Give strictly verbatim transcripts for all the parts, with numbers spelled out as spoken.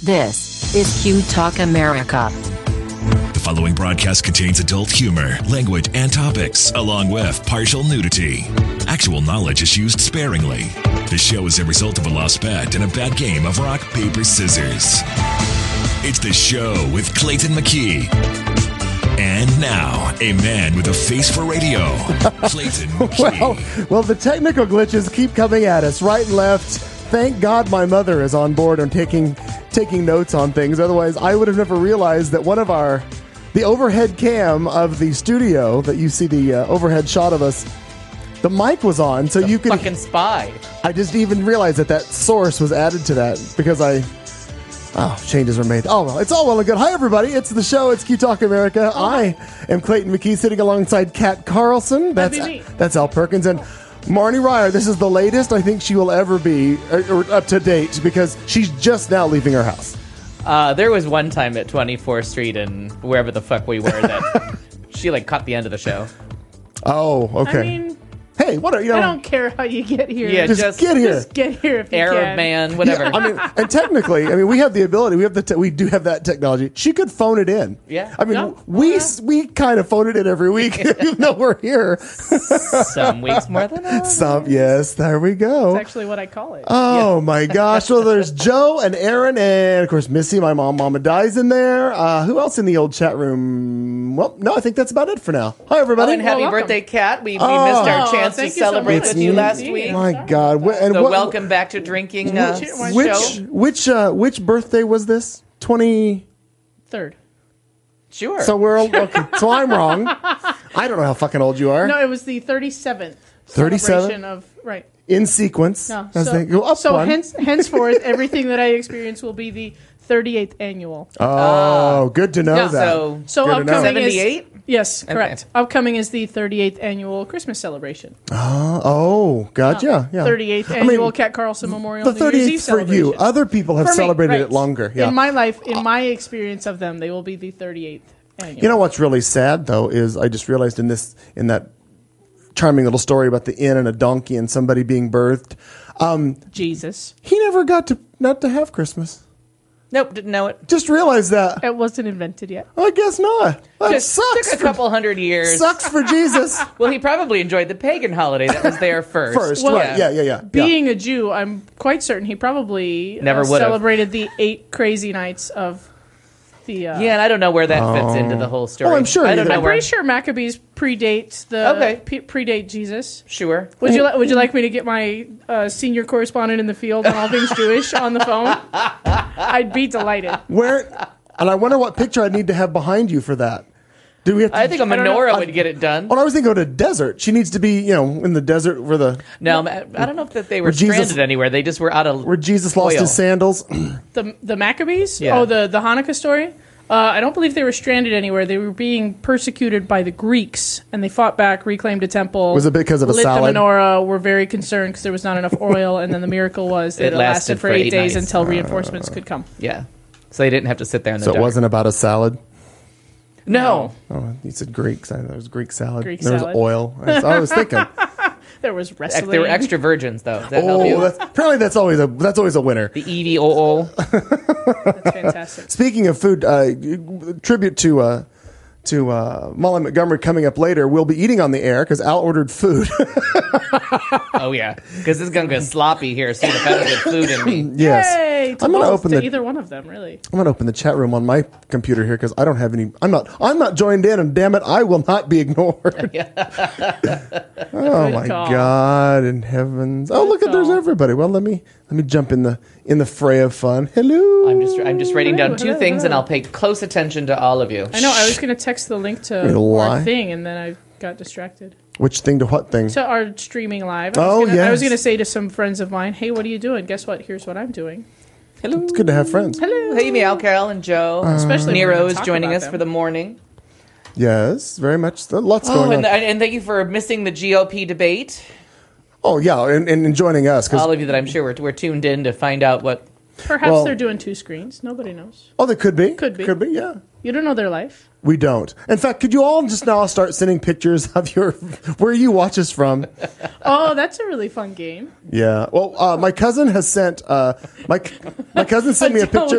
This is Q Talk America. The following broadcast contains adult humor, language, and topics, along with partial nudity. Actual knowledge is used sparingly. The show is a result of a lost bet and a bad game of rock, paper, scissors. It's the show with Clayton McKee. And now, a man with a face for radio, Clayton McKee. well, well, the technical glitches keep coming at us right and left. Thank God my mother is on board and taking taking notes on things. Otherwise, I would have never realized that one of our, the overhead cam of the studio, that you see the uh, overhead shot of us, the mic was on, so the you could fucking spy. I just even realized that that source was added to that because I. Oh, changes were made. Oh, well, it's all well and good. Hi, everybody. It's the show. It's Q Talk America. Oh, I am Clayton McKee, sitting alongside Kat Carlson. That's that's Al Perkins. And Marnie Ryer. This is the latest I think she will ever be or, or up to date because she's just now leaving her house. Uh, there was one time at twenty-fourth Street and wherever the fuck we were that she, like, caught the end of the show. Oh, okay. I mean... Hey, what are you know? I don't care how you get here. Yeah, just, just get here. Just get here if you Arab can. man, whatever. Yeah, I mean, and technically, I mean, we have the ability. We have the te- we do have that technology. She could phone it in. Yeah. I mean, No. we Yeah. we kind of phone it in every week, even though we're here. Some weeks more than others. Some yes, there we go. That's actually what I call it. Oh my gosh! Well, there's Joe and Aaron, and of course Missy, my mom, Mama Dies in there. Uh, who else in the old chat room? Well, no, I think that's about it for now. Hi, everybody. Oh, and happy Well, welcome. birthday, Kat. We, we Oh. missed our Oh, chance to thank you so celebrate much. with you last Yeah. week. My God! Wh- And So what, welcome back to drinking uh, Which- Which show. which uh, which birthday was this? Twenty. Third. Sure. So we're okay. So I'm wrong. I don't know how fucking old you are. No, it was the thirty-seventh. thirty-seven? celebration of right. In sequence, No, as so, they go up so one. hence, henceforth, everything that I experience will be the thirty-eighth annual. Oh, good to know Yeah. that. So- So Good to know. upcoming is seventy-eight? yes, Okay. correct. Upcoming is the thirty-eighth annual Christmas celebration. Uh, oh, God, yeah, yeah. thirty-eighth I mean, annual Cat Carlson Memorial the New Year's Eve thirtieth for you. celebration. Other people have For me, celebrated right. it longer. Yeah. In my life, in my experience of them, they will be the thirty-eighth annual. You know what's really sad though is I just realized in this in that charming little story about the inn and a donkey and somebody being birthed, um, Jesus. he never got to not to have Christmas. Nope, didn't know it. Just realized that. It wasn't invented yet. I guess not. That Just sucks. took a for, couple hundred years. Sucks for Jesus. Well, he probably enjoyed the pagan holiday that was there first. First, Well, right? Yeah, yeah, yeah. Being a Jew, I'm quite certain he probably Never uh, would've. celebrated the eight crazy nights of the. Uh, Yeah, and I don't know where that fits into the whole story. Oh, I'm sure I he don't did. know I'm where. pretty sure Maccabees predate the Okay. p- predate Jesus. Sure. Would you li- Would you like me to get my uh, senior correspondent in the field on all things Jewish on the phone? I'd be delighted. Where? And I wonder what picture I need to have behind you for that. Do we have to? I think a I don't know. menorah would get it done. Well, I was thinking go to desert. She needs to be, you know, in the desert where the No, I I don't know if that they were Where Jesus- stranded anywhere. They just were out of where Jesus lost oil. his sandals. The the Maccabees. Yeah. Oh, the the Hanukkah story. Uh, I don't believe they were stranded anywhere. They were being persecuted by the Greeks, and they fought back, reclaimed a temple. Was it because of a lit salad? the menorah. Were very concerned because there was not enough oil, and then the miracle was that It it, lasted lasted, for for eight, eight days nights. until reinforcements could come. Yeah. So they didn't have to sit there in the So it dark. wasn't about a salad. No. Oh, you said Greeks. I know there was Greek salad. Greek there salad. was oil. I I was thinking. There was Ex- wrestling. They were extra virgins, though. Does that help Oh, you? that's, apparently that's always a that's always a winner. The E V O O. That's fantastic. Speaking of food, uh, tribute to uh, to uh, Molly Montgomery coming up later. We'll be eating on the air because Al ordered food. Oh, yeah. Because it's going to get sloppy here soon if I don't get food in me. Yes, Yay! To I'm gonna both, open to the either one of them, really. I'm gonna open the chat room on my computer here because I don't have any. I'm not. I'm not joined in, and damn it, I will not be ignored. Oh my call. God in heavens! Oh, look at there's call. everybody. Well, let me let me jump in the in the fray of fun. Hello. I'm just I'm just writing down Hello, two hello, things, and hello. I'll pay close attention to all of you. I know. I was going to text the link to You lie. our thing, and then I got distracted. Which thing to what thing? To our streaming live. I Oh, was gonna, I was yes. going to say to some friends of mine, "Hey, what are you doing? Guess what? Here's what I'm doing." Hello. It's good to have friends. Hello. Hey, me, Al, Carol, and Joe. Especially when Nero we is talk joining about us them. for the morning. Yes, very much. so. Lots Oh, going and, on. and thank you for missing the G O P debate. Oh yeah, and, and, and joining us because All of you that I'm sure were, were tuned in to find out what. Perhaps Well- they're doing two screens. Nobody knows. oh, they could be, Could be. could be. Yeah, You don't know their life. we don't. In fact, could you all just now start sending pictures of your where you watch us from? Oh, that's a really fun game. Yeah. Well, uh, my cousin has sent uh, my my cousin sent me a picture.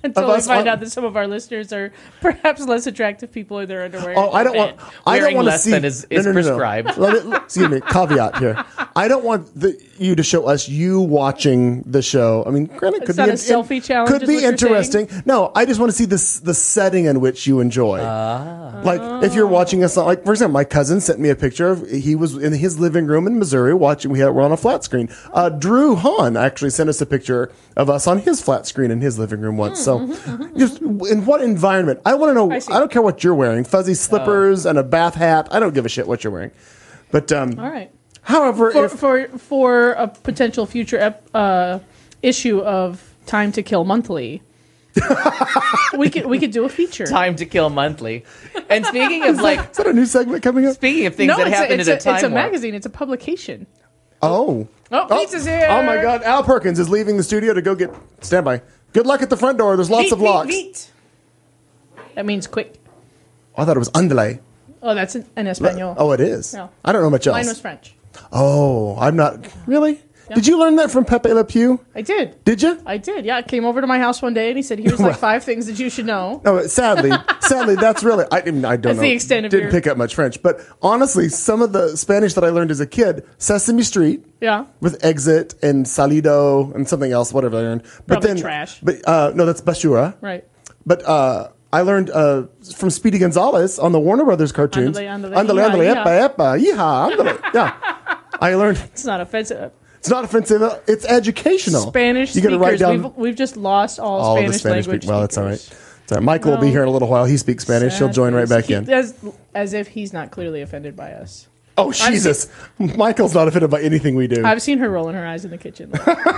until we us find on- out that some of our listeners are perhaps less attractive people in their underwear. Oh, I don't want. I don't Wearing want to less see. than is- is prescribed. Let me, excuse me. Caveat here. I don't want the, you to show us you watching the show. I mean, granted, could It's be not a in- selfie challenge, Could is be what you're interesting. No, I just want to see this the setting in which you enjoy. Ah. Like if you're watching us, like for example, my cousin sent me a picture of he was in his living room in Missouri watching. We had we're on a flat screen. Uh, Drew Hahn actually sent us a picture of us on his flat screen in his living room once. So, just in what environment? I want to know. I I, see. don't care what you're wearing. Fuzzy slippers and a bath hat. I don't give a shit what you're wearing. But um, All right. however, For, if, for for a potential future ep, uh, issue of Time to Kill Monthly, we could we could do a feature. Time to Kill Monthly. And speaking of like, is that a new segment coming up? speaking of things no, that it's, happen a, it's, at a, a time it's a warp, magazine. It's a publication. Oh. Oh, pizza's here. Oh my God! Al Perkins is leaving the studio to go get standby. Good luck at the front door. There's lots Veet, of veet, locks. veet. That means quick. Oh, I thought it was underlay. Oh, that's in, in Espanol. Oh, it is. No. I don't know much else. Mine was French. Oh, I'm not really. Did you learn that from Pepe Le Pew? I did. Did you? I did. Yeah, came over to my house one day and he said, "Here's like five things that you should know." No, sadly, sadly, that's really. I, I mean, I don't That's know. the extent of Didn't your- pick up much French, but honestly, some of the Spanish that I learned as a kid, Sesame Street, Yeah. with exit and salido and something else, whatever I learned. But Probably then trash. But uh, no, that's basura. Right. But uh, I learned uh, from Speedy Gonzalez on the Warner Brothers cartoons. Ándale, ándale, Ándale, ándale, hija, epa, epa, hija, ándale. Yeah, I learned. It's not offensive. It's not offensive. It's educational. Spanish You gotta speakers. write down We've, we've just lost all, all Spanish, of the Spanish language speak. Well, that's all right. speakers. It's all right. Michael will be No. here in a little while. He speaks Spanish. He'll join right back He- in. As, as if he's not clearly offended by us. Oh, Jesus. Michael's not offended by anything we do. I've seen her rolling her eyes in the kitchen.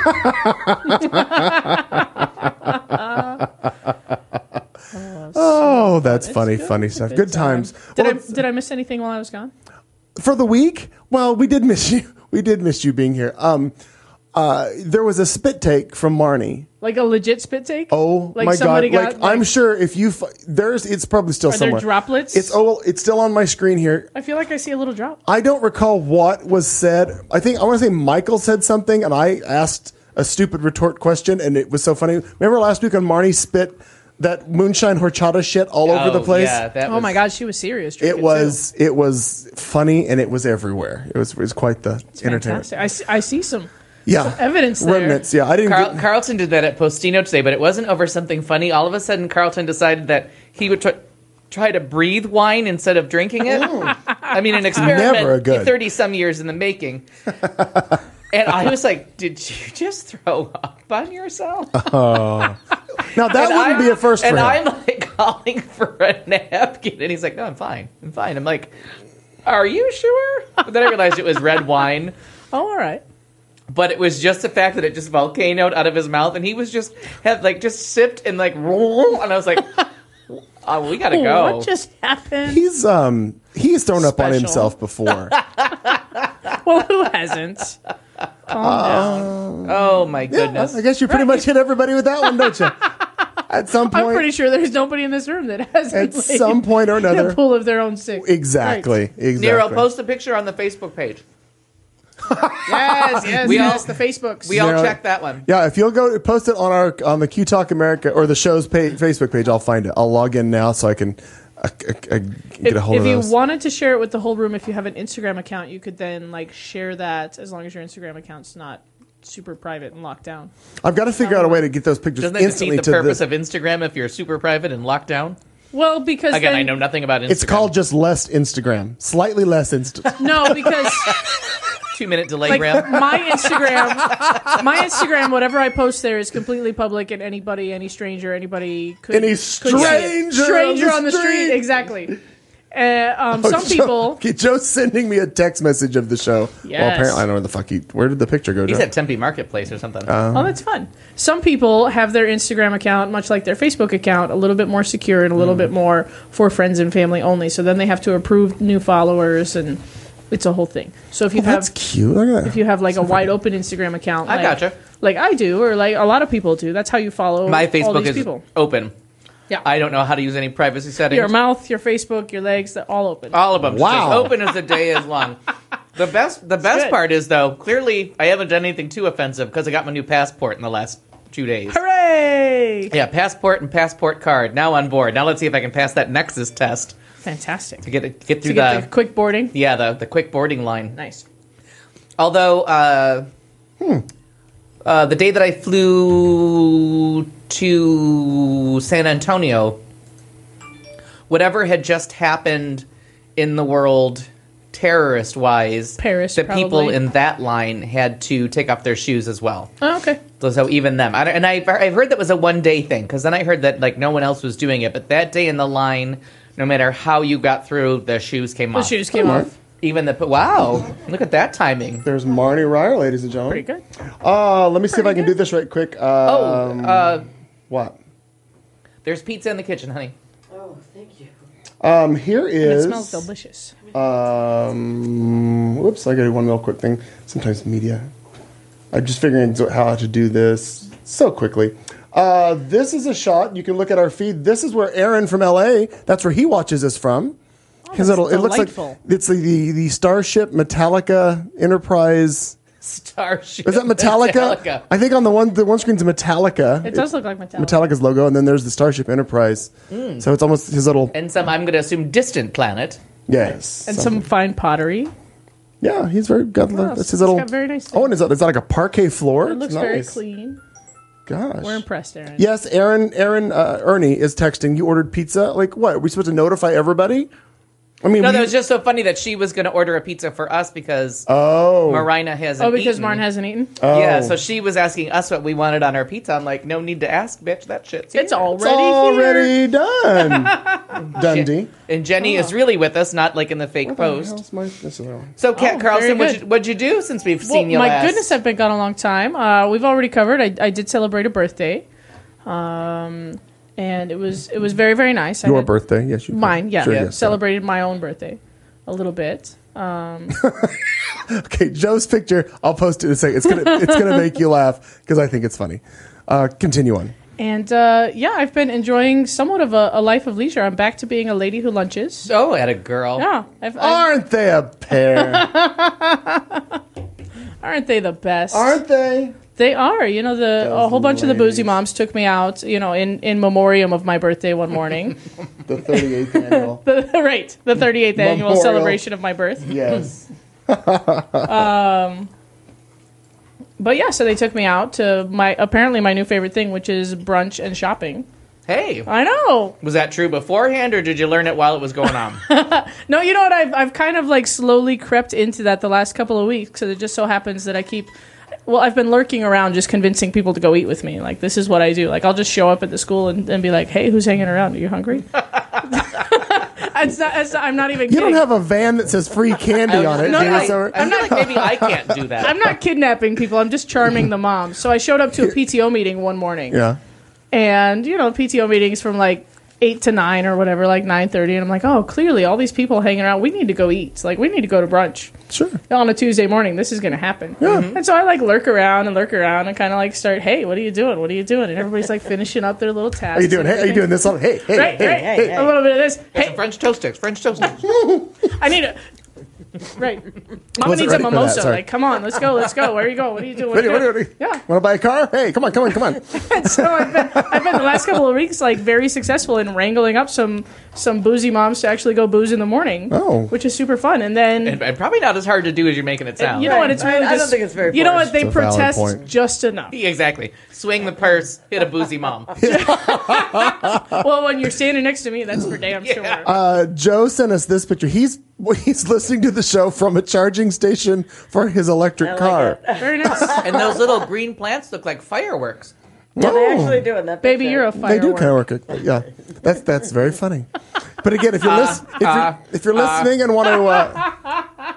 Oh, that's funny, good. funny It's a stuff. good Good time. times. Did Well, I did I miss anything while I was gone? for the week, well, we did miss you. We did miss you being here. Um, uh, there was a spit take from Marnie. Like a legit spit take? Oh like my God! somebody Like, got, like, I'm sure if you f- there's, it's probably still Are there somewhere. droplets? It's oh, it's still on my screen here. I feel like I see a little drop. I don't recall what was said. I think I want to say Michael said something, and I asked a stupid retort question, and it was so funny. Remember last week on Marnie spit that moonshine horchata shit all over the Oh, place? Yeah, that Oh was, my God, she was serious. It drinking, was it was funny, and it was everywhere. It was it was quite the too. entertainment. Fantastic. I see, I see some Yeah, evidence there. remnants. Yeah, I didn't. Carl, get, Carlton did that at Postino today, but it wasn't over something funny. All of a sudden, Carlton decided that he would try, try to breathe wine instead of drinking it. I mean, an experiment Never good. thirty some years in the making. And I was like, "Did you just throw up on yourself?" now that And wouldn't I'm- be a first for And him. I'm like calling for a napkin, and he's like, "No, I'm fine. I'm fine." I'm like, "Are you sure?" But then I realized it was red wine. Oh, all right. But it was just the fact that it just volcanoed out of his mouth, and he was just had like just sipped and like roll, and I was like, "Oh, we gotta go." What just happened? He's um he's thrown up on Special. himself before. Well, who hasn't? Calm down. Oh my goodness! I guess you pretty much hit everybody with that one, don't you? At some I'm point, pretty sure there's nobody in this room that hasn't at laid some point or in a another. pool of their own sick. Exactly. Right. Exactly. Nero, post a picture on the Facebook page. Yes, yes, We yes. all- the Facebooks. We all Nero- checked that one. Yeah, if you'll go post it on our on the Q Talk America or the show's page, Facebook page, I'll find it. I'll log in now so I can uh, uh, uh, get if, a hold if of you those. wanted to share it with the whole room, if you have an Instagram account, you could then like share that as long as your Instagram account's not super private and locked down. I've got to figure out a way to get those pictures Doesn't that defeat instantly the to purpose the. of Instagram if you're super private and locked down? Well, because Again, then, I know nothing about Instagram. It's called just less Instagram, slightly less Insta. no, because two minute delay like gram. my Instagram, my Instagram, whatever I post there is completely public, and anybody, any stranger, anybody could Any could see it. stranger stranger on on the the street, street. exactly. Uh, um, some Joe- people. Okay, Joe's sending me a text message of the show. Well, Yes. apparently I don't know where the fuck he. Where did the picture go? He's Joe? at Tempe Marketplace or something. Oh, that's fun. Some people have their Instagram account, much like their Facebook account, a little bit more secure and a little bit more for friends and family only. So then they have to approve new followers, and it's a whole thing. So if you Oh, have that's cute. Look at that. if you have like a wide open Instagram account, I like, gotcha. like I do, or like a lot of people do, that's how you follow My all Facebook these is people. open. Yeah, I don't know how to use any privacy settings. your mouth, your Facebook, your legs, they're all open. All of them. Wow. Just open as the day is long. The best the best good. part is, though, clearly I haven't done anything too offensive because I got my new passport in the last two days. Hooray! week. Yeah, passport and passport card. Now on board. Now let's see if I can pass that Nexus test Fantastic. to get get through To get the, the quick boarding. yeah the the quick boarding line. Nice. Although, uh, uh, the day that I flew to San Antonio, whatever had just happened in the world, terrorist-wise, Paris, the people probably. in that line had to take off their shoes as well. Oh, okay. So, so even them. I, don't- and I, I've heard that was a one-day thing, because then I heard that like no one else was doing it. But that day in the line, no matter how you got through, the shoes came The off. shoes came Mark. off. Even the wow! Look at that timing. There's Marnie Ryer, ladies and gentlemen. Pretty good. Uh, let me see if I Pretty can good. do this right quick. Oh, Um, uh, what? there's pizza in the kitchen, honey. Um, here It is. smells delicious. Um, whoops, I got to do one real quick thing. Sometimes media. I'm just figuring out how to do this so quickly. Uh, this is a shot. You can look at our feed. This is where Aaron from L A, that's where he watches us from. Because that's it'll it looks like delightful. it's the, the, the Starship Metallica Enterprise. Starship. Is that Metallica? Metallica. I think on the one the one screen's Metallica. It does look like Metallica. Metallica's logo, and then there's the Starship Enterprise. So it's almost his little And some, I'm going to assume, distant planet. yes. And something. some fine pottery. Yeah, he's very got. Wow, that's it's his little. got very nice Oh, and is that, is that like a parquet floor? It It's looks very nice. clean. Gosh. We're impressed, Aaron. Yes, Aaron. Aaron uh, Ernie is texting. You ordered pizza. Like what? Are we supposed to notify everybody? I mean, No, we- that was just so funny that she was going to order a pizza for us because oh, Marina hasn't Oh, because eaten. Marn hasn't eaten? oh. Yeah, so she was asking us what we wanted on our pizza. I'm like, no need to ask, bitch. That shit's here. It's already, It's here. already done. Dundee. And Jenny is really with us, not like in the fake What the post. hell's my- this is wrong. So, Kat Oh, Carlson, very what'd good. you, what'd you do since we've Well, seen you my last? goodness, I've been gone a long time. Uh, we've already covered. I, I did celebrate a birthday, um, and it was it was very very nice. I Your had- birthday? Yes, you. Mine, yeah. Sure, yeah. yes, Celebrated my own birthday a little bit. Um, Okay, Joe's picture. I'll post it in a second. It's gonna it's gonna make you laugh because I think it's funny. Uh, continue on. and uh, yeah, I've been enjoying somewhat of a, a life of leisure. I'm back to being a lady who lunches. Oh, at a girl. Yeah, I've, I've, Aren't they a pair? aren't they the best? Aren't they? They are. You know, the a whole bunch of the boozy moms took me out. You know, in in memoriam of my birthday one morning. The thirty-eighth annual. the, right, the thirty-eighth annual Memorial. celebration of my birth. Yes. But yeah, so they took me out to my apparently my new favorite thing, which is brunch and shopping. Hey, I know. was that true beforehand, or did you learn it while it was going on? No, you know what? I've I've kind of like slowly crept into that the last couple of weeks because it just so happens that I keep. Well, I've been lurking around just convincing people to go eat with me. Like, this is what I do. Like, I'll just show up at the school and, and be like, hey, who's hanging around? Are you hungry? it's not, it's not, I'm not even You kidding. don't have a van that says free candy on it. No, do you, I- sir? I feel like maybe I can't do that. I'm not kidnapping people. I'm just charming the moms. So I showed up to a P T O meeting one morning. Yeah. And, you know, P T O meetings from like eight to nine or whatever, like nine thirty. And I'm like, oh, clearly all these people hanging around. We need to go eat. Like, we need to go to brunch. Sure. On a Tuesday morning, this is going to happen. Yeah. And so I like lurk around and lurk around and kind of like start, hey, what are you doing? What are you doing? And everybody's like finishing up their little tasks. How you doing? and Hey, how you everything. doing this on? Hey, hey, Right, hey, right. hey. A little bit of this. Some Hey, French toast sticks. French toast sticks. I need a. Right. Mama Wasn't needs a ready for that, mimosa. sorry. Like, come on, let's go, let's go. Where are you going? What are you doing? What What are do you you- what doing? do you- Yeah. Want to buy a car? Hey, come on, come on, come on. And so I've been, I've been the last couple of weeks like very successful in wrangling up some some boozy moms to actually go booze in the morning. Oh. Which is super fun. And then and, and probably not as hard to do as you're making it sound. you know what? It's I- really I don't just. think it's very You know what? forced. They It's a valid protest point. just enough. Exactly. Swing the purse, hit a boozy mom. Well, when you're standing next to me, that's for damn sure. Uh, Joe sent us this picture. He's he's listening to the show from a charging station for his electric I like car. it. Very nice. And those little green plants look like fireworks. Yeah, they actually do in that Baby, picture. you're a They firework. do kind of work. It. Yeah, that's that's very funny. But again, if you're lis- if you're, if you're listening and want to uh,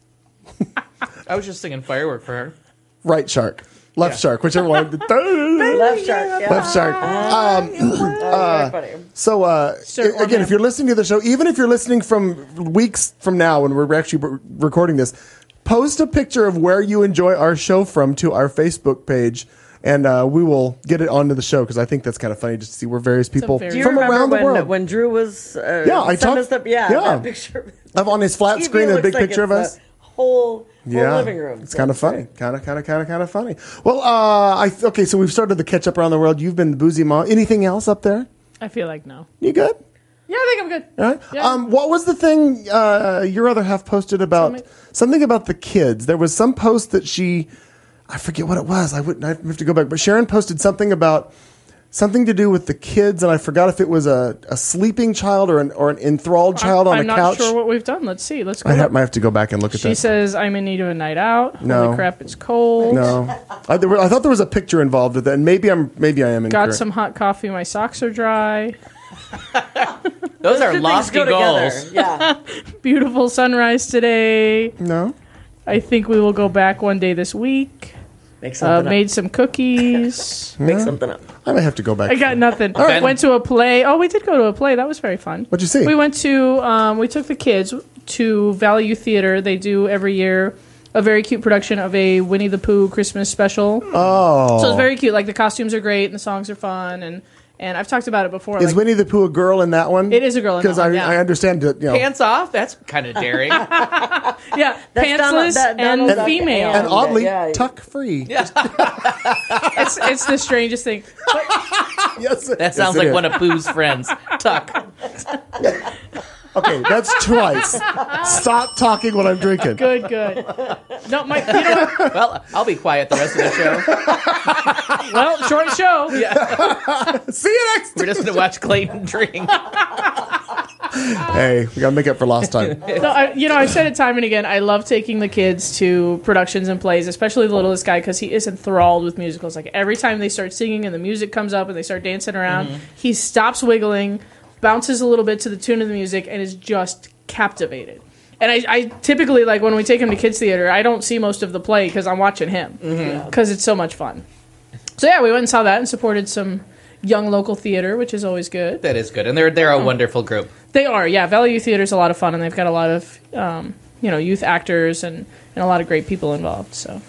I was just singing firework for her. right shark, left Yeah. shark, whichever one. Left shark. Yeah. Left shark. Um, Oh, very funny. So uh, Sir, i- or again, ma'am. if you're listening to the show, even if you're listening from weeks from now when we're actually re- recording this, post a picture of where you enjoy our show from to our Facebook page, and uh, we will get it onto the show because I think that's kind of funny just to see where various people very- Do you from remember around the when, world. when Drew was uh, Yeah, I sent talked- us the, yeah, yeah. that picture. I've on his flat T V screen a looks big like picture of it's us. a whole, whole Yeah, living room. it's kind of funny, kind of, kind of, kind of, kind of funny. Well, uh, I okay, so we've started the catch up around the world. You've been the boozy mom. Anything else up there? I feel like no. You good? Yeah, I think I'm good. All right. Yeah. Um, what was the thing uh, your other half posted about Tell me. something about the kids? There was some post that she, I forget what it was. I wouldn't. I have to go back. But Sharon posted something about something to do with the kids, and I forgot if it was a, a sleeping child or an or an enthralled child I'm, on I'm a not couch. sure what we've done. Let's see. Let's go. I up. have, might have to go back and look at She that. says, I'm in need of a night out. No. Holy crap, it's cold. No, I, there were, I thought there was a picture involved with that, and maybe I'm maybe I am Got incorrect. some hot coffee. My socks are dry. Those are Two things lofty go together. goals. Yeah. Beautiful sunrise today. No, I think we will go back one day this week. Make Uh, something up. made some cookies. Make something up. I may have to go back. I got nothing. right. Went to a play. Oh, we did go to a play. That was very fun. What'd you see? We went to, um, we took the kids to Valley Youth Theater. They do every year a very cute production of a Winnie the Pooh Christmas special. Oh, So it's very cute. Like the costumes are great and the songs are fun. And, and I've talked about it before. is like, Winnie the Pooh a girl in that one? It is a girl in that because I, one, yeah. I understand that, you know, Pants off? That's kind of daring. yeah, That's pantsless Donald- that- and Donald Duck female. and oddly Yeah. tuck free. It's, it's the strangest thing. Yes, That sounds like one of Pooh's friends. Tuck. Okay, that's twice. Stop talking when I'm drinking. Good, good. No, my, you know what? Well, I'll be quiet the rest of the show. Well, short show. See you next. We're just going to watch Clayton drink. Hey, we gotta make up for lost time. No, I, you know, I've said it time and again. I love taking the kids to productions and plays, especially the littlest guy, because he is enthralled with musicals. Like every time they start singing and the music comes up and they start dancing around, Mm-hmm. he stops wiggling, bounces a little bit to the tune of the music, and is just captivated. And I, I typically, like when we take him to kids theater, I don't see most of the play because I'm watching him because it's so much fun. So yeah, we went and saw that and supported some young local theater, which is always good. That is good. And they're, they're a wonderful group. They are, yeah. Valley Youth Theater is a lot of fun, and they've got a lot of, um, you know, youth actors and, and a lot of great people involved. So,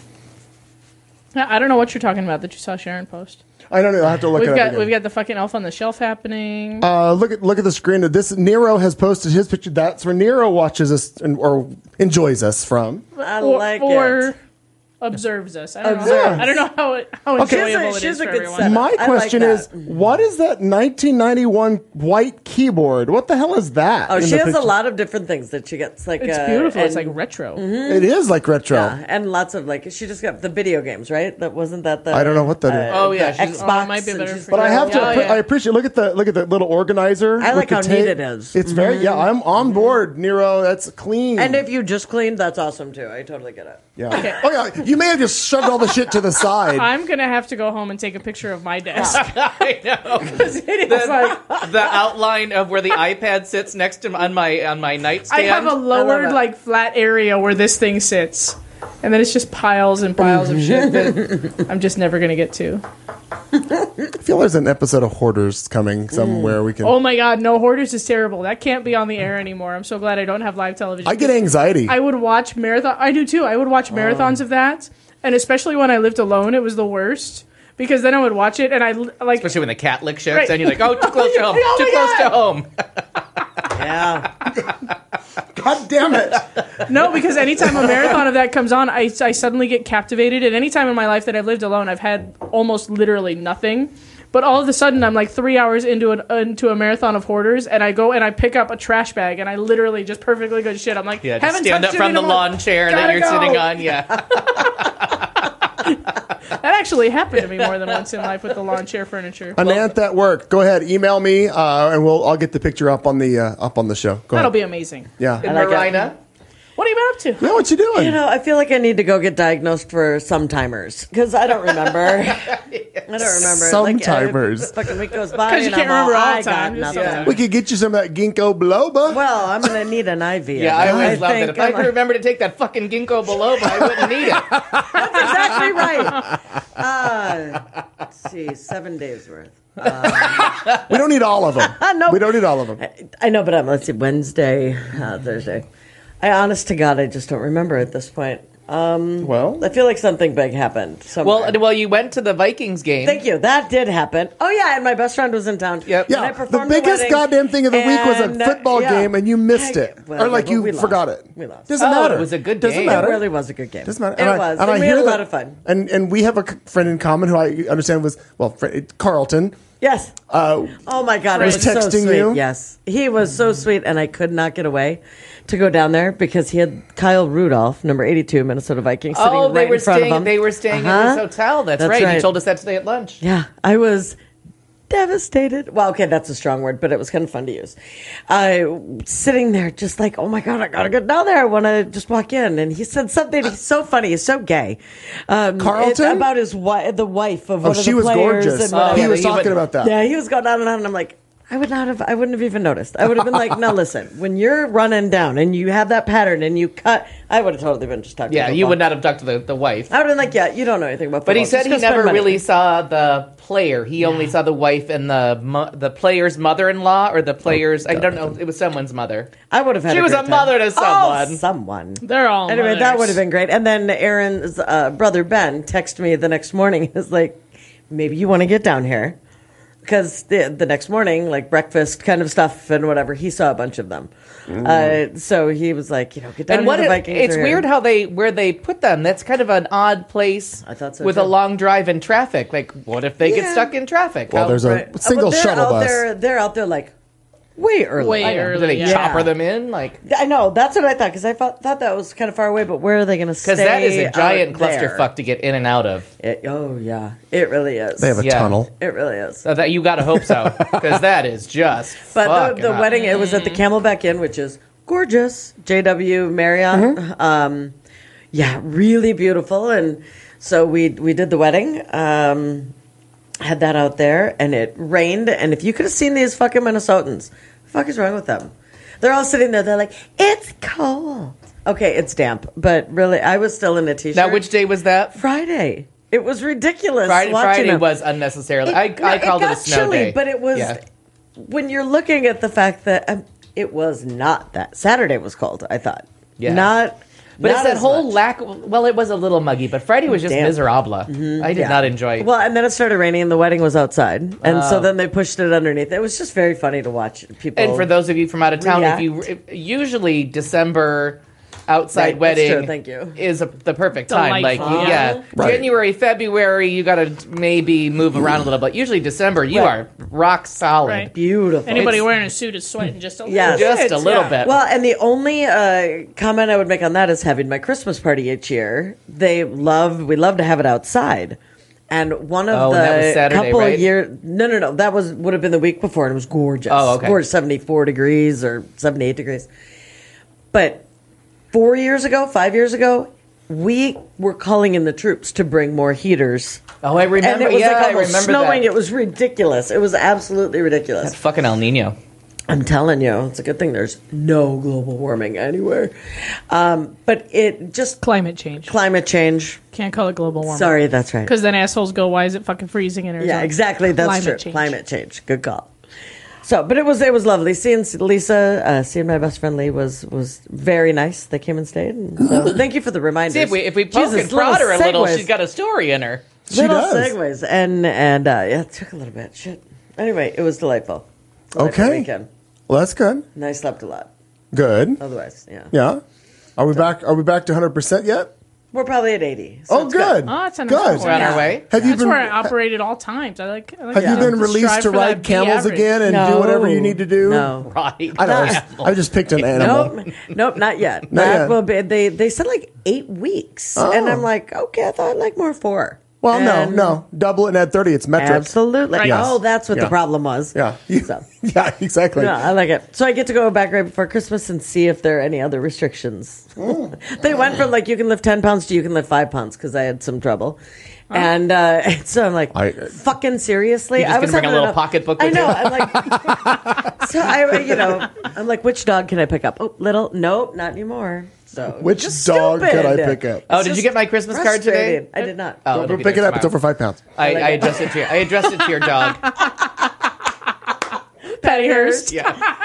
yeah, I don't know what you're talking about that you saw Sharon post. I don't know. I have to look We've it up got again. we've got the fucking Elf on the Shelf happening. Uh, look at look at the screen. This Nero has posted his picture. That's where Nero watches us and, or enjoys us from. I or, like or it. observes us. I don't know. Observes. I don't know how it, how Okay. enjoyable She's a- it is she's a for good everyone. setup. My I question like is, that. what is that nineteen ninety-one white keyboard? What the hell is that? Oh, in she the has a picture? lot of different things that she gets. Like It's uh, beautiful. It's and- like retro. It is like retro. Yeah, and lots of like she just got the video games, right? That wasn't that the I don't know what that is. uh, Oh, yeah, the she's- Xbox. Oh, it might be and better she's for But I Yeah, have to. yeah, appre- yeah. I appreciate. Look at the look at the little organizer. I with like the how tape. neat it is. It's very yeah. I'm on board, Nero. That's clean. And if you just cleaned, that's awesome too. I totally get it. yeah. Oh yeah. You may have just shoved all the shit to the side. I'm gonna have to go home and take a picture of my desk. I know. It is like The outline of where the iPad sits next to on my on my I nightstand. have a lowered it. like flat area where this thing sits, and then it's just piles and piles of shit that I'm just never gonna get to. I feel there's an episode of Hoarders coming somewhere. We can. Oh my god, no, Hoarders is terrible. That can't be on the air anymore. I'm so glad I don't have live television. I get anxiety. I would watch marathon. I do too. I would watch marathons of that, and especially when I lived alone, it was the worst because then I would watch it and I like. Especially when the cat lick shits Right. and you're like, oh, too close to home. Oh too my close God. to home. Yeah, God damn it! No, because anytime a marathon of that comes on, I, I suddenly get captivated. And any time in my life that I've lived alone, I've had almost literally nothing. But all of a sudden, I'm like three hours into an into a marathon of Hoarders, and I go and I pick up a trash bag, and I literally just perfectly good shit. I'm like, Yeah, just haven't stand up touched it from in the a month. lawn chair that Gotta you're go. sitting on. Yeah. That actually happened to me more than once in life with the lawn chair furniture. Anant at work. Go ahead, email me, uh, and we'll. I'll get the picture up on the uh, up on the show. Go That'll ahead. be amazing. Yeah. And like it. Marina. What have you been up to? Yeah, what you doing? you know, I feel like I need to go get diagnosed for sometimers because I don't remember. I don't remember. Sometimers. Like, a fucking week goes by 'Cause you and can't I'm all, remember all I the time, got just- nothing. Yeah. we could get you some of that ginkgo biloba. Well, I'm gonna need an I V. Yeah, I always loved it. If I I'm could like- remember to take that fucking ginkgo biloba, I wouldn't need it. That's exactly right. Uh, let's see, seven days worth. We don't need all of them. No. We don't need all of them. I know, but um, let's see, Wednesday, uh, Thursday. I, honest to God, I just don't remember at this point. Well, I feel like something big happened somewhere. Well, well, you went to the Vikings game. Thank you. That did happen. Oh, yeah, and my best friend was in town. Yep. And I yeah, the performed biggest wedding, goddamn thing of the week was a and, uh, football yeah. game, and you missed Heck, it, well, or like yeah, you we lost. forgot it. We lost. Doesn't Oh, matter. it was a good Doesn't game. matter. It really was a good game. Doesn't matter. It And I- was. and And I we hear had a that- lot of fun. And and we have a c- friend in common who I understand was well, fr- Carlton. Yes. Uh, Oh my God! It Was was so texting sweet. you? Yes, he was so sweet, and I could not get away to go down there because he had Kyle Rudolph, number eighty-two, Minnesota Vikings, sitting Oh, they right were in front staying. of him. They were staying Uh-huh. at this hotel. That's, That's right. right. You told us that today at lunch. Yeah, I was devastated. Well, okay, that's a strong word, but it was kind of fun to use. I sitting there just like, oh my God, I gotta get down there. I want to just walk in. And he said something. He's so funny. He's so gay. Um, Carlton? it- about his wife, the wife of oh, one of she the was players. gorgeous. And whatever. he yeah, was he talking would- about that. Yeah, he was going on and on, and I'm like, I would not have, I wouldn't have even noticed. I would have been like, no, listen, when you're running down and you have that pattern and you cut, I would have totally been just talking Yeah, about you would football. not have talked to the, the wife. I would have been like, yeah, you don't know anything about football. But he said Just he go spend never money. really saw the player. He only saw the wife and the mo- the player's mother-in-law or the player's. I don't know. It was someone's mother. I would have had She a was great a time. mother to Oh, someone. someone. They're all Anyway, that mothers. would have been great. And then Aaron's uh, brother Ben texted me the next morning. He's like, maybe you want to get down here. Because the, the next morning, like breakfast kind of stuff and whatever, he saw a bunch of them. Uh, so he was like, you know, get down And here. what The it- Vikings it's are here. weird how they where they put them. That's kind of an odd place. I thought so, with too. a long drive in traffic. Like, what if they Yeah. get stuck in traffic? Well, How- there's a Right. single Well, they're shuttle out bus. There, they're out there like way early. Way I know. early. do they Yeah. chopper them in? Like, I know, that's what I thought, because I thought, thought that was kind of far away, but where are they going to stay? because that is a giant out there? clusterfuck to get in and out of. It, oh, yeah. It really is. They have a Yeah. tunnel. It really is. So that you gotta hope so, because that is just. But fucking the, the hot. wedding, it was at the Camelback Inn, which is gorgeous. J W Marriott. Um, yeah, really beautiful. And so we we did the wedding. Um, had that out there, and it rained. And if you could have seen these fucking Minnesotans, what the fuck is wrong with them? They're all sitting there. They're like, it's cold. Okay, it's damp, but really, I was still in a t-shirt. Now, which day was that? Friday. It was ridiculous. Friday. watching Friday them. was unnecessarily. I, no, I called it, got a snow chilly, day, but it was Yeah. when you're looking at the fact that um, it was not that Saturday was cold. I thought, Yeah. not. But not it's that as whole much. lack. Well, it was a little muggy, but Friday was just Damn. miserable. I did Yeah. not enjoy. Well, and then it started raining, and the wedding was outside, and Oh. so then they pushed it underneath. It was just very funny to watch people. and for those of you from out of town, react. if you if, usually December outside Right, that's wedding true, thank you. is a, the perfect time. Like Delightful. you- yeah, Uh-huh. Right. January, February, you got to maybe move around a little bit. Usually December, you Right. are rock solid. Right. beautiful. Anybody It's- wearing a suit is sweating just a little Yes. bit. Just a little yeah. bit. Well, and the only uh, comment I would make on that is having my Christmas party each year. They love, we love to have it outside. And one of Oh, the and that was Saturday, couple right? of years, no, no, no, that was would have been the week before, and it was gorgeous. Oh, okay. Gorgeous, seventy-four degrees or seventy-eight degrees. But four years ago, five years ago, we were calling in the troops to bring more heaters. Oh, I remember. And it was yeah, like I almost remember snowing. that. It was ridiculous. It was absolutely ridiculous. That's fucking El Nino. I'm telling you, it's a good thing there's no global warming anywhere. Um, but it just Climate change. climate change. Can't call it global warming. Sorry, that's right. Because then assholes go, why is it fucking freezing in Arizona? Yeah, exactly. That's Climate true. change. Climate change. Good call. So, but it was it was lovely seeing Lisa, uh, seeing my best friend Lee was was very nice. They came and stayed. And so thank you for the reminders. See if we if we poke Jesus, and prod her a little, segues. she's got a story in her. She little does. segues, and and uh, yeah, it took a little bit. Shit. Anyway, it was delightful. Delightful Okay. weekend. Well, that's good. And I slept a lot. Good. Otherwise, yeah, Yeah. Are we back? Are we back to one hundred percent yet? we're probably at eighty. So Oh, it's good. Oh, that's a nice good. one. We're on Yeah. our way. Have you That's been? where I operate at all times. I like. I like Have to you been strive released to for that ride B camels average. again and do whatever you need to do? No. Right. I don't know. I just picked an animal. Nope, nope, not yet. Not that yet. will be. They they said like eight weeks, Oh. and I'm like, okay, I thought I'd like more four. Well, And no, no. Double it and add thirty. It's metric. absolutely. Right. Oh, that's what Yeah. the problem was. Yeah. So. yeah, exactly. No, I like it. So I get to go back right before Christmas and see if there are any other restrictions. They went from like you can lift ten pounds to you can lift five pounds because I had some trouble. And uh, so I'm like, I- fucking seriously? You just I was gonna bring a having little enough- pocketbook I with know. you? I'm like, so I, you know, I'm like, which dog can I pick up? Oh, little, nope, not anymore. So Which just dog stupid. can I pick up? Oh, It's did you just get my Christmas card today? frustrating. I did not. Oh, We'll it'll be pick it there up. It's over tomorrow. five pounds. I, like I it. addressed it to your. I addressed it to your dog. Patty Hearst. Yeah.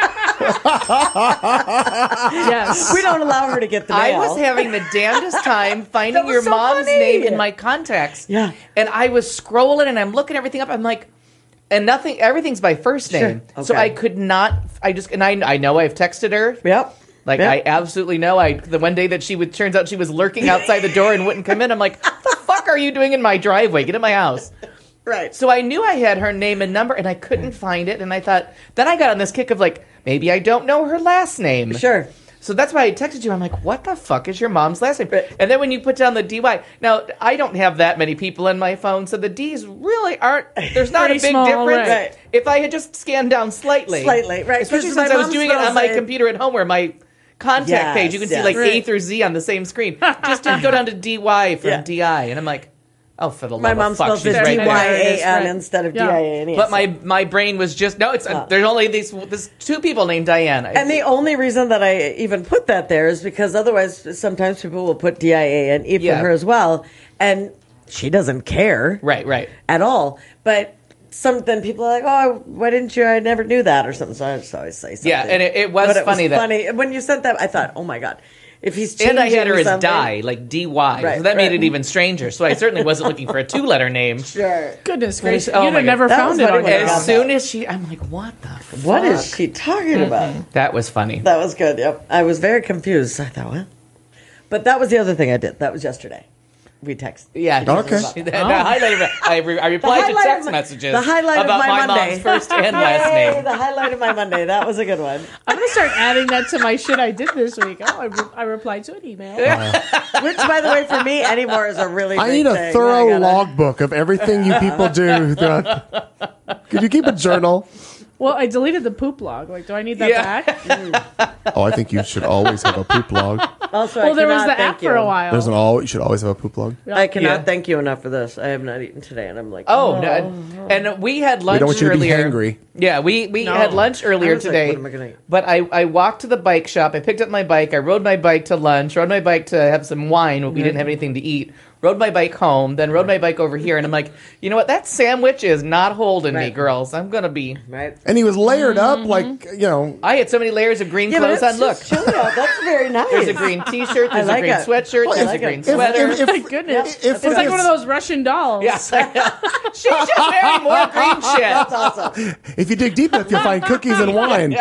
Yes. We don't allow her to get the mail. I was having the damnedest time finding was your so mom's funny. name in my contacts. Yeah. And I was scrolling and I'm looking everything up. I'm like, and nothing, everything's by first name. Sure. So Okay. I could not, I just, and I, I know I've texted her. Yep. Like, Yep. I absolutely know. I The one day that she would, turns out she was lurking outside the door and wouldn't come in. I'm like, what the fuck are you doing in my driveway? Get in my house. Right. So I knew I had her name and number, and I couldn't find it. And I thought, then I got on this kick of like, maybe I don't know her last name. Sure. So that's why I texted you. I'm like, what the fuck is your mom's last name? Right. And then when you put down the D Y, now I don't have that many people in my phone, so the D's really aren't, there's not a Pretty big small, difference. right. If I had just scanned down slightly. Slightly, right. Especially Because since my I was mom doing it on spells my it- computer at home where my contact Yes, page, you can see yes. like A Right. through Z on the same screen. Just didn't go down to D Y from Yeah. D I. And I'm like, oh, for the My love mom of fuck, spells she's it right D there. Y A N Right. instead of D Yeah. I A N E. But my my brain was just no. It's uh, there's only these there's two people named Diane. And the only reason that I even put that there is because otherwise sometimes people will put D I A N E for Yeah. her as well. And she doesn't care right, right. at all. But some then people are like, oh, why didn't you? I never knew that or something. So I just always say something. Yeah, and it- it was But funny that- funny. When you sent that, I thought, oh my God. If he's changing And I had her as something- Die, like D Y. Right, so that made right. it even stranger. So I certainly wasn't looking for a two-letter name. Sure. Goodness gracious. Oh You'd my have God. never That found was it funny on when your I As got own. soon as she, I'm like, what the fuck? What is she talking about? That was funny. That was good. Yep. I was very confused. I thought, what? But that was the other thing I did. That was yesterday. We texted. Yeah. Okay. The, the highlight of it, I, re, I replied to highlight text of my- messages the highlight of about my my, Monday. mom's first and last Yay, name. the highlight of my Monday. That was a good one. I'm going to start adding that to my shit I did this week. Oh, I, re- I replied to an email. Which, by the way, for me anymore is a really. I big need a thing. thorough I gotta- logbook of everything you people do. throughout- Could you keep a journal? Well, I deleted the poop log. Like, do I need that Yeah. back? Oh, I think you should always have a poop log. Also, Well, I there was cannot the thank app you. for a while. There's an all. You should always have a poop log. I cannot Yeah. thank you enough for this. I have not eaten today, and I'm like, Oh, no. And we had lunch don't want you to be earlier. hangry. Yeah, we, we No. had lunch earlier I was like, today. what am I gonna eat? But I, I walked to the bike shop. I picked up my bike. I rode my bike to lunch. Rode my bike to have some wine. But we didn't have anything to eat. Rode my bike home. Then rode my bike over here. And I'm like, you know what? That sandwich is not holding me, Right. girls. I'm gonna be. right. And he was layered up like you know. I had so many layers of green Yeah, but clothes it's on. Look, just chilly out. That's very nice. there's a green T-shirt. There's like a green it. sweatshirt. Well, There's if- a green if- sweater. if- My goodness. If It's like it's- one of those Russian dolls. yeah, she's just wearing more green shit. That's awesome. If you dig deep enough, you'll find cookies and wine.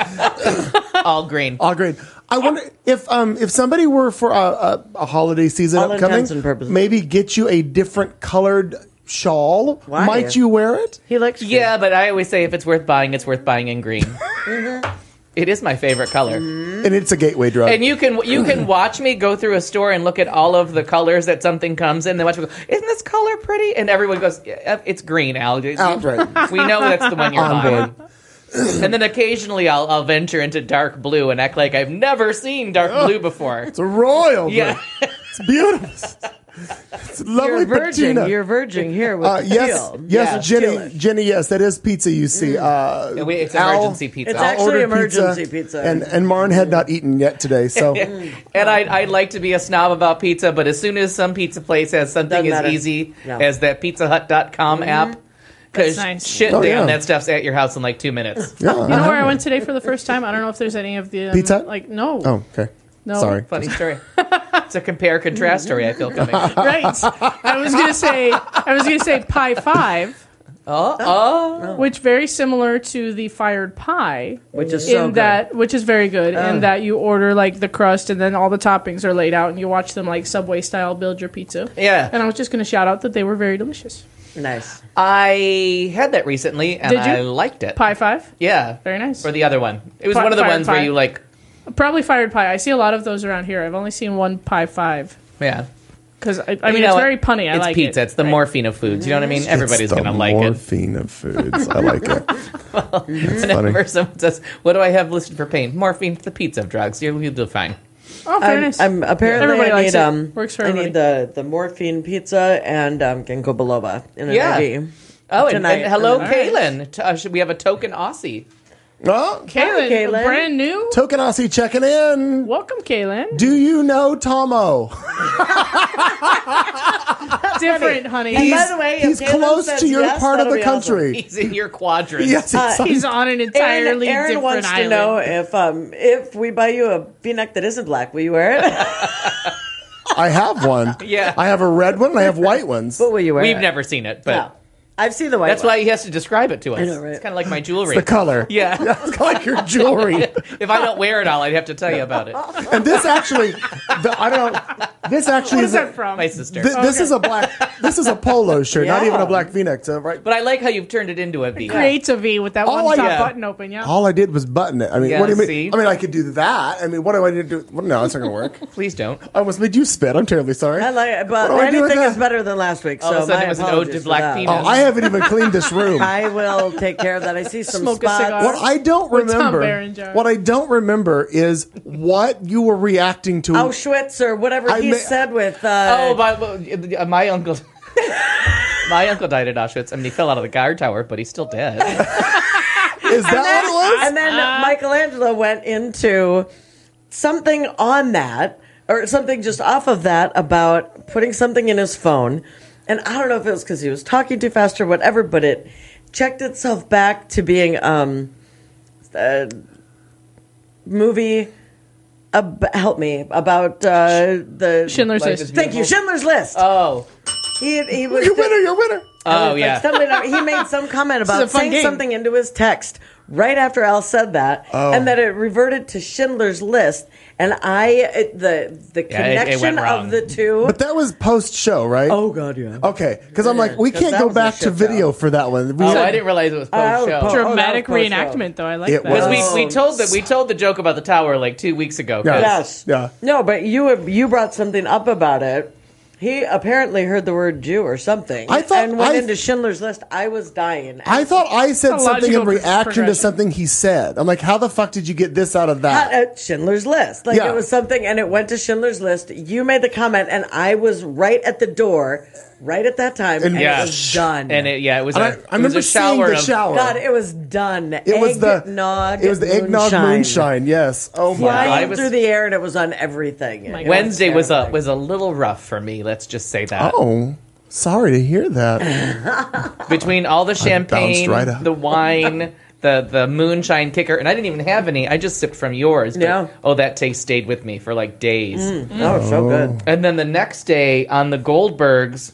All green. All great. I wonder if um if somebody were for a, a, a holiday season All upcoming, intents and purposes. maybe get you a different colored shawl. Why? Might you wear it? He looks. good. Yeah, but I always say if it's worth buying, it's worth buying in green. It is my favorite color. And it's a gateway drug. And you can you can watch me go through a store and look at all of the colors that something comes in. Then watch me go, isn't this color pretty? And everyone goes, yeah, it's green, Al. Outright. We know that's the one you're On buying. And then occasionally I'll, I'll venture into dark blue and act like I've never seen dark blue before. It's a royal. Yeah. It's beautiful. It's lovely You're virgin. patina. You're virgin here with Uh, the yes, teal. yes, Yeah. Jenny, Tealish. Jenny, yes, that is pizza. You see, uh, Yeah, we- it's Al- emergency pizza. It's Al actually ordered emergency pizza. and and Marn had not eaten yet today. So And I, I like to be a snob about pizza, but as soon as some pizza place has something Doesn't as matter. easy Yeah. as that pizza hut dot com app, because That's nice. shit, Oh, damn, yeah. that stuff's at your house in like two minutes. yeah, You know where I went today for the first time? I don't know if there's any of the um, Pizza Hut? Like no, Oh, okay. no. Sorry. Funny story. It's a compare contrast story I feel coming. Right. I was gonna say I was gonna say Pie Five, Oh, oh. which very similar to the Fired Pie, Which is in so good. that which is very good. In that you order like the crust and then all the toppings are laid out and you watch them like Subway style build your pizza. Yeah. And I was just gonna shout out that they were very delicious. Nice. I had that recently and Did you? I liked it. Pie Five, Yeah. very nice. Or the other one. It was Fi- one of the Fired ones where Pie. you like, Probably Fired Pie. I see a lot of those around here. I've only seen one Pie Five yeah. because I, I mean You it's know, very punny. I it's like pizza. it. It's the Right. morphine of foods. You know what I mean? Everybody's It's the going to like it. morphine of foods. I like it. It's funny. Whenever someone says, what do I have listed for pain? Morphine, the pizza of drugs. You'll, you'll do fine. Oh, very I'm, nice. I'm apparently Everybody I likes need it. um Works for I need the the morphine pizza and um ginkgo biloba in an Yeah. I V. Oh, and, Tonight. and hello, All right. Kaylin. T- uh, should we have a token Aussie? Oh, Kaylin, Kaylin. brand new. Tokenasi checking in. Welcome, Kaylin. Do you know Tomo? Different, honey. And by He's, the way, if He's Kaylin close says to your yes, part of that'll the be awesome. country. He's in your quadrant. Yes, uh, it's- he's on an Aaron, entirely Aaron different wants island. to know if um if we buy you a V-neck that isn't black, will you wear it? I have one. Yeah. I have a red one and I have white ones. But will you wear We've it? never seen it, but No. I've seen the white that's one. why he has to describe it to us. know, right? It's kind of like my jewelry. The color. Yeah. It's kind of like your jewelry. If I don't wear it all, I'd have to tell you about it. And this actually, the, I don't know. This actually What is is a, that from? My sister. thi- this is a black. This is a polo shirt, not Yeah. even a black V-neck. So right. But I like how you've turned it into a V. Creates a V with that All one I- top Yeah. button open, yeah. All I did was button it. I mean, Yeah, what do you mean? see? I mean, I could do that. I mean, what do I need to do? Well, no, it's not going to work. Please don't. I almost made you spit. I'm terribly sorry. I like it, but What do I do with anything that? is better than last week. All of so a sudden my it was an ode apologies to for black that. penis. Oh, I haven't even cleaned this room. I will take care of that. I see some Smoke a spots. cigar. What I don't With Tom remember, Berenger. what I don't remember is what you were reacting to. Auschwitz or whatever I he ma- said with. Uh, Oh, my, uh, my uncle. My uncle died at Auschwitz. I mean, he fell out of the guard tower, but he's still dead. Is that what it was? And then Michelangelo went into something on that, or something just off of that, about putting something in his phone. And I don't know if it was because he was talking too fast or whatever, but it checked itself back to being um, a movie. Ab- help me about uh, the Schindler's Life List. is Thank you, Schindler's List. Oh. he he was. Your winner, your winner. Oh, Like yeah. something, he made some comment is a about fun saying game. something into his text right after Al said that, Oh. and that it reverted to Schindler's List. And I, it, the the Yeah, it- it connection went wrong. of the two. But that was post show, right? Oh God, yeah. Okay, because I'm like, we 'Cause can't that go was a back to shit video show. for that one. We Oh, had- I didn't realize it was post show. Oh, Dramatic that was post-show. reenactment, though. I like It that. was. Because we, we told that we told the joke about the tower like two weeks ago. 'cause- Yeah. Yes. Yeah. No, but you you brought something up about it. He apparently heard the word Jew or something. I thought- and went I- into Schindler's List. I was dying. I thought I said A something in logical reaction to progression. something he said. I'm like, how the fuck did you get this out of that? At Schindler's List. Like Yeah. it was something, and it went to Schindler's List. You made the comment, and I was right at the door, right at that time, and, And- Yeah. it was done. And it, yeah, it was And a, I, I it was remember a seeing shower the of shower. God, it was done. it was the eggnog. It was the eggnog moonshine. Yes. Oh my. Flying I was- through the air, and it was on everything. My It God. Wednesday was a terrifying. was a little rough for me. Let's just say that. Oh, sorry to hear that. Between all the champagne, right up. the wine, the the moonshine kicker, and I didn't even have any. I just sipped from yours. But, Yeah. Oh, that taste stayed with me for like days. Oh, so good. And then the next day on the Goldbergs,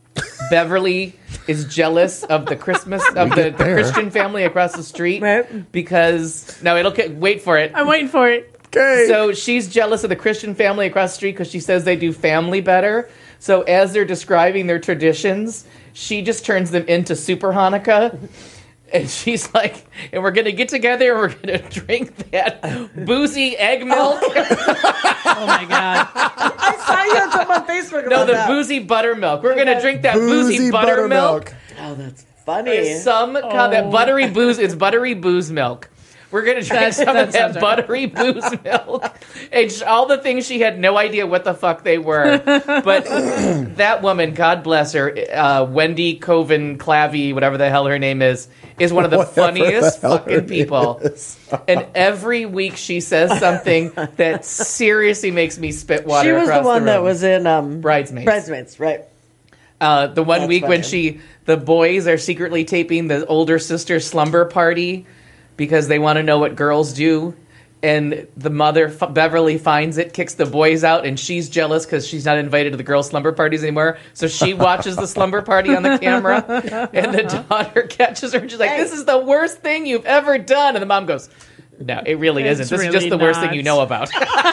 Beverly is jealous of the Christmas of the, the get there. Christian family across the street Right. because no, it'll get, wait for it. I'm waiting for it. Okay. So she's jealous of the Christian family across the street because she says they do family better. So as they're describing their traditions, she just turns them into Super Hanukkah. And she's like, and we're going to get together and we're going to drink that boozy egg milk. Oh, my God. I saw you on something on Facebook about No, the that. boozy buttermilk. We're going to drink that boozy, Boozy buttermilk. Oh, that's funny. There's some kind that buttery booze. It's buttery booze milk. We're gonna drink That- some that of sounds that right. buttery booze milk. And sh- all the things she had no idea what the fuck they were. But that woman, God bless her, uh, Wendy Coven Clavey, whatever the hell her name is, is one of the Whatever funniest the hell her fucking name people. is. And every week she says something that seriously makes me spit water She was across the one the that room. was in um, Bridesmaids. Bridesmaids, right? Uh, the one That's week when funny. she, the boys are secretly taping the older sister's slumber party because they want to know what girls do. And the mother, F- Beverly, finds it, kicks the boys out, and she's jealous because she's not invited to the girls' slumber parties anymore. So she watches the slumber party on the camera, and the daughter catches her, and she's like, this is the worst thing you've ever done. And the mom goes, no, it really It's isn't. This really is just the worst thing not. you know about.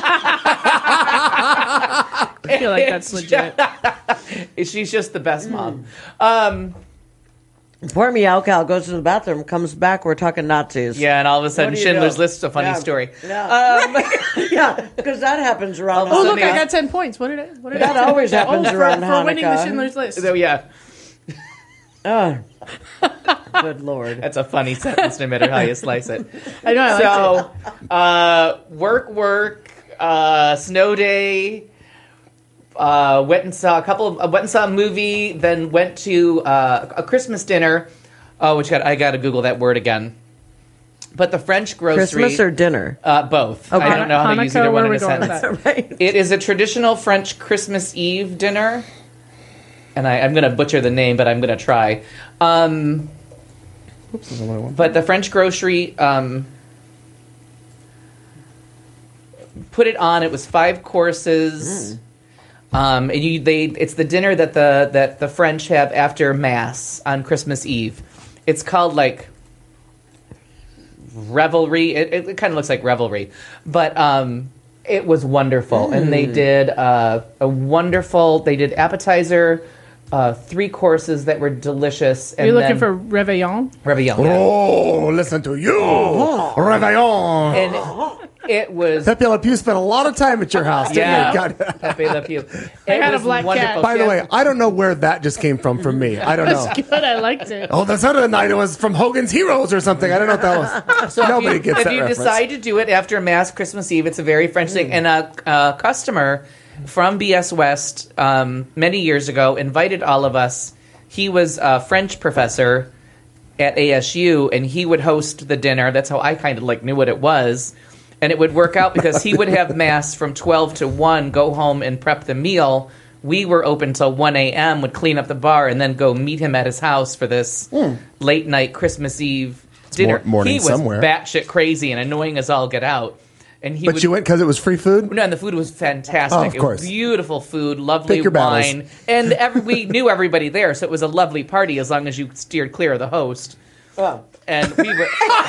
I feel like that's legit. She's just the best mom. Um, Poor Meow Cow goes to the bathroom, comes back, we're talking Nazis. yeah, and all of a sudden, What do you Schindler's do? List is a funny Yeah. story. Yeah, Um, yeah, because that happens around. Oh, So look, the- I got ten points. What did I? What did That I? always happens oh, for, around for winning the Hanukkah. Schindler's List. so yeah, Oh, good lord. that's a funny sentence no matter how you slice it. I know. I liked it. So, uh, work, work, uh, snow day. Uh, went and saw a couple of uh, went and saw a movie. Then went to uh, a Christmas dinner. Oh, which got I got to Google that word again. But the French grocery... Christmas or dinner? Uh, both. Okay. I don't know how to use either Hanukkah, one where in a are we going with sentence. that? Right. It is a traditional French Christmas Eve dinner. And I, I'm going to butcher the name, but I'm going to try. Um, Oops, there's another one. but the French grocery um, put it on. It was five courses. Um, and you, they, it's the dinner that the that the French have after Mass on Christmas Eve. It's called like revelry. It, it, it kind of looks like revelry, but um, it was wonderful. And they did uh, a wonderful. They did appetizer, uh, three courses that were delicious. And You're looking then for Réveillon? Réveillon. yeah. Oh, listen to you, Réveillon. And it was Pepe Le Pew spent a lot of time at your house, didn't Yeah. he? God. Pepe Le Pew. I It had a was black cat. wonderful. By the She way, had- I don't know where that just came from from me. I don't know. Good, I liked it. Oh, that's other night it was from Hogan's Heroes or something. I don't know what that was. So Nobody if you, gets if that you reference. decide to do it after Mass Christmas Eve, it's a very French thing. And a, a customer from B S West um, many years ago invited all of us. He was a French professor at A S U, and he would host the dinner. That's how I kind of like knew what it was. And it would work out because he would have Mass from twelve to one, go home and prep the meal. We were open till one a.m., would clean up the bar, and then go meet him at his house for this late night Christmas Eve dinner. mor- morning he was somewhere. batshit crazy and annoying as all get out. And he But would, you went because it was free food? no, and the food was fantastic. Oh, of It course. was beautiful food, lovely Pick your battles. wine, and every, we knew everybody there, so it was a lovely party as long as you steered clear of the host. Oh. And we were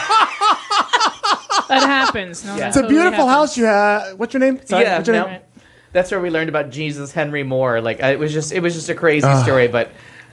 That happens. No, Yeah. that It's a totally beautiful happens. house you have. What's your name? Sorry, yeah, what's your no, name? that's where we learned about Jesus Henry Moore. Like I, it was just it was just a crazy story, but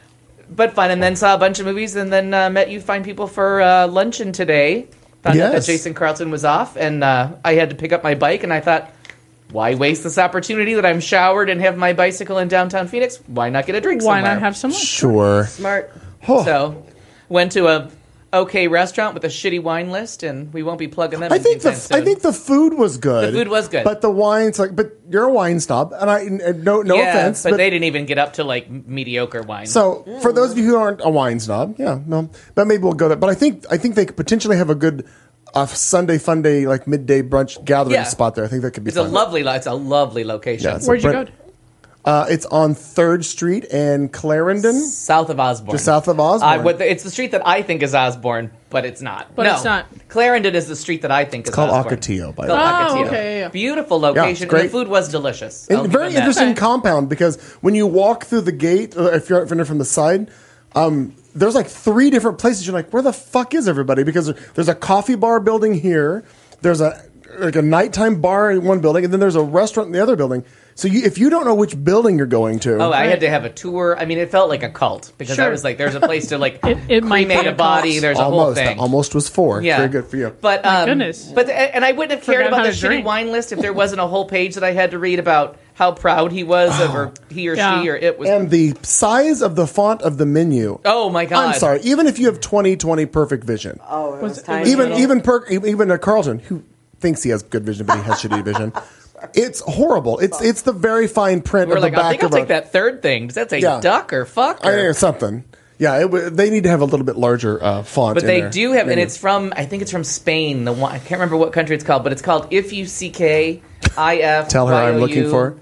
but fun. And then saw a bunch of movies, and then uh, met you fine people for uh, luncheon today. Found out that Yes. Jason Carlton was off, and uh, I had to pick up my bike, and I thought, why waste this opportunity that I'm showered and have my bicycle in downtown Phoenix? Why not get a drink Why somewhere? not have some lunch? Sure. Smart. Oh. So, went to a okay restaurant with a shitty wine list, and we won't be plugging them. I in think the anytime I think the food was good. The food was good. but the wine's like. But you're a wine snob, and I and no no yeah, offense, but, but, they didn't even get up to like mediocre wine. so for those of you who aren't a wine snob, yeah, no, but maybe we'll go there. But I think I think they could potentially have a good uh, Sunday fun day like midday brunch gathering Yeah. spot there. I think that could be. it's a fun. lovely, lo- it's a lovely location. Yeah, it's Where'd you Brent- go? Uh, it's on Third Street and Clarendon. South of Osborne. Just south of Osborne. Uh, what the, it's the street that I think is Osborne, but it's not. But no, it's not. Clarendon is the street that I think is called Osborne. Ocotillo, by It's the called way. Oh, Ocotillo. okay, yeah, yeah. Beautiful Yeah, location. it's and great. the food was delicious. And I'll give very them that. interesting Okay. compound because when you walk through the gate, uh, if you're if you're from the side, um, there's like three different places. You're like, where the fuck is everybody? Because there's a coffee bar building here, there's a like a nighttime bar in one building, and then there's a restaurant in the other building. So you, if you don't know which building you're going to, Oh, I Right. had to have a tour. I mean, it felt like a cult because I Sure. was like, there's a place to like It- it might cremate be a a body. cult. There's a whole almost thing. almost was four. Yeah, Very good for you. But um, goodness. But and I wouldn't have cared Forgot about how the to shitty drink. wine list if there wasn't a whole page that I had to read about how proud he was of, or he or Yeah. she or it was. And the size of the font of the menu. oh my god! I'm sorry. Even if you have twenty twenty perfect vision, Oh, it was, Was it- tiny. even little. even per, even a Carlton who thinks he has good vision but he has shitty vision, it's horrible. It's it's the very fine print We're of like, the back I think I'll of a, take that third thing. Does that say Yeah. duck or fuck? I Or? or something. Yeah, it, w- they need to have a little bit larger uh, font. But in they their do have, and menu. it's from I think it's from Spain. The one I can't remember what country it's called, but it's called If You C K I F. Tell her I'm looking for.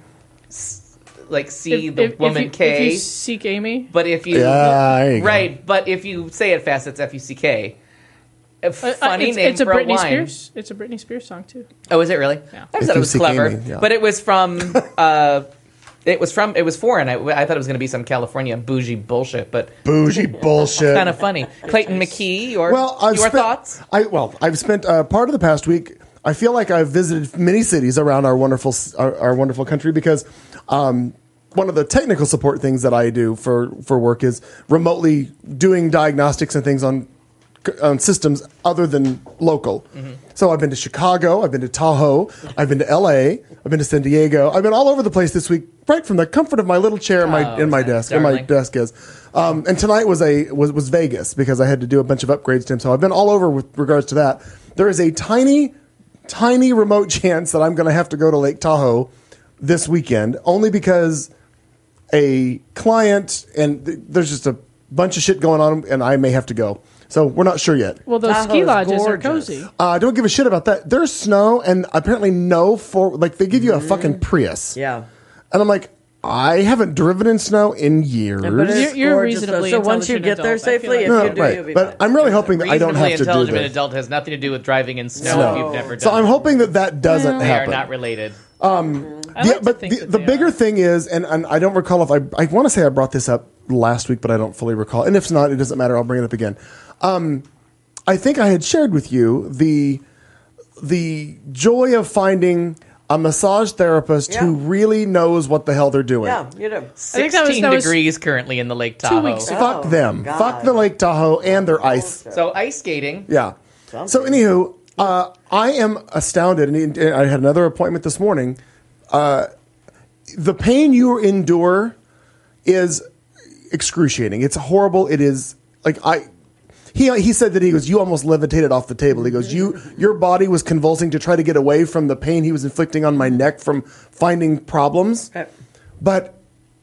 like see If- the if- if woman you- K. If you seek Amy. But if you Yeah, there you go. right, but if you say it fast, it's F U C K. A Uh, uh, funny it's, name it's a for Britney a wine. Spears. It's a Britney Spears song too. Oh, is it really? Yeah. I If thought it You was Seek clever, Amy, yeah. but it was from. Uh, it was from. It was foreign. I, I thought it was going to be some California bougie bullshit, but bougie bullshit. kind of funny. Clayton McKee, your Well, I've your spent, thoughts? I well, I've spent uh, part of the past week. I feel like I've visited many cities around our wonderful our, our wonderful country because um, one of the technical support things that I do for for work is remotely doing diagnostics and things on on systems other than local. Mm-hmm. So I've been to Chicago, I've been to Tahoe, I've been to L A, I've been to San Diego. I've been all over the place this week, right from the comfort of my little chair in my Oh, in my nice, desk. Where my darling. desk is. Um, and tonight was a was, was Vegas because I had to do a bunch of upgrades to him. So I've been all over with regards to that. There is a tiny, tiny remote chance that I'm going to have to go to Lake Tahoe this weekend, only because a client and th- there's just a bunch of shit going on, and I may have to go. So we're not sure yet. Well, those Tahoe ski is lodges gorgeous. are cozy. Uh, don't give a shit about that. There's snow and apparently no for like they give you a fucking Prius. Yeah. And I'm like, I haven't driven in snow in years. But it's You're- you're gorgeous, reasonably though. So once you intelligent get there adult. I feel safely, like- if No, you do, right. you'll be But fine. I'm really hoping that I don't Reasonably have to do intelligent this. adult has nothing to do with driving in snow No. if you've never done So I'm it. hoping that that doesn't They happen. are not related. I The- like to but think the, that the they bigger are. thing is, and, and I don't recall if I, I want to say I brought this up last week, but I don't fully recall. And if not, it doesn't matter. I'll bring it up again. Um, I think I had shared with you the the joy of finding a massage therapist Yeah. who really knows what the hell they're doing. Yeah, you do. think that was- sixteen that was degrees currently in the Lake Tahoe. weeks ago. Fuck Oh, them. God. Fuck the Lake Tahoe and their ice. So ice skating. Yeah. So, anywho, uh, I am astounded. And I had another appointment this morning. Uh, the pain you endure is excruciating. It's horrible. It is like I. He he said that he goes, you almost levitated off the table. He goes, you your body was convulsing to try to get away from the pain he was inflicting on my neck from finding problems. Okay. But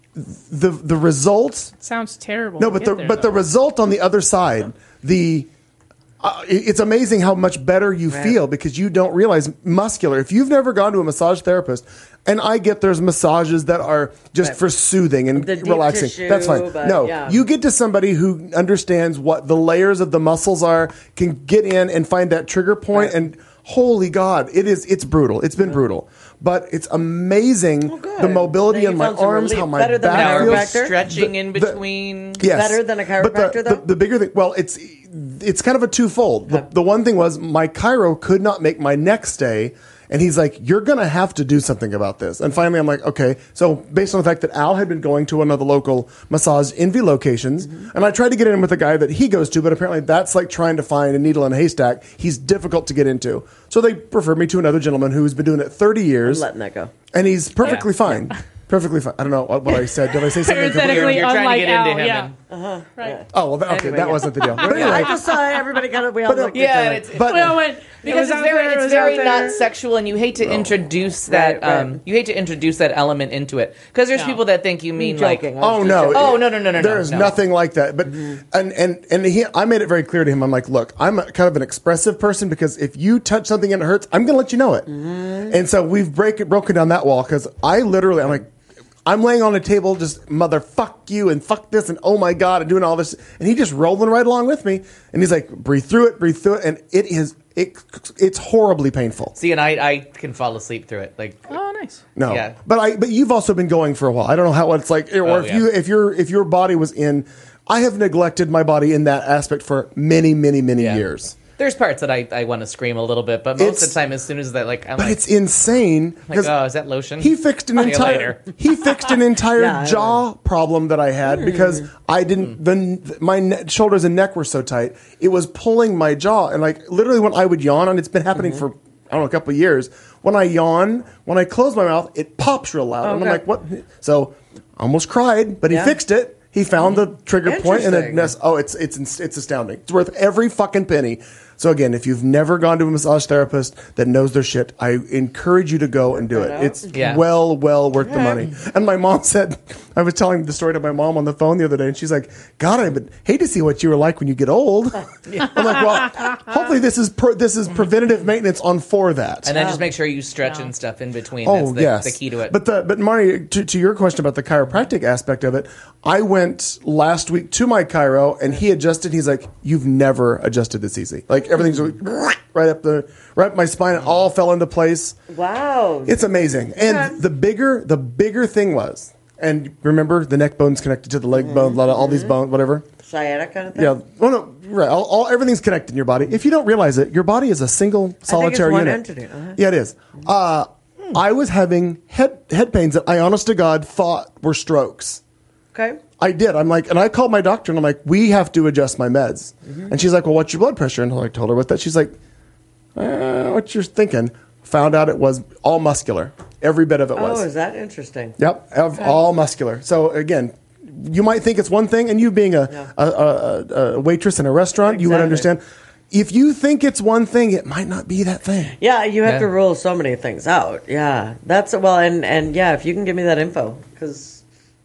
the the results. Sounds terrible. No, to but get the there, but the though. result on the other side, the uh, it- it's amazing how much better you feel because you don't realize muscular. If you've never gone to a massage therapist, and I get there's massages that are just Right. for soothing and The deep relaxing. tissue, That's fine. but No, yeah. you get to somebody who understands what the layers of the muscles are, can get in and find that trigger point, Right. and holy God, it is it's brutal. It's been brutal. But it's amazing Oh, good. the mobility Now in you my found some arms, relief. how my Better than back a Now, are feels. we chiropractor? stretching in The- the- between? Yes. Better than a But the- chiropractor, the, though? The, bigger thing, well, it's it's kind of a twofold. The, the one thing was my chiro could not make my neck stay, and he's like, "You're going to have to do something about this." And finally, I'm like, "Okay." So based on the fact that Al had been going to another local massage Envy locations, Mm-hmm. and I tried to get in with a guy that he goes to, but apparently that's like trying to find a needle in a haystack. He's difficult to get into. So they referred me to another gentleman who's been doing it thirty years, I'm letting that go. and he's perfectly fine. Perfectly fine. I don't know what, what I said. Did I say something? completely- Parenthetically, You're trying to unlike get into Al, him yeah. and- Right. Oh, well, that, okay, Anyway, that yeah. wasn't the deal. But Yeah, I anyway, just saw everybody kind of we all But, uh, looked at each Yeah, other. and it's, but We all went because it it's was very, out there, it it's was very out not there. sexual, and you hate to introduce that. Right, right. Um, you hate to introduce that element into it because there's No. people that think you mean like. joking. Oh no! Oh, no, no, no, no, no, There's no. nothing like that. But and and and he, I made it very clear to him. I'm like, look, I'm a, kind of an expressive person because if you touch something and it hurts, I'm going to let you know it. And so we've break broken down that wall because I literally, I'm like, I'm laying on a table, just motherfuck you and fuck this and oh my God, and doing all this, and he just rolling right along with me. And he's like, breathe through it, breathe through it, and it is it it's horribly painful. See, and I, I can fall asleep through it. Like, Oh, nice. No, Yeah. but I but you've also been going for a while. I don't know how it's like, or Oh, if yeah. you if your if your body was in. I have neglected my body in that aspect for many, many, many Yeah. years. there's parts that I, I want to scream a little bit, but most It's- of the time, as soon as that, like, I'm But like, it's insane like, because oh, is that lotion? he fixed an See you entire later. he fixed an entire Yeah, I know. jaw problem that I had because I didn't the my ne- shoulders and neck were so tight it was pulling my jaw, and like literally when I would yawn, and it's been happening for I don't know a couple of years, when I yawn, when I close my mouth, it pops real loud, and I'm Okay. like, what? So I almost cried, but he Yeah. fixed it. He found the trigger point, and it, Interesting. oh, it's it's it's astounding. It's worth every fucking penny. So again, if you've never gone to a massage therapist that knows their shit, I encourage you to go and do it. that out. It's Yeah. well, well worth the money. And my mom said, I was telling the story to my mom on the phone the other day, and she's like, "God, I would hate to see what you were like when you get old." I'm like, well, hopefully this is per, this is preventative maintenance on for that. and then just make sure you stretch and stuff in between. Oh That's the, yes, the key to it. But the but Marty, to, to your question about the chiropractic aspect of it, I went last week to my chiro and he adjusted. He's like, "You've never adjusted this easy. Like everything's right up the right up my spine. It all fell into place. Wow. It's amazing." And the bigger the bigger thing was, and remember the neck bone's connected to the leg bone, a lot of all these bones, whatever. Sciatic kind of thing? Yeah. Oh no. Right. All, all everything's connected in your body. If you don't realize it, your body is a single solitary one unit. entity. Uh-huh. Yeah, it is. Uh, I was having head head pains that I, honest to God, thought were strokes. Okay. I did. I'm like, and I called my doctor and I'm like, we have to adjust my meds. And she's like, well, what's your blood pressure? And I told her what that. She's like, uh, what you're thinking? Found out it was all muscular. Every bit of it was. Oh, is that interesting? Yep, of all muscular. So again, you might think it's one thing, and you being a, Yeah. a, a, a waitress in a restaurant, you would Exactly. understand. If you think it's one thing, it might not be that thing. Yeah, you have Yeah. to rule so many things out. Yeah, that's well, and and yeah, if you can give me that info, because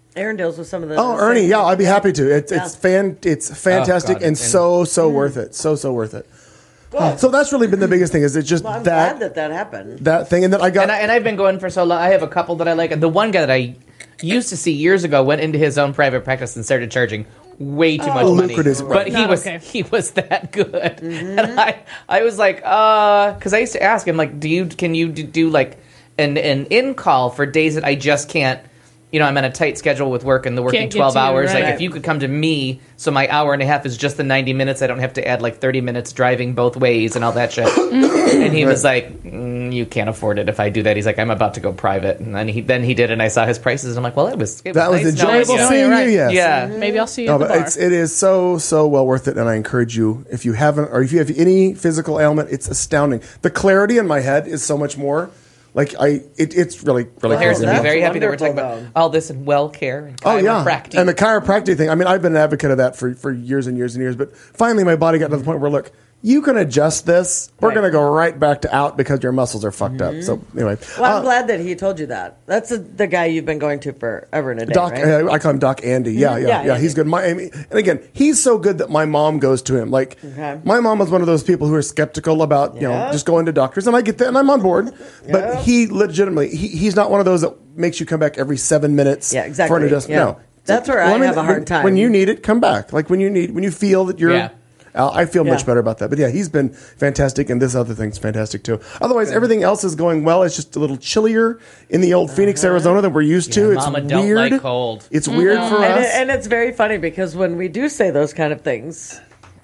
Aaron deals with some of the. Oh, same Ernie, yeah, things. I'd be happy to. It's it's Yeah. fan, it's fantastic God, and and- so so worth it. So so worth it. So that's really been the biggest thing. Is it just Well, I'm that, glad that that happened. that thing, and then I got And, I, and I've been going for so long. I have a couple that I like. And the one guy that I used to see years ago went into his own private practice and started charging way too much money. Lucrative. But he Not was okay. he was that good, and I I was like, uh, because I used to ask him like, do you can you do, do like an an in call for days that I just can't. You know, I'm on a tight schedule with work and the working Can't get twelve to you, hours. Like, right. if you could come to me, so my hour and a half is just the ninety minutes. I don't have to add like thirty minutes driving both ways and all that shit. And he was like, mm, "You can't afford it if I do that." He's like, "I'm about to go private." And then he then he did, and I saw his prices. And I'm like, "Well, it was it that was nice knowing enjoyable you." you. seeing Right. you. Yes. Yeah, Maybe I'll see you No, at the but bar. it's it is so so well worth it, and I encourage you if you haven't or if you have any physical ailment, it's astounding. The clarity in my head is so much more. Like I, it, it's really really. Harris crazy. would be that's very happy that we're talking wonderful, about all this and well care and Oh yeah, chiropractic. and the chiropractic thing. I mean, I've been an advocate of that for, for years and years and years. But finally, my body got to the point where, look, you can adjust this. We're Right. going to go right back to out because your muscles are fucked up. So anyway, Well, I'm uh, glad that he told you that. That's a, the guy you've been going to forever and a day, Doc, right? uh, I call him Doc Andy. Yeah, yeah, yeah. Yeah, He's Andy. good. My, I mean, and again, he's so good that my mom goes to him. Like, Okay. my mom was one of those people who are skeptical about you know Yeah. just going to doctors, and I get that, and I'm on board. But he legitimately, he, he's not one of those that makes you come back every seven minutes. Yeah, exactly. For an adjustment. Yeah. No, That's where Well, I mean, have a hard when- time. When you need it, come back. Like when you need, when you feel that you're. Yeah. Uh, I feel much Yeah. better about that. But yeah, he's been fantastic, and this other thing's fantastic too. Otherwise, everything else is going well. It's just a little chillier in the old Phoenix, Arizona than we're used to. Yeah, It's Mama don't weird. like cold. It's weird for and, us. it, and it's very funny because when we do say those kind of things,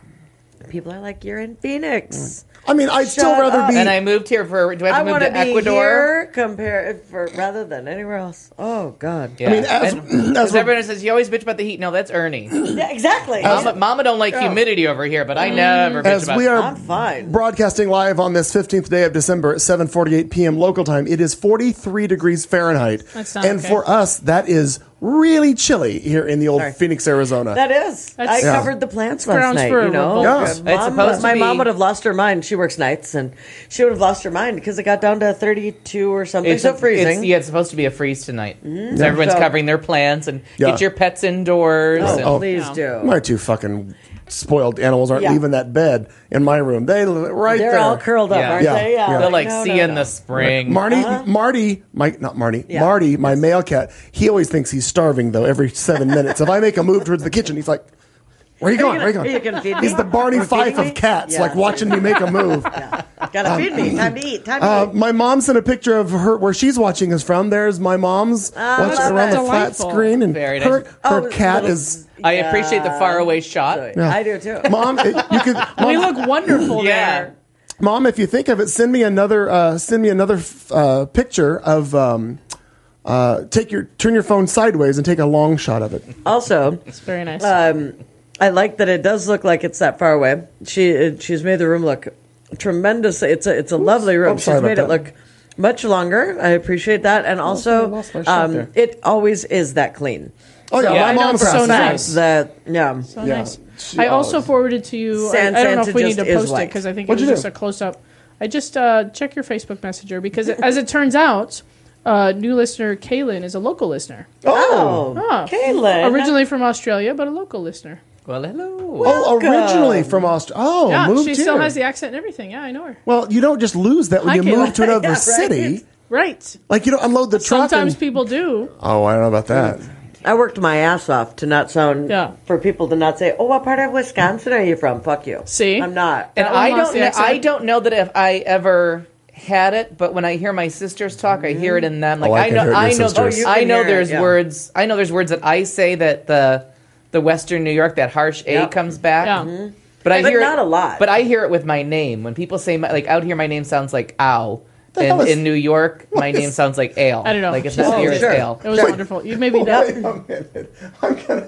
people are like, "You're in Phoenix." I mean, I'd still Shut rather up. be. and I moved here for. Do I I have to move want to to be Ecuador? here compared for rather than anywhere else. Oh God. Yeah. I mean, as- And- as 'cause we're- everyone says you always bitch about the heat. No, that's Ernie. Yeah, exactly. Mama, Mama don't like humidity over here, but I never bitch As about we are I'm fine. broadcasting live on this fifteenth day of December at seven forty-eight p.m. local time, it is forty-three degrees Fahrenheit. That's not and okay. for us, that is really chilly here in the old Sorry. Phoenix, Arizona. That is. That's- I Yeah. covered the plants last grounds night. for a You know, revolt. Yeah. It's Mom- supposed to my be- mom would have lost her mind. She works nights, and she would have lost her mind because it got down to thirty-two or something. It's so a- freezing. It's, yeah, it's supposed to be a freeze tonight. So everyone's So- covering their plants and Yeah. get your pets indoors. oh, and, Oh. please No. do. My two fucking spoiled animals aren't Yeah. leaving that bed in my room. They li- right They're there. all curled up, Yeah. aren't Yeah. they? Yeah. They'll like no, see no, you in no. the spring. Marty, Marty, my not Marty, Yeah. Marty, my male cat. He always thinks he's starving though. Every seven minutes, if I make a move towards the kitchen, he's like, "Where are you going? Are Where you are you gonna- going?" are you gonna feed me? He's the Barney Are you feeding Fife me? of cats, Yeah. like watching me make a move. Gotta feed me. Time to eat. Time to Uh, eat. my mom sent a picture of her where she's watching us from. There's my mom's watching love around it. the flat Delightful. screen, and Very her nice. her Oh, cat little- is. I appreciate the faraway shot. So, I do too. Mom, it, you could. We Mom, look wonderful Yeah. there. Mom, if you think of it, send me another. Uh, send me another uh, picture of. Um, uh, take your turn your phone sideways and take a long shot of it. Also, It's very nice. um, I like that it does look like it's that far away. She it, she's made the room look tremendous. It's a it's a lovely room. Oh, sorry she's made about it that. look much longer. I appreciate that, and I also lost my shot um, there. it always is that clean. Oh yeah, Yeah, my I know, mom's it's so house. nice. That yeah. so yeah. nice. She I also always- forwarded to you. I, San I don't know Santa if we need just to is post it white. because I think What'd it you was do? just a close up. I just uh, check your Facebook Messenger because, it, as it turns out, uh, new listener Kaylin is a local listener. Oh, Ah. Kaylin. Originally from Australia, but a local listener. Well, hello. Oh, originally from Australia. Oh, yeah, moved she here. still has the accent and everything. Yeah, I know her. Well, you don't just lose that when Hi, you Kayla. move to another Yeah, right. city. Right. Like you don't unload the truck. Sometimes and- people do. Oh, I don't know about that. I worked my ass off to not sound Yeah. for people to not say, "Oh, what part of Wisconsin are you from?" Fuck you. See? I'm not. And That one I lost don't. the Know, accent. I don't know that if I ever had it, but when I hear my sisters talk, I hear it in them. Like Oh, I I can know, hear it in I your know, sisters. Oh, you I can know. hear it, There's yeah. words. I know there's words that I say that the the Western New York, that harsh A Yep. comes back. Yeah. But I But hear not it, a lot. But I hear it with my name. When people say my, like out here, my name sounds like ow. hell And is- in New York, my is- nale sounds like ale. I don't know. Like it's not Oh, here, it's sure. ale. It was wonderful. You made me Wait dumb. a minute. I'm gonna.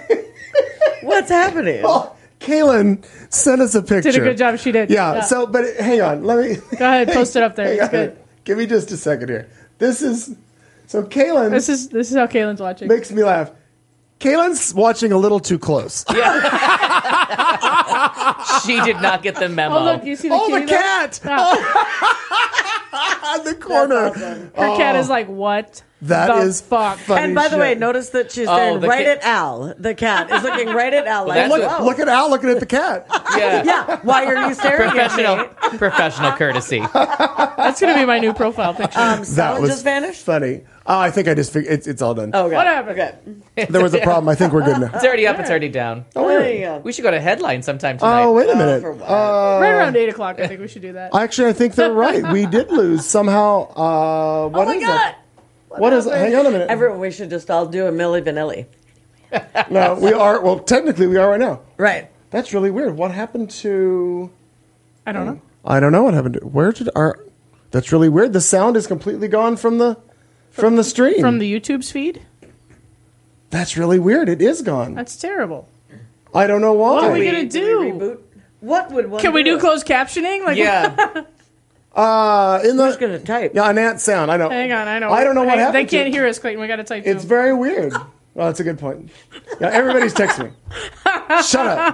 What's happening? Oh, Kaylin sent us a picture. Did a good job. She did. Yeah. Yeah. So, but hang on. Let me. Go ahead, post it up there. Hang It's on. good. Give me just a second here. This is. So Kaylin This is this is how Kaylin's watching. makes me laugh. Kaylin's watching a little too close. She did not get the memo. Oh look, you see the Oh, the kitty there? cat! Yeah. In the corner. That's awesome. Her cat is like, what? That The is fuck. funny And by the shit. way, notice that she's Oh, staring the right cat- at Al. The cat is looking right at Al. Like, that's Look, a- whoa. look at Al looking at the cat. Yeah. Yeah, why are you staring at Professional, me? professional courtesy. That's going to be my new profile picture. Um, That salad was just vanished? funny. Oh, I think I just figured it's, it's all done. Oh, okay. Whatever. Okay. There was a problem. I think we're good now. It's already up. It's already down. There you go. We should go to Headline sometime tonight. Oh, wait a Oh, minute. for what? Uh, right around eight o'clock, I think we should do that. actually, I think they're right. We did lose somehow. Uh, what Oh my is God. it? What is it? Hang on a minute. Everyone, we should just all do a Milli Vanilli. No, we are. Well, technically, we are right now. Right. That's really weird. What happened to? I don't know. I don't know what happened to. Where did our? That's really weird. The sound is completely gone from the from the stream. From the YouTube's feed? That's really weird. It is gone. That's terrible. I don't know why. What are we We- gonna do we do? reboot? What would one Can we do it? closed captioning? Like, Yeah. Uh, in the Who's going to type? yeah, an ant sound. I know. hang on, I know. I don't know what Hang- happened. They to can't it. hear us, Clayton. We got to type to It's them. very weird. Oh, that's a good point. Yeah, everybody's texting me. Shut up.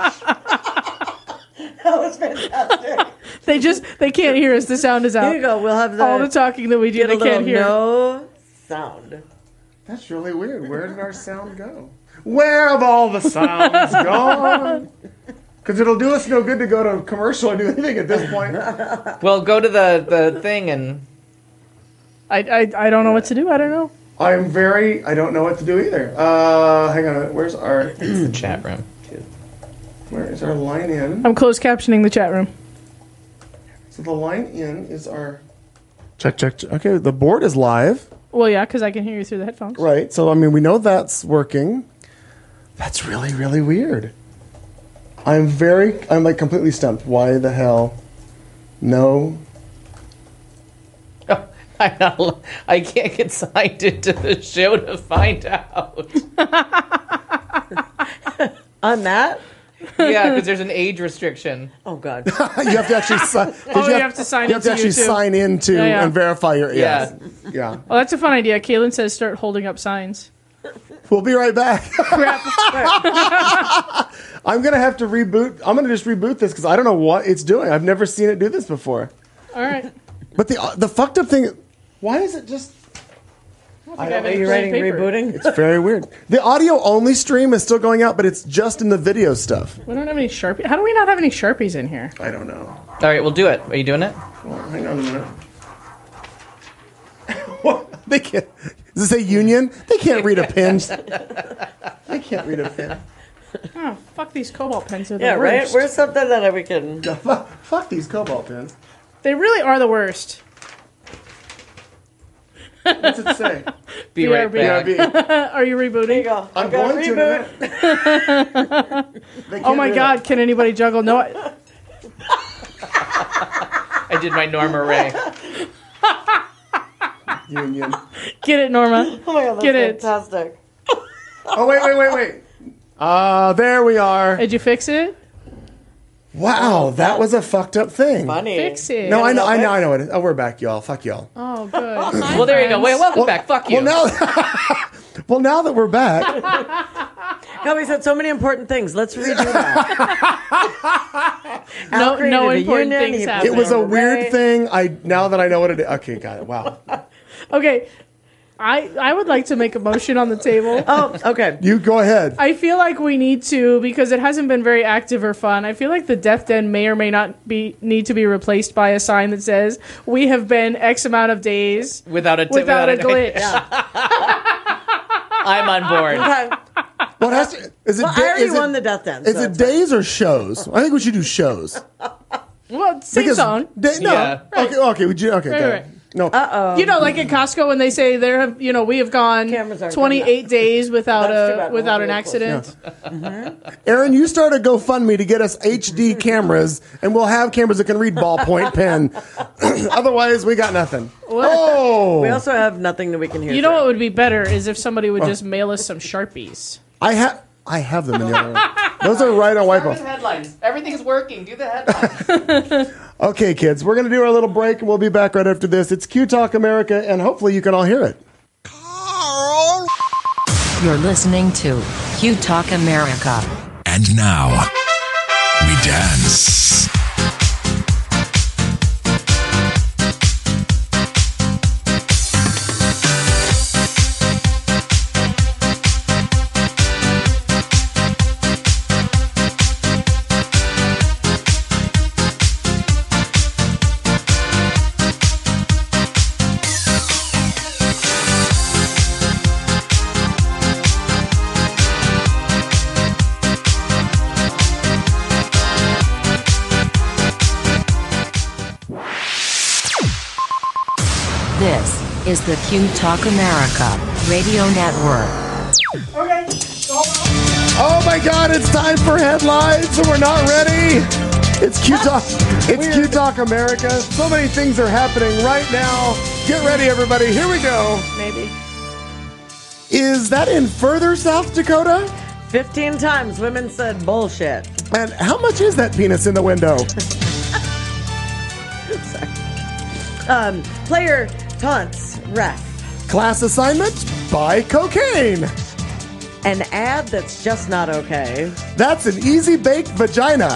That was fantastic. They just they can't hear us. The sound is out. Here you go. We'll have the, All the talking that we do, get a they little can't hear. no sound. That's really weird. Where did our sound go? Where have all the sounds gone? Because it'll do us no good to go to commercial or do anything at this point. Well, go to the, the thing and I, I I don't know what to do. I don't know. I'm very. I don't know what to do either. Uh, hang on a minute. Where's our? the chat room. Too. Where is our line in? I'm closed captioning the chat room. So the line in is our. Check, check, check. Okay, the board is live. Well, yeah, because I can hear you through the headphones. Right. So I mean, we know that's working. That's really, really weird. I'm very. I'm like completely stumped. Why the hell? No. I'm not, I can't get signed into the show to find out. On that? Yeah, because there's an age restriction. Oh, God. you have to actually sign. Oh, you have to sign You have to into actually YouTube. sign into Yeah, yeah. and verify your. Yeah. Yes. Yeah. Well, that's a fun idea. Kaylin says start holding up signs. We'll be right back. Crap. I'm gonna have to reboot. I'm gonna just reboot this because I don't know what it's doing. I've never seen it do this before. All right. But the uh, the fucked up thing. Why is it just? I Are you writing rebooting? It's very weird. The audio only stream is still going out, but it's just in the video stuff. We don't have any Sharpies. How do we not have any Sharpies in here? I don't know. All right, we'll do it. Are you doing it? Well, hang on a minute. What? They can't. Does it say union? They can't read a pen. They can't read a pen. Oh, fuck these Cobalt pens. They're the Yeah, right? worst. Where's something that we can... Fuck, fuck these cobalt pens. They really are the worst. What's it say? Be B R right B. back. B R B. Are you rebooting? There you go. I'm I've got going to. in a reboot. minute. They Oh can't my read God! it. Can anybody juggle? No. I- I did my Norma Ray. Union. Get it, Norma. Oh, my God, that's Get it. fantastic. Oh wait, wait, wait, wait. Ah, there we are. Did you fix it? Wow, that was a fucked up thing. Funny. Fix it. No, I know, I know know, I know what it is. Oh, we're back, y'all. Fuck y'all. Oh, good. Well, there you go. Wait, welcome back. Fuck you. Well, now, well, now that we're back, No, we said so many important things. Let's redo that. No- Al created no a important union, things he happened. it was a Right. weird thing. I now that I know what it is. Okay, got it. Wow. Okay. I I would like to make a motion on the table. Oh, okay. You go ahead. I feel like we need to because it hasn't been very active or fun. I feel like the Death Den may or may not be need to be replaced by a sign that says we have been X amount of days Without a t- without a glitch. I'm on board. Okay. What has to? Is it? Well, da- I already is it, won the Death Den. Is so it it's fine. days or shows? I think we should do shows. Well, same song. da- no. Yeah. Okay. Okay. Would you? Okay. Right, got it. right. No. Uh-oh. You know, like at Costco when they say there have you know we have gone Cameras aren't twenty-eight days without That's too a bad. without We'll an do it accident. Aaron, you start a GoFundMe to get us H D cameras, and we'll have cameras that can read ballpoint pen. Otherwise, we got nothing. Oh, We also have nothing that we can hear. You know through. what would be better is if somebody would just mail us some Sharpies. I have. I have them in the other one. Those are right on Start with wipe headlines. Everything's working. Do the headlines. Okay, kids, we're going to do our little break, and we'll be back right after this. It's Q Talk America, and hopefully you can all hear it. You're listening to Q Talk America. And now, we dance. This is the Q Talk America Radio Network. Okay. Oh my God, it's time for headlines, and we're not ready. It's Q Talk. It's Q Talk America. So many things are happening right now. Get ready, everybody. Here we go. Maybe. Is that in further South Dakota? Fifteen times women said bullshit. And how much is that penis in the window? Um, player taunts ref. Class assignment? Buy cocaine. An ad that's just not okay. That's an easy baked vagina.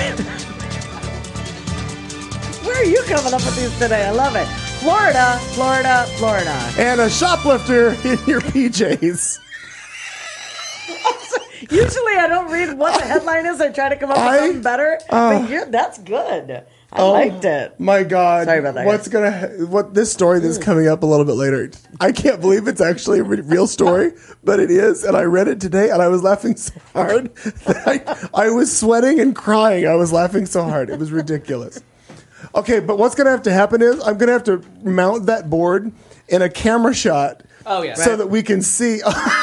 Where are you coming up with these today? I love it. Florida, Florida, Florida. And a shoplifter in your P Js. Usually I don't read what the headline is. I try to come up with I- something better. uh, but you're, that's good. I liked it. My God. Sorry about that, What's guys. gonna what this story that's coming up a little bit later. I can't believe it's actually a re- real story, but it is. And I read it today and I was laughing so hard that I, I was sweating and crying. I was laughing so hard. It was ridiculous. Okay, but what's gonna have to happen is I'm gonna have to mount that board in a camera shot. Oh, yeah. So Right. that we can see.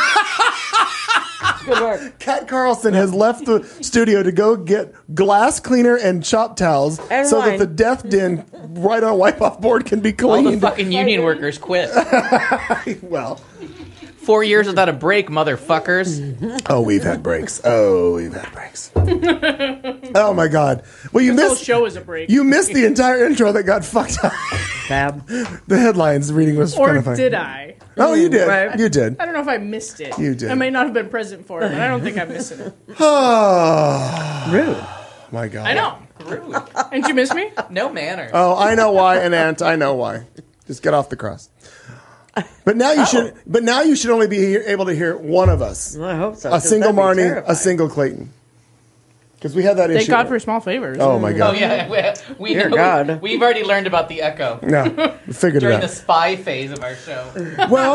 Good work. Kat Carlson has left the studio to go get glass cleaner and shop towels And so wine. that the death den right on a wipe-off board can be All the cleaned. fucking union workers quit. Well, Four years without a break, motherfuckers. oh, we've had breaks. Oh, we've had breaks. Oh my God! Well, you This whole missed. show is a break. You missed the entire intro that got fucked up. Fab. The headlines reading was or kind of funny. did I? Oh, you did. Right. You did. I don't know if I missed it. You did. I may not have been present for it, but I don't think I'm missing it. Oh Rude. my God! I know. Rude. Didn't you miss me? No manner. Oh, I know why, and Aunt, I know why. Just get off the cross. But now you should. But now you should only be here, able to hear one of us. Well, I hope so. A 'cause single that'd be Marnie, terrifying. a single Clayton. Because we have that Thank issue. God for small favors. Oh my Oh, God! yeah. We, we Dear know, God. We've already learned about the echo No, we figured during it the out. spy phase of our show. Well,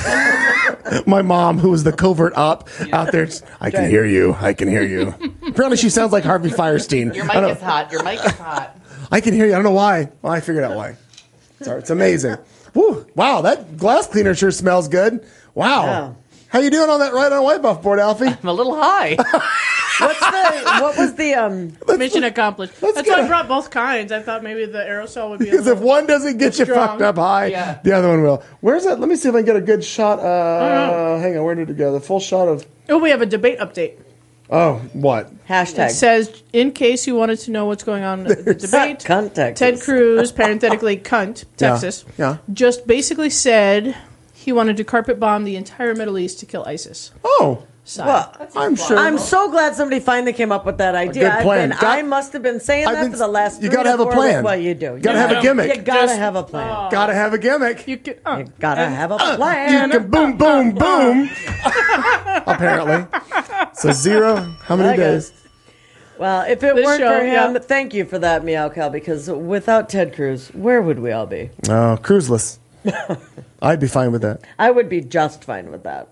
my mom, who was the covert op out there, I can hear you. I can hear you. Apparently, she sounds like Harvey Firestein. Your I mic don't- is hot. Your mic is hot. I can hear you. I don't know why. Well, I figured out why. Sorry, it's amazing. Woo, wow, that glass cleaner sure smells good. Wow. Yeah. How you doing on that right on wipe off board, Alfie? I'm a little high. What's the, what was the, um, Mission accomplished. let's That's get why I a- brought both kinds. I thought maybe the aerosol would be a Because if little... one doesn't get you Strong. fucked up high, Yeah. the other one will. Where's that? Let me see if I can get a good shot. Uh, hang on, where did it go? The full shot of. Oh, we have a debate update. Oh, what? hashtag? It says, in case you wanted to know what's going on in the debate, Cunt Texas. Ted Cruz, parenthetically cunt, Texas, Yeah. just basically said he wanted to carpet bomb the entire Middle East to kill ISIS. Oh, So, Well, I'm sure. I'm so glad somebody finally came up with that idea. good plan. I've been, Got- I must have been saying I've that been- for the last you three gotta to have a four plan. weeks. Well, you do. You gotta have a gimmick. You gotta Just- have a plan. Gotta have a gimmick. you could, uh, You gotta have a You plan. can boom, boom, boom. Apparently. So zero. How many I days? guess. Well, if it This weren't show, for him, yeah. thank you for that, Meow Cow, because without Ted Cruz, where would we all be? Oh, cruiseless. I'd be fine with that. I would be just fine with that.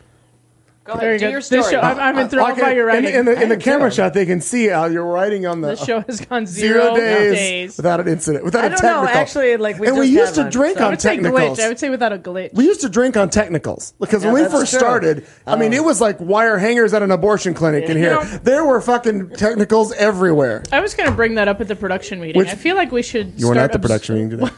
Go Very ahead. Do good. your This story. show- I'm, I'm enthralled Okay, by your in, writing. in the, in the I am camera too. shot, they can see how you're writing on the This show has gone zero zero, days, days. without an incident, without I a don't know. technical. Actually, like we and just we used had to one, drink so- I on would say technicals. glitch. I would say without a glitch. We used to drink on technicals because Yeah, when we that's first true. started, I mean, it was like wire hangers at an abortion clinic in here. You know- There were fucking technicals everywhere. I was going to bring that up at the production meeting. Which- I feel like we should. You weren't start at the obs- production meeting today.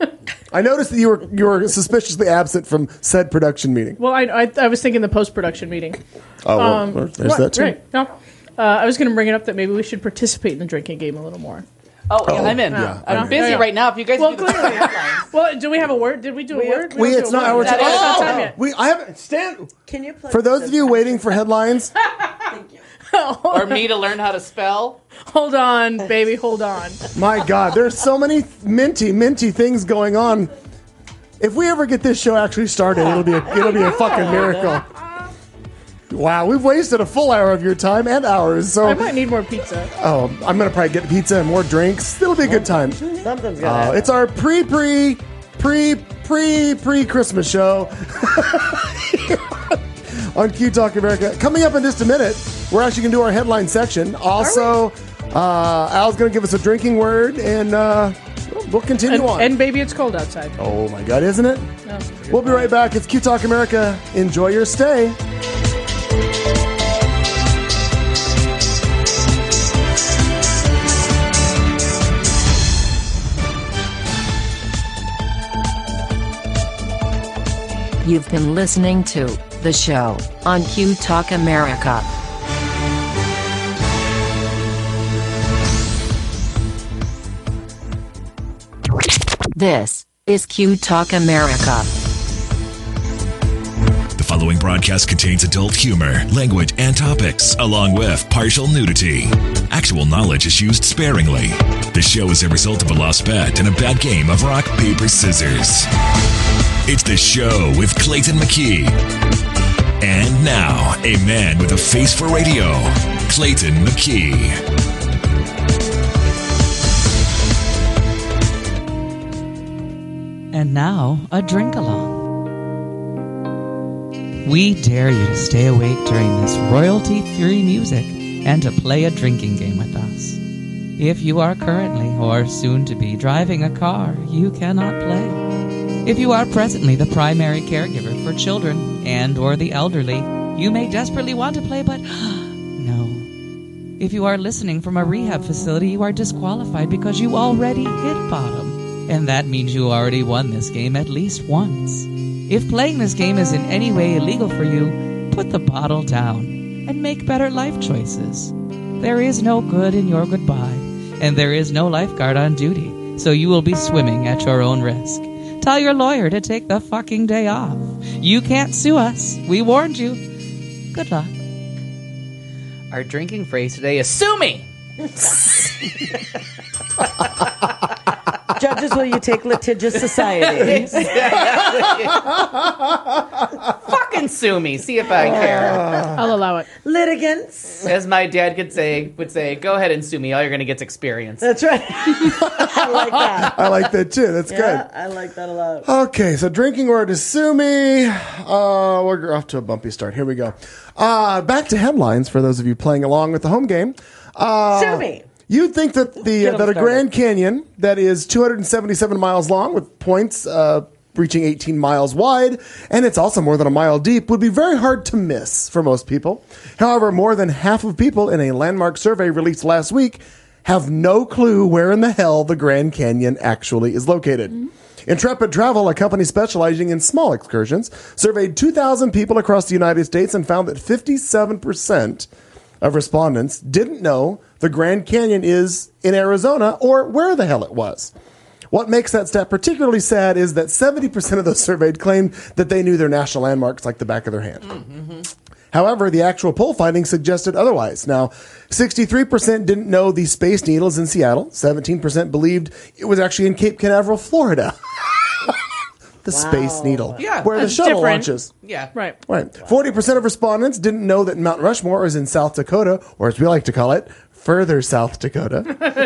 I noticed that you were you were suspiciously absent from said production meeting. Well, I, I, I was thinking the post production meeting. Oh, well, Um, there's what? that too. Right. No. Uh, I was going to bring it up that maybe we should participate in the drinking game a little more. Oh, yeah, I'm in. yeah, I'm I'm in. busy Yeah, yeah. right now. If you guys Well, do the clearly. headlines. Well, do we have a word? Did we do a We- word? We, don't it's do a not our word. time. It's not Oh, time yet. we I haven't stand. Can you play For those of you waiting for headlines, Or me to learn how to spell. Hold on, baby, hold on. my God, there's so many minty, minty things going on. If we ever get this show actually started, it'll be a, it'll be a fucking miracle. Wow, we've wasted a full hour of your time and ours. So, I might need more pizza. oh, I'm gonna probably get pizza and more drinks. It'll be a good time. Something's gonna Uh, happen. it's our pre pre pre pre pre Christmas show on Q Talk America. Coming up in just a minute, we're actually gonna do our headline section. Also, uh, Al's gonna give us a drinking word, and uh, We'll continue And, on. and baby, it's cold outside. oh my God, isn't it? No. We'll be right back. It's Q Talk America. Enjoy your stay. You've been listening to The Show on Q Talk America. This is Q Talk America. The following broadcast contains adult humor, language, and topics, along with partial nudity. Actual knowledge is used sparingly. The show is a result of a lost bet and a bad game of rock, paper, scissors. It's The Show with Clayton McKee. And now, a man with a face for radio, Clayton McKee. And now, a drink-along. We dare you to stay awake during this royalty-free music and to play a drinking game with us. If you are currently or soon to be driving a car, you cannot play. If you are presently the primary caregiver for children and or the elderly, you may desperately want to play, but no. If you are listening from a rehab facility, you are disqualified because you already hit bottom. And that means you already won this game at least once. If playing this game is in any way illegal for you, put the bottle down and make better life choices. There is no good in your goodbye, and there is no lifeguard on duty, so you will be swimming at your own risk. Tell your lawyer to take the fucking day off. You can't sue us. We warned you. Good luck. Our drinking phrase today is sue me. Judges, will you take litigious society? Fucking sue me. See if I care. I'll allow it. Litigants. As my dad could say, would say, go ahead and sue me. All you're going to get is experience. That's right. I like that. I like that too. That's Yeah, good. I like that a lot. Okay, so drinking word is sue me. Uh, we're off to a bumpy start. Here we go. Uh, back to headlines for those of you playing along with the home game. Uh, Sue me. You'd think that the Get uh, 'em that a started. Grand Canyon that is two hundred seventy-seven miles long with points uh, reaching eighteen miles wide, and it's also more than a mile deep, would be very hard to miss for most people. However, more than half of people in a landmark survey released last week have no clue where in the hell the Grand Canyon actually is located. Mm-hmm. Intrepid Travel, a company specializing in small excursions, surveyed two thousand people across the United States and found that fifty-seven percent of respondents didn't know the Grand Canyon is in Arizona or where the hell it was. What makes that stat particularly sad is that seventy percent of those surveyed claimed that they knew their national landmarks like the back of their hand. Mm-hmm. However, the actual poll findings suggested otherwise. Now, sixty-three percent didn't know the Space Needle is in Seattle. seventeen percent believed it was actually in Cape Canaveral, Florida. The Wow. Space Needle, Yeah. where the That's shuttle different. launches. Yeah. Right. Right. forty percent of respondents didn't know that Mount Rushmore is in South Dakota, or as we like to call it, further South Dakota.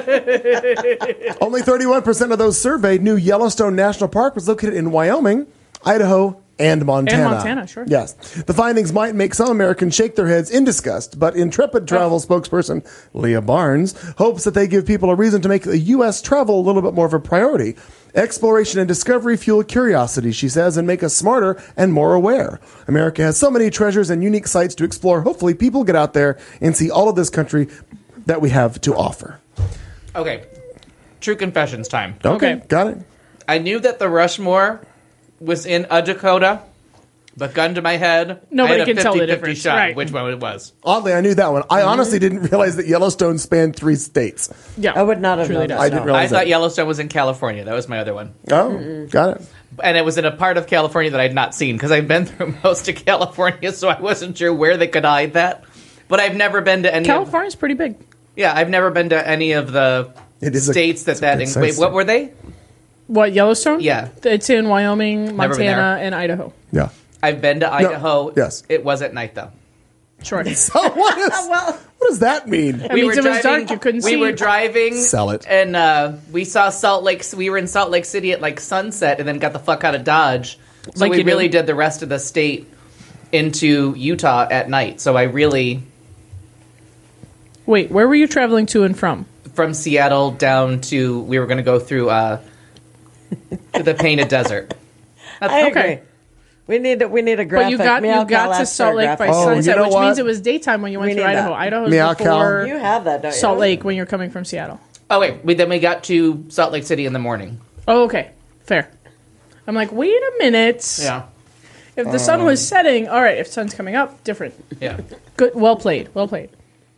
Only thirty-one percent of those surveyed knew Yellowstone National Park was located in Wyoming, Idaho, and Montana. And Montana, sure. Yes. The findings might make some Americans shake their heads in disgust, but Intrepid Travel spokesperson Leah Barnes hopes that they give people a reason to make the U S travel a little bit more of a priority. Exploration and discovery fuel curiosity, she says, and make us smarter and more aware. America has so many treasures and unique sites to explore. Hopefully people get out there and see all of this country that we have to offer. Okay. True confessions time. Okay, Okay. got it. I knew that the Rushmore was in a Dakota, but gun to my head, Nobody I had a can tell the fifty-fifty difference, shot right. which one it was. Oddly, I knew that one. I honestly didn't realize that Yellowstone spanned three states. Yeah. I would not have Truly known does. that. I didn't no. realize I thought that. Yellowstone was in California. That was my other one. Oh, got it. And it was in a part of California that I'd not seen because I've been through most of California, so I wasn't sure where they could hide that. But I've never been to any of... California's pretty big. Yeah, I've never been to any of the It is a- states that it's a that... good In, size wait, what state. were they? What, Yellowstone? Yeah. It's in Wyoming, Never been Montana, there. and Idaho. Yeah. I've been to Idaho. yes. It was at night, though. Sure. So what, is, what does that mean? That means it was dark. You couldn't we see. were driving. Sell it. And uh, we saw Salt Lake. We were in Salt Lake City at like sunset, and then got the fuck out of Dodge. So Like we you do. really did the rest of the state into Utah at night. So I really Wait, where were you traveling to and from? from Seattle down to, we were going to go through uh, the Painted Desert. That's, I okay. agree. We need we need a But graphic. you got Meow you got Cal to asked Salt for a Lake by graphic. Oh, you sunset, know which what? means it was daytime when you went We to need Idaho. that. Idaho's Meow Cal. before You have that, don't you? Salt Lake when you're coming from Seattle. Oh, wait. We, then we got to Salt Lake City in the morning. Oh, okay. Fair. I'm like, wait a minute. Yeah. If the sun was setting, all right. If the sun's coming up, different. Yeah. Good. Well played. Well played.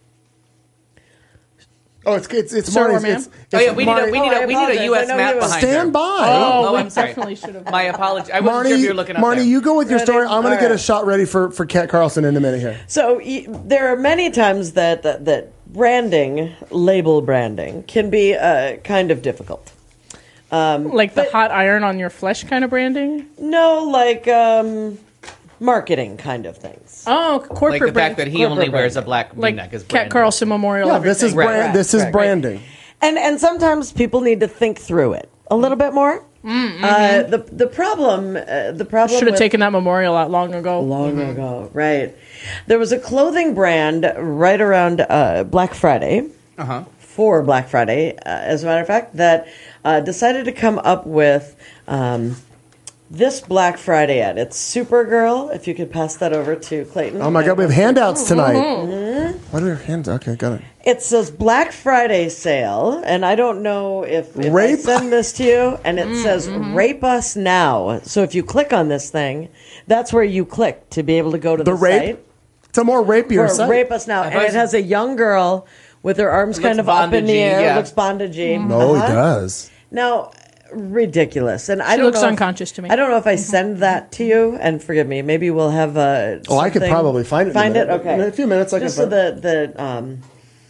Oh, it's it's it's Sir or Marty's. ma'am? It's, Oh, yeah. We need a, Marty- we need Oh, I a, we need a apologize. U S I know map you- behind Stand her. by. Oh, Oh, we I'm sorry. definitely should have. My apology. I wasn't Marty, sure if you were looking up Marty, there. you go with your Ready? story. I'm going to All get a right. shot ready for, for Kat Carlson in a minute here. So y- there are many times that, that that branding, label branding, can be uh, kind of difficult. Like the hot iron on your flesh kind of branding. No, like um, marketing kind of things. Oh, corporate Like the brand. fact that he corporate only wears a branding. black like V-neck is Cat branding. Carlson Memorial. Yeah, this is everything. brand. Right, This is right. branding. And and sometimes people need to think through it a little bit more. Mm-hmm. Uh, the the problem uh, the problem Should have with- taken that memorial out long ago. long ago, right? There was a clothing brand right around uh, Black Friday. Uh-huh. For Black Friday, uh, as a matter of fact, that uh, decided to come up with um, this Black Friday ad. It's Supergirl. If you could pass that over to Clayton. Oh my God, we have handouts tonight. Mm-hmm. What are your hands? Okay, got it. It says Black Friday sale, and I don't know if, if I Rape? send this to you, and it says "Rape Us Now." So if you click on this thing, that's where you click to be able to go to the, The rape. site. It's a more rapier Or site. Rape Us Now, and I- it has a young girl with her arms It kind looks of up in the bondagey, air. yeah. Looks bondagey. No, Uh-huh. it does. Now, ridiculous, and I She don't looks know if- unconscious to me. I don't know if I send that to you, and forgive me. Maybe we'll have a. Oh, I could probably find it in a Find it. minute. Okay. In a few minutes, I Just can so the the um,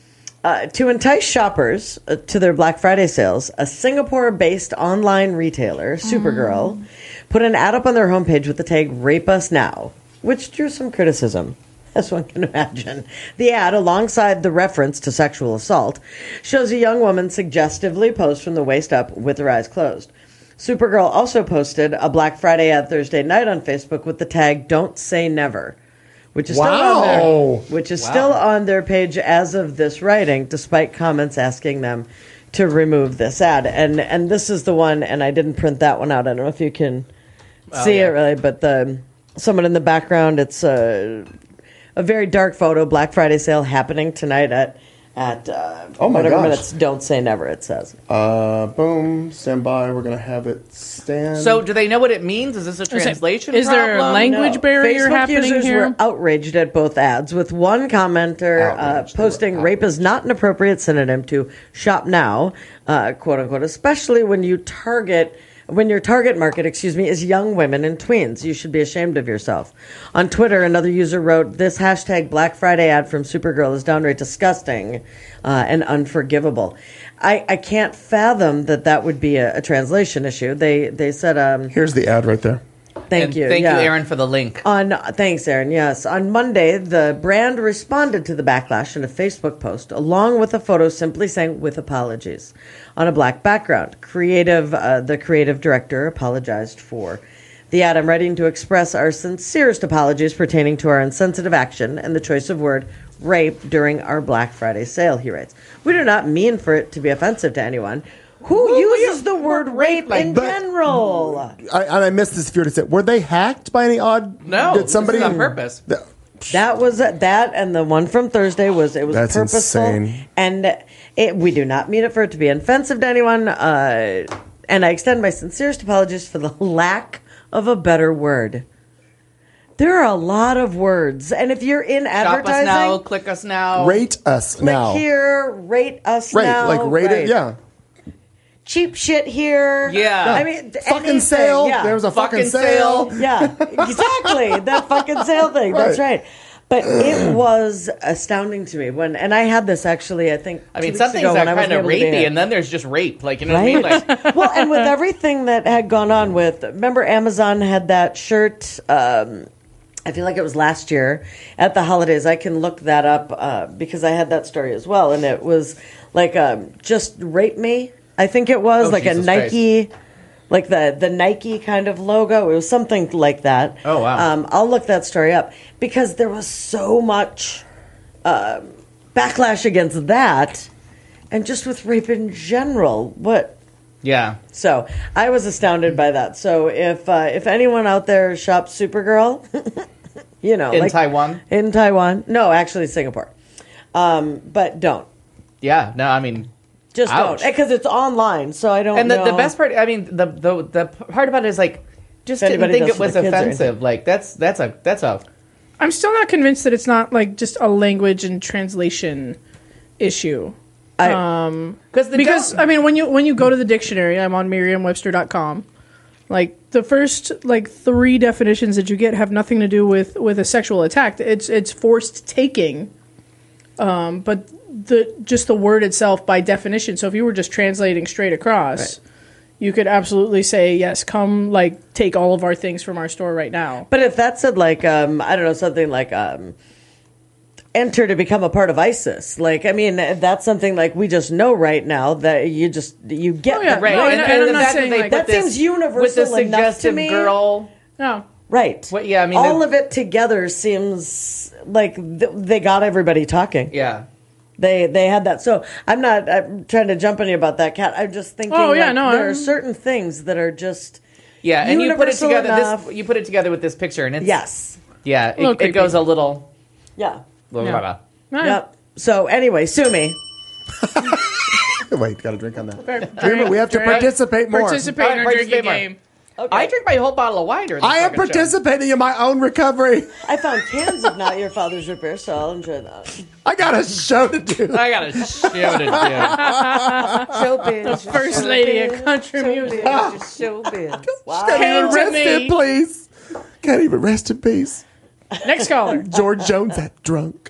uh, to entice shoppers uh, to their Black Friday sales, a Singapore-based online retailer, Supergirl, put an ad up on their homepage with the tag "Rape Us Now," which drew some criticism, as one can imagine. The ad, alongside the reference to sexual assault, shows a young woman suggestively posed from the waist up with her eyes closed. Supergirl also posted a Black Friday ad Thursday night on Facebook with the tag "Don't Say Never," which is still on Wow. their, which is still on their page as of this writing, despite comments asking them to remove this ad. And and this is the one, and I didn't print that one out. I don't know if you can see yeah. it really, but the someone in the background. It's a a very dark photo. Black Friday sale happening tonight at at uh, Oh my whatever gosh. minutes. Don't say never. It says. Uh, boom. Stand by. We're gonna have it stand. So do they know what it means? Is this a translation Is there a problem? language No. barrier Facebook happening users here? were outraged at both ads, with one commenter uh, Outraged. They were posting "rape is not an appropriate synonym to shop now," uh, quote unquote, especially when you target. When your target market, excuse me, is young women and tweens. You should be ashamed of yourself. On Twitter, another user wrote, "This hashtag Black Friday ad from Supergirl is downright disgusting uh, and unforgivable." I, I can't fathom that that would be a, a translation issue. They they said, um, Here's the ad right there. thank And you. Thank yeah. you, Aaron, for the link. On thanks, Aaron. Yes, on Monday, the brand responded to the backlash in a Facebook post, along with a photo simply saying "with apologies" on a black background. Creative, uh, the creative director apologized for the ad. "I'm writing to express our sincerest apologies pertaining to our insensitive action and the choice of word rape during our Black Friday sale," he writes. "We do not mean for it to be offensive to anyone who uses the word rape in But- general." I, and I missed this. If you were to say, were they hacked by any odd? No, Did somebody this is on purpose. Th- That was that, and the one from Thursday was it was That's purposeful, insane. and it, we do not mean it for it to be offensive to anyone. Uh, and I extend my sincerest apologies for the lack of a better word. There are a lot of words, and if you're in Shop advertising, us now, click us now. Rate us click now. here, rate us Rate, now, like rate right. it. Yeah. cheap shit here. Yeah. I mean, Fucking anything, sale. Yeah. There was a fucking, Fucking sale. sale. Yeah, exactly. That fucking sale thing. That's Right. right. But it was astounding to me when, and I had this actually, I think. I two mean, weeks some things ago are when I kind wasn't of able to be rapey, here. and then there's just rape. Like, you know what I mean? Right? Like, Well, and with everything that had gone on with, remember Amazon had that shirt, um, I feel like it was last year at the holidays. I can look that up uh, because I had that story as well. And it was like, um, just rape me. I think it was Oh, like Jesus a Nike, like the, the Nike kind of logo. It was something like that. Oh, wow. Um, I'll look that story up because there was so much uh, backlash against that. and just with rape in general. What? Yeah. So I was astounded by that. So if uh, if anyone out there shops Supergirl, you know, In like, Taiwan? in Taiwan, no, actually Singapore, um, but don't. Yeah. No, I mean, Just Ouch. don't, because it's online. So I don't. and the, know. the best part, I mean, the the the part about it is like, just If didn't anybody think does it for was the kids or offensive. Like that's that's a that's a I'm still not convinced that it's not like just a language and translation issue. I, Um, because the because dog- I mean, when you when you go to the dictionary, I'm on Merriam Webster dot com. Like the first like three definitions that you get have nothing to do with, with a sexual attack. It's it's forced taking, um, but the just the word itself by definition. So if you were just translating straight across, Right. you could absolutely say yes. Come like take all of our things from our store right now. but if that said like um, I don't know, something like um, enter to become a part of ISIS, like I mean that's something like we just know right now that you just you get Oh, yeah. the- right. No, and, and- and and I'm the not fact saying, that they like- put That this seems universal with the enough to suggestive me. girl. No. Right. What- yeah, I mean, all the- of it together seems like th- they got everybody talking. Yeah. They they had that. So I'm not I'm trying to jump on you about that, Cat. I'm just thinking. Oh, yeah, like, no, there I'm- are certain things that are just Yeah, and you put it Universal together. enough. This you put it together with this picture, and it's yes, yeah, little it, it creepy. goes a little. yeah, Blah, Yeah. blah, blah. Ah, yep. So anyway, sue me. Wait, got to drink on that. fair- Remember, we have to fair- participate more. Participate in All our right, drinking participate more. game. I drink my whole bottle of wine during this I am fucking show. participating in my own recovery. I found cans of Not Your Father's Root Beer, so I'll enjoy that. I got a show to do. I got a show to do. Showbiz. First lady of country music. Showbiz. Wow. Can't even Came to rest me. in peace. Can't even rest in peace. Next caller. George Jones, that drunk.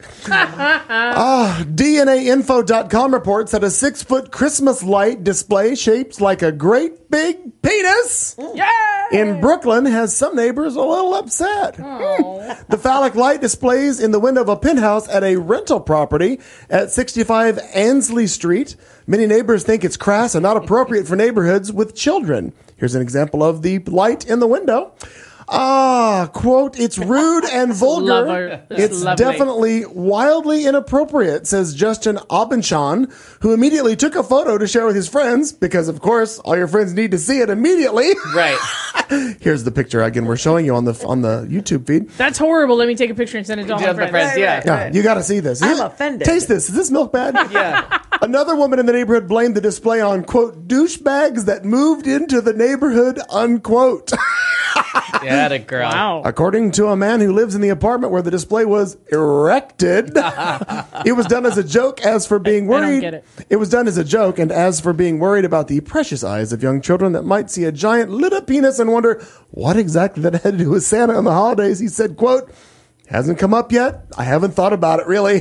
Ah, D N A info dot com reports that a six-foot Christmas light display shaped like a great big penis Yeah. in Brooklyn has some neighbors a little upset. The phallic light displays in the window of a penthouse at a rental property at sixty-five Ansley Street. Many neighbors think it's crass and not appropriate for neighborhoods with children. Here's an example of the light in the window. Ah, quote, it's rude and vulgar. Lover. It's It's lovely. definitely wildly inappropriate, says Justin Abenshon, who immediately took a photo to share with his friends because, of course, all your friends need to see it immediately. Right. Here's the picture again. We're showing you on the on the YouTube feed. That's horrible. Let me take a picture and send it to all Yeah, my my friends. friends, yeah. Yeah, you got to see this. I'm offended. Taste this. Is this milk bad? Yeah. Another woman in the neighborhood blamed the display on, quote, douchebags that moved into the neighborhood, unquote. Yeah, the girl. Wow. According to a man who lives in the apartment where the display was erected, it was done as a joke. As for being I don't worried, get it. was done as a joke, and as for being worried about the precious eyes of young children that might see a giant lit up penis and wonder what exactly that had to do with Santa on the holidays, he said, quote, hasn't come up yet. I haven't thought about it really.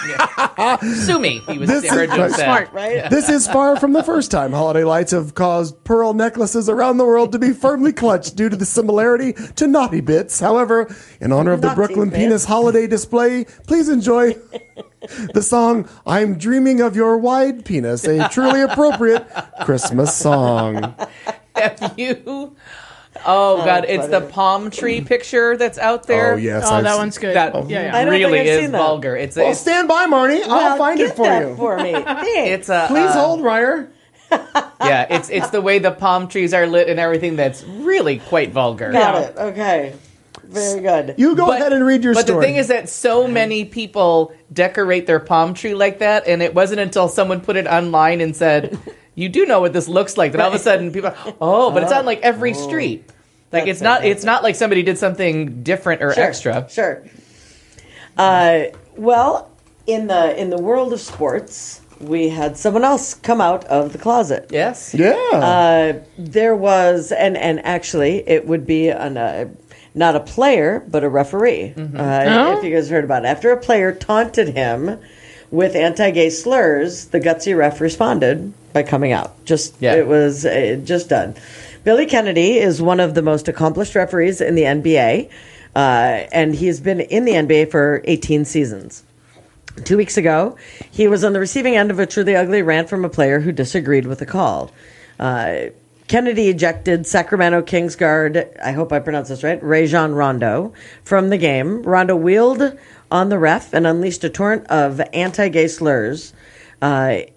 Sue me. He was This is heard right. said. Smart. Right? This is far from the first time holiday lights have caused pearl necklaces around the world to be firmly clutched due to the similarity to Naughty Bits. However, in honor of the Naughty Brooklyn Bits. Penis holiday display, please enjoy the song I'm Dreaming of Your Wide Penis, a truly appropriate Christmas song. Have you? Oh, God, it's the palm tree picture that's out there. Oh, yes. Oh, I've that seen- one's good. That yeah, yeah. I don't think really I've is seen that. vulgar. It's, Well, it's, stand by, Marnie. I'll Well, find get it for that you. for me. Thanks. it's a. Please uh, hold, Ryer. Yeah, it's it's the way the palm trees are lit and everything that's really quite vulgar. Got it. Okay. Very good. You go But- ahead and read your But story. the thing is that so many people decorate their palm tree like that, and it wasn't until someone put it online and said, "You do know what this looks like," that all of a sudden people, are, oh, but it's on like every street. Like That's it's not it. it's not like somebody did something different or Sure, extra. Sure. Uh, well, in the in the world of sports, we had someone else come out of the closet. Yes. yeah. Uh, there was, and and actually, it would be an, uh, not a player, but a referee. Mm-hmm. Uh, Oh. If you guys heard about it, after a player taunted him with anti-gay slurs, the gutsy ref responded by coming out. Just Yeah. it was uh, just done. Billy Kennedy is one of the most accomplished referees in the N B A, uh, and he's been in the N B A for eighteen seasons. Two weeks ago, he was on the receiving end of a truly ugly rant from a player who disagreed with the call. Uh, Kennedy ejected Sacramento Kings guard, I hope I pronounced this right, Rajon Rondo, from the game. Rondo wheeled on the ref and unleashed a torrent of anti-gay slurs. Uh,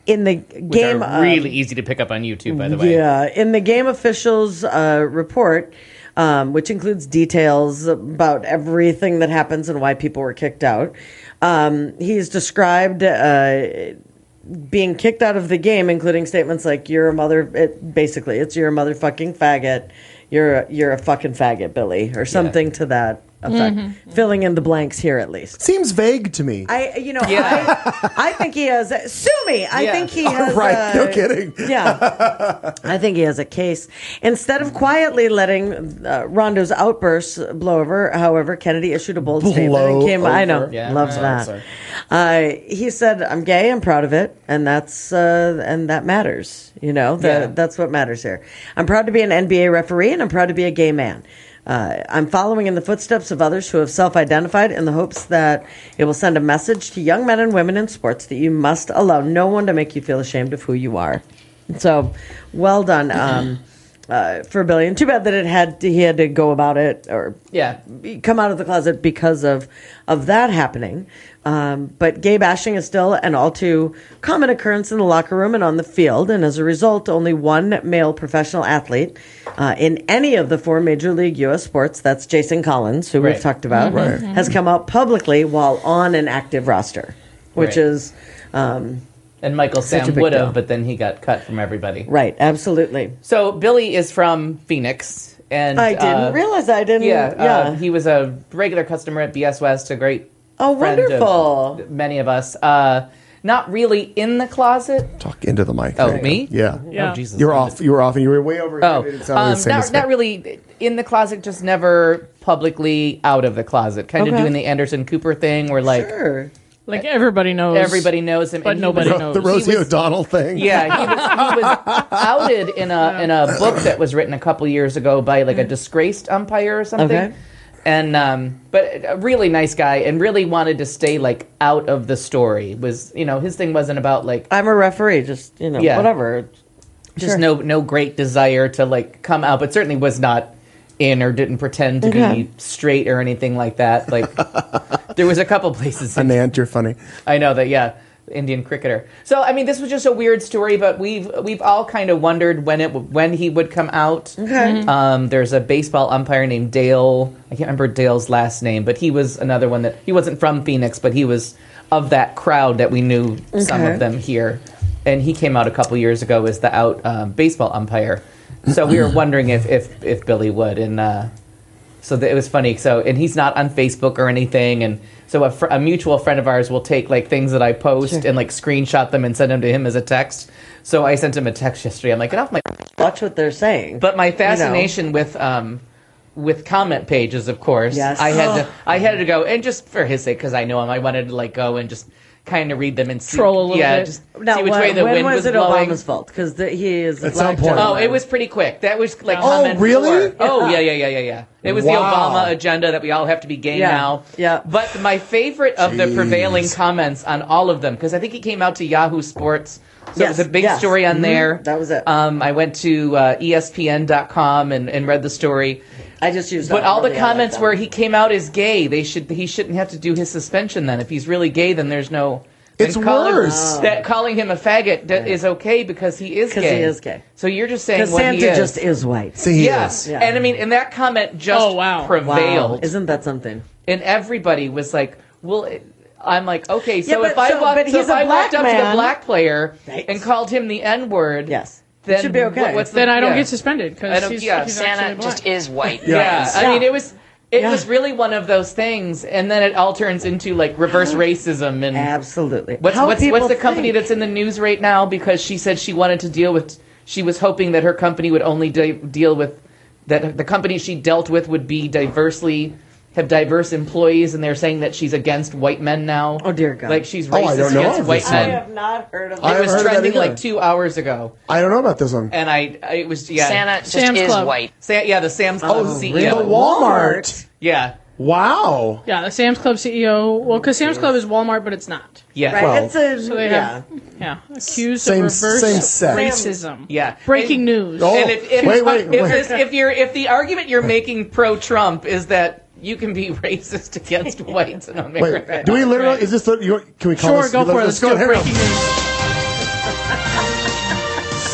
in the Which game, are really easy to pick up on YouTube, by the um, way. yeah, in the game officials uh, report, um, which includes details about everything that happens and why people were kicked out. Um, he's described uh, being kicked out of the game, including statements like "You're a mother." It, basically, it's "You're a motherfucking faggot." You're a, you're a fucking faggot, Billy, or something yeah. to that effect. Mm-hmm. Filling in the blanks here, at least. Seems vague to me. I, you know, Yeah. I, I think he has. A, sue me. I Yeah. think he has. right, a, no kidding. Yeah, I think he has a case. Instead of quietly letting uh, Rondo's outbursts blow over, however, Kennedy issued a bold Blow statement and came. over. I know, Yeah. loves Oh, that. sorry. Uh, he said, "I'm gay. I'm proud of it, and that's uh, and that matters. You know, that, Yeah. that's what matters here. I'm proud to be an N B A referee, and I'm proud to be a gay man. Uh, I'm following in the footsteps of others who have self-identified in the hopes that it will send a message to young men and women in sports that you must allow no one to make you feel ashamed of who you are." So, well done um, uh, for Billy. And too bad that it had to, he had to go about it or Yeah. come out of the closet because of of that happening. Um, but gay bashing is still an all too common occurrence in the locker room and on the field, and as a result, only one male professional athlete uh, in any of the four Major League U S sports, that's Jason Collins, who Right. we've talked about, Right. has come out publicly while on an active roster, which Right. is um, And Michael Such a Sam big would deal. have, but then he got cut from everybody. right, absolutely. So Billy is from Phoenix. And I didn't uh, realize I didn't. Yeah, Yeah. Uh, he was a regular customer at B S West, a great oh, friend of wonderful. many of us. Uh, not really in the closet. Talk into the mic. Oh, There you me? go. Yeah. Yeah. Oh, Jesus. You were off. You were off, and you were way over. Oh, here. It sounded um, the same not, as not him. really in the closet, just never publicly out of the closet. Kind of Okay. doing the Anderson Cooper thing where, like, Sure. Like everybody knows. everybody knows him. But and he nobody was- knows. The Rosie He was- O'Donnell thing. Yeah, he was, he was outed in a in a book that was written a couple years ago by like a disgraced umpire or something. Okay. And um, but a really nice guy, and really wanted to stay like out of the story. Was you know his thing wasn't about like I'm a referee, just, you know, Yeah. whatever. just Sure. no no great desire to like come out, but certainly was not in or didn't pretend to Okay. be straight or anything like that. Like there was a couple places in Anant, you're funny. I know that, yeah, Indian cricketer. So, I mean, this was just a weird story, but we've we've all kind of wondered when it when he would come out. Okay. Um, there's a baseball umpire named Dale. I can't remember Dale's last name, but he was another one that he wasn't from Phoenix, but he was of that crowd that we knew some Okay. of them here, and he came out a couple years ago as the out um, baseball umpire. So we were wondering if if, if Billy would, and uh, so that it was funny. So and he's not on Facebook or anything, and so a, fr- a mutual friend of ours will take like things that I post Sure. and like screenshot them and send them to him as a text. So I sent him a text yesterday. I'm like, get off my. Watch what they're saying. But my fascination with um with comment pages, of course, Yes. I had to I had to go, and just for his sake, because I know him, I wanted to like go and just kind of read them and see, Troll a little yeah, bit. just Now, see which when, way the when wind was, was it blowing. Obama's fault? Because he is a At some black point. Oh, gentleman. it was pretty quick. That was like Oh, comment really? four. Oh, yeah, yeah, yeah, yeah, yeah. It was the Wow. Obama agenda that we all have to be gay Yeah, now. yeah. But my favorite of the Jeez. prevailing comments on all of them, because I think he came out to Yahoo Sports, so Yes, it was a big yes. story on Mhm. there. That was it. Um, I went to uh, E S P N dot com and, and read the story. I just used. But that all the really, I like comments that. where he came out as gay, they should he shouldn't have to do his suspension then. If he's really gay, then there's no. It's then calling, worse. That calling him a faggot d- is okay because he is 'Cause gay. he is gay. So you're just saying because what Santa he is. just is white. See, he Yes, is. Yeah. and I mean, and that comment just Oh, wow. prevailed, Wow, isn't that something? and everybody was like, "Well." It, I'm like, okay, so Yeah, but if I so- walked, but so he's if a I walked black up to the man. black player Right. and called him the N word, Yes, then it should be okay. what- what's the, Then I don't yeah. get suspended I because don't- he's, yeah, he's Santa actually black. just is white. Yeah, I Yeah. mean, it was it Yeah. was really one of those things, and then it all turns into like reverse racism and Absolutely. what's How what's people what's the company think. that's in the news right now because she said she wanted to deal with she was hoping that her company would only de- deal with that the company she dealt with would be diversely have diverse employees, and they're saying that she's against white men now. Oh, dear God. Like she's Oh, I racist don't know against of white this I one. men. have not heard of I It that. was haven't heard of that trending either. like two hours ago, I don't know about this one. and I, I it was yeah Santa just Sam's is Club. white. Sa- yeah the Sam's Club Oh, C E O. really? Walmart. Yeah. Wow. Yeah, the Sam's Club C E O. Well, because Sam's Club is Walmart, but it's not. Yeah. Right, Well, it's a, So they yeah. have, yeah, accused Same- of reverse same set. racism. Yeah. Breaking And- news. Oh, And if, if, wait, wait, if, wait. this- if you're if the argument you're making pro Trump is that you can be racist against whites in America. Wait, do we literally? Is this? The, you, can we call Sure, this? go for it. Let's Let's go do here. breaking news.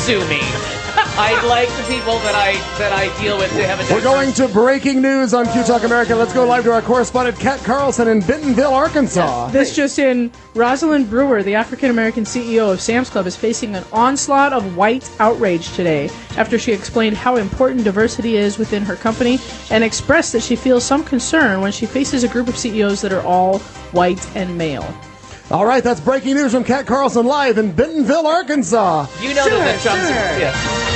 sue me. I'd like the people that I that I deal with to have a. We're going to breaking news on Q Talk America. Let's go live to our correspondent, Kat Carlson in Bentonville, Arkansas. This just in, Rosalind Brewer, the African-American C E O of Sam's Club, is facing an onslaught of white outrage today after she explained how important diversity is within her company and expressed that she feels some concern when she faces a group of C E Os that are all white and male. All right, that's breaking news from Kat Carlson live in Bentonville, Arkansas. You know Sure, that the Trump's. sure. Yeah.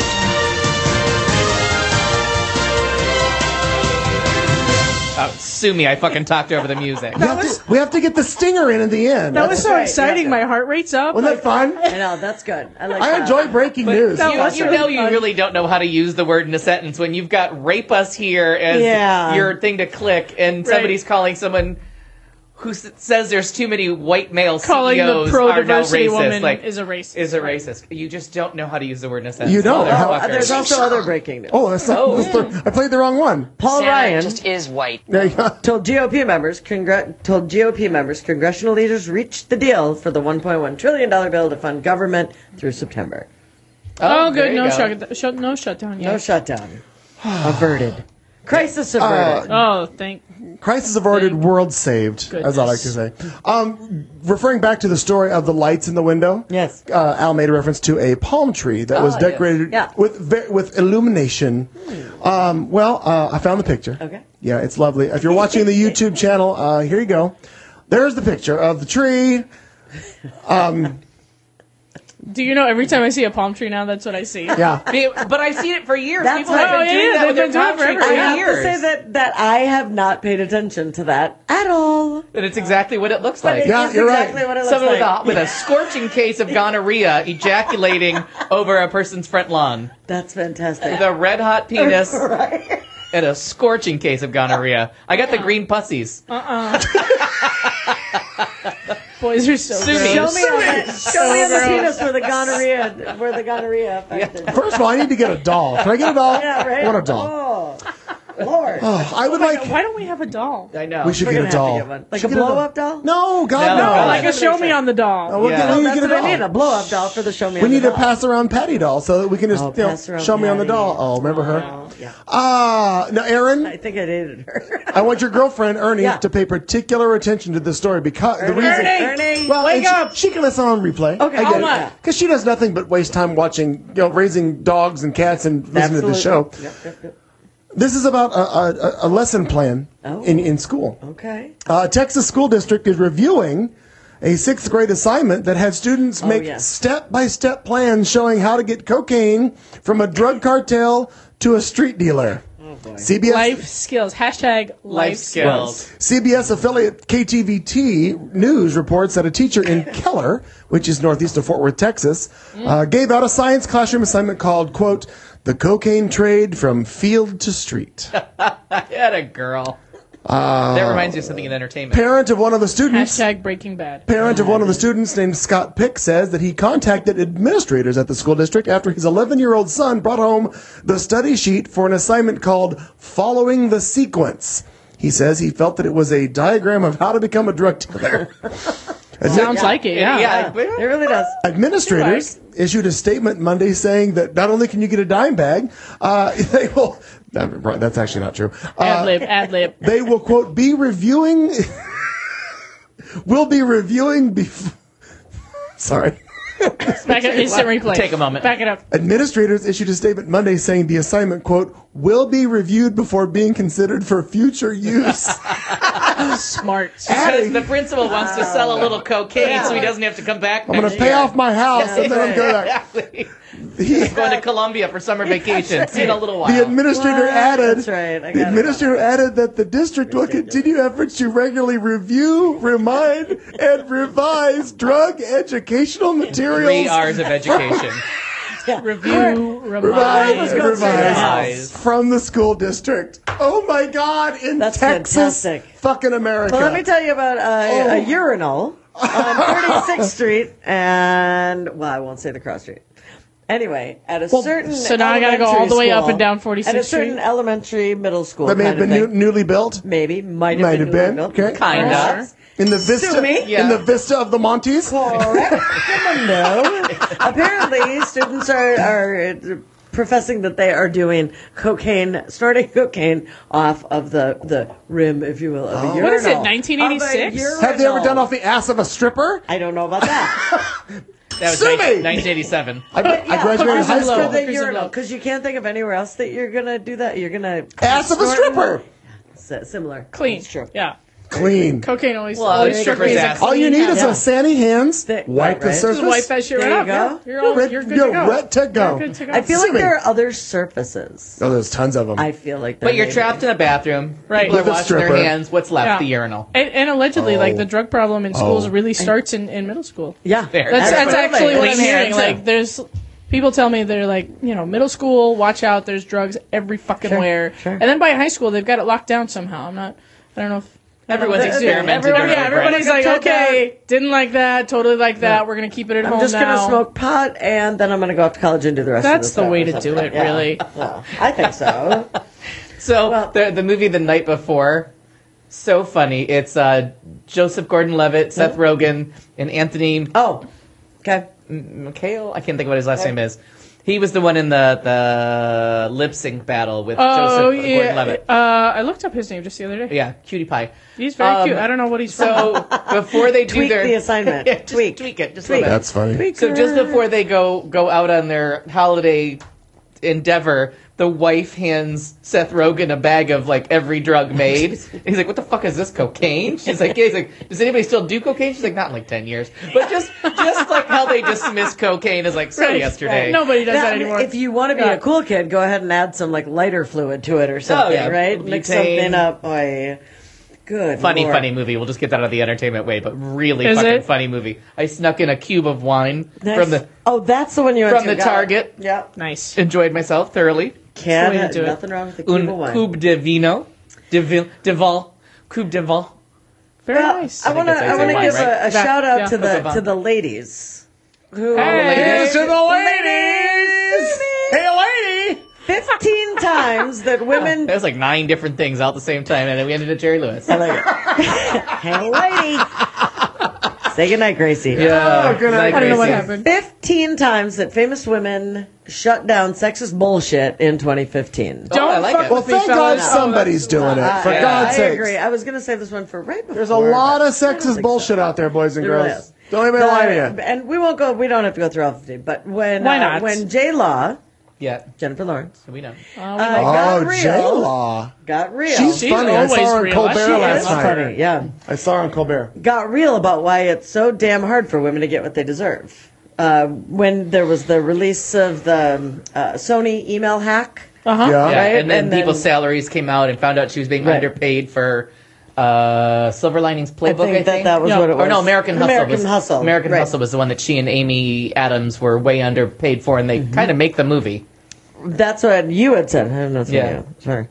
Oh, sue me! I fucking talked over the music. We have, to, we have to get the stinger in at the end. That That's- was so right, exciting. yeah. My heart rate's up. Wasn't that fun? I know, that's good. I like I that. enjoy breaking But news. that you, was you really know you fun. really don't know how to use the word in a sentence when you've got rape us here as Yeah. your thing to click and somebody's calling someone who s- says there's too many white male Calling C E Os the are now pro-diversity racist. woman like, is a racist. Is a Right. racist. You just don't know how to use the word in a sentence. You don't. How- Uh, there's Motherfucker. also other breaking news. Oh, that's not, Oh. that's the- I played the wrong one. Paul Santa Ryan just is white. There you go. told G O P members, congr- told G O P members, congressional leaders reached the deal for the one point one trillion dollars bill to fund government through September. Oh, there good. you No go. shut, shut, no shutdown yet. No shutdown. Averted. Crisis averted. Oh, thank. Crisis averted, world saved, as I like to say. Um, referring back to the story of the lights in the window, Yes. uh, Al made a reference to a palm tree that was Ah, decorated yes. Yeah. with ve- with illumination. Um, well, uh, I found the picture. Okay. Yeah, it's lovely. If you're watching the YouTube channel, uh, here you go. There's the picture of the tree. Do you know every time I see a palm tree now, that's what I see? Yeah. But I've seen it for years. That's People right. have been Oh, doing yeah, that they've with their been doing palm it tree forever. for I have years. to say that, that I have not paid attention to that at all. And it's exactly what it looks like. It Yeah, is you're right. exactly what it looks Someone like. with a, with a scorching case of gonorrhea ejaculating over a person's front lawn. That's fantastic. With a red hot penis Right. and a scorching case of gonorrhea. I got the green pussies. Boys are so Sue me. gross. Show me on the, show me on the gross. penis where the gonorrhea, where the gonorrhea affected. First of all, I need to get a doll. Can I get a doll? Yeah, right? I want a doll. Oh, Lord. I would like. Why don't we have a doll? I know. We should We're get gonna a have to doll. get one. Like Should a get blow-up doll? No, God, No, no. no, Like a show me on the doll. Oh, we'll Yeah. get, we Well, need to that's get a what I mean, doll. a blow-up doll for the show me We on need the to doll. pass around Patty doll so that we can just Oh, you know, pass around show me on the Patty. doll. Oh, remember her? Oh, yeah. Ah, now, Aaron, I think I dated her. I want your girlfriend Ernie Yeah. to pay particular attention to this story because the Ernie, reason. Ernie, well, wake and she, up. she can listen on replay. Okay, I how get much? Because she does nothing but waste time watching, you know, raising dogs and cats and listening to the show. Absolutely. Yep, yep, yep. This is about a, a, a lesson plan Oh. in, in school. Okay. Uh, Texas School District is reviewing a sixth grade assignment that had students make yes. step-by-step plans showing how to get cocaine from a drug cartel to a street dealer. C B S Life skills. Hashtag life, Life skills. skills. C B S affiliate K T V T News reports that a teacher in Keller, which is northeast of Fort Worth, Texas, uh, gave out a science classroom assignment called, quote, "The Cocaine Trade from Field to Street." I had a girl. that reminds me of something in entertainment. Parent of one of the students... Hashtag Breaking Bad. Parent of one of the students named Scott Pick says that he contacted administrators at the school district after his eleven-year-old son brought home the study sheet for an assignment called Following the Sequence. He says he felt that it was a diagram of how to become a drug dealer. Sounds like it, yeah. yeah. It really does. Administrators issued a statement Monday saying that not only can you get a dime bag, uh, they will... that- That's actually not true. Uh, Ad lib, ad lib. they will, quote, be reviewing... will be reviewing... Bef- Sorry. Back up, instant replay. Take a moment. Back it up. Administrators issued a statement Monday saying the assignment, quote, will be reviewed before being considered for future use. Smart. Because the principal wants to sell a little cocaine so he doesn't have to come back. I'm going to pay off my house and then I'm going to... Exactly. He's going to Colombia for summer vacation. See you in a little while. The administrator What? added, That's right. I the got it. administrator added that the district will continue efforts to regularly review, remind, and revise drug educational materials. Three hours of education. Review, Revise, remind. Let's go revise Revise. from the school district. Oh my God! In That's Texas, fantastic. fucking America. Well, let me tell you about a, Oh. a urinal on thirty-sixth Street and, well, I won't say the cross street. Anyway, at a certain So now I gotta go all the way up elementary and down school- forty-sixth At a certain Street? elementary middle school that may have kind been of new, thing. newly built. Maybe. Might have Might been. have been, newly built. okay. Kinda. Yes. In the vista, Sue me? Yeah. in the vista of the Montes. Correct. No. Apparently, students are, are professing that they are doing cocaine, snorting cocaine off of the, the rim, if you will, of a urinal. What is it, nineteen eighty-six? Of a Have they ever urinal. done off the ass of a stripper? I don't know about that. That was Sue me! nineteen eighty-seven. I, I graduated Hookers high and school. blow. For the Hookers and urinal, blow. because you can't think of anywhere else that you're gonna do that. You're gonna Ass of a snort- stripper. S- Similar, Clean. It's true. Yeah. Clean. Cocaine always. Well, always it's struck stripper's me as a ass. All you need is Yeah. a sandy hands. Thick, wipe right, the right. surface. Just wipe that shit There right you up. go. Yeah. You're, all, You're you're, re- good you're to go. red to go. You're good to go. I feel Sue like me. there are other surfaces. Oh, there's tons of them. I feel like, But you're maybe. trapped in a bathroom. Right. People are With a washing their stripper. hands. What's left? Yeah. The urinal. And, and allegedly, Oh. like the drug problem in schools Oh. really starts in, in middle school. Yeah, Fair. That's, that's Absolutely. actually what Clean I'm hands, hearing. too. Like, there's people tell me they're like, you know, middle school, watch out, there's drugs every fucking Sure, where. sure. And then by high school, they've got it locked down somehow. I'm not, I don't know if. Everyone's I don't know if they do. experimenting. Everyone, their yeah, own everybody's brand. like, okay, didn't like that, totally like that. Yeah. We're gonna keep it at I'm home just now. gonna smoke pot, and then I'm gonna go off to college and do the rest. of That's the, the stuff way or to do something. it, Yeah. really. Well, I think so. So Well- the the movie The Night Before, so funny. It's uh, Joseph Gordon-Levitt, Seth Rogen, and Anthony Oh, okay. McHale. I can't think of what his last name is. He was the one in the the lip sync battle with Oh Joseph yeah, Gordon-Levitt. uh, I looked up his name just the other day. Yeah, cutie pie. He's very Um, cute. I don't know what he's from. So before they do Tweak their the assignment. yeah, just Tweak. tweak it, just Tweak. a little bit. That's funny. So just before they go go out on their holiday endeavor, the wife hands Seth Rogen a bag of like every drug made. He's like, "What the fuck is this, cocaine?" She's like, "Yeah." He's like, "Does anybody still do cocaine?" She's like, "Not in like ten years." But just just like how they dismiss cocaine is like so Right, yesterday. right. Nobody does Now, that anymore. If you want to be Yeah. a cool kid, go ahead and add some like lighter fluid to it or something, yeah. right? Mix Butane. something up. Boy, good. Funny, Lord. funny movie. We'll just get that out of the entertainment way, but really Is fucking it? funny movie. I snuck in a cube of wine Nice. from the oh, that's the one you went from to. the Got it. Target. Yeah, nice. Enjoyed myself thoroughly. can't That's the way to do it. nothing wrong with the cube Un of wine. coupe de vino, de vil, de val, coupe de val. Very Well, nice. I want to. it's- I it's want to wine, give right? a, a That- shout out yeah. to the That's a to the ladies. Who ladies. to the ladies. Hey, lady. Fifteen times that women. There's like nine different things all at the same time, and then we ended at Jerry Lewis. I like it. Hey, lady. Say goodnight, Gracie. Yeah, good night, I don't know what Gracie. happened. Fifteen times that famous women shut down sexist bullshit in twenty fifteen. Oh, I Don't like fuck it. Well, with me, thank God fellas. somebody's doing it. For Yeah. God's I sake. agree. I was going to say this one for right before. There's a lot of but I don't sexist think bullshit so. out there, boys and There really girls. is. Don't anybody lie to The- you. And we won't go. We don't have to go through all fifteen. But when Why uh, not? when J Law, Yeah, Jennifer Lawrence, so we know. Uh, uh, we know. got Oh, real, J-Law. got real. She's, She's funny. I saw always her on real. Colbert She last is night. funny. Yeah, I saw her on Colbert. got real about why it's so damn hard for women to get what they deserve. Uh, when there was the release of the um, uh, Sony email hack. Uh-huh. Yeah. Right, Yeah, and then and then- people's salaries came out and found out she was being Right. underpaid for uh, Silver Linings I Playbook. think, I think that that was Yeah. what it was. Or no, American Hustle. American was, Hustle. American right. Hustle was the one that she and Amy Adams were way underpaid for, and they Mm-hmm. kind of make the movie. That's what you had said. I don't know. Yeah. Sorry.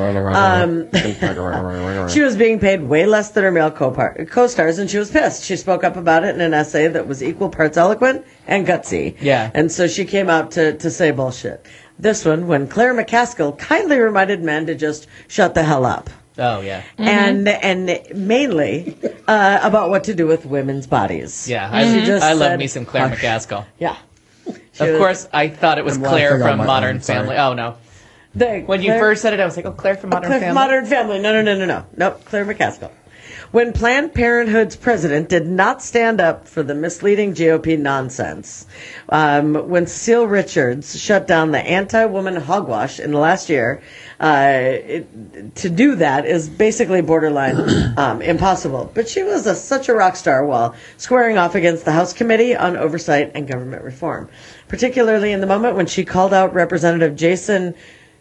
Um, She was being paid way less than her male co-par- co-stars, and she was pissed. She spoke up about it in an essay that was equal parts eloquent and gutsy. Yeah. And so she came out to, to say bullshit. This one, when Claire McCaskill kindly reminded men to just shut the hell up. Oh yeah, And and mainly uh, about what to do with women's bodies. yeah. I, She just I love said, me some Claire "Hush." McCaskill. Yeah. She Of was- course, I thought it was I'm Claire laughing on from my Modern own, sorry. Family. Oh no, They- when you Claire- first said it, I was like, oh, Claire from Modern Claire, Family. Modern Family. No, no, no, no, no. Nope, Claire McCaskill. When Planned Parenthood's president did not stand up for the misleading G O P nonsense, um, when Cecile Richards shut down the anti-woman hogwash in the last year, uh, it, to do that is basically borderline um, impossible. But she was a, such a rock star while squaring off against the House Committee on Oversight and Government Reform, particularly in the moment when she called out Representative Jason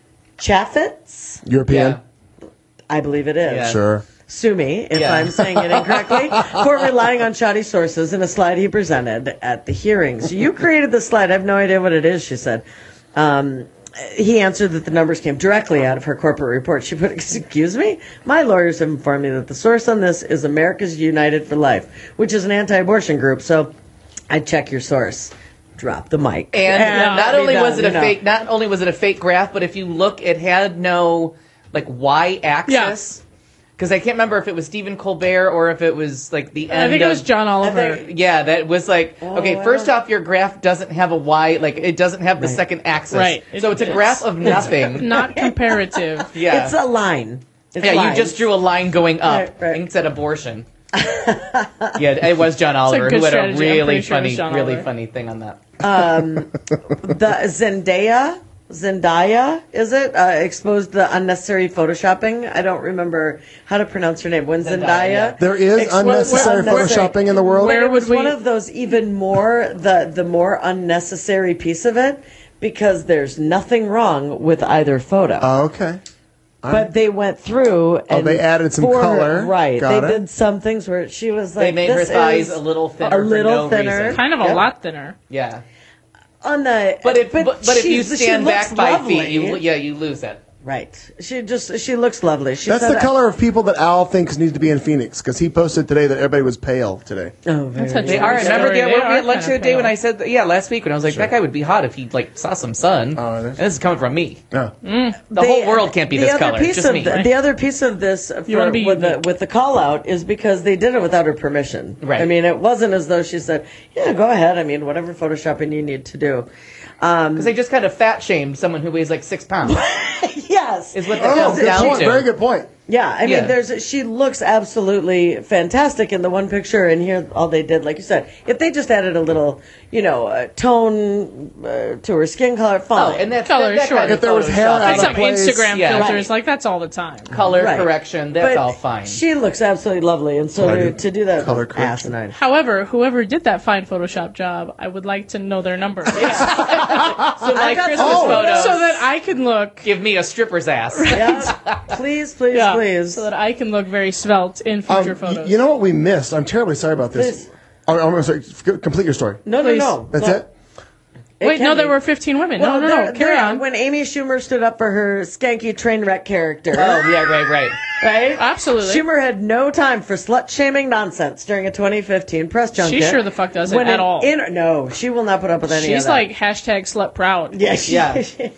Chaffetz. European? Yeah. I believe it is. Yeah. Sure. Sue me if Yeah. I'm saying it incorrectly, for relying on shoddy sources in a slide he presented at the hearings. You created the slide. I have no idea what it is, she said. Um, he answered that the numbers came directly out of her corporate report. She put, excuse me? My lawyers have informed me that the source on this is America's United for Life, which is an anti-abortion group. So I'd check your source. Drop the mic. And And not be only done, was it a you know. fake, not only was it a fake graph, but if you look, it had no like y-axis. because I can't remember if it was Stephen Colbert or if it was like the end. I think it was of- John Oliver. I think- Yeah, that was like okay. I First don't- off, your graph doesn't have a y, like it doesn't have the Right. second axis, Right. So it's a It's- graph of nothing. Not comparative. yeah, It's a line. It's yeah. lines. You just drew a line going up Right, right. and said abortion. yeah, it was John Oliver good who had a strategy. I'm really pretty sure it was funny, John really Oliver. funny thing on that. the Zendaya. Zendaya, is it? Uh, exposed the unnecessary photoshopping. I don't remember how to pronounce her name. When Zendaya, Zendaya, yeah. There is Exposed unnecessary the photoshopping in the world. Where it was would we- one of those even more the the more unnecessary piece of it because there's nothing wrong with either photo. Oh, okay. but they went through and they added some for- color. Right. Got they it. did some things where she was like, They made her this thighs is a little thinner a for little no thinner, reason. Kind of a Yep. lot thinner. Yeah, on the. but if but, but if you she's- she stand looks back five lovely. feet, you yeah you lose it. Right. She just she looks lovely. She That's said, the color of people that Al thinks need to be in Phoenix because he posted today that everybody was pale today. Oh, very That's a nice. They true are. story. Remember the They were we are at lunch the kinda other day when pale. I said that, yeah last week when I was like that guy would be hot if he like saw some sun. Oh, it and is? this is coming from me. Yeah. The The- whole world can't be the this other color. Piece Just of me. The, the other piece of this for, wanna be with the unique. with the call out is because they did it without her permission. Right. I mean, it wasn't as though she said, "Yeah, go ahead. I mean, whatever photoshopping you need to do." Um, Because they just kind of fat shamed someone who weighs like six pounds. yes, Is what that Oh, comes good down point. to. Very good point. Yeah, I mean, Yeah. there's she looks absolutely fantastic in the one picture, and here all they did, like you said, if they just added a little, you know, uh, tone uh, to her skin color, Oh, fine. and that's Color, that, that sure. kind of If there was hair Photoshopping. out of Some place. Instagram Yeah. filters, like that's all the time. color Right. correction, that's But all fine. She looks absolutely lovely, and so Color- to, to do that, color was correction. asinine. However, whoever did that fine Photoshop job, I would like to know their number. so like got Christmas some photos, photos. so that I can look. Give me a stripper's ass. Yeah, please, please, Yeah, please. so that I can look very svelte in Um, future y- photos. you know what we missed? I'm terribly sorry about this. Please. Oh, I'm sorry. F- Complete your story. no, no, please. no. That's no. it? It Wait, can no, be. there were fifteen women. Well, no, no, no. there- Carry there- on. When Amy Schumer stood up for her skanky train wreck character, Oh, yeah, right, right. right? Absolutely. Schumer had no time for slut shaming nonsense during a twenty fifteen press junket. She sure the fuck doesn't When at an all. inter- no, she will not put up with any of She's that. like hashtag slut proud. yeah, she, Yeah. she-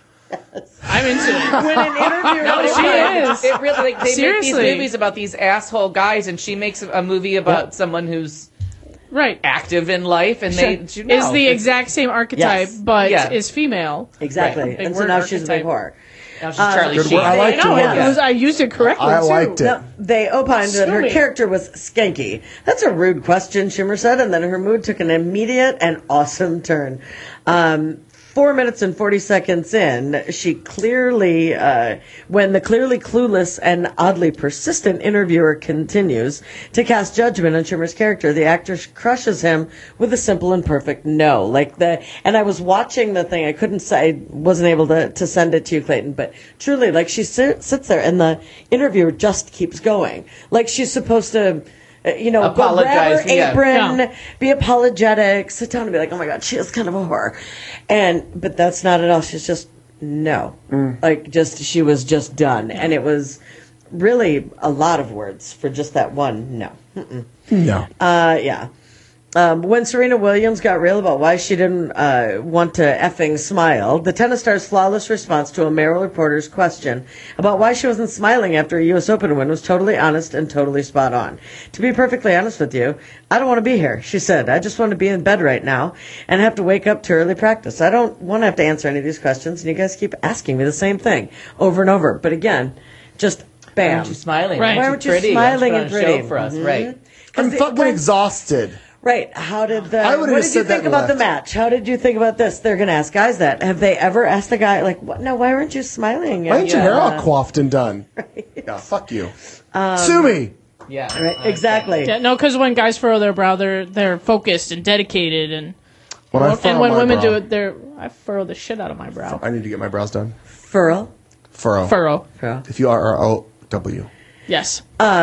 I'm into it. when an interviewer, No, she is. It really, like, they make Seriously. these movies about these asshole guys, and she makes a movie about someone who's Right. active in life, and they you know, Is the it's- exact same archetype, Yes. but Yeah. is female. exactly, Right. Big and so word now she's a big archetype. whore. now she's Charlie Good Sheen. word. I They- liked No, it. it Yeah. was, I used it correctly I too. liked it. No, they opined that Sue her me. character was skanky. That's a rude question, Schumer said, and then her mood took an immediate and awesome turn. Um, four minutes and forty seconds in, she clearly, uh, when the clearly clueless and oddly persistent interviewer continues to cast judgment on Schumer's character, the actor crushes him with a simple and perfect no. Like the, and I was watching the thing. I couldn't say, I wasn't able to, to send it to you, Clayton, but truly, like she sit, sits there and the interviewer just keeps going. Like she's supposed to, uh, you know, go grab Apologize, her yeah. apron, Yeah. be apologetic, sit down and be like, oh my God, she is kind of a whore. And, but that's not at all. She's just, no. Like, just, she was just done. And it was really a lot of words for just that one no. No. Uh, yeah. Um, when Serena Williams got real about why she didn't uh, want to effing smile, the tennis star's flawless response to a Merrill reporter's question about why she wasn't smiling after a U S Open win was totally honest and totally spot on. To be perfectly honest with you, I don't want to be here, she said. I just want to be in bed right now and have to wake up to early practice. I don't want to have to answer any of these questions, and you guys keep asking me the same thing over and over. But again, just Why bam. aren't you smiling? Right. Why Why aren't aren't you pretty? smiling Why and don't you put on a pretty? show for us, Mhm. right? I'm they- fucking when- exhausted. Right. How did the? I would've what just did you said that think and about the left. match? How did you think about this? They're going to ask guys that. Have they ever asked a guy like, "What? No, why weren't you smiling?" Why ain't your Yeah. hair all coiffed and done? Yeah, fuck you. Sue me. Yeah. Right. Exactly. Yeah, no, because when guys furrow their brow, they're they're focused and dedicated, and When I and furrow when my women brow, do it, they're I furrow the shit out of my brow. I need to get my brows done. Furl. Furrow. Furrow, Furl. If you R R O W. yes.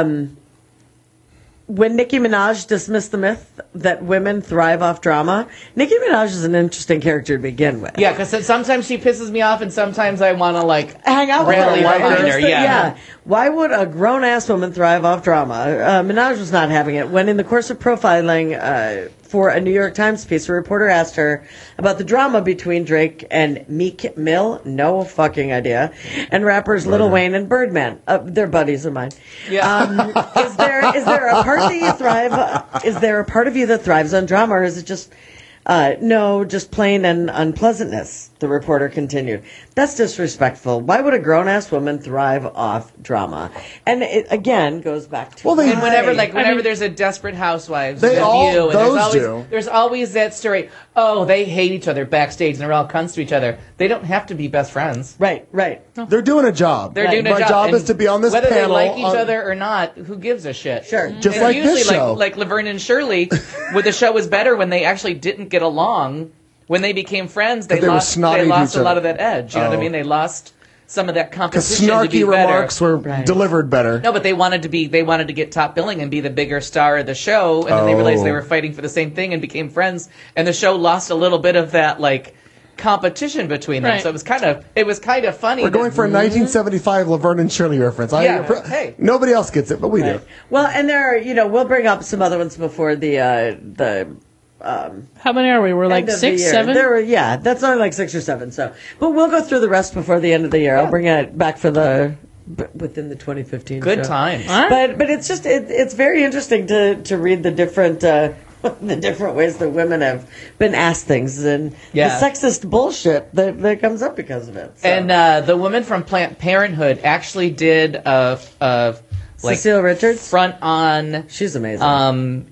When Nicki Minaj dismissed the myth that women thrive off drama, Nicki Minaj is an interesting character to begin with. Yeah, because sometimes she pisses me off, and sometimes I want to like Hang out with her. rally like And her. just the- Yeah. Why would a grown ass woman thrive off drama? Uh, Minaj was not having it. When in the course of profiling uh, for a New York Times piece. A reporter asked her about the drama between Drake and Meek Mill. No fucking idea. And rappers Lil Wayne and Birdman. Uh, they're buddies of mine. Yeah. Um, is there is there a part that you thrive? Uh, is there a part of you that thrives on drama, or is it just uh, no, just plain and unpleasantness? The reporter continued. That's disrespectful. Why would a grown-ass woman thrive off drama? And it, again, goes back to... Well, they- And whenever, like, I whenever mean- there's a Desperate Housewives, They The all- View, and those there's always do. there's always that story. Oh, they hate each other backstage, and they're all cunts to each other. They don't have to be best friends. Right, right. They're doing a job. They're Right. doing a My job. job and is to be on this whether panel. they like each on- other or not. Who gives a shit? Sure. Just And like usually, this show. like, like Laverne and Shirley, where the show was better when they actually didn't get along. When they became friends, they, But they were lost. snotty They to lost each a lot other. of that edge. You know what Oh. I mean? They lost some of that Because competition to be snarky better. remarks were Right. delivered better. No, but they wanted to be. They wanted to get top billing and be the bigger star of the show, and then they realized they Oh. were fighting for the same thing and became friends. And the show lost a little bit of that like competition between them. Right. So it was kind of it was kind of funny. We're going that- for a nineteen seventy-five Laverne and Shirley reference. I, Yeah, hey. Nobody else gets it, but we Right. do. Well, and there are, you know, we'll bring up some other ones before the uh, the How many are we? We're like end of six, the year. seven? There were, yeah, that's only like six or seven. So, but we'll go through the rest before the end of the year. I'll bring it back for the b- within the twenty fifteen. good show. times. All right. But but it's just it, it's very interesting to to read the different. Uh, the different ways that women have been asked things and Yeah. the sexist bullshit that, that comes up because of it. So. And uh, the woman from Planned Parenthood actually did a, a like Cecile Richards, front on she's amazing. um,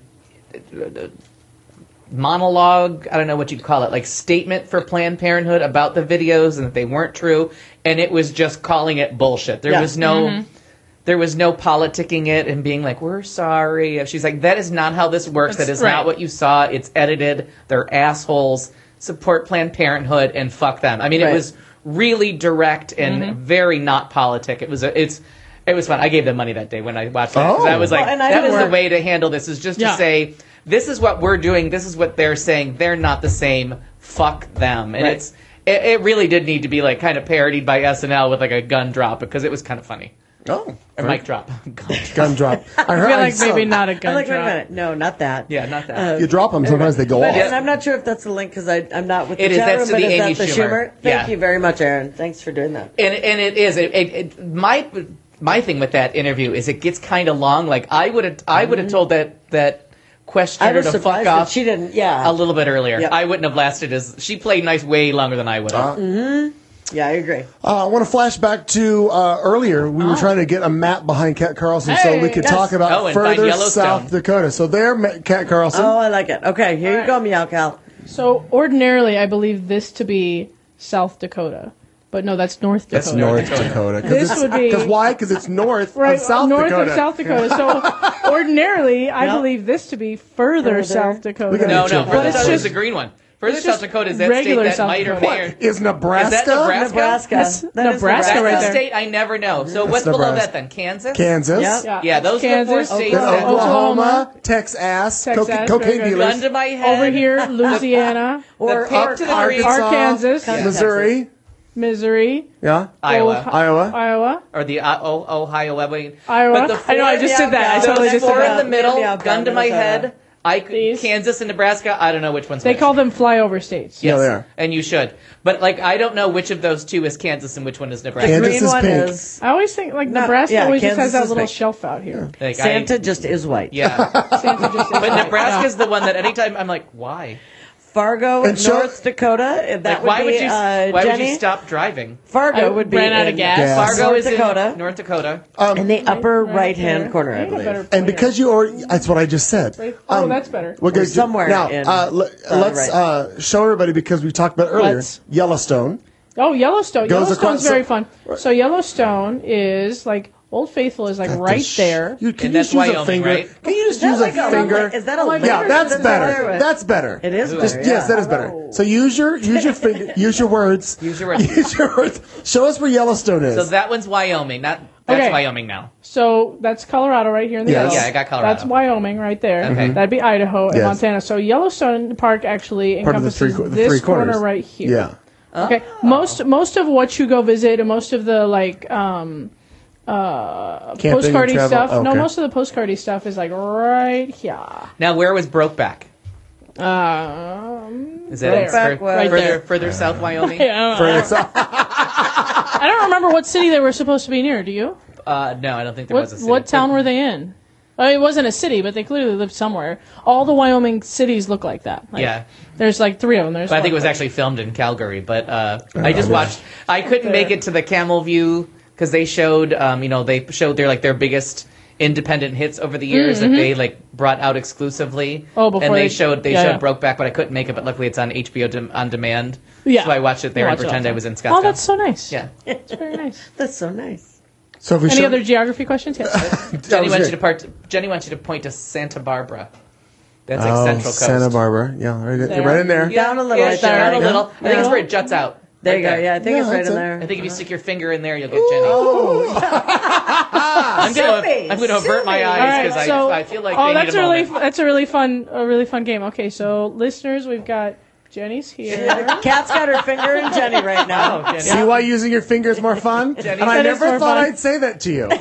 monologue, I don't know what you'd call it, like statement for Planned Parenthood about the videos and that they weren't true, and it was just calling it bullshit. There Yeah. was no there was no politicking it and being like, we're sorry. She's like, that is not how this works. That's that is right. not what you saw. It's edited. They're assholes. Support Planned Parenthood and fuck them. I mean, Right. it was really direct and very not politic. It was a, it's it was fun. I gave them money that day when I watched it. 'cause Oh. I was like, Well, and I that don't is the work- way to handle this, is just to Yeah. say, this is what we're doing, this is what they're saying, they're not the same, fuck them. And Right. it's it, it really did need to be like kind of parodied by S N L with like a gun drop, because it was kind of funny. Oh. Or mic drop. Gun drop. Gun drop. I I heard feel like saw- maybe not a I'm gun like, wait a drop. minute, no, not that. Yeah, not that. You drop them, sometimes they go But, off. and I'm not sure if that's the link because I'm not with the It is, chat that's room, to but the is Amy that the Schumer. Schumer? Thank Yeah. you very much, Aaron. Thanks for doing that. And and it is it, it, it my my thing with that interview is it gets kind of long. Like I would have I would have told that that I questioner was to fuck surprised that off she didn't. Yeah, a little bit earlier. Yep. I wouldn't have lasted as she played nice way longer than I would have. yeah, I agree. Uh, I want to flash back to uh, earlier. We were trying to get a map behind Kat Carlson so we could Yes. talk about Oh, and find further Yellowstone. South Dakota. So there, Ma- Kat Carlson. Oh, I like it. Okay, here you go, Meow Cal. So ordinarily, I believe this to be South Dakota, but no, that's North Dakota. That's North Dakota. This would be- Because why? Because it's north Right, of South north Dakota. of South Dakota. So ordinarily, I Yep. believe this to be further, Further. South Dakota. We gotta No, But no, it's further south is just- the green one. Further it's South just Dakota is that state regular that South might or Dakota. may or What? Is Nebraska? Is that Nebraska? Nebraska. That's That is Nebraska That's right the there. state I never know. So what's below Nebraska. that then? Kansas? Kansas? Yep. Yeah, Yeah, those Kansas, are the four states Then that Oklahoma, Texas, Texas, coca- cocaine very good. dealers, gun to my head. Over here, Louisiana, Or, the pick or to the Ar- green. our Arkansas, Kansas, Yes. Missouri, Missouri, yeah, Iowa. Oh- Iowa. Iowa, Or the uh, oh, Ohio. I mean, Iowa. But the I know, I four- just did that. I yeah, totally the just did four in that. the middle, Yeah, gun to my Minnesota. head. I could, These. Kansas and Nebraska. I don't know which one's They which. call them flyover states. Yes, No, they are. and you should. But like, I don't know which of those two is Kansas and which one is The Nebraska. Kansas green is one pink. is I always think like No, Nebraska yeah, always just Kansas has that is little big. shelf out here. Like, Santa I, just is white. yeah. Santa just is But white. Nebraska's the one that anytime I'm like, why? And Fargo, North so- Dakota. That Like, would why be would you? uh, why Jenny. would you stop driving? Fargo I would be ran out of in gas. Gas. Fargo North is Dakota. in North Dakota. in the upper Right right hand there. corner, I need a believe. better And pointer. because you already, that's what I just said. Right. Oh, that's better. We're gonna Or somewhere now. in- uh, le- uh, let's right. uh, show everybody because we talked about earlier. Let's. Yellowstone. Oh, Yellowstone. Goes Yellowstone's across- very fun. So Yellowstone is like Old Faithful is like right Sh- there. You, can And you that's just use a Wyoming, finger? right? Can you just Is that use like a a finger? link? Is that a link? Yeah, that's Is that better. better? That's better. It is Just, better, Yes, yeah. that is better. So use your use your finger, use your words. Use your words. Use your words. Show us where Yellowstone is. So that one's Wyoming. Not that's Okay. Wyoming now. So that's Colorado right here in the Yes. middle. Yeah, I got Colorado. That's Wyoming right there. Okay. That'd be Idaho and Yes. Montana. So Yellowstone Park actually Part of the encompasses three, qu- the this three corner corners. right here. Yeah. Okay. Most most of what you go visit and most of the like um uh Camping and postcardy travel? stuff. No, Okay. most of the postcardy stuff is like right here. Now, where was Brokeback? Um, Is that There. in fur- Back west. Right further there. further south Wyoming? yeah, For I, yourself. I don't remember what city they were supposed to be near. Do you? Uh, no, I don't think there What was a city. what town were they in? I mean, it wasn't a city, but they clearly lived somewhere. All the Wyoming cities look like that. Like, Yeah. There's like three of them. There's But I think it one was place. actually filmed in Calgary. But uh, I just watched. I couldn't make it to the Camel View because they showed. Um, you know, they showed their like their biggest independent hits over the years that they like brought out exclusively. Mm-hmm. Oh, before and they, they- showed they yeah, showed yeah. Brokeback, but I couldn't make it. But luckily, it's on H B O dem- on demand. Yeah. So I watched it there You and watch it all pretend the I time. was in Scottsdale. Oh, that's so nice. Yeah. It's very nice. That's so nice. So if we Any show, other geography questions? Yes. Jenny was wants great. you to part. Jenny wants you to point to Santa Barbara. That's like oh, Central Coast. Santa Barbara. Yeah, right, in- There. right in there. Down a little, Yeah, right down there. a little. I think it's Yeah. where it juts out. There Right you go. Yeah, I think Yeah, it's right that's in it. there. I think if you stick your finger in there, you'll get Jenny. I'm gonna, Silly, I'm gonna avert my silly. All eyes right, because so I, I feel like oh, they that's need a a really moment. that's a really fun a really fun game. Okay, so listeners, we've got Jenny's here. Cat's got her finger in Jenny right now. Oh, Jenny. See why using your finger is more fun? Jenny and I said it's never more thought fun. I'd say that to you.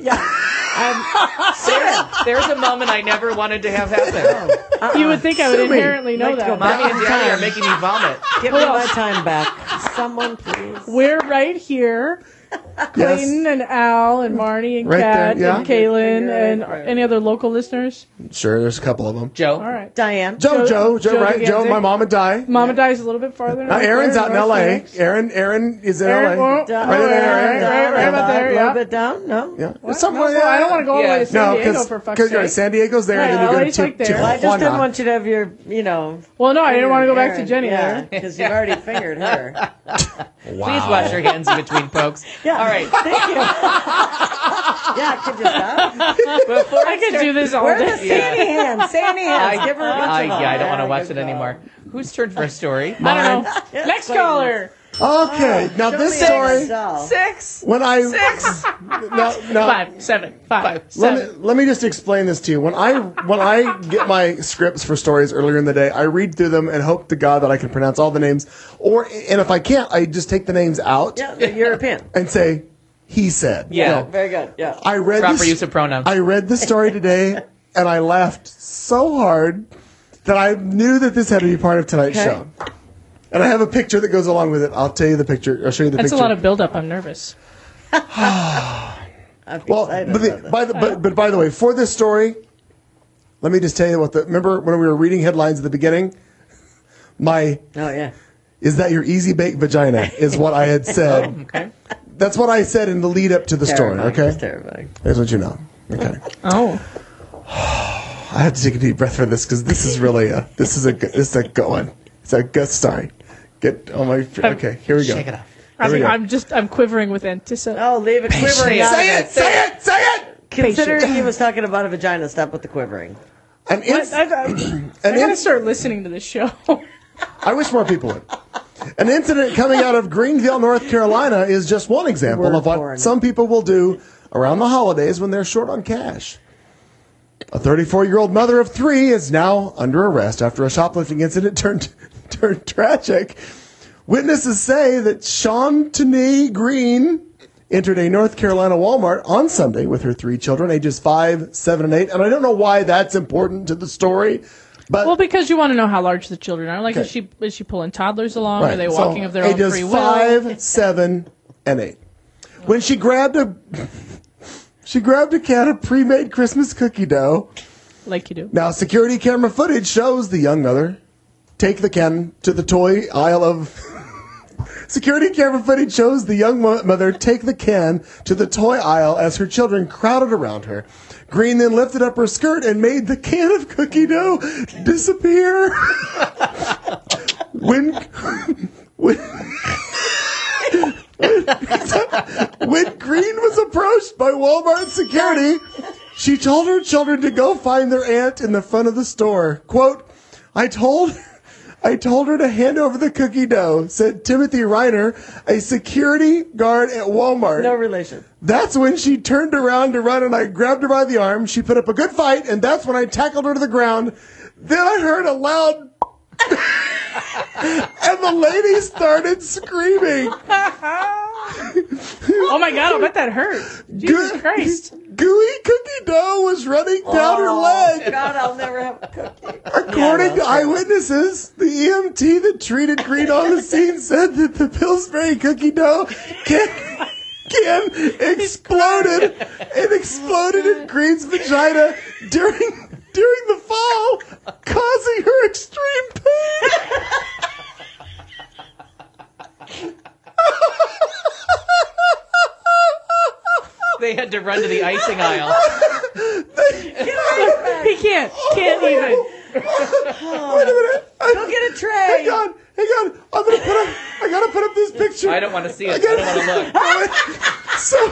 There's, there's a moment I never wanted to have happen. You would think I would Sue me. inherently know Like to go that. back. Mommy and Daddy are making me vomit. Give me my time back. Someone, please. We're right here. Clayton and Al and Marnie and Right Kat there, yeah. and Kaylin Right, and right. any other local listeners. Sure, there's a couple of them. Joe. All right. Diane. Joe, Joe, Joe Joe, right? Joe, Gaganzik. my mom and die. Mama dies a little bit farther. Now north Aaron's there, out in North L A. Phoenix. Aaron, Aaron is in Aaron, L A. well, Right Down, there, right, Aaron. right, right about there, A yeah. little bit down. No. Yeah, What? somewhere. No, I don't want to go all the way to San No, Diego because for fuck's because you're right. sake. San Diego's there, and Yeah, then you go L to A's like Ti- there. Well, I just didn't Tijuana. want you to have your, you know. Well, no, I didn't want to go back to Aaron. Jenny Yeah, there. because you've already fingered her. Please wash your hands in between pokes. Yeah. All right. Thank you. Yeah, could you stop? Before I could do this all Where are day. the sandy hands? Sandy hands. Give her a bunch I, of them. yeah, I don't want to Yeah, watch good it job. anymore. Whose turn for a story? I don't know. Next Clayton. caller. Okay, now Show this me story. yourself. Six. When I Six. no no. Five, seven, five, Five. Let me, seven. let me just explain this to you. When I when I get my scripts for stories earlier in the day, I read through them and hope to God that I can pronounce all the names. Or and if I can't, I just take the names out Yeah, the European. and say he said. Yeah. No. Very good. Yeah. I read Proper this, use of pronouns. I read the story today and I laughed so hard that I knew that this had to be part of tonight's Okay. show. And I have a picture that goes along with it. I'll tell you the picture. I'll show you the That's picture. a lot of buildup. I'm nervous. I'm Well, excited but, the, about by the, but, but by the way, for this story, let me just tell you what the. Remember when we were reading headlines at the beginning? My this. Oh, yeah. is that your easy bake vagina is what I had said. Okay. That's what I said in the lead up to the story. Terrifying. Okay, It's terrifying. here's what you know. Okay, Oh. I have to take a deep breath for this because this is really a this is a good- this is a good one. It's a good story. Get on my okay. Here we go. Shake it off. I we mean, go. I'm just, I'm quivering with anticipation. Oh, leave it quivering out of Say it. Say it. Say it. Considering he was talking about a vagina, stop with the quivering. An I, inc- I, I, I an gotta inc- start listening to this show. I wish more people would. An incident coming out of Greenville, North Carolina is just one example Word of what porn. some people will do around the holidays when they're short on cash. A thirty-four-year-old mother of three is now under arrest after a shoplifting incident turned turned tragic. Witnesses say that Shantani Green entered a North Carolina Walmart on Sunday with her three children, ages five, seven, and eight. And I don't know why that's important to the story, but Well, because you want to know how large the children are. Like, Okay. is she is she pulling toddlers along? Right. Are they So, walking of their own ages free will? Five, seven, and eight. When she grabbed a, she grabbed a can of pre-made Christmas cookie dough. Like you do. Now, security camera footage shows the young mother take the can to the toy aisle of. Security camera footage shows the young mo- mother take the can to the toy aisle as her children crowded around her. Green then lifted up her skirt and made the can of cookie dough disappear. when, when, when Green was approached by Walmart security, she told her children to go find their aunt in the front of the store. Quote, I told I told her to hand over the cookie dough, said Timothy Reiner, a security guard at Walmart. No relation. That's when she turned around to run and I grabbed her by the arm. She put up a good fight and that's when I tackled her to the ground. Then I heard a loud and the lady started screaming. Oh my god, I bet that hurt. Jesus Goo- Christ. Gooey cookie dough was running down her Oh, leg. God, I'll never have a cookie. According Yeah, to well, eyewitnesses, the E M T that treated Green on the scene said that the Pillsbury cookie dough can, can exploded. It exploded in Green's vagina during during the fall, causing her extreme pain. They had to run to the icing aisle. He can't. Can't even. Wait a minute. I, Go get a tray. hang on. Hang on. I'm gonna put up. I gotta put up this picture. I don't want to see it. I don't want to look. So,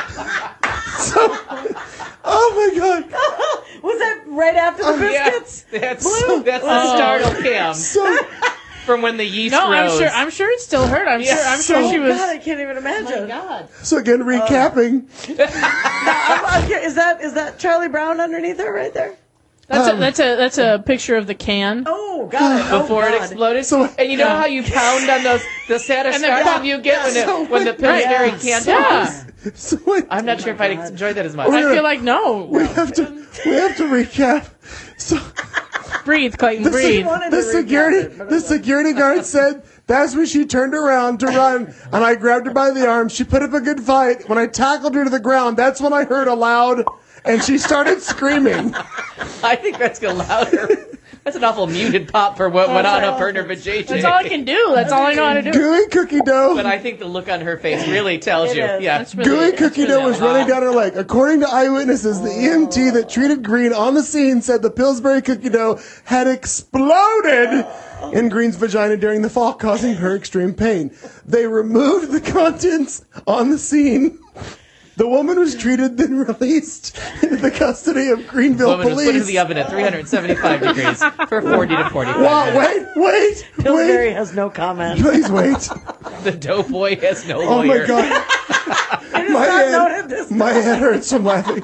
so, oh my God. Was that right after the biscuits? Yeah, that's that's the startle cam So, from when the yeast No, I'm rose. sure. I'm sure it still hurt. I'm Yeah. sure. I'm sure So- she was. God, I can't even imagine. so again, recapping. I'm- I'm- is that is that Charlie Brown underneath her right there? That's a that's a that's a picture of the can. Oh, God. Oh, Before it God. exploded, So- and you know how you pound on those the satisfaction Yeah. you get when, So it, when the Pillsbury Yes. can Yeah. So wait, I'm not sure if I'd enjoy that as much. We're I gonna- feel like no. we have to. We have to recap. So Breathe, Clayton. the, Breathe. wanted the to recap security it, but the security guard said that's when she turned around to run, and I grabbed her by the arm. She put up a good fight. When I tackled her to the ground, that's when I heard a loud, and she started screaming. I think that's a louder. That's an awful muted pop for what went on up her in her vajayjay. That's all I can do. That's all I know how to do. Gooey cookie dough. But I think the look on her face really tells It you. is. Yeah. That's really- Gooey that's cookie really dough was all. running down her leg. According to eyewitnesses, the E M T that treated Green on the scene said the Pillsbury cookie dough had exploded in Green's vagina during the fall, causing her extreme pain. They removed the contents on the scene. The woman was treated, then released into the custody of Greenville Woman was police. put in the oven at three hundred seventy-five degrees for forty to forty-five Wow, minutes. wait, wait, Pillsbury wait. has no comment. Please wait. The doughboy has no Oh lawyer. my God. my, not head, noted this my head hurts from laughing.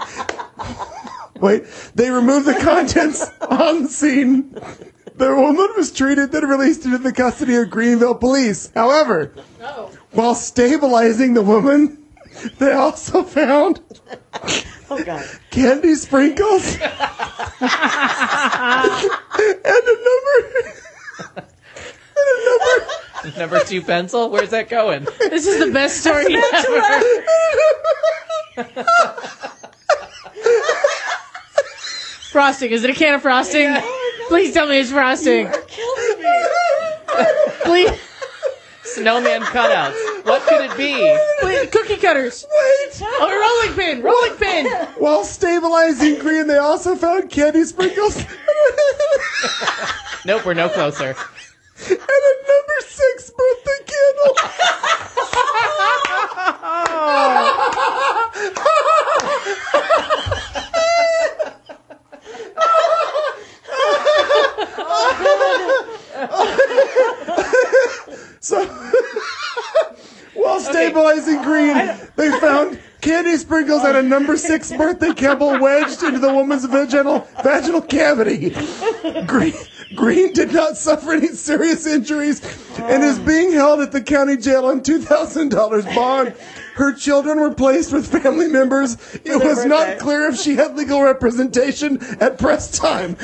Wait, they removed the contents on the scene. The woman was treated, then released into the custody of Greenville police. However, while stabilizing the woman, they also found Oh, God. candy sprinkles and a number and a number Number two pencil? Where's that going? This is the best story ever. Frosting. Is it a can of frosting? Please tell me it's frosting. Killing me. Please. Snowman cutouts. What could it be? Please. Cookie cutters. wait. Oh, a rolling pin. Rolling pin. While stabilizing Green, they also found candy sprinkles Nope, we're no closer. and a number six birthday candle. So, while stabilizing Green, they found candy sprinkles and a number six birthday candle wedged into the woman's vaginal vaginal cavity. Green, Green did not suffer any serious injuries and is being held at the county jail on two thousand dollars bond. Her children were placed with family members. It their was not birthday. clear if she had legal representation at press time.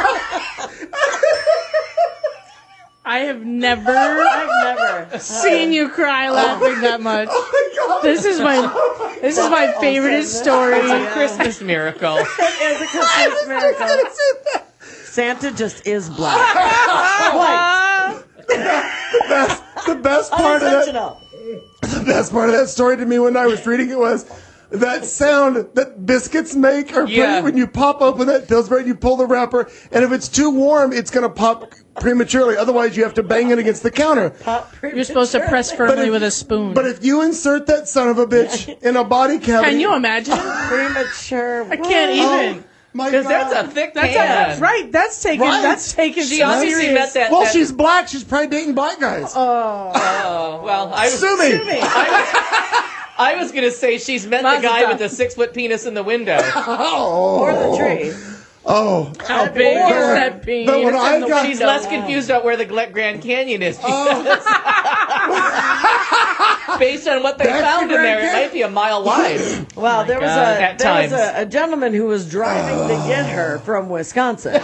I have never I've never. seen you cry laughing that much. Oh my God. This is my this is my favorite story. It's a Christmas miracle. It is a Christmas miracle. Santa just is black. White. That's the best part of that. Unintentional. The best part of that story to me when I was reading it was that sound that biscuits make or Yeah. when you pop open that Pillsbury and you pull the wrapper, and if it's too warm, it's going to pop prematurely. Otherwise, you have to bang it against the counter. Pop You're supposed to press But firmly if- with a spoon. But if you insert that son of a bitch in a body cavity, Can you imagine? premature. I can't even. my Because God. that's a thick That's can. a, right. That's taken. Right. That's taken. She obviously serious. met that. Well, that- she's black. She's probably dating black guys. Oh, well, I was. Sue me. I was going to say she's met the Mazel guy tov. with the six foot penis in the window. Oh. Or the tree. Oh. How big is that bean? But when I got She's less confused about where the Gla- Grand Canyon is. Oh. Based on what they That's found the in there, great it might be a mile wide. Well, there was God. a At there was times. a, a gentleman who was driving to get her from Wisconsin,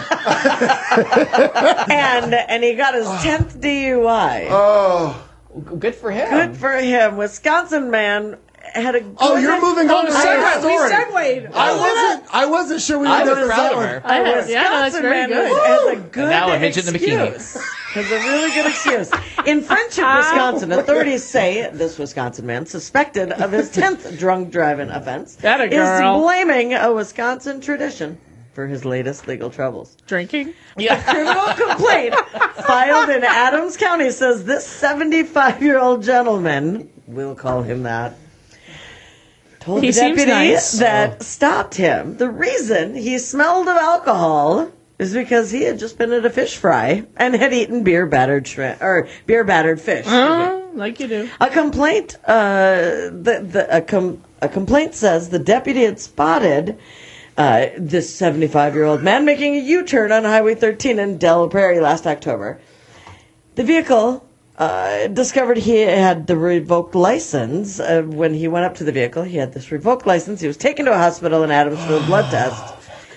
and and he got his tenth D U I. Oh. Good for him. Good for him. Wisconsin man had a. Good Oh, you're moving on to Oh, another segue, we story. segued. I wasn't. I wasn't sure we were I done was with proud that of one. her. I A have, yeah, no, that's Wisconsin very man good. has a good now a midget in a bikini. excuse. Has a really good excuse. In Friendship, Wisconsin, authorities say this Wisconsin man, suspected of his tenth drunk driving offense, That a is girl. blaming a Wisconsin tradition for his latest legal troubles. Drinking. Yeah. Criminal complaint filed in Adams County says this seventy-five-year-old gentleman, we'll call him that, told He the seems deputy nice. that stopped him. The reason he smelled of alcohol is because he had just been at a fish fry and had eaten beer battered shrimp or beer battered fish. Oh, like you do. A complaint, uh, the, the, a, com- a complaint says the deputy had spotted uh, this seventy-five-year-old man making a U-turn on Highway thirteen in Del Prairie last October. The vehicle uh, discovered he had the revoked license. Uh, when he went up to the vehicle, he had this revoked license. He was taken to a hospital in Adams for a blood test.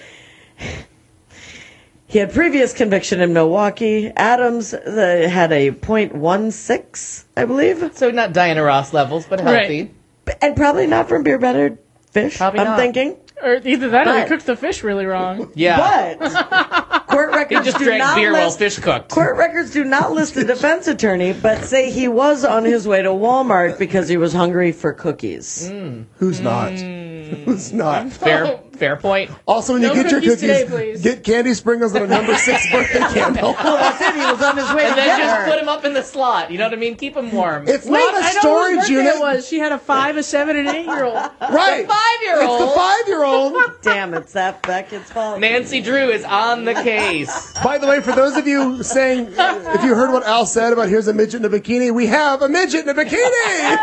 He had previous conviction in Milwaukee. Adams uh, had a point one six, I believe. So not Diana Ross levels, but healthy. Right. And probably not from beer battered fish, Probably I'm not. thinking. Or either that or But- they cooked the fish really wrong. Yeah. But court he records just do drank not beer while list, fish cooked. court records do not list the defense attorney, but say he was on his way to Walmart because he was hungry for cookies. Who's not? Who's not? Fair, fair point. Also, when you No get your cookies cookies, today, please. get candy sprinkles and a number six birthday candle. Well, that's it. He was on his way to And then get just her. put him up in the slot. You know what I mean? Keep him warm. It's Wait, not a I know storage whose birthday unit. it was. She had a five, a seven, and an eight-year-old. Right. The five-year-old. It's the five-year-old. Damn, it's that, that kid's fault. Nancy Drew is on the case. By the way, for those of you saying, if you heard what Al said about here's a midget in a bikini, we have a midget in a bikini.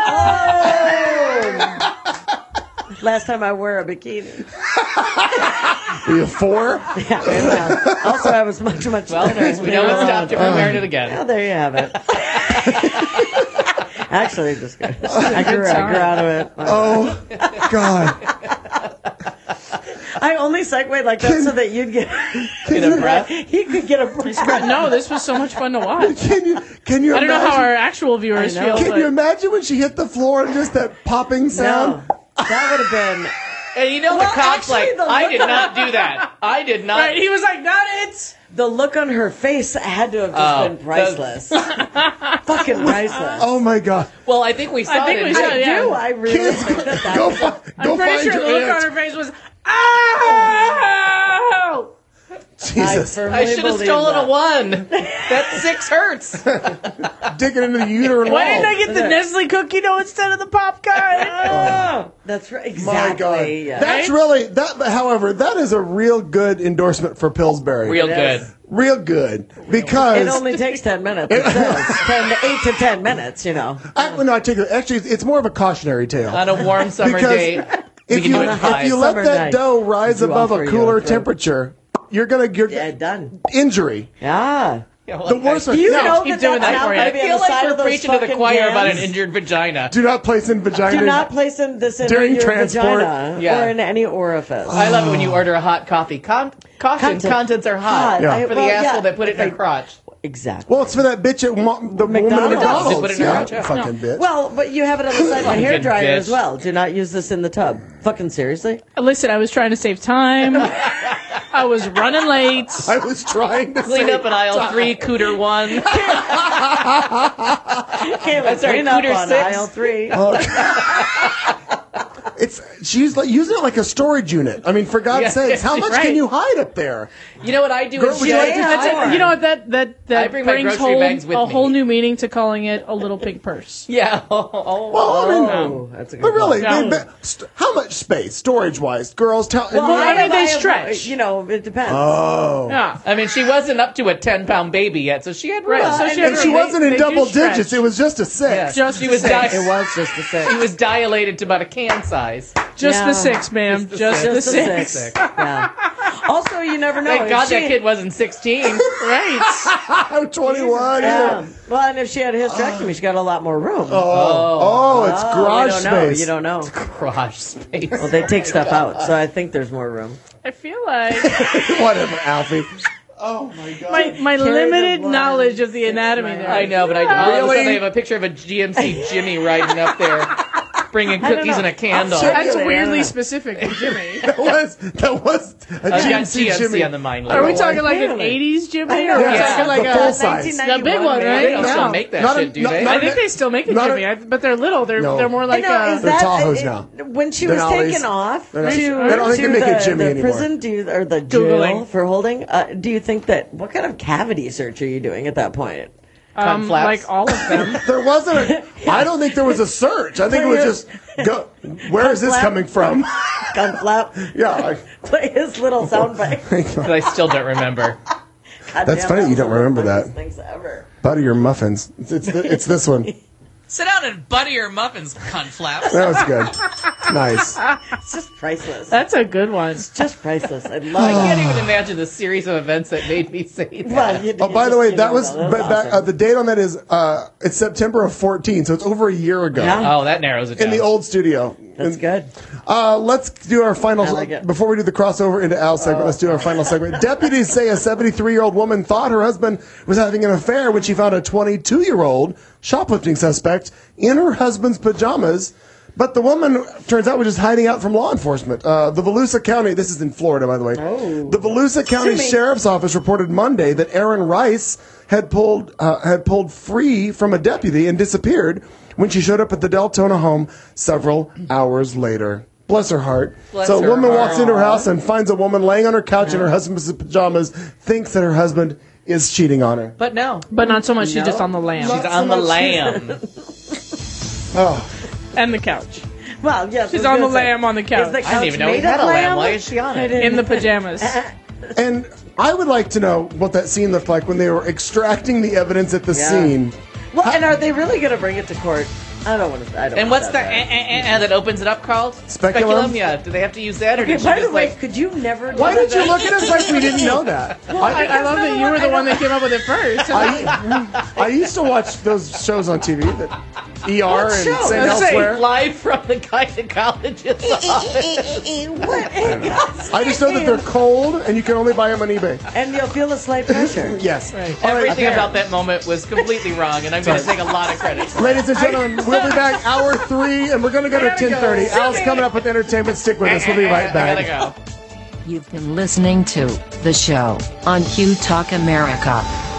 Last time I wear a bikini. We have four. Yeah, yeah. Also, I was much, much Well, thinner. we know what stopped you from wearing it again. Well, there you have it. Actually, just good. I grew, I grew out of it. Oh, God. I only segued like that so that you'd get Get a breath. he could get a breath. No, this was so much fun to watch. Can you, can you I don't know imagine? how our actual viewers I know. feel. Can you But imagine when she hit the floor and just that popping sound? No, that would have been. And you know Well, the cop's actually, like, the I look did on- not do that. I did not. right, he was like, "Not it." The look on her face had to have just Oh, been priceless. Fucking priceless. Oh, my God. Well, I think we saw I think it. we in- saw I it, yeah. do. I really Kids, think that that go, was- fi- I'm go pretty find sure your the look aunt. on her face was, "Ow!" Jesus. firmly I should have believe stolen that. a one. That six hurts. Digging into the uterine Why wall. didn't I get the Nestle cookie dough instead of the popcorn? Oh, that's right. Exactly. My God. Yeah. That's really, that. However, that is a real good endorsement for Pillsbury. Real It good. is. Real good. Because. It only takes ten minutes. It says ten to eight to ten minutes. You know. I, well, no, I take it. Actually, it's more of a cautionary tale. On a warm summer Because day. we if can you, do it if high. you let Summer that night. dough rise Do above offer a you cooler a throw. temperature, you're gonna get Yeah, done. injury. Yeah. Yeah, well, The I- worst one. Do you Now, know keep that doing that's that not for you. gonna I be on feel the like side we're of those preaching to the fucking choir about an cans? injured vagina. do not place in vagina. Do not place in this in During your transport. vagina Yeah. or in any orifice. I love it when you order a hot coffee. Con- caution, Content. contents are hot. Hot. Yeah. For the Well, asshole yeah. that put it in their Like- crotch. Exactly. Well, it's for that bitch at Mo- the woman at McDonald's. McDonald's. Just put it in her yeah, crotch, yeah. fucking bitch. Well, but you have it on the side of a Fucking hair dryer bitch. as well. Do not use this in the tub. Fucking seriously? Listen, I was trying to save time. I was running late. I was trying to Clean say- up in aisle three, cooter one. That's right, clean up Cooter on six. aisle three. It's she's like using it like a storage unit. I mean, for God's Yeah, sakes, how much right. can you hide up there? You know what I do? Girl, is would you like to- That's it. You know what? That that I that bring my brings grocery whole, bags with a me. whole new meaning to calling it a little pink purse. Yeah. Oh, oh, Well, I mean, Oh, that's a good but really, point. they- st- how much space, storage wise, girls tell? Well, I mean, have- they have- stretch. You know, it depends. oh, Yeah. I mean, she wasn't up to a ten pound baby yet, so she had room. Right, so she had and she room. wasn't They- in they do double stretch. digits. It was just a six. Yeah. Just she the was six. di- It was just a six. She was dilated to about a can size. Just Yeah. the six, ma'am. Just the Just, six. the Just a six. six. Yeah. Also, you never know. Thank If God she- that kid wasn't sixteen. Right. I'm twenty-one. Yeah. Yeah. Well, and if she had a hysterectomy, she got a lot more room. Oh, it's Oh, garage you don't know. space. You don't know. Garage space. Well, they take stuff out, so I think there's more room. I feel like Whatever, Alfie. Oh my god. my, my Carry the limited blood. knowledge of the anatomy there. I know, but I all of a Really? sudden I have a picture of a G M C Jimmy riding up there, bringing don't cookies know. and a candle. check That's Yeah, I weirdly don't know. specific for Jimmy. That was that was a I've G M got C G M C Jimmy. on the mind. Are we list. talking like an Really? eighties Jimmy? I Or know. are we Yeah, talking like the a full size. the big one, They right? don't No. still make that Not a- shit, do not- they? not I a- think they still make a Not a- Jimmy, I, but they're little. They're No. they're more like Now, uh, is They're that Tahoes uh, now. when she They're was Ollies. taken off They're not- to, I don't think to they make the, a Jimmy the anymore. prison, do you, or the jail Googling. for holding? Uh, do you think that what kind of cavity search are you doing at that point? um, Cum flaps. like all of them. There wasn't a. I don't think there was a search. I think it was just go. Where is this Flap. coming from? Gun flap. Yeah. I, Play his little soundbite. But I still don't remember. God That's damn, funny that you don't was one of the remember that. funniest Things ever. butter your muffins. It's it's, the, it's this one. Sit down and butter your muffins, cunt flaps. That was good. Nice. It's just priceless. That's a good one. It's just priceless. I I love can't it. even imagine the series of events that made me say that. Well, you- Oh, you by the just- way, you that know, was, that but back, uh, awesome. the date on that is uh, it's September of fourteen, so it's over a year ago Yeah. Oh, that narrows it down. in the old studio. That's And, good. Uh, let's do our final I like it. before we do the crossover into Al's segment. Let's do our final segment. Deputies say a seventy-three-year-old woman thought her husband was having an affair when she found a twenty-two-year-old shoplifting suspect in her husband's pajamas. But the woman, turns out, was just hiding out from law enforcement. Uh, the Volusia County, this is in Florida, by the way. Oh. The Volusia County Sue me. Sheriff's Office reported Monday that Aaron Rice had pulled uh, had pulled free from a deputy and disappeared when she showed up at the Deltona home several hours later. Bless her heart. Bless so a her woman heart. walks into her house and finds a woman laying on her couch in her husband's pajamas, thinks that her husband is cheating on her. But no. But not so much. She's No. just on the lamb She's on the lamb. Oh, and the couch Well, yes. She's I was on the gonna say, lamb on the couch. Is the I couch didn't even know he made had of a lamb. lamb? Why is she on it? in the pajamas. and I would like to know what that scene looked like when they were extracting the evidence at the Yeah. scene. Well, and are they really going to bring it to court? I don't want to. I don't. And want what's the that eh, eh, eh, eh that opens it up called? Speculum? Yeah. Do they have to use that, or Okay, did she by the just way, like? could you never? Why do did you that? look at us like we didn't know that? I, I love that you were the one that came up with it first. I, I used to watch those shows on T V, that E R What and show? Saint Let's Say, Elsewhere. live from the gynecologist's office. What? I just know that they're cold and you can only buy them on eBay. And you'll feel a slight pressure. Yes. All right. Everything about that moment was completely wrong, and I'm going to take a lot of credit for it. Ladies and gentlemen, we'll be back hour three, and we're going to go to gotta go. ten thirty. Al's coming up with entertainment. Stick with us. We'll be right I back. gotta go. You've been listening to The Show on Q Talk America.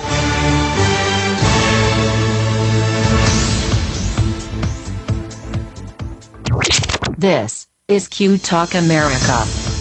This is Q Talk America.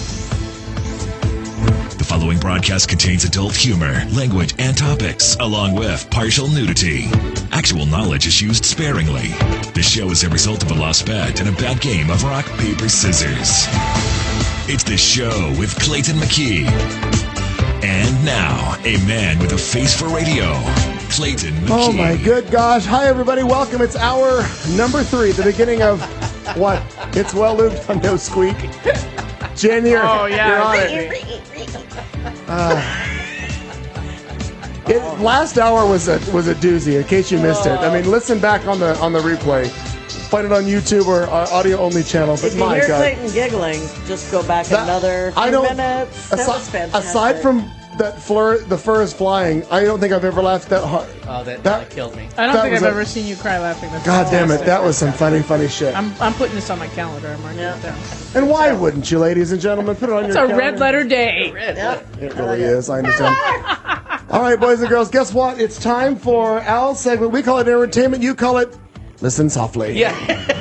The following broadcast contains adult humor, language, and topics, along with partial nudity. Actual knowledge is used sparingly. This show is a result of a lost bet and a bad game of rock, paper, scissors. It's The Show with Clayton McKee. And now, a man with a face for radio, Clayton McKee. Oh my good gosh. Hi everybody. Welcome. It's hour number three, the beginning of what? It's well lubed on no squeak. Jen, you're, Oh, yeah. you're on it. Uh, it. Last hour was a was a doozy. In case you missed it, I mean, listen back on the on the replay. Find it on YouTube or our audio only channel. But If you my hear God, Clayton giggling, just go back That- another few I don't- minutes. That was Aside, fantastic. aside from that, fleur, the fur is flying. I don't think I've ever laughed that hard. Oh, that, That- that killed me. I don't that think was I've a- ever seen you cry laughing. That's God damn it, fantastic. that was some funny, funny shit. I'm, I'm putting this on my calendar. I'm marking Yeah. it down. And why wouldn't you, ladies and gentlemen, put it on It's your a calendar? red letter day. Yep. It really is. I understand. All right, boys and girls, guess what? It's time for Al's segment. We call it entertainment. You call it Listen Softly. Yeah.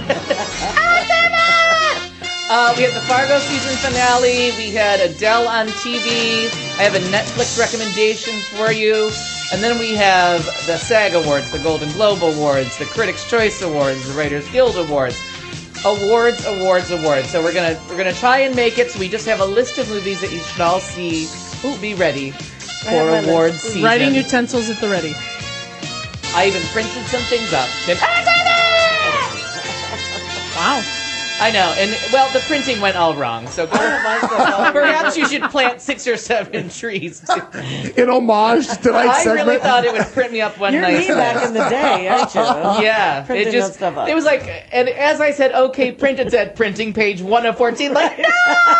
uh, we had the Fargo season finale. We had Adele on T V. I have a Netflix recommendation for you. And then we have the SAG Awards, the Golden Globe Awards, the Critics' Choice Awards, the Writers Guild Awards. Awards, awards, awards. So we're gonna we're gonna try and make it. So we just have a list of movies that you should all see. Ooh, be ready for have my list. awards season. Writing utensils at the ready. I even printed some things up. Wow. I know, and well, the printing went all wrong. So go, perhaps you should plant six or seven trees. To, In homage to tonight's I segment. really thought it would print me up one You're night. me back in the day, aren't you? Yeah, Printing it just that stuff up. it was like, and as I said, okay, print it said printing page one of fourteen. Like, no,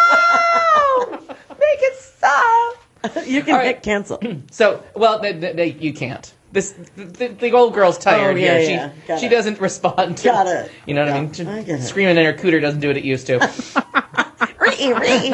make it stop. You can All right. hit cancel. So, well, they, they, you can't. This the, the old girl's tired Oh, yeah, here. yeah. She Got she it. doesn't respond to. Got it. You know what I Yeah, mean? I get it. Screaming in her cooter doesn't do what it used to. Ree, ree,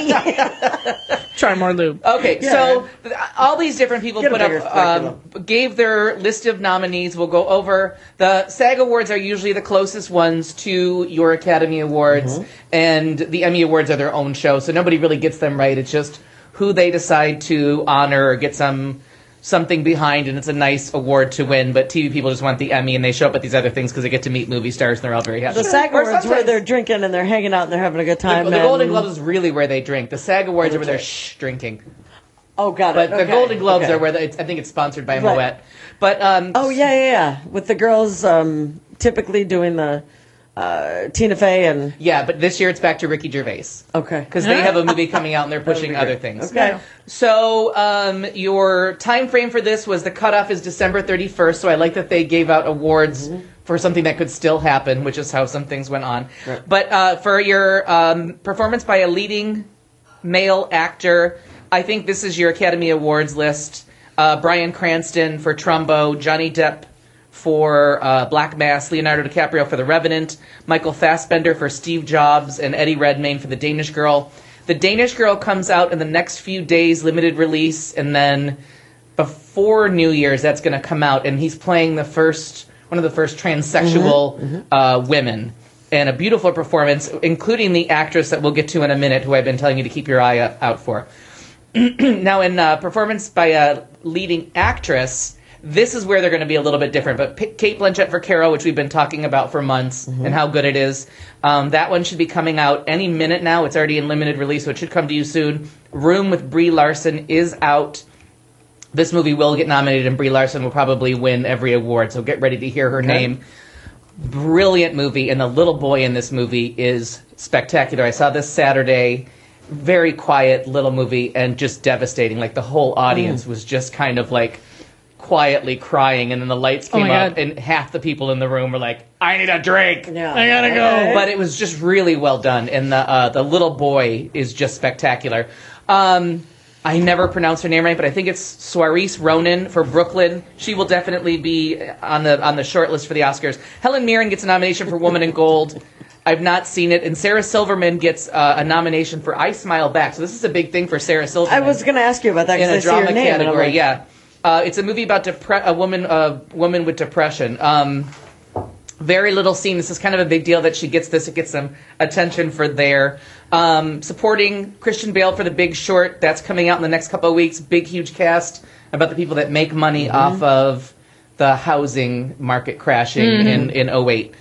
ree. Try more lube. Okay, Yeah. so th- all these different people Get a put bigger up, um, speculum. gave their list of nominees. We'll go over. The SAG Awards are usually the closest ones to your Academy Awards, Mm-hmm. and the Emmy Awards are their own show, so nobody really gets them right. It's just who they decide to honor or get some something behind, and it's a nice award to win. But T V people just want the Emmy, and they show up at these other things because they get to meet movie stars, and they're all very happy. The SAG Or Awards where sometimes- they're drinking and they're hanging out and they're having a good time. The, the and- Golden Globes is really where they drink. The SAG Awards are where they're Okay. shh drinking. Oh, got But it. the Okay. Golden Globes Okay. are where the, it's, I think it's sponsored by Right. Moet. But um, Oh, yeah, yeah, yeah. With the girls um, typically doing the uh, Tina Fey and. yeah, but this year it's back to Ricky Gervais Okay. because they have a movie coming out and they're pushing be other great. things. Okay. So um, your time frame for this was the cutoff is December thirty-first. So I like that they gave out awards for something that could still happen, which is how some things went on. Right. But uh, for your um, performance by a leading male actor, I think this is your Academy Awards list. Uh, Bryan Cranston for Trumbo, Johnny Depp for uh, Black Mass, Leonardo DiCaprio for The Revenant, Michael Fassbender for Steve Jobs, and Eddie Redmayne for The Danish Girl. The Danish Girl comes out in the next few days, limited release, and then before New Year's, that's going to come out, and he's playing the first, one of the first transsexual uh, women. And a beautiful performance, including the actress that we'll get to in a minute, who I've been telling you to keep your eye out for. Now, in uh, performance by a leading actress, this is where they're going to be a little bit different. But P- Kate Blanchett for Carol, which we've been talking about for months, and how good it is, um, that one should be coming out any minute now. It's already in limited release, so it should come to you soon. Room with Brie Larson is out. This movie will get nominated, and Brie Larson will probably win every award, so get ready to hear her name. Brilliant movie, and the little boy in this movie is spectacular. I saw this Saturday. Very quiet little movie and just devastating. Like the whole audience was just kind of like quietly crying, and then the lights Oh came my up, God. and half the people in the room were like, "I need a drink." Yeah. I gotta go. But it was just really well done, and the uh, the little boy is just spectacular. Um, I never pronounce her name right, but I think it's Saoirse Ronan for Brooklyn. She will definitely be on the on the short list for the Oscars. Helen Mirren gets a nomination for Woman in Gold. I've not seen it, and Sarah Silverman gets uh, a nomination for I Smile Back. So this is a big thing for Sarah I Silverman. was going to ask you about that in because a I see drama your name. and I'm category. like, Yeah, uh, it's a movie about depre- a woman, a woman with depression. Um, very little scene. This is kind of a big deal that she gets this. It gets some attention for there. Um, supporting Christian Bale for The Big Short. That's coming out in the next couple of weeks. Big, huge cast about the people that make money off of the housing market crashing in in oh eight.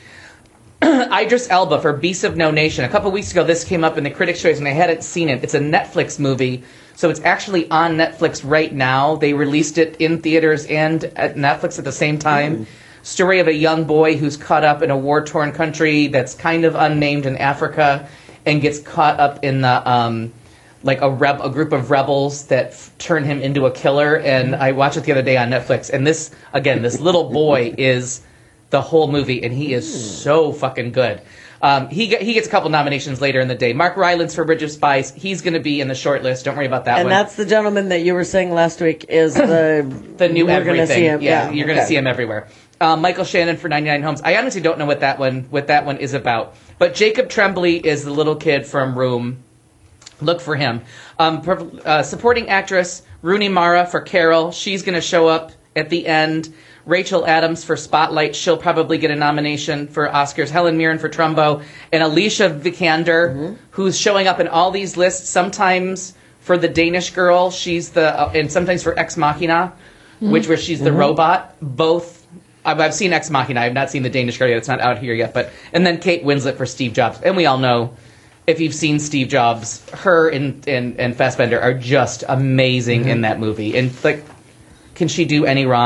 Idris Elba for Beasts of No Nation. A couple weeks ago, this came up in the Critics' Choice, and I hadn't seen it. It's a Netflix movie, so it's actually on Netflix right now. They released it in theaters and at Netflix at the same time. Story of a young boy who's caught up in a war-torn country that's kind of unnamed in Africa, and gets caught up in the um, like a reb- a group of rebels that f- turn him into a killer. And I watched it the other day on Netflix, and this again, this little boy is the whole movie, and he is so fucking good. Um, he get, he gets a couple nominations later in the day. Mark Rylance for Bridge of Spies. He's going to be in the short list. Don't worry about that And one. that's the gentleman that you were saying last week is the the new we're everything. Gonna see him. Yeah, you're going to okay. see him everywhere. Um, Michael Shannon for ninety-nine Homes. I honestly don't know what that one what that one is about. But Jacob Tremblay is the little kid from Room. Look for him. Um, per- uh, supporting actress Rooney Mara for Carol. She's going to show up at the end. Rachel Adams for Spotlight. She'll probably get a nomination for Oscars. Helen Mirren for Trumbo. And Alicia Vikander, Mm-hmm. who's showing up in all these lists, sometimes for The Danish Girl, she's the, uh, and sometimes for Ex Machina, which where she's the Mm-hmm. robot. Both, I've, I've seen Ex Machina. I've not seen The Danish Girl yet. It's not out here yet. But and then Kate Winslet for Steve Jobs. And we all know, if you've seen Steve Jobs, her and, and, and Fassbender are just amazing in that movie. And like, can she do any wrong?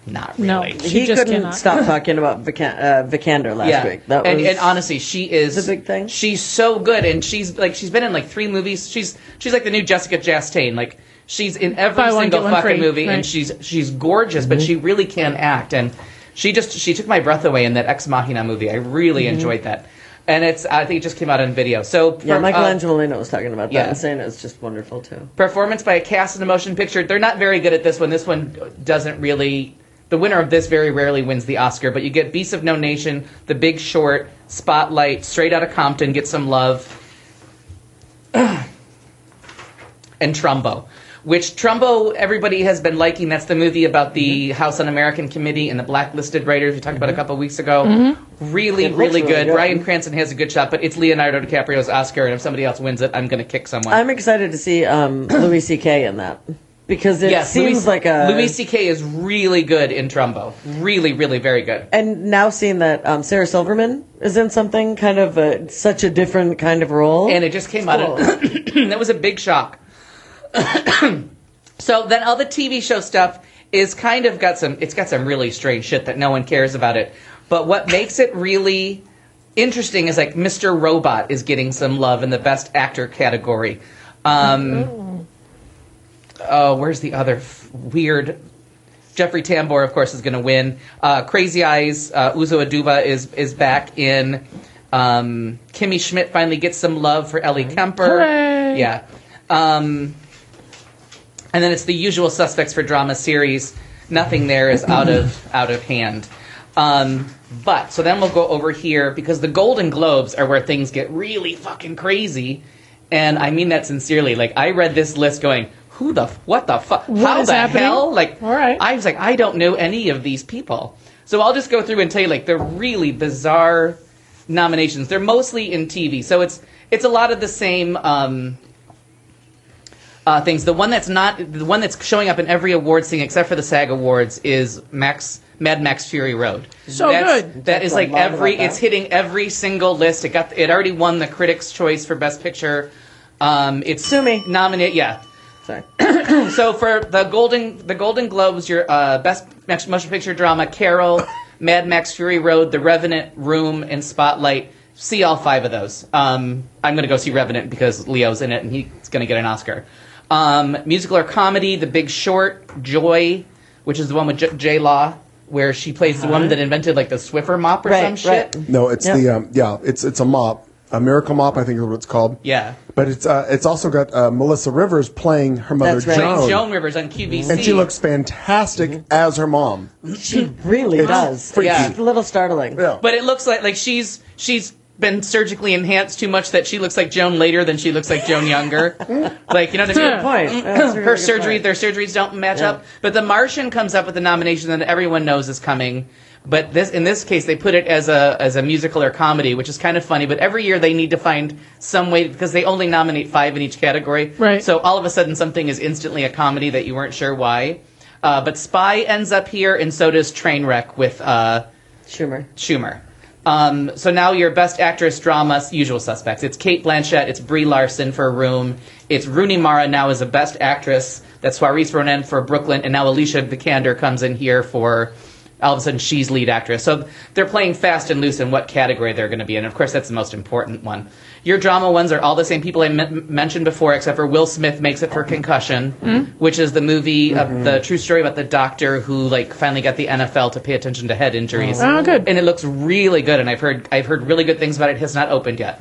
not No. really. She he just couldn't cannot. stop talking about Vican- uh, Vikander last yeah. week. That and, was and honestly, she is the big thing. She's so good, and she's like she's been in like three movies. She's she's like the new Jessica Chastain. Like she's in every Buy one, single get one fucking free. movie, Right. and she's she's gorgeous, but she really can act. And she just she took my breath away in that Ex Machina movie. I really Mm-hmm. enjoyed that, and it's I think it just came out on video. So yeah, from, Michael uh, Angelino was talking about that yeah. and saying it was just wonderful too. Performance by a cast in a motion picture. They're not very good at this one. This one doesn't really. The winner of this very rarely wins the Oscar, but you get Beasts of No Nation, The Big Short, Spotlight, Straight Outta Compton, Get Some Love, and Trumbo. Which Trumbo, everybody has been liking. That's the movie about the House Un-American Committee and the blacklisted writers we talked about a couple of weeks ago. Really, It looks really really good. good. Bryan Cranston has a good shot, but it's Leonardo DiCaprio's Oscar, and if somebody else wins it, I'm going to kick someone. I'm excited to see um, Louis C K in that because it Yes, seems Louis, like a Louis C K is really good in Trumbo. Really, really very good. And now seeing that um, Sarah Silverman is in something kind of a, such a different kind of role. And it just came out. Of, that was a big shock. So then all the T V show stuff is kind of got some, it's got some really strange shit that no one cares about it. But what makes it really interesting is like Mister Robot is getting some love in the Best Actor category. Um, oh, where's the other f- weird... Jeffrey Tambor, of course, is going to win. Uh, Crazy Eyes, uh, Uzo Aduba is is back in. Um, Kimmy Schmidt finally gets some love for Ellie Kemper. Hooray. Yeah. Um, and then it's the usual suspects for drama series. Nothing there is out of out of hand. Um, but, so then we'll go over here, because the Golden Globes are where things get really fucking crazy. And I mean that sincerely. Like, I read this list going, who the, f- what the fuck? What How is the happening? hell? Like, All right. I was like, I don't know any of these people. So I'll just go through and tell you, like, they're really bizarre nominations. They're mostly in T V. So it's it's a lot of the same um, uh, things. The one that's not, the one that's showing up in every awards thing except for the SAG Awards is Max Mad Max Fury Road. So That's- good. That is I like love every, about that. it's hitting every single list. It got, it already won the Critics' Choice for Best Picture. Um, it's Sue me. nominated, yeah. Sorry. So for the Golden the Golden Globes, your uh, best Max- motion picture drama, Carol, Mad Max Fury Road, The Revenant, Room, and Spotlight. See all five of those. Um, I'm going to go see Revenant because Leo's in it and he's going to get an Oscar. Um, musical or comedy, The Big Short, Joy, which is the one with J- J Law, where she plays the woman that invented like the Swiffer mop or Right, some shit. right. No, it's Yep. the um, yeah, it's it's a mop, a miracle mop, I think is what it's called. Yeah. But it's uh, it's also got uh, Melissa Rivers playing her mother That's right. Joan, Joan Rivers on Q V C. and she looks fantastic as her mom. She really It's does. freaky. Yeah. It's a little startling. Yeah. But it looks like like she's she's been surgically enhanced too much that she looks like Joan later than she looks like Joan younger. Like, you know what I mean? Good point. That's a really Her good surgery, point. their surgeries don't match Yeah. up. But The Martian comes up with a nomination that everyone knows is coming. But this, in this case, they put it as a as a musical or comedy, which is kind of funny. But every year they need to find some way, because they only nominate five in each category. Right. So all of a sudden something is instantly a comedy that you weren't sure why. Uh, but Spy ends up here, and so does Trainwreck with uh, Schumer. Schumer. Um, so now your best actress drama, usual suspects. It's Cate Blanchett, it's Brie Larson for Room, it's Rooney Mara now as a best actress, that's Saoirse Ronan for Brooklyn, and now Alicia Vikander comes in here for, all of a sudden she's lead actress. So they're playing fast and loose in what category they're going to be in. Of course, that's the most important one. Your drama ones are all the same people I m- mentioned before, except for Will Smith makes it for Concussion, which is the movie, of the true story about the doctor who like finally got the N F L to pay attention to head injuries. Oh, good. And it looks really good, and I've heard I've heard really good things about it. It has not opened yet.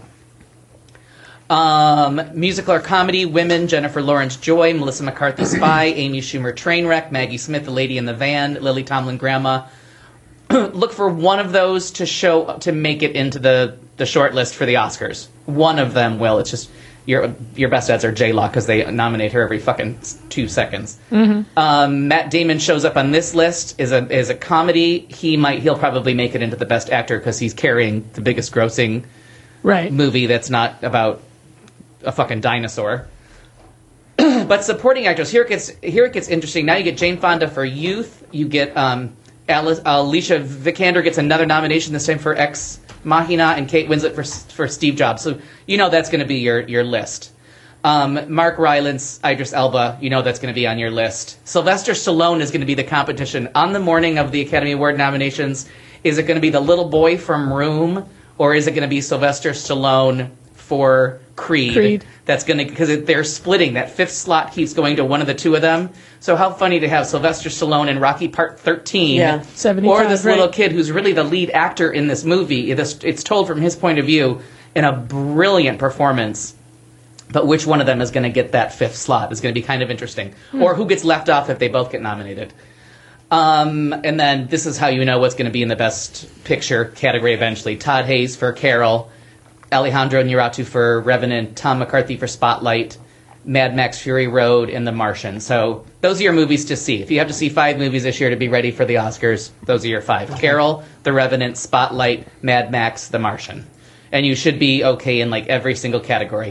Um, musical or comedy, Women, Jennifer Lawrence Joy, Melissa McCarthy Spy, Amy Schumer Trainwreck, Maggie Smith The Lady in the Van, Lily Tomlin Grandma. Look for one of those to show to make it into the, the short list for the Oscars. One of them will. It's just your your best odds are J-Law because they nominate her every fucking two seconds. Um, Matt Damon shows up on this list is a is a comedy. He might he'll probably make it into the best actor because he's carrying the biggest grossing Right. movie that's not about a fucking dinosaur. But supporting actors, here it gets here it gets interesting. Now you get Jane Fonda for Youth. You get um, Alice, Alicia Vikander gets another nomination this time for Ex Machina, and Kate Winslet for for Steve Jobs. So you know that's going to be your your list. Um, Mark Rylance, Idris Elba, you know that's going to be on your list. Sylvester Stallone is going to be the competition. On the morning of the Academy Award nominations, is it going to be the little boy from Room, or is it going to be Sylvester Stallone for Creed? Creed. That's going to, because they're splitting. That fifth slot keeps going to one of the two of them. So how funny to have Sylvester Stallone in Rocky Part thirteen, Yeah. seventy-five, or this right. little kid who's really the lead actor in this movie. It's it's told from his point of view in a brilliant performance. But which one of them is going to get that fifth slot is going to be kind of interesting. Hmm. Or who gets left off if they both get nominated. Um, and then this is how you know what's going to be in the Best Picture category eventually. Todd Hayes for Carol, Alejandro Inarritu for Revenant, Tom McCarthy for Spotlight, Mad Max Fury Road, and The Martian. So those are your movies to see. If you have to see five movies this year to be ready for the Oscars, those are your five. Carol, The Revenant, Spotlight, Mad Max, The Martian. And you should be okay in like every single category.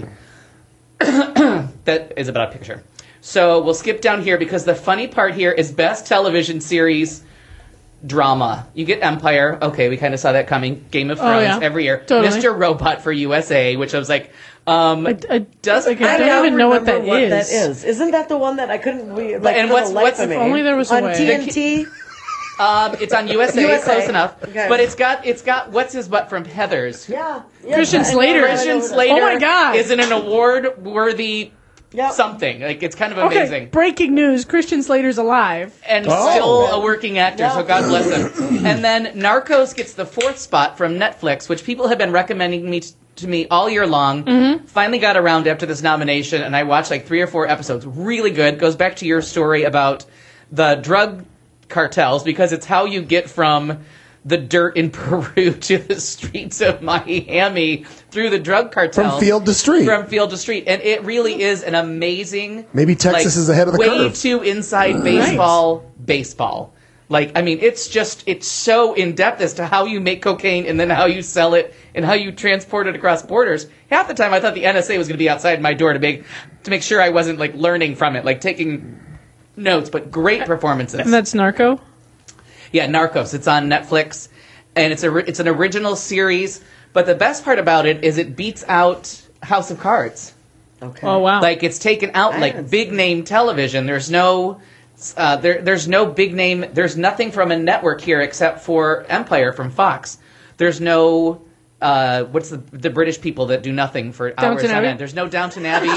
That is about a picture. So we'll skip down here because the funny part here is Best Television Series Drama. You get Empire. Okay, we kind of saw that coming. Game of Oh, Thrones yeah. every year. Totally. Mister Robot for U S A, which I was like, um, I, I, does like, I I don't now even know what that remember what is. that is. Isn't that the one that I couldn't? We, like, And for what's- the life what's- of if me. only there was a on way. T N T? um, it's on U S A, U S A. close enough. Okay. But it's got it's got what's his butt from Heathers. Yeah, yeah. Christian I know, Slater. I know, I Christian know. Slater. Oh my God. is in an award-worthy Yep. something. Like it's kind of Okay, amazing. breaking news: Christian Slater's alive. And Oh. still a working actor, Yeah. so God bless him. And then Narcos gets the fourth spot from Netflix, which people have been recommending me t- to me all year long. Mm-hmm. Finally got around after this nomination, and I watched like three or four episodes. Really good. Goes back to your story about the drug cartels, because it's how you get from the dirt in Peru to the streets of Miami through the drug cartels. From field to street. From field to street. And it really is an amazing... Maybe Texas like, is ahead of the way curve. too inside baseball, baseball. Like, I mean, it's just, it's so in-depth as to how you make cocaine and then how you sell it and how you transport it across borders. Half the time I thought the N S A was going to be outside my door to make, to make sure I wasn't, like, learning from it, like taking notes, but great performances. And that's Narco. Yeah, Narcos. It's on Netflix, and it's a it's an original series. But the best part about it is it beats out House of Cards. Okay. Oh wow! Like it's taken out I like haven't big name television. There's no uh, there there's no big name. There's nothing from a network here except for Empire from Fox. There's no. Uh, what's the the British people that do nothing for hours Downton on Abbey? end? There's no Downton Abbey.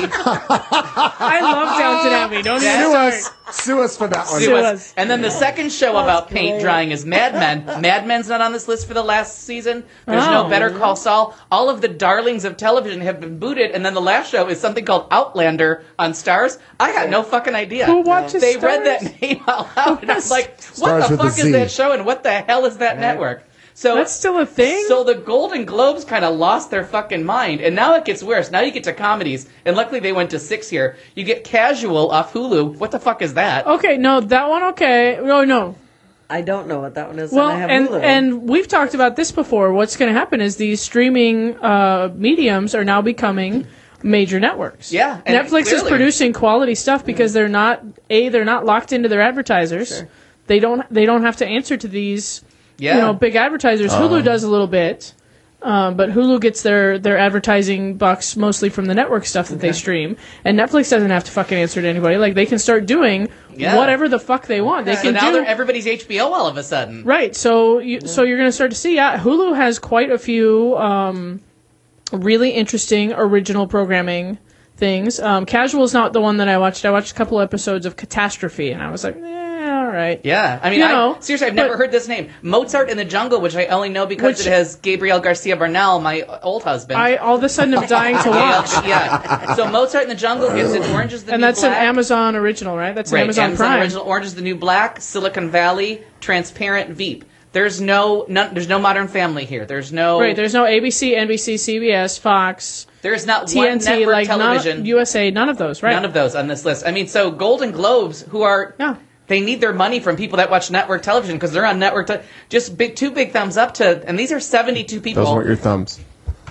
I love Downton Abbey. Don't even Sue start. us. Sue us for that one. Sue Sue us. us. And then the second show about paint great. drying is Mad Men. Mad Men's not on this list for the last season. There's Oh. no Better Call Saul. All of the darlings of television have been booted, and then the last show is something called Outlander on Stars. I got no fucking idea. Who watches They Stars? read that name out loud, and I was like, what Stars the with a fuck Z. is that show, and what the hell is that network? So That's still a thing? So the Golden Globes kind of lost their fucking mind, and now it gets worse. Now you get to comedies, and luckily they went to six here. You get Casual off Hulu. What the fuck is that? Okay, no, that one. Okay, no, no. I don't know what that one is. Well, and I have and Hulu. and we've talked about this before. What's going to happen is these streaming uh, mediums are now becoming major networks. Yeah, and Netflix is clearly. producing quality stuff because they're not a they're not locked into their advertisers. Sure. They don't they don't have to answer to these Yeah. you know big advertisers. Hulu does a little bit. Um, but Hulu gets their, their advertising bucks mostly from the network stuff that they stream, and Netflix doesn't have to fucking answer to anybody. Like they can start doing Yeah. whatever the fuck they want. They So can now do they're everybody's H B O all of a sudden. right. So you, so you're going to start to see. Yeah, Hulu has quite a few um, really interesting original programming things. Um, Casual is not the one that I watched. I watched a couple episodes of Catastrophe, and I was like, eh, all right. Yeah, I mean, You I, know, seriously, I've never but- heard this name. Mozart in the Jungle, which I only know because Which- it has Gabriel Garcia Bernal, my old husband. I all of a sudden am dying to yeah, watch. yeah. So Mozart in the Jungle gets it. Orange is the And New that's Black. an Amazon original, right? That's an Right, Amazon, Prime. original. Orange is the New Black, Silicon Valley, Transparent, Veep. There's no, none, there's no Modern Family here. There's no, Right, there's no A B C, N B C, C B S, Fox, there's not T one N T, network like television. none, U S A, none of those, right? None of those on this list. I mean, so Golden Globes, who are Yeah. they need their money from people that watch network television because they're on network. Te- just big, two big thumbs up to, and these are seventy-two people. Those weren't your thumbs.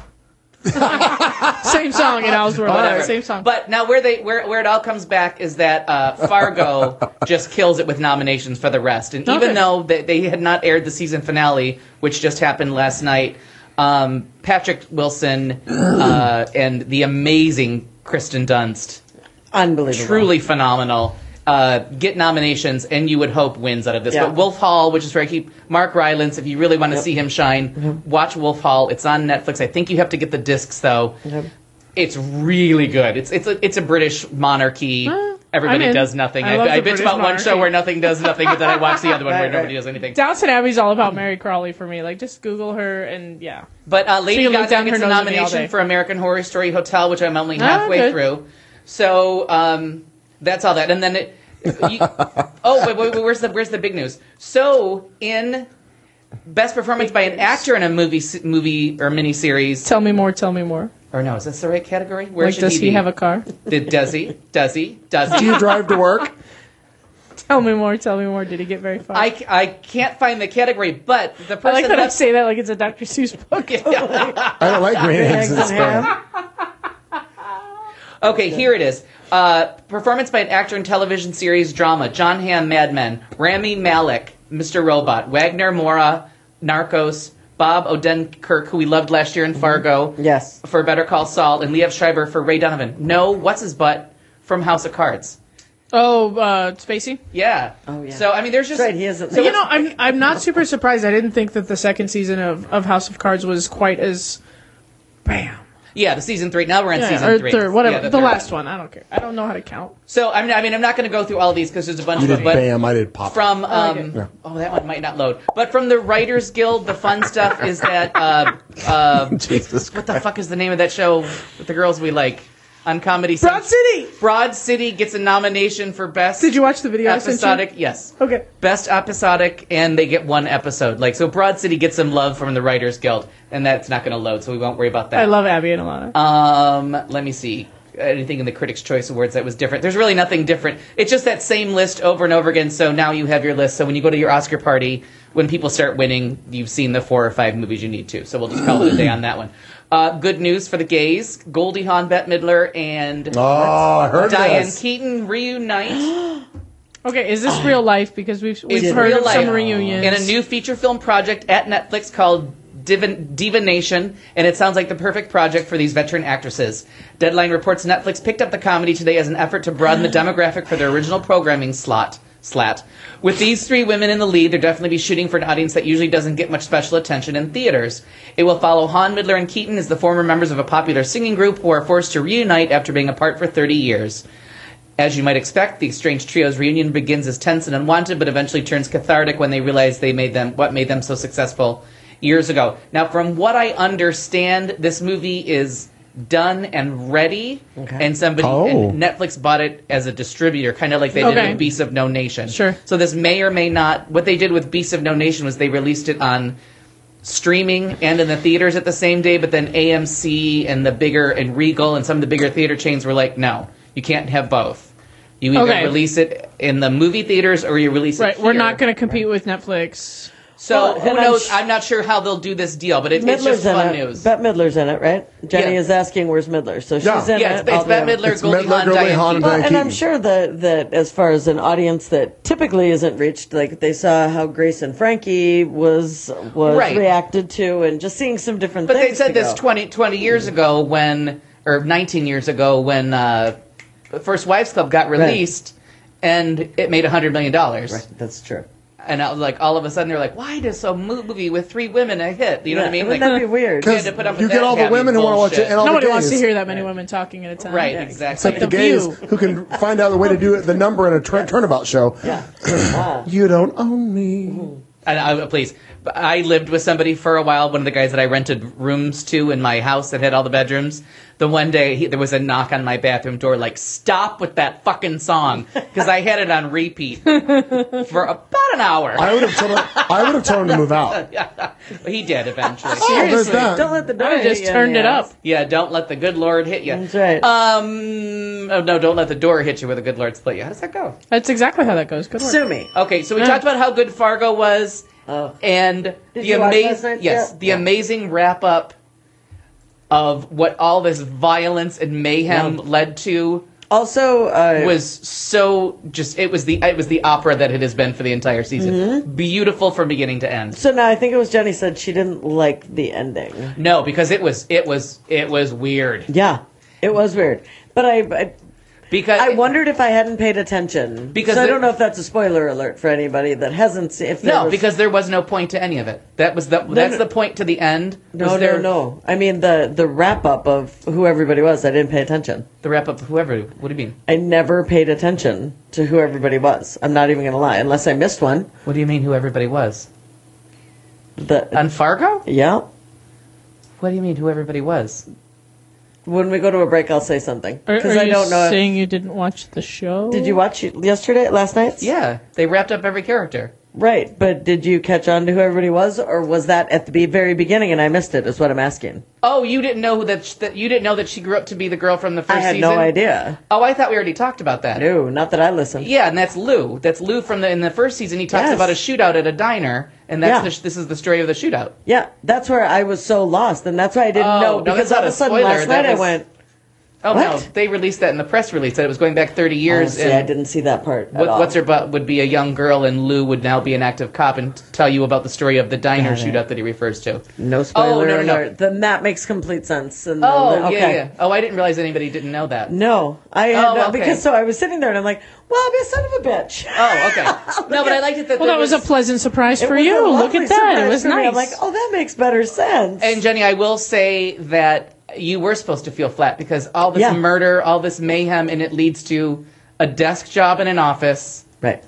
Same song in Al's World. Whatever. Same song. But now where they where where it all comes back is that uh, Fargo just kills it with nominations for the rest. And even Okay. though they, they had not aired the season finale, which just happened last night, um, Patrick Wilson uh, and the amazing Kristen Dunst. Unbelievable. Truly phenomenal. Uh, get nominations, and you would hope wins out of this. Yeah. But Wolf Hall, which is where I keep Mark Rylance, if you really want to Yep. see him shine, Mm-hmm. watch Wolf Hall. It's on Netflix. I think you have to get the discs, though. Yep. It's really good. It's it's a, it's a British monarchy. Everybody I'm in. does nothing. I I, love I, the bitch British about one monarchy. show where nothing does nothing, but then I watch the other one Right, where nobody right. does anything. Downton Abbey's all about Mary Crawley for me. Like, just Google her and yeah. But uh, Lady you look Gaga down gets her a nose at me all nomination day. for American Horror Story Hotel, which I'm only Oh, halfway good. through. So um, that's all that. And then it. You, oh wait, wait, wait, where's the where's the big news? So in best performance by an actor in a movie s- movie or miniseries, Tell me more. Tell me more. or no, is this the right category? Where Like, should does he, he be? have a car? Did, does he? Does he? Does Do he? you drive to work? Tell me more. Tell me more. Did he get very far? I, I can't find the category, but the I person like that I that's say that like it's a Doctor Seuss book. I don't like green eggs and Eggs and spam. Okay, here it is. Uh, performance by an actor in television series drama: John Hamm, Mad Men; Rami Malek, Mister Robot; Wagner Moura, Narcos; Bob Odenkirk, who we loved last year in Fargo, Yes. for Better Call Saul; and Liev Schreiber for Ray Donovan. No, what's his butt from House of Cards? Oh, uh, Spacey. Yeah. Oh, yeah. So I mean, there's just That's right, he isn't- So you it's- know, I'm I'm not super surprised. I didn't think that the second season of, of House of Cards was quite as bam. yeah, the season three. Now we're in Yeah, season or three. third, whatever. Yeah, the third last one. I don't care. I don't know how to count. So I mean, I mean, I'm not going to go through all of these because there's a bunch You of did them. But bam, I did pop. from um, Okay. Yeah. oh, that one might not load. But from the Writers Guild, the fun stuff is that uh, uh, Jesus what the fuck is the name of that show with the girls we like on Comedy Broad Central? City. Broad City gets a nomination for best. Did you watch the video I sent you? episodic? Yes. Okay. Best episodic, and they get one episode. Like so, Broad City gets some love from the Writers Guild, and that's not going to load, so we won't worry about that. I love Abby and Alana. Um, let me see. Anything in the Critics' Choice Awards that was different? There's really nothing different. It's just that same list over and over again. So now you have your list. So when you go to your Oscar party, when people start winning, you've seen the four or five movies you need to. So we'll just call it a day on that one. Uh, good news for the gays: Goldie Hawn, Bette Midler, and Oh, I heard Diane this. Keaton reunite Okay, is this real life? Because we've we've It's heard real of life. some reunions. in a new feature film project at Netflix called Divan- Divination, and it sounds like the perfect project for these veteran actresses. Deadline reports Netflix picked up the comedy today as an effort to broaden the demographic for their original programming slot. Slat. With these three women in the lead, they'll definitely be shooting for an audience that usually doesn't get much special attention in theaters. It will follow Hawn, Midler, and Keaton as the former members of a popular singing group who are forced to reunite after being apart for thirty years. As you might expect, the strange trio's reunion begins as tense and unwanted, but eventually turns cathartic when they realize they made them what made them so successful years ago. Now, from what I understand, this movie is done and ready, Okay. and somebody Oh. and Netflix bought it as a distributor, kind of like they Okay. did with Beasts of No Nation. Sure. So this may or may not. What they did with Beasts of No Nation was they released it on streaming and in the theaters at the same day, but then A M C and the bigger and Regal and some of the bigger theater chains were like, no, you can't have both. You either Okay. release it in the movie theaters or you release right, it we're here. not going to compete with Netflix. So Well, who and I'm knows? sh- I'm not sure how they'll do this deal, but it, it's Midler's just in fun it. news. Bette Midler's in it, right? Jenny Yeah. is asking where's Midler, so she's Yeah. in yeah, it. it's, I'll it's be Bette on it. Midler, It's Goldie Midler, Hawn, Goldie Diane Hawn, Keaton. and Well, Diane and I'm Keaton. sure that that as far as an audience that typically isn't reached, like they saw how Grace and Frankie was was Right. reacted to, and just seeing some different But they things. said to this go. twenty, twenty years ago when, or nineteen years ago when uh, First Wives Club got released, and it made one hundred million dollars. Right, that's true. And I was like, all of a sudden they're like, why does a movie with three women a hit? You know what I mean? Wouldn't Like, that be weird? we had to put up with You get that all the heavy women who want to watch it, bullshit. and all Nobody the gays. wants to hear that many women talking at a time. Right, Yeah. exactly. It's like Like the The gays View. who can find out the way to do it, the number in a tur- turnabout show. Yeah. Wow. You don't own me. And I, please, I lived with somebody for a while. One of the guys that I rented rooms to in my house that had all the bedrooms. The one day he, there was a knock on my bathroom door, like, stop with that fucking song, because I had it on repeat for about an hour. I would have told him. I would have told him to move out. He did eventually. Oh, there's that. Don't let the door I would have just hit you in turned the it ass. up. Yeah, don't let the good Lord hit you. That's right. Um, oh no, don't let the door hit you where the good Lord split you. How does that go? That's exactly how that goes. Good work. Sue me. Okay, so we Yeah. talked about how good Fargo was, Oh. and the you watch last amazing night? yes, Yeah. the Yeah. amazing wrap up of what all this violence and mayhem Yeah. led to Also, uh, was so just it was the it was the opera that it has been for the entire season. Mm-hmm. Beautiful from beginning to end. so now I think it was Jenny said she didn't like the ending. No, because it was it was it was weird. Yeah. It was weird, but I, I Because I wondered if I hadn't paid attention. Because so I there- don't know if that's a spoiler alert for anybody that hasn't seen. If there No, was- because there was no point to any of it. That was the that's no. the point to the end. no, was no, there, no. I mean the the wrap up of who everybody was. I didn't pay attention. The wrap up, whoever. What do you mean? I never paid attention to who everybody was. I'm not even going to lie, unless I missed one. What do you mean? Who everybody was The on Fargo? yeah. What do you mean? Who everybody was? When we go to a break, I'll say something Are, because are I you don't know. if- saying you didn't watch the show? Did you watch it yesterday, last night? Yeah, they wrapped up every character. Right, but did you catch on to who everybody was, or was that at the be- very beginning and I missed it? Is what I'm asking. Oh, you didn't know that, sh- that you didn't know that she grew up to be the girl from the first I had season? no idea. Oh, I thought we already talked about that. No, not that I listened. Yeah, and that's Lou. That's Lou from the in the first season. He talks Yes. about a shootout at a diner, and that's Yeah. the, sh- this is the story of the shootout. Yeah, that's where I was so lost, and that's why I didn't Oh, know no, because that's not all of a a sudden spoiler. last That night was- I went. Oh no, What? they released that in the press release that it was going back thirty years. Oh, see, and I didn't see that part. What, at all. what's her butt would be a young girl, and Lou would now be an active cop and t- tell you about the story of the diner Got it. shootout that he refers to. No spoiler Oh, no, no, no. alert. Then that makes complete sense. And Oh, then- yeah, okay. yeah. Oh, I didn't realize anybody didn't know that. No, I had Oh, no, okay. because so I was sitting there and I'm like, well, I'm a son of a bitch. Oh, okay. No, but I liked it that Well, there that was a pleasant surprise It for was a you. Look lovely at that. It surprise was for me. nice. I'm like, oh, that makes better sense. And Jenny, I will say that you were supposed to feel flat because all this Yeah. murder, all this mayhem, and it leads to a desk job in an office right.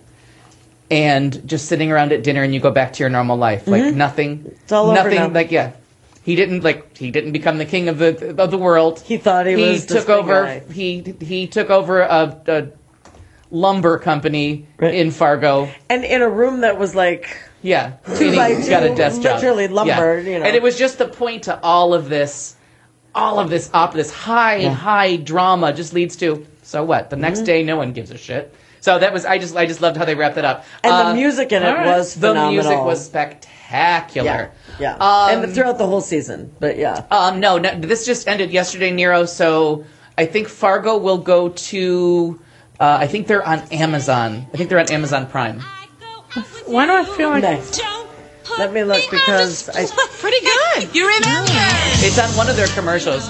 and just sitting around at dinner, and you go back to your normal life, like nothing. Mm-hmm. It's all over nothing. now. Like yeah, he didn't like he didn't become the king of the of the world. He thought he was this took big over. guy. He he took over a, a lumber company Right. in Fargo. And in a room that was like, Yeah, Two and by he got a two, desk job. literally lumber, you know. And it was just the point to all of this, all of this op, this high, high drama just leads to so what? The next Mm-hmm. day, no one gives a shit. So that was I just I just loved how they wrapped it up. and Uh, the music in it all right. was the phenomenal. music was spectacular. Yeah, yeah. Um, and throughout the whole season, but yeah. Um, no, no, this just ended yesterday, Nero. So I think Fargo will go to. Uh, I think they're on Amazon. I think they're on Amazon Prime. Why do I feel like Nice. Let me look because I Pretty good. You remember? It's on one of their commercials.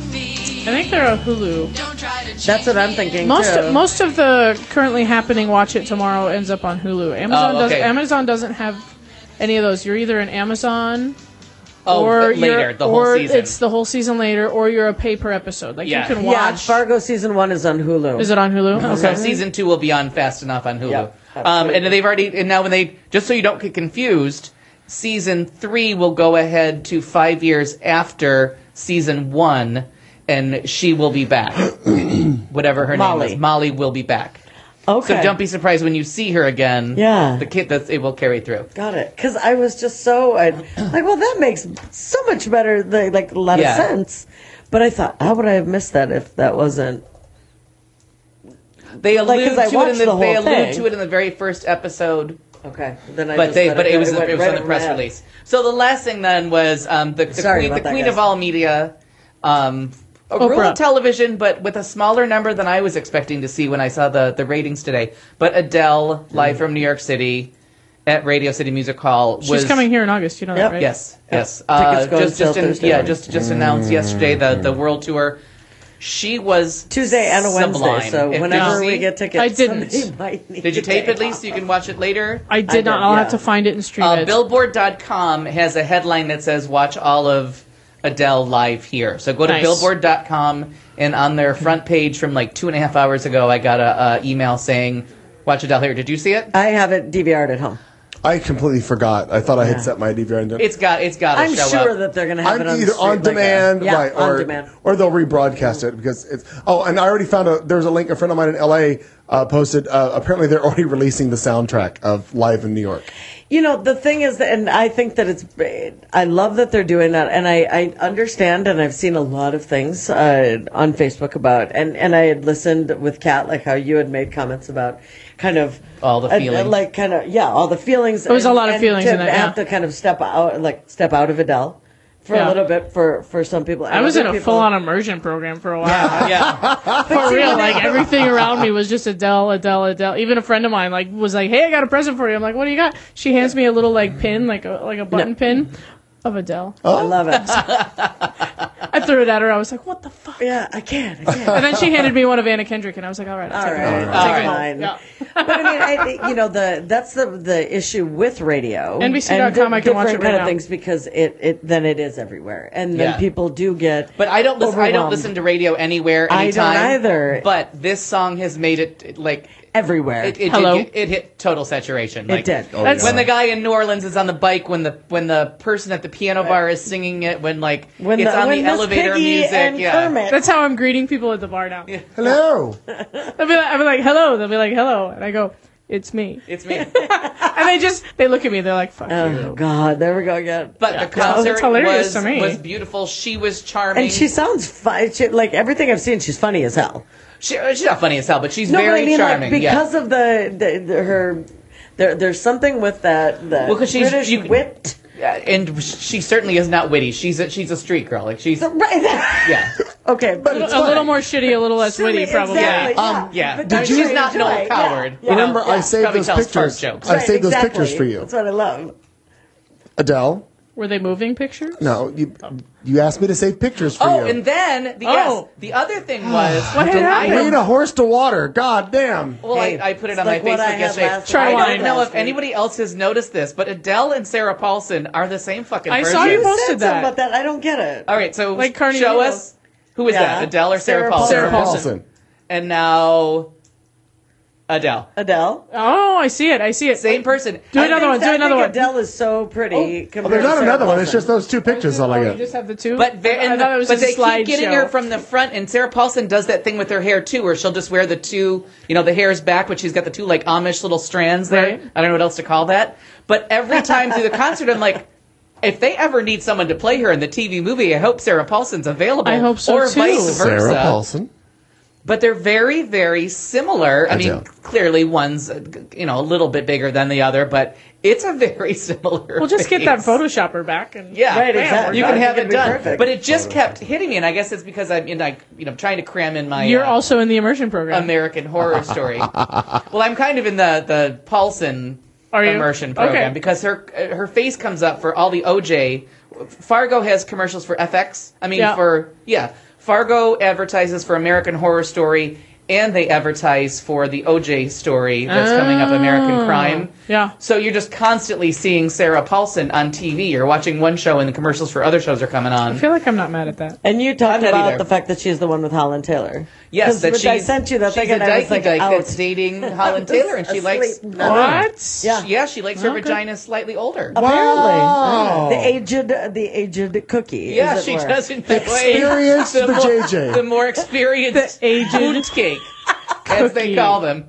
I think they're a Hulu. that's what I'm thinking Most too. most of the currently happening Watch It Tomorrow ends up on Hulu. Amazon Oh, does okay. Amazon doesn't have any of those. You're either an Amazon Oh, or later, you're, the whole or season. it's the whole season later, or you're a pay per episode. Like Yeah. you can yeah, watch. Fargo season one is on Hulu. Is it on Hulu? So Okay. season two will be on fast enough on Hulu. Yeah, um, absolutely. and they've already and now when they just so you don't get confused, season three will go ahead to five years after season one, and she will be back. Whatever her Molly. name is, Molly will be back. Okay, So don't be surprised when you see her again. Yeah. the kid that it will carry through. got it. Because I was just so I, like, well, that makes so much better. Like, like a lot Yeah. of sense. But I thought, how would I have missed that if that wasn't? They Like, allude 'cause I to it in watched the, the they whole allude thing. to it in the very first episode. Okay, then I. But just they, let but it was, went it was right on the over press my head. release. So the last thing then was um, the, the Sorry queen, about the that, queen guys. of all media, um, a Oprah. rural television, but with a smaller number than I was expecting to see when I saw the the ratings today. But Adele, live from New York City, at Radio City Music Hall, was She's coming here in August. You know Yep. that, right? Yes, yes. Tickets Uh, go just, until just in, Thursday yeah, morning. just just announced yesterday the the world tour. She was Tuesday and a Wednesday. sublime. So If- whenever did you we see- get tickets, I didn't. somebody might need Did you a tape day at least off. so you can watch it later? I did I not. did, I'll yeah. have to find it and stream Uh, it. Billboard dot com has a headline that says "Watch all of Adele live here." So go to Nice. Billboard dot com, and on their front page from like two and a half hours ago, I got a, a email saying "Watch Adele here." Did you see it? I have it D V R'd at home. I completely forgot. I thought I had Yeah. set my D V R. It's got it's got to I'm show sure up. that they're going to have I'm it on either the street on like a- demand, yeah, right, on or demand. or they'll rebroadcast it because it's. Oh, and I already found a. There's a link. A friend of mine in L A uh, posted. Uh, apparently, they're already releasing the soundtrack of Live in New York. You know, the thing is, that, and I think that it's, I love that they're doing that, and I, I understand, and I've seen a lot of things uh, on Facebook about, and, and I had listened with Kat, like how you had made comments about kind of All the uh, feelings. like kind of yeah, all the feelings. There was a and- lot of and feelings to in that, have yeah. to kind of step out, like step out of Adele for Yeah. a little bit for for some people. I was in a Other people- full-on immersion program for a while. yeah. For real, like everything around me was just Adele, Adele, Adele. Even a friend of mine like was like, "Hey, I got a present for you." I'm like, "What do you got?" She hands me a little like pin, like a like a button pin of Adele. I love it. I I threw it at her. I was like, what the fuck? Yeah, I can't. I can't. And then she handed me one of Anna Kendrick, and I was like, all right, I'll All take it. right, I'll all take it. right. Yeah. But I mean, I, think, you know, the that's the the issue with radio. N B C dot com, and I can watch different it right kind of now. things because it, it then it is everywhere, and then Yeah. people do get. But I don't listen. I don't overwhelmed. listen to radio anywhere, I don't anytime. either. But this song has made it like everywhere. it. It, Hello? did get- it hit total saturation. It Like, did. Oh, That's- yeah. When the guy in New Orleans is on the bike, when the when the person at the piano bar is singing it, when like when it's the, on when the Miss elevator Piggy music, and yeah. Kermit. That's how I'm greeting people at the bar now. Hello. They'll be like, I'll be like, hello. They'll be like, hello. And I go, it's me. It's me. And they just, they look at me. They're like, fuck Oh you. God, there we go again. But Yeah. the concert It's hilarious was, to me. was beautiful. She was charming. And she sounds fun. She, like everything I've seen, she's funny as hell. She, she's not funny as hell, but she's No, very but I mean, charming. like, yeah. because of the, the, the her. There, there's something with that. The Well, 'cause she's- British you- wit. Yeah, and she certainly is not witty. She's a, she's a street girl. Like she's Right. yeah. Okay, but it's A little fine. more shitty, a little less Silly, witty, probably. exactly, Yeah. yeah. Um, yeah. But Did that's you- what She's not enjoy. Noel Coward. Yeah. Remember, yeah. I saved Probably those tells fart pictures. jokes. I Right, saved those exactly. pictures for you. That's what I love. Adele. Were they moving pictures? No, you you asked me to save pictures for Oh, you. and then the, Oh. yes, the other thing was What had I happened? Lead a horse to water. God damn. Well, Hey, I, I put it it's on like my what I Facebook had yesterday. last Try I week. don't know last if week. anybody else has noticed this, but Adele and Sarah Paulson are the same fucking I person. saw you You posted said that. something about that. I don't get it. All right, so Like Carney show Hill. us who is Yeah. that? Adele or Sarah, Sarah Paulson? Sarah Sarah Paulson. Paulson. And now Adele, Adele. Oh, I see it. I see it. same person. Do I another think- one. Do I another think one. Adele is so pretty. Oh, compared there's to not Sarah another one. It's Paulson. just those two pictures all I Oh, you get. just have the two? But they, I and thought it was but just a they slide keep getting show. her from the front, and Sarah Paulson does that thing with her hair too, where she'll just wear the two, you know, the hair is back, but she's got the two like Amish little strands there. Right. I don't know what else to call that. But every time through the concert, I'm like, if they ever need someone to play her in the T V movie, I hope Sarah Paulson's available. I hope so, or too. vice versa. Sarah Paulson. But they're very, very similar. I mean, Adele. clearly one's, uh, you know, a little bit bigger than the other, but it's a very similar. We'll just get that face. Photoshopper back. And Yeah, Right, bam, exactly. we're You done. can have It'd it be done, perfect. but it just kept hitting me, and I guess it's because I'm in like you know trying to cram in my You're uh, also in the immersion program. American Horror Story. Well, I'm kind of in the the Paulson Are you? immersion program Okay. because her uh, her face comes up for all the O J. Fargo has commercials for F X. I mean, Yeah. for yeah, Fargo advertises for American Horror Story. And they advertise for the O J story that's coming up, American Crime. Yeah. So you're just constantly seeing Sarah Paulson on T V. You're watching one show and the commercials for other shows are coming on. I feel like I'm not mad at that. And you talked not about either. the fact that she's the one with Holland Taylor. Yes, 'Cause that when she's, I sent you that she's thing, a and I was dykey like, dyke ouch. that's dating Holland Taylor, and she likes Asleep. No. What? Yeah. yeah she likes her Okay. vagina slightly older. Apparently, the aged, the aged cookie. Yeah, as it she were. doesn't Experience the more, J J. the more experienced The aged hoot cake, as they cookie. call them.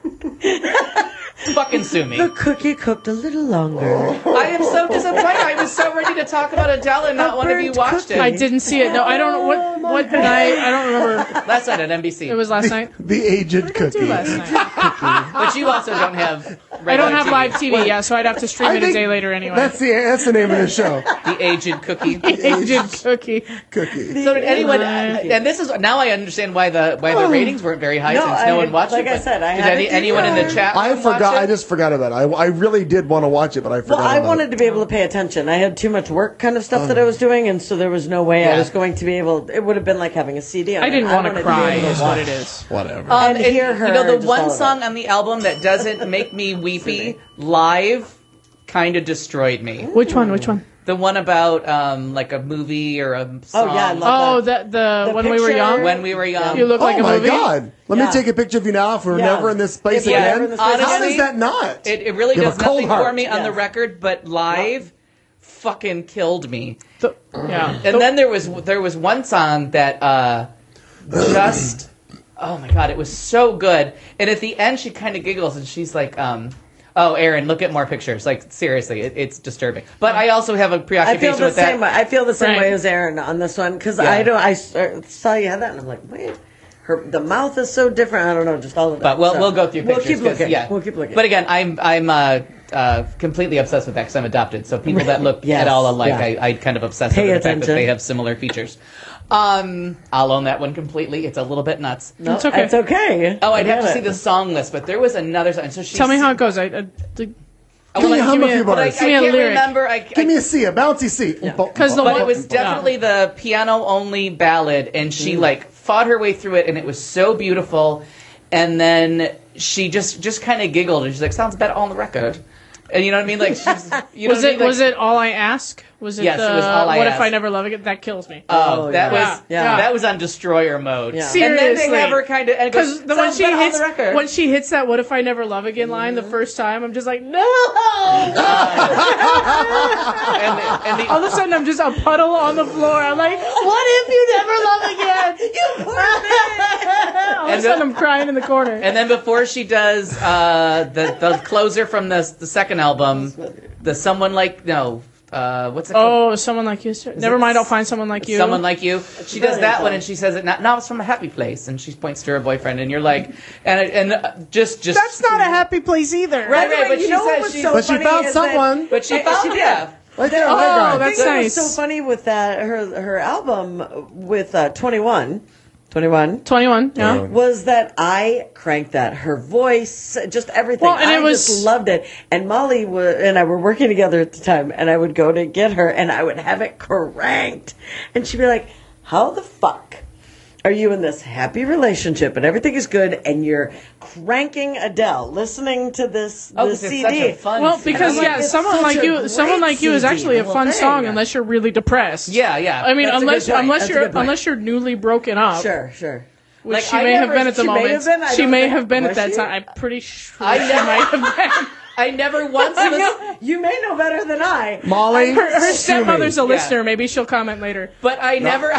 Fucking sue me. The cookie cooked a little longer. I am so disappointed. I was so ready to talk about Adele, and not A one of you burnt watched cookie. it. I didn't see it. No, I don't know what what night. I don't remember. Last night at N B C. It was last night. The aged Do cookie. last night. But you also don't have. I don't regular have T V. live T V, yeah, so I'd have to stream I it a think day later anyway. That's the that's the name of the show. The aged cookie. aged cookie. Cookie. So did anyone? Right. And this is now I understand why the why the ratings weren't very high No, since no I- one watched like it. I but said, I did had any, it anyone in the before. chat? I room watch forgot. it? I just forgot about it. I, I really did want to watch it, but I forgot. Well, I about wanted it. to be able to pay attention. I had too much work kind of stuff that I was doing, and so there was no way Yeah. I was going to be able. It would have been like having a C D on I it. didn't want wanted to be cry, able to is what watch. it is. Whatever. Um, And hear her, You know, the just all one of song it. on the album that doesn't make me weepy live kind of destroyed me. Which one? Which one? The one about um, like a movie or a song. Oh, yeah, I love Oh, that the, The when we were picture- young. When we were young. You look Oh like a my movie. God! Let Yeah. me take a picture of you now. If we're Yeah. never in this place If we're again, never in this place how again. is that not? It, it really You have does a cold nothing for heart. me on the Yeah. record, but live, fucking killed me. The- yeah. And then there was there was one song that uh, just oh my god, it was so good. And at the end, she kind of giggles and she's like, um, "Oh, Aaron, look at more pictures." Like seriously, it, it's disturbing. But I also have a I feel preoccupation the with that. same way. I feel the same Right. way as Aaron on this one because Yeah. I don't. I s- uh, saw you had that, and I'm like, wait, her the mouth is so different. I don't know, just all of that. But we'll So, we'll go through We'll pictures. keep 'cause, looking. Yeah, We'll keep looking. But again, I'm I'm uh, uh, completely obsessed with that because I'm adopted. So people that look Yes, at all alike, yeah. I, I kind of obsess Pay over the fact that attention. they have similar features. Um, I'll own that one completely. It's a little bit nuts. no, It's okay. It's okay. Oh, I I'd have get to see it. the song list, but there was another song. So she Tell me how it goes. I, I the, Can you hum a few But I, I bars? Give me a can't lyric. remember. I, Give me a C, a bouncy C. Because the but one- it was definitely the piano only ballad, and she like fought her way through it, and it was so beautiful. And then she just just kind of giggled, and she's like, "Sounds better on the record." And you know what I mean? Like, she's, you know was what I it mean? Like, was it All I Ask? Was it Yes, the it was All I What Ask. If I Never Love Again? That kills me. Oh, Oh, that yeah. was Yeah. that was on destroyer mode. Yeah. And then they Seriously. have her kind of Because because when she hits the record. when she hits that "What if I never love again" line the first time, I'm just like, no. and the, and the, All of a sudden, I'm just a puddle on the floor. I'm like, what if you never love again? You poor thing. All of a And sudden, the- I'm crying in the corner. and then before she does uh, the the closer from the the second album, the someone like no. Uh, what's it called? Oh, someone like you. Sir. Never mind, I'll find someone like you. Someone like you. She does Brilliant that one, song. and she says it. Now, now it's from a happy place, and she points to her boyfriend, and you're like, and and uh, just just That's not a happy place either. Right, By the right, way, but you she know what says was she- so But she funny found is that- someone. But she, She she did. yeah. Right there, Oh, that guy. that's thing that nice. was so funny with that her her album with uh, twenty-one, twenty-one twenty-one. Yeah. was that I cranked that her voice, just everything. Well, and I it was- just loved it. And Molly wa and I were working together at the time, and I would go to get her, and I would have it cranked, and she'd be like, "How the fuck are you in this happy relationship and everything is good, and you're cranking Adele, listening to this Oh, this 'cause it's C D?" such a fun Well, CD. because I'm like, yeah, it's someone such like a you, someone great like you is C D, actually a the fun whole song thing. unless you're really depressed. Yeah, yeah. I mean, That's a unless good point. unless That's a you're good point. unless you're newly broken up, Sure, sure. which Like, she I may never- have been at the she may moment. have been, I She don't may think- have been at was that she? time. I'm pretty sure I she never- might have been. I never once I listened. know, you may know better than I. Molly, Her, her sue me. stepmother's a Yeah. listener. Maybe she'll comment later. But I never.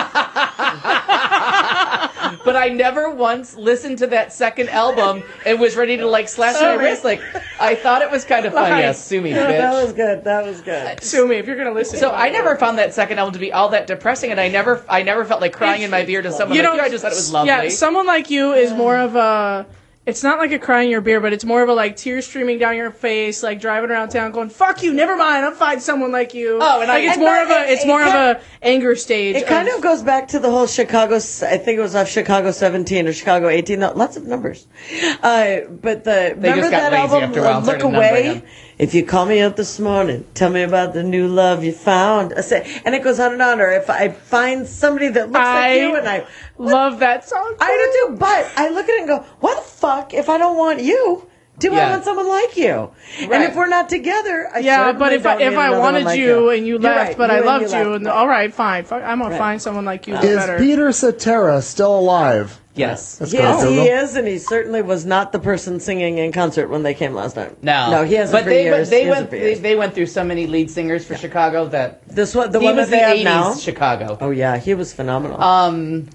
But I never once listened to that second album and was ready to like slash my Sorry. wrist. Like I thought it was kind of fun. Fine. Yeah, sue me, That was bitch. good. That was good. Sue me if you're gonna listen. So I never found that second album to be all that depressing, and I never, I never felt like crying in my beer to someone you like know, you. I just thought it was lovely. Yeah, someone like you is more of a. It's not like a crying your beer, but it's more of a like tears streaming down your face, like driving around town, going "fuck you, never mind, I'll find someone like you." Oh, and I- like it's and more that- of a, it- it's it more of kind- a anger stage. It kind of goes back to the whole Chicago. I think it was off Chicago seventeen or Chicago eighteen. no, Lots of numbers. Uh, but the They remember just got that lazy album, after a while uh, and Look started numbering Away. them. If you call me up this morning, tell me about the new love you found. I say, and it goes on and on. Or if I find somebody that looks I like you, and I love that song. I do too. But I look at it and go, "What the fuck? If I don't want you, do I Yeah. want someone like you?" And Right. if we're not together, I Yeah, but certainly if I don't if need I another one wanted like you and you You're left, right. but I and loved you, left. and Right. all right, fine, fuck, I'm gonna Right. find someone like you. Is better. Peter Cetera still alive? Yes. Let's He go, is, he Google. is, and he certainly was not the person singing in concert when they came last night. No, no, he hasn't But for they, years. they He hasn't went, for they, years. they went through so many lead singers for Chicago that This one, the he one was that they the have eighties now. Chicago. Oh yeah, he was phenomenal. Um,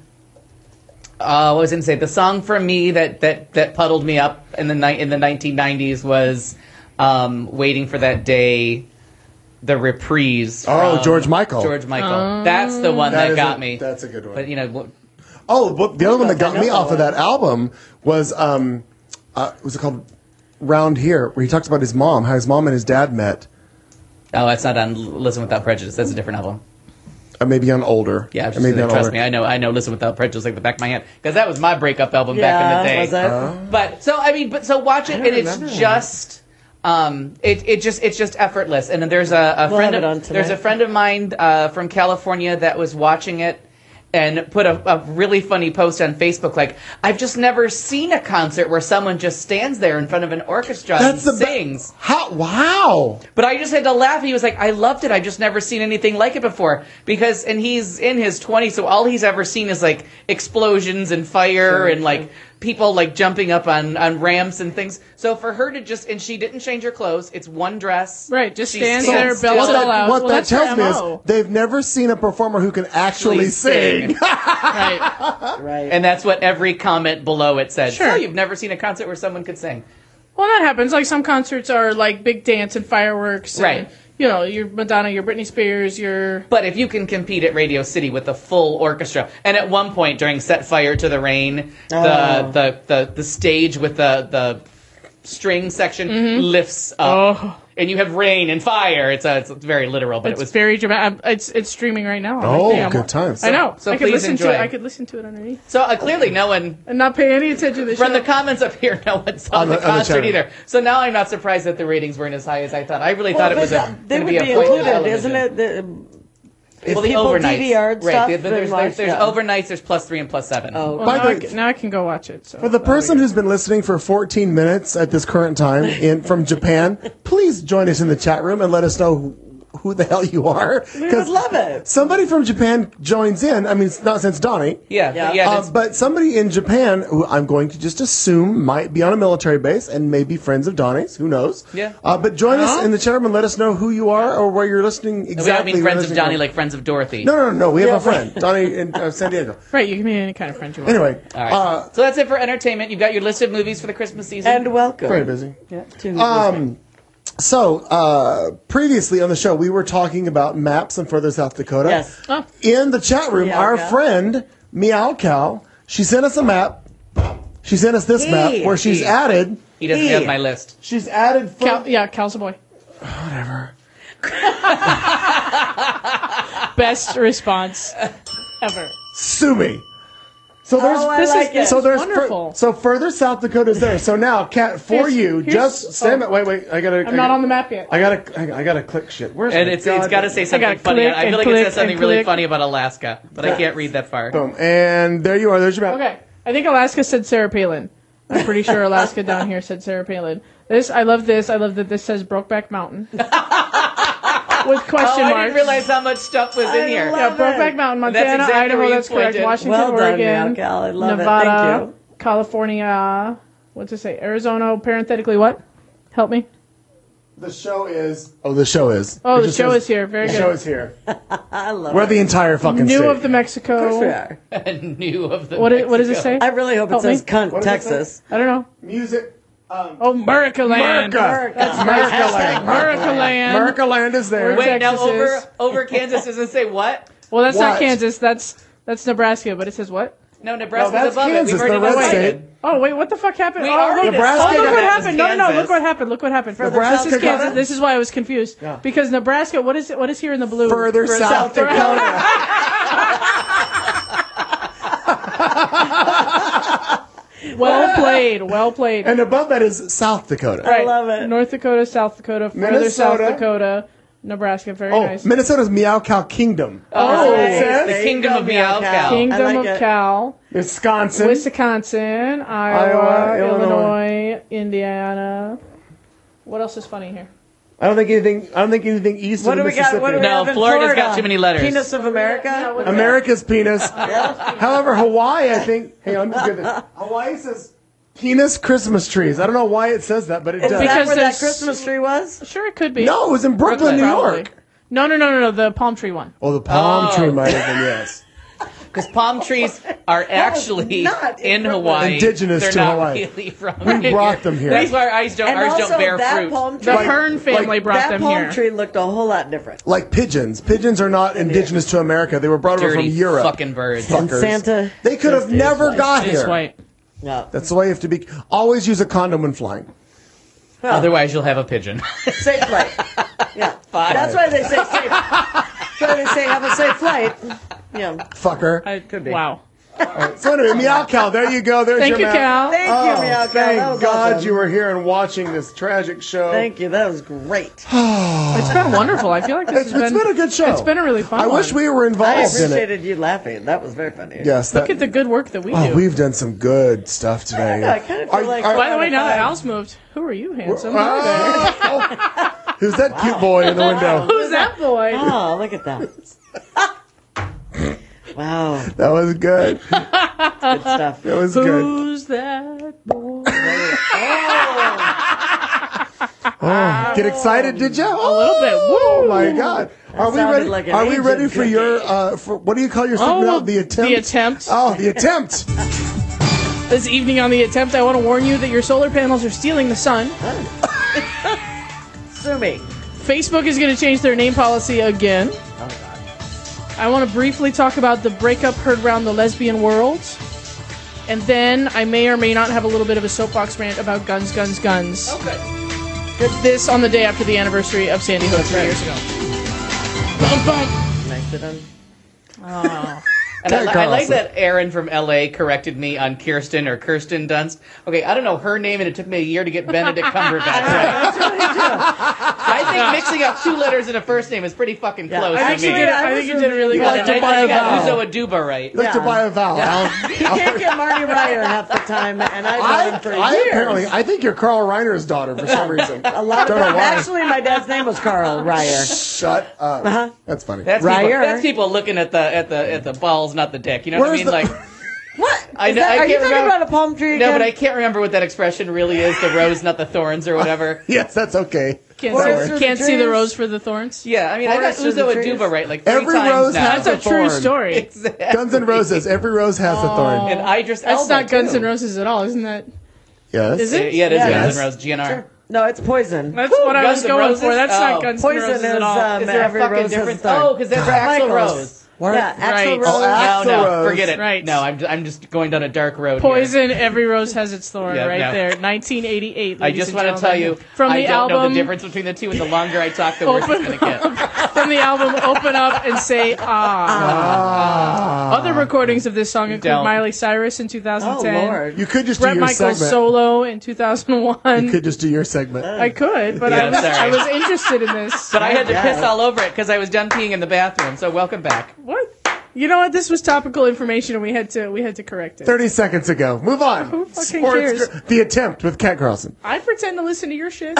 uh, what was I going to say? The song for me that, that, that puddled me up in the ni- in the nineteen nineties was um, "Waiting for That Day," the reprise. Oh, from George Michael. George Michael. That's the one that, is got a- me. That's a good one. But you know, what- Oh, but the other one that got I me know off of that that album was um, uh, was it called Round Here, where he talks about his mom, how his mom and his dad met, oh, that's not on "Listen Without Prejudice." That's a different album. or maybe on Older. Yeah, Or just maybe on trust Older. me. I know. I know. "Listen Without Prejudice" like the back of my hand because that was my breakup album yeah, back in the day. was it? But so I mean, but so watch it, and it's remember that. just, um, it it just it's just effortless. And then there's a, a We'll friend have it on of, tonight. there's a friend of mine uh, from California that was watching it and put a, a really funny post on Facebook like, I've just never seen a concert where someone just stands there in front of an orchestra That's the and be- sings. How? Wow. But I just had to laugh. He was like, I loved it. I've just never seen anything like it before. Because, and he's in his twenties, so all he's ever seen is like explosions and fire and like people like jumping up on, on ramps and things. So for her to just, and she didn't change her clothes. It's one dress. Right, just She stands stands there, still. belts What it all that, out. what Well, that that's her tells me M O. is they've never seen a performer who can actually Please sing. Right. Right. And that's what every comment below it said. Sure. So you've never seen a concert where someone could sing. Well, that happens. Like some concerts are like big dance and fireworks. and, Right. you know, your Madonna, your Britney Spears, your. But if you can compete at Radio City with a full orchestra, and at one point during Set Fire to the Rain, Oh. the, the, the, the stage with the, the string section lifts up. Oh. and you have rain and fire. It's, uh, it's very literal, but It's it was very dramatic. It's it's streaming right now. Oh, Yeah, I'm- good times. I know. So I could please listen enjoy. to it. I could listen to it underneath so uh, clearly no one and not pay any attention to the from show. the comments up here. No one saw On the- the, on the concert channel. either. So now I'm not surprised that the ratings weren't as high as I thought. I really thought it was a, they going to would be be a point included, television. isn't it? The, if Well, the people overnights, D V R'd right? stuff, the- but then there's watch there's, there's that. overnights. There's plus three and plus seven. Oh, Well, By now, the I way- can, now I can go watch it. So. For the person who's been listening for fourteen minutes at this current time in from Japan, please join us in the chat room and let us know who, who the hell you are. we would love it. Somebody from Japan joins in. I mean, it's not since Donnie. yeah, Yeah. but yeah. Uh, it's- but somebody in Japan, who I'm going to just assume might be on a military base and maybe friends of Donnie's, who knows? Yeah. Uh, but join us in the chat room and let us know who you are or where you're listening exactly. we don't mean where friends you're of listening Donnie from. like friends of Dorothy. No, no, no, no. We have Yeah, a friend, Donnie in uh, San Diego. Right, you can be any kind of friend you want. Anyway, All right. uh, so that's it for entertainment. You've got your list of movies for the Christmas season. And welcome. very busy. Yeah, tune in. Um, so uh, previously on the show, we were talking about maps in further South Dakota. Yes. Oh, In the chat room, Meow our Cow. friend Meow Cow, she sent us a map. She sent us this He. map where she's He. added. he doesn't Hey. have my list. She's added. fur- Cal, yeah, Cal's a boy. Whatever. Best response ever. Sue me. So there's Oh, I This like is it. this so is there's wonderful. fur- so further South Dakota is there. So now, Kat, for Here's- you, here's- just stand. oh. Wait, wait. I gotta. I'm not on the map yet. I gotta. I, I gotta click shit. Where's And my it's it's got to say something gotta funny. click I feel and like it click says something and really click. funny about Alaska, but I can't read that far. Boom. And there you are. There's your map. Okay, I think Alaska said Sarah Palin. I'm pretty sure Alaska down here said Sarah Palin. This, I love this. I love that this says Brokeback Mountain with question Oh, I marks. didn't realize how much stuff was in I here. love Yeah, Brokeback it. Mountain, That's Montana, exactly Idaho. where you That's correct. pointed. Washington, Well done, Oregon, Meow Cal. I love it. Nevada, Thank you. California. What's it say? Arizona. Parenthetically, what? Help me. The show is. Oh, the show is. Oh, It the just show says- is here. Very The good. show is here. I love We're it. the entire fucking New state. of the Mexico. Of course we are. New of the What, is, what does it say? I really hope it Help says me. cunt, What does it Texas. I don't know. Music. Um, Oh, America Land. America. That's America Hashtag land. America Land. America land is there. Wait, Wait, now Texas over is- over Kansas doesn't say what? Well, that's not What? Kansas. That's that's Nebraska. But it says what? No, Nebraska's No, that's above Kansas, it. We've already the red decided. state. Oh wait, what the fuck happened? We oh, already look, Nebraska oh, look got what it. happened! No, no, no! Kansas. Look what happened! Look what happened! Nebraska this is got Kansas. it? This is why I was confused because Nebraska. What is it? What is here in the blue? Further For South Dakota. Well played. Well played. And above that is South Dakota. Right. love it. North Dakota, South Dakota, further South Minnesota. Dakota, Nebraska. Very Oh, nice. Minnesota's Meow Cow Kingdom. Oh, That's what it says. the There Kingdom you of go, Meow Meow Cow. Cow. Kingdom I like of it. Cal, Wisconsin. Wisconsin, Iowa, Iowa, Illinois. Illinois, Indiana. What else is funny here? I don't think anything. I don't think anything east What of do we Mississippi. got? What do we No, have in Florida's Florida? got too many letters. Penis of America? America's penis. However, Hawaii, I think. Hang on, let me get this. Hawaii says penis Christmas trees. I don't know why it says that, but it Is does. that Because where that there's- Christmas tree was? Sure, it could be. No, it was in Brooklyn, New Probably. York. No, no, no, no, no. The palm tree one. Oh, the palm Oh. tree might have been, yes. Because palm trees are actually not in in Brooklyn. Hawaii. Indigenous They're to not Hawaii. really from We here. brought them here. That's why our eyes don't, And ours also, don't bear that fruit. palm The tree, Like- Hearn family like brought that them palm here. tree looked a whole lot different. Like pigeons. Pigeons are not indigenous to America. They were brought over Dirty from Europe. fucking birds. And Fuckers. Santa. They could have just is never white. got It's here. white. No. That's the way you have to be. Always use a condom when flying. Otherwise, you'll have a pigeon. Safe flight. Yeah. That's why they say safe. That's why they say have a safe flight. Yeah. Fucker. I, Could be. Wow. So anyway, Meow Cow, there you go. There's Thank your you, map. Cal. Thank Oh, you, Meow Cow. thank That was God awesome. you were here and watching this tragic show. Thank you. That was great. It's been wonderful. I feel like this It's, has it's been, been a good show. It's been a really fun I one. wish we were I involved in it. appreciated you laughing. That was very funny. Yes. Look that- at the good work that we oh, do. we've done some good stuff today. Yeah, I kind of feel Are- like. are- By the way, now that Five. Al's moved, who are you, handsome? Oh. Who's that cute boy in the window? Who's that boy? Oh, look at that. Wow. That was good. Good stuff. That was good. Who's that boy? Oh, get excited, did you? A little bit. Oh Woo! my God! Are we sounded ready? like an are we agent ready for cookie. your? Uh, for what do you call your Oh, segment? now? The attempt. the attempt. Oh, the attempt. This evening on The Attempt, I want to warn you that your solar panels are stealing the sun. Sue me. Facebook is going to change their name policy again. I want to briefly talk about the breakup heard around the lesbian world. And then I may or may not have a little bit of a soapbox rant about guns, guns, guns. Okay. This on the day after the anniversary of Sandy Hook three years ago. Bum, bum. Nicely done. Oh. And I, Ted I like Carlson. that Aaron from L A corrected me on Kirsten or Kirsten Dunst. Okay, I don't know her name, and it took me a year to get Benedict Cumberbatch right. I think mixing up two letters in a first name is pretty fucking Yeah, close I to think you me. did. I think you did a really You good like job. to buy I a got vowel. Uzo Aduba right. Like to Yeah. buy a vowel. I'll- He can't get Marty Ryer half the time, and I've known I, him for I years. apparently, I think you're Carl Reiner's daughter for some reason. A lot of Don't know times. why. Actually, my dad's name was Carl Ryer. Shut up. Uh-huh. That's funny. That's people, Ryer. that's people looking at the at the at the balls, not the dick. You know Where's what I mean? the- Like, What? I Is know- that- I are you can't talking remember- about a palm tree no, again? but I can't remember what that expression really is. The rose, not the thorns, or whatever. Yes, that's okay. Can't, Forest see, through can't the see the trees. rose for the thorns. Yeah, I mean, I got Forest through the Uzo trees. Aduba right like three Every times rose now. has That's a a true thorn. story. Exactly. Guns N' Roses. Every rose has a thorn. And Idris That's Elba, not Guns too. N' Roses at all, isn't that? Yes. Is it? Yeah, it is Yeah. Guns Yes. N' Roses, G N R. Sure. No, it's poison. That's Woo, what I Guns was N' going Roses? for. That's Oh. not Guns N' Poison Roses is at all. um, Is there a every fucking rose has difference? a thorn. Oh, because that's Axl Michael's. Rose. What? Yeah, Axl Right. Rose. Oh, No, Axl no, Rose. forget it. Right. No, I'm, I'm just going down a dark road here. Poison, Every Rose Has Its Thorn, Yeah, right no. there, nineteen eighty-eight. I ladies just and want to tell you, gentlemen. from I the don't know album, the difference between the two, and the longer I talk, the worse it's going to get. from the album, Open Up and Say Ah. Ah. Other recordings of this song include Don't. Miley Cyrus in two thousand Oh, ten, Lord. You could just do Bret your Michaels segment. solo in two thousand one. You could just do your segment. I could, but Yeah, I, was, sorry. I was interested in this. But I had to Yeah. piss all over it because I was done peeing in the bathroom, so welcome back. What? You know what? This was topical information, and we had to we had to correct it. Thirty seconds ago. Move on. Who fucking cares? The Attempt with Kat Carlson. I pretend to listen to your shit.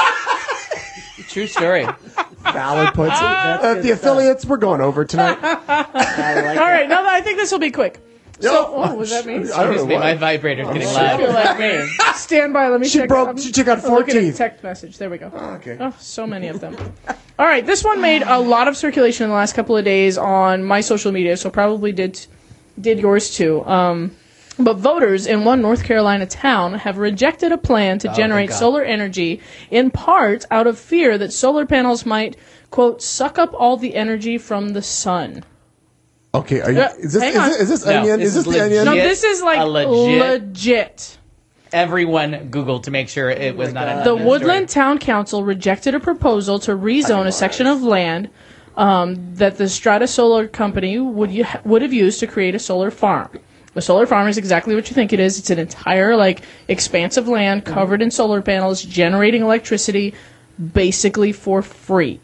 True story. Valid points. That's Uh, good the stuff. affiliates we're going over tonight. I like All it. right, no, I think this will be quick. So, oh, was that me? I don't Excuse know me, my why. vibrator's getting I feel loud. like me. Stand by. Let me She check. broke- I'm- she took out I'm four looking at teeth. text message. There we go. Okay. Oh, so many of them. All right, this one made a lot of circulation in the last couple of days on my social media, so probably did did yours too. Um, but voters in one North Carolina town have rejected a plan to generate God. solar energy, in part out of fear that solar panels might, quote, suck up all the energy from the sun. Okay. Are you, Uh, is this hang is, on. it, is this No, onion? this Is this is the onion? No, legit. this is like A legit- legit. Everyone Googled to make sure it was not a The nothing Woodland story. Town Council rejected a proposal to rezone a section of land um, that the Strata Solar Company would u- would have used to create a solar farm. A solar farm is exactly what you think it is. It's an entire like expanse of land covered in solar panels, generating electricity basically for free.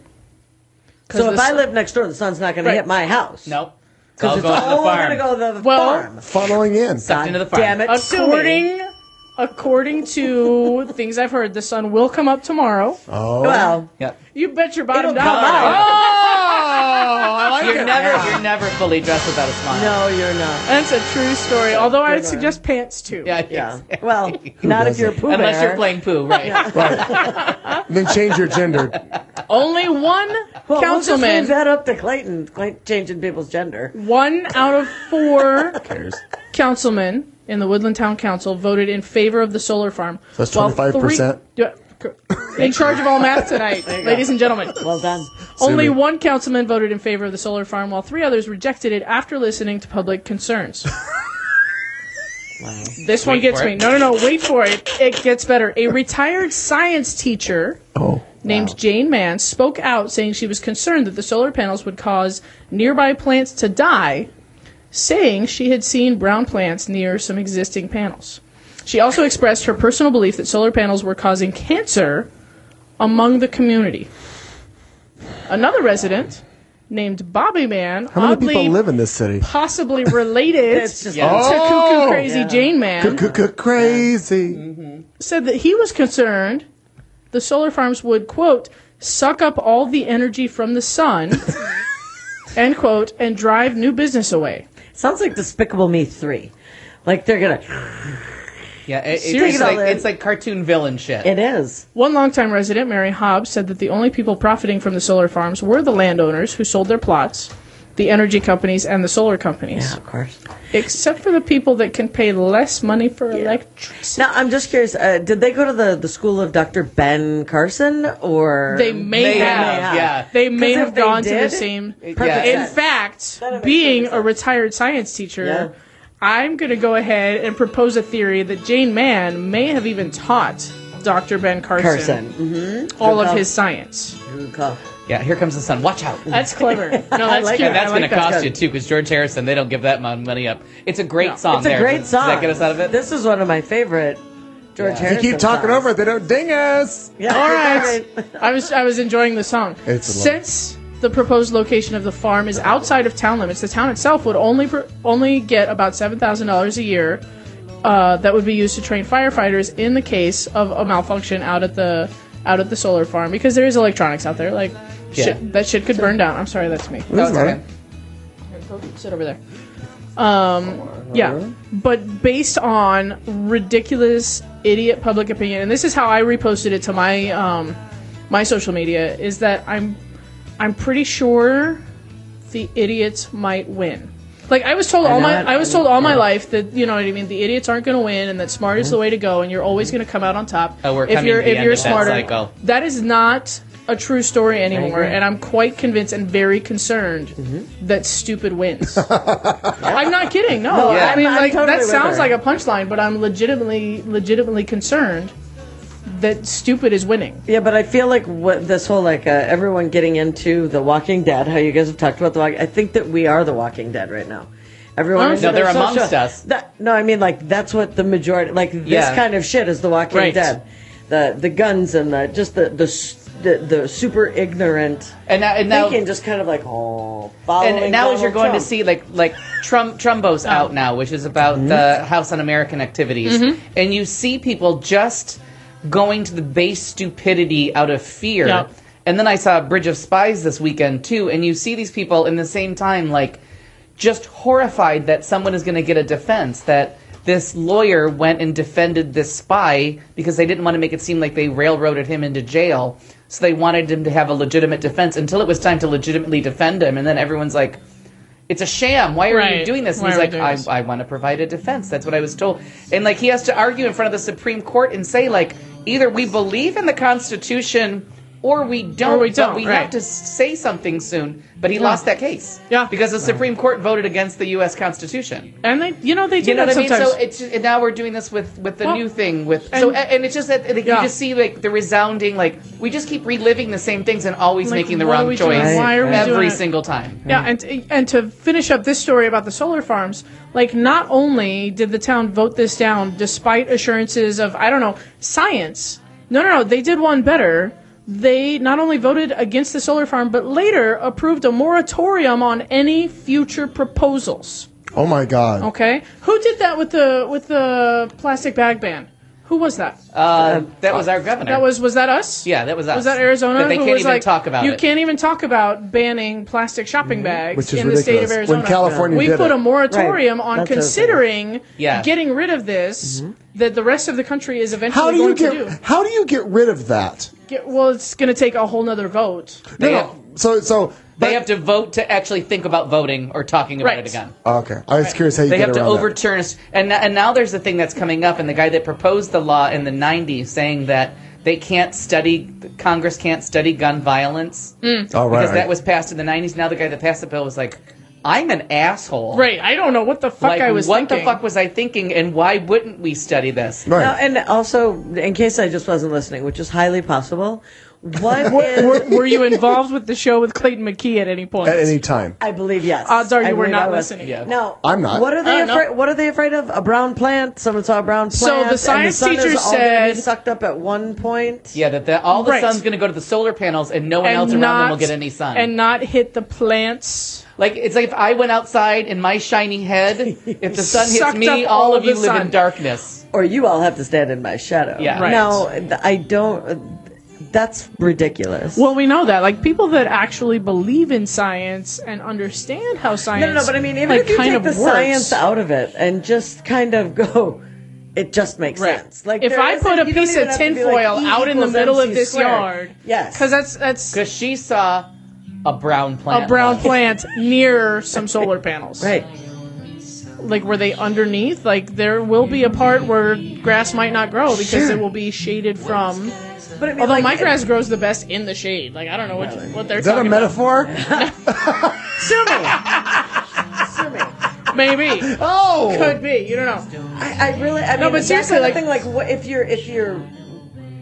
So if the I sun- live next door, the sun's not going to Right. hit my house. Nope. It's all Because it's going to the all going to farm. go to the Well, farm. Funneling in. Sucked into the farm. Damn it. sue me. According according to things I've heard, the sun will come up tomorrow. Oh. Well, Yep. You bet your bottom It'll dollar. come out. Oh, I like You're it. never, you're never fully dressed without a smile. no, you're not. That's a true story. Although I would Good one. suggest pants too. Yeah. Yeah. exactly. Well, not if you're a Pooh Unless Bear. you're playing poo, right? Right. Then change your gender. Only one Well, we'll just councilman. leave that up to Clayton, Clayton changing people's gender. One out of four Cares. councilmen in the Woodland Town Council voted in favor of the solar farm. So that's while twenty-five percent? three- Yeah, in charge of all math tonight, ladies and gentlemen. Well done. Only me. one councilman voted in favor of the solar farm, while three others rejected it after listening to public concerns. This one Wait gets for me. it. No, no, no. Wait for it. It gets better. A retired science teacher Oh. named Jane Mann spoke out saying she was concerned that the solar panels would cause nearby plants to die, saying she had seen brown plants near some existing panels. She also expressed her personal belief that solar panels were causing cancer among the community. Another resident named Bobby Man, How many oddly people live in this city? possibly related It's just to Yeah. Oh! Cuckoo Crazy Yeah. Jane Man, Crazy. said that he was concerned the solar farms would, quote, suck up all the energy from the sun, end quote, and drive new business away. Sounds like Despicable Me three. Like they're going to. Yeah, it, it's, Seriously. it's, like, it's like cartoon villain shit. It is. One longtime resident, Mary Hobbs, said that the only people profiting from the solar farms were the landowners who sold their plots, the energy companies, and the solar companies, Yeah, of course. except for the people that can pay less money for electricity. Now, I'm just curious. Uh, did they go to the, the school of Doctor Ben Carson, or They may They have. have, yeah. They may 'Cause if have they gone to the did, same. perfect Yeah. In sense. fact, Then it makes being perfect a sense. retired science teacher, Yeah. I'm going to go ahead and propose a theory that Jane Mann may have even taught Doctor Ben Carson, Carson. Mm-hmm. all of his science. Good call. Yeah, here comes the sun. Watch out. That's clever. No, that's like cute. it. That's I going like to that. cost you too, because George Harrison, they don't give that amount of money up. It's a great No. song. It's a there. great Does song. that get us out of it? This is one of my favorite George If Harrison you keep talking songs. over it, they don't ding us. Yeah, All right. right. I was I was enjoying the song. It's a Since the proposed location of the farm is outside of town limits, the town itself would only pr- only get about seven thousand dollars a year. Uh, that would be used to train firefighters in the case of a malfunction out at the out at the solar farm, because there is electronics out there. Like Yeah. shit, that shit could burn down. I'm sorry, that's me. No, it's okay. Go sit over there. Um, yeah, but based on ridiculous idiot public opinion, and this is how I reposted it to my um, my social media, is that I'm I'm pretty sure the idiots might win. Like I was told I all know my it. I was told all my life that, you know what I mean, the idiots aren't going to win, and that smart is the way to go, and you're always going to come out on top. Oh, we're if coming you're to the if end you're of that smarter. cycle. That is not a true story anymore, agree. and I'm quite convinced and very concerned Mm-hmm. that stupid wins. I'm not kidding. No, No, I I'm- mean, I'm like totally that with sounds her. like a punchline, but I'm legitimately, legitimately concerned that stupid is winning. Yeah, but I feel like what this whole like uh, everyone getting into The Walking Dead, how you guys have talked about the Walking, I think that we are The Walking Dead right now. Everyone, No, is they're their amongst social- us. That, no, I mean like that's what the majority like this Yeah. kind of shit is The Walking Right. Dead. The the guns and the just the the s- the, the super ignorant And now, and now, thinking, just kind of like oh, following and now as you're Donald going to Trump. see like like Trump Trumbo's out now, which is about Mm-hmm. the House Un-American activities, and you see people just going to the base stupidity out of fear. Yep. And then I saw Bridge of Spies this weekend too, and you see these people in the same time like just horrified that someone is going to get a defense, that this lawyer went and defended this spy because they didn't want to make it seem like they railroaded him into jail. So they wanted him to have a legitimate defense until it was time to legitimately defend him. And then everyone's like, it's a sham. Why are Right. you doing this? And Why he's are we like, doing I, this? I want to provide a defense. That's what I was told. And like he has to argue in front of the Supreme Court and say like, either we believe in the Constitution or we don't. Or we but don't, we right. have to s- say something soon. But he lost that case. Yeah. Because the Supreme Court voted against the U S Constitution. And they, you know, they do You know that what I mean? sometimes. So it's and now we're doing this with with the Well, new thing with so and- and it's just that like, Yeah. you just see like the resounding like we just keep reliving the same things and always Like, making the what are wrong we doing? choice Why are we every doing it? single time. Yeah, and and to finish up this story about the solar farms, like not only did the town vote this down despite assurances of, I don't know, science. No, no, no, they did one better. They not only voted against the solar farm, but later approved a moratorium on any future proposals. Oh my God. Okay, who did that with the with the plastic bag ban? Who was that? Uh, that was our governor. That was was that us? yeah, that was us. Was that Arizona? But they who can't was even like, talk about you it. can't even talk about banning plastic shopping bags Which is in the state of ridiculous. When Arizona. California we did put it. a moratorium Right. on That's what I was considering Yeah. getting rid of this. That the rest of the country is eventually How do you going get to do. how do you get rid of that? Get, well, it's going to take a whole nother vote. They no, have- no. So so They but- have to vote to actually think about voting or talking about Right. it again. Okay, I was curious how you They get have to around that. overturn us, and and now there's the thing that's coming up, and the guy that proposed the law in the nineties saying that they can't study, Congress can't study gun violence Oh, right, because right. that was passed in the nineties. Now the guy that passed the bill was like, I'm an asshole. Right. I don't know what the fuck Like, I was what thinking. the fuck was I thinking, and why wouldn't we study this? Right. Now, and also, in case I just wasn't listening, which is highly possible, what is, were, were you involved with the show with Clayton McKee at any point? At any time. I believe yes. Odds are you I were believe not I was. listening. Yeah. Now, I'm not. What are they I don't know. afraid? What are they afraid of? A brown plant? Someone saw a brown So plant. the science and the sun teacher is all gonna be said- sucked up at one point. Yeah, that the, all the Right. sun's going to go to the solar panels, and no one and else around not, them will get any sun. And not hit the plants. Like it's like if I went outside in my shiny head, if the sun hits Sucked me, up all all of the you live sun. in darkness. Or you all have to stand in my shadow. Yeah. Right. Now, th- I don't. That's ridiculous. Well, we know that. Like, people that actually believe in science and understand how science no, no, no. But I mean, even like, if you kind take of the works. science out of it and just kind of go, it just makes Right. sense. Like if there I isn't- put a you don't piece even of have to be tinfoil like E out in the equals middle M of C this squared. yard, yes, because that's that's Because she saw a brown plant. a brown plant near some solar panels, right. Like, were they underneath? Like, there will be a part where grass might not grow because Sure. it will be shaded from. But I mean, Although like, my grass grows the best in the shade. Like, I don't know what what they're Is that a talking metaphor? Sue me. Sue me. about. Maybe. Oh! Could be. You don't know. I, I really. I mean, but that seriously, kind of like- thing, like, what if you're if you're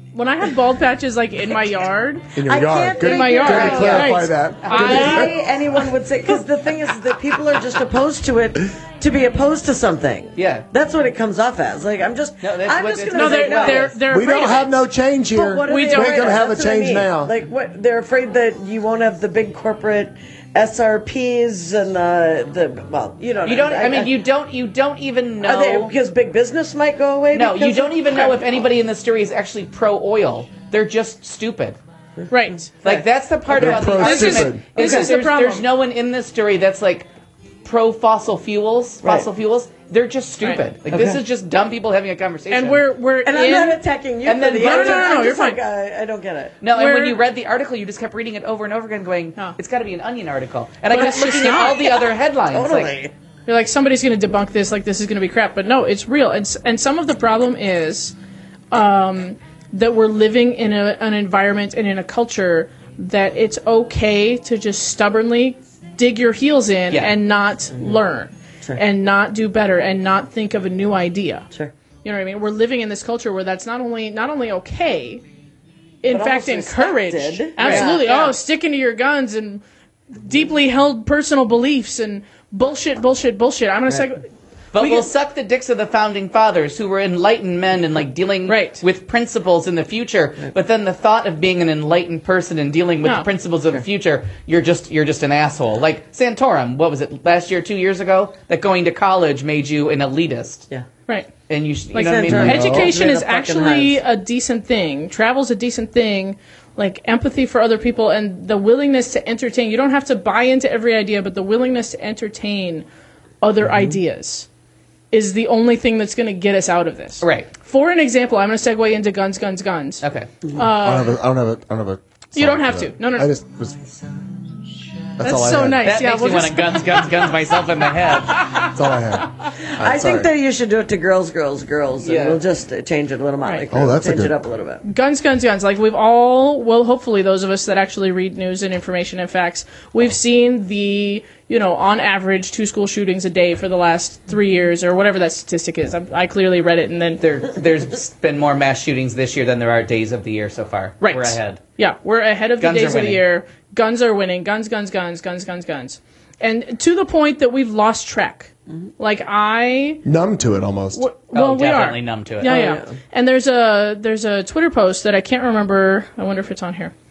when I have bald patches like in my yard, In your I yard. can't Good, In my good yard, to clarify right. that. Why anyone would say, because the thing is that people are just opposed to it to be opposed to something. Yeah. That's what it comes off as. Like, I'm just, No, that's I'm what just it's- going to no, say they're no. they're they're We afraid don't of have it. no change here. But what are We they don't. We afraid ain't gonna of? have a That's what I change mean. now. Like, what, they're afraid that you won't have the big corporate S R Ps and the, the well, you don't You don't. I mean, you don't. You don't even Are they, know. because big business might go away? No, you because don't of- even know if anybody in the story is actually pro oil. They're just stupid. Right. Like that's the part They're about the pro-stupid. argument. This that is the there's, problem. There's no one in this story that's like pro fossil fuels. Right. Fossil fuels. They're just stupid. Right. Like this Okay. is just dumb people having a conversation. And we're we're And in. I'm not attacking you And for then- the No, no, answer. no, no, I'm you're just fine. like, I, I don't get it. no, and when we're- you read the article, you just kept reading it over and over again, going, Huh. "It's got to be an Onion article." And But I it's kept just looking at not. all the other headlines. Totally. Like, You're like, somebody's going to debunk this, like this is going to be crap. But no, it's real. And, s- and some of the problem is um, that we're living in a, an environment and in a culture that it's okay to just stubbornly dig your heels in Yeah. and not learn Sure. and not do better and not think of a new idea. Sure. You know what I mean? We're living in this culture where that's not only not only okay, in But fact almost encouraged. respected. Absolutely. Yeah. Oh, sticking to your guns and deeply held personal beliefs and bullshit, bullshit, bullshit. I'm gonna say, But we we'll get- suck the dicks of the founding fathers who were enlightened men and like dealing Right. with principles in the future. But then the thought of being an enlightened person and dealing with No. the principles of the future, you're just you're just an asshole. Like Santorum, what was it last year, two years ago? That going to college made you an elitist. Yeah. right. And you, sh- you Like know what I mean? Santorum. Like, education You're is the fucking actually hives. a decent thing. Travel's a decent thing. Like empathy for other people and the willingness to entertain. You don't have to buy into every idea, but the willingness to entertain other Mm-hmm. ideas is the only thing that's going to get us out of this. Right. For an example, I'm going to segue into guns, guns, guns. Okay. I don't have a. I don't have a. I don't have a. You don't song have for to. that. No, no, no. I just was. That's, That's all I so had. nice. That yeah, makes we'll me want just- to guns, guns, guns myself in the head. That's all I had. All I right, sorry. think that you should do it to girls, girls, girls, and Yeah. we'll just uh, change it a little bit. Right. Like, Oh, that's a change good- it up a little bit. Guns, guns, guns. Like we've all, well, hopefully those of us that actually read news and information and facts, we've seen the, you know, on average two school shootings a day for the last three years or whatever that statistic is. I, I clearly read it and then There, there's been more mass shootings this year than there are days of the year so far. right. We're ahead. Yeah, we're ahead of Guns the are days of the winning. year. Guns are winning. Guns, guns, guns, guns, guns, guns, and to the point that we've lost track. Like I. Numb to it almost. W- Oh, well, we are definitely numb to it. Yeah, Oh, yeah. yeah. And there's a there's a Twitter post that I can't remember. I wonder if it's on here.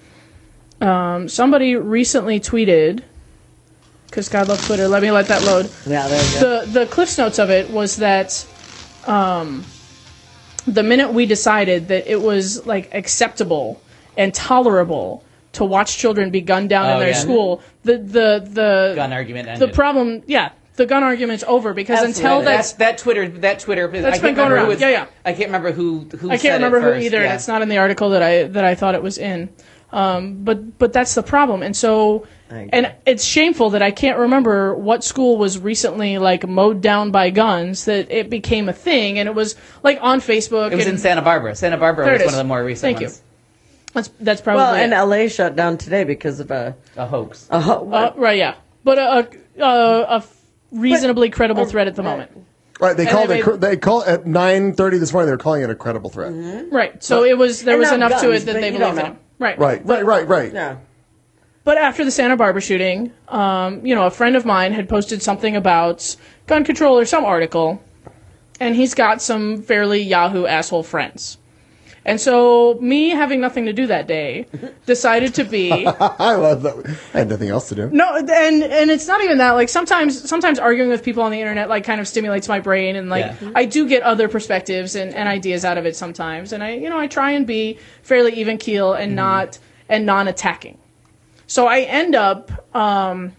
Um, somebody recently tweeted, because God loves Twitter. Let me let that load. Yeah, there you go. The the Cliff's notes of it was that, um, the minute we decided that it was like acceptable and tolerable to watch children be gunned down in Oh, their yeah. school, the the the Gun argument the ended. problem, yeah, the gun argument's over because until Absolutely. that's that, that Twitter, that Twitter, That's I been can't going remember who around. was- Yeah, yeah. I can't remember who who. I said can't remember it who first. either, and Yeah. it's not in the article that I that I thought it was in. Um, but but that's the problem, and so I agree. and it's shameful that I can't remember what school was recently like mowed down by guns that it became a thing, and it was like on Facebook. It was and in Santa Barbara. Santa Barbara There it was one is. of the more recent Thank ones. you. That's that's probably Well, it. and L A shut down today because of a, A hoax. a ho- Uh, right, yeah, but a a, a, a reasonably credible threat at the moment. Right, they And called they it. made- cr- They call at nine thirty this morning. They were calling it a credible threat. Right, so it was there And was not enough to guns, it that but they you don't believed in know. it. Right, Right, right, right, right. yeah. But after the Santa Barbara shooting, um, you know, a friend of mine had posted something about gun control or some article, and he's got some fairly Yahoo asshole friends. And so, me having nothing to do that day, decided to be I love that. I had nothing else to do. no, and and it's not even that. Like sometimes, sometimes arguing with people on the internet like kind of stimulates my brain, and like Yeah. I do get other perspectives and, and ideas out of it sometimes. And I, you know, I try and be fairly even keel and not and non-attacking. So I end up, um,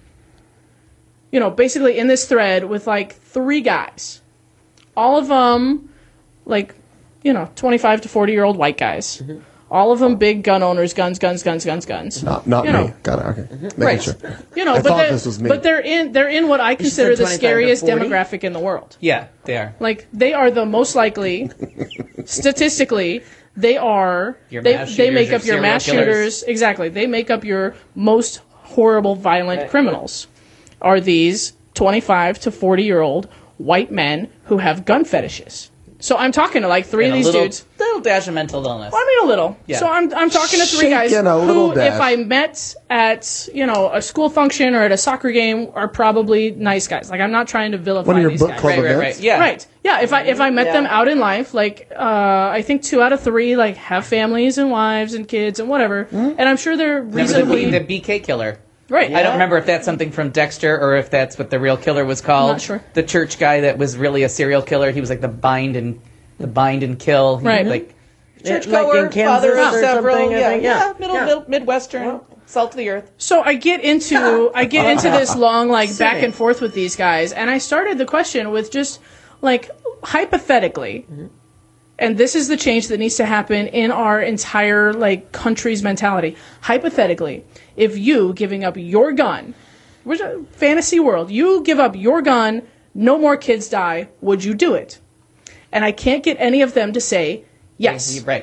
you know, basically in this thread with like three guys, all of them, like, you know, twenty-five to forty year old white guys, all of them big gun owners, guns, guns, guns, guns, guns. Not, not You me. know. Got it. Okay. Making Right. sure. You know, I but thought they're, this was me. but they're in they're in what I consider the twenty-five to scariest forty? demographic in the world. Yeah, they are. Like they are the most likely, statistically, they are Your they mass they make shooters up or your serial mass killers. shooters exactly. They make up your most horrible, violent Right. criminals. Are these twenty-five to forty year old white men who have gun fetishes? So I'm talking to like three And of a these little, dudes. little dash of mental illness. Well, I mean, a little. Yeah. So I'm I'm talking to three guys Shaking a little who, dash. if I met at you know a school function or at a soccer game, are probably nice guys. Like I'm not trying to vilify One of your these book guys. club Right, right, events. right. Yeah. Right. Yeah. If I if I met Yeah. them out in life, like uh, I think two out of three like have families and wives and kids and whatever, and I'm sure they're Remember the, reasonably B- the B K killer. right. I don't remember if that's something from Dexter or if that's what the real killer was called. Not sure. The church guy that was really a serial killer. He was like the bind and the bind and kill. He, Right. Like Yeah, church like in goer, Kansas father of or several. something, I yeah, think, yeah. yeah, middle, Yeah. middle Midwestern, salt of the earth. So I get into I get into this long like back Silly. and forth with these guys, and I started the question with just like hypothetically, and this is the change that needs to happen in our entire like country's mentality. Hypothetically, if you giving up your gun, which a fantasy world, you give up your gun, no more kids die, would you do it? And I can't get any of them to say yes. Right.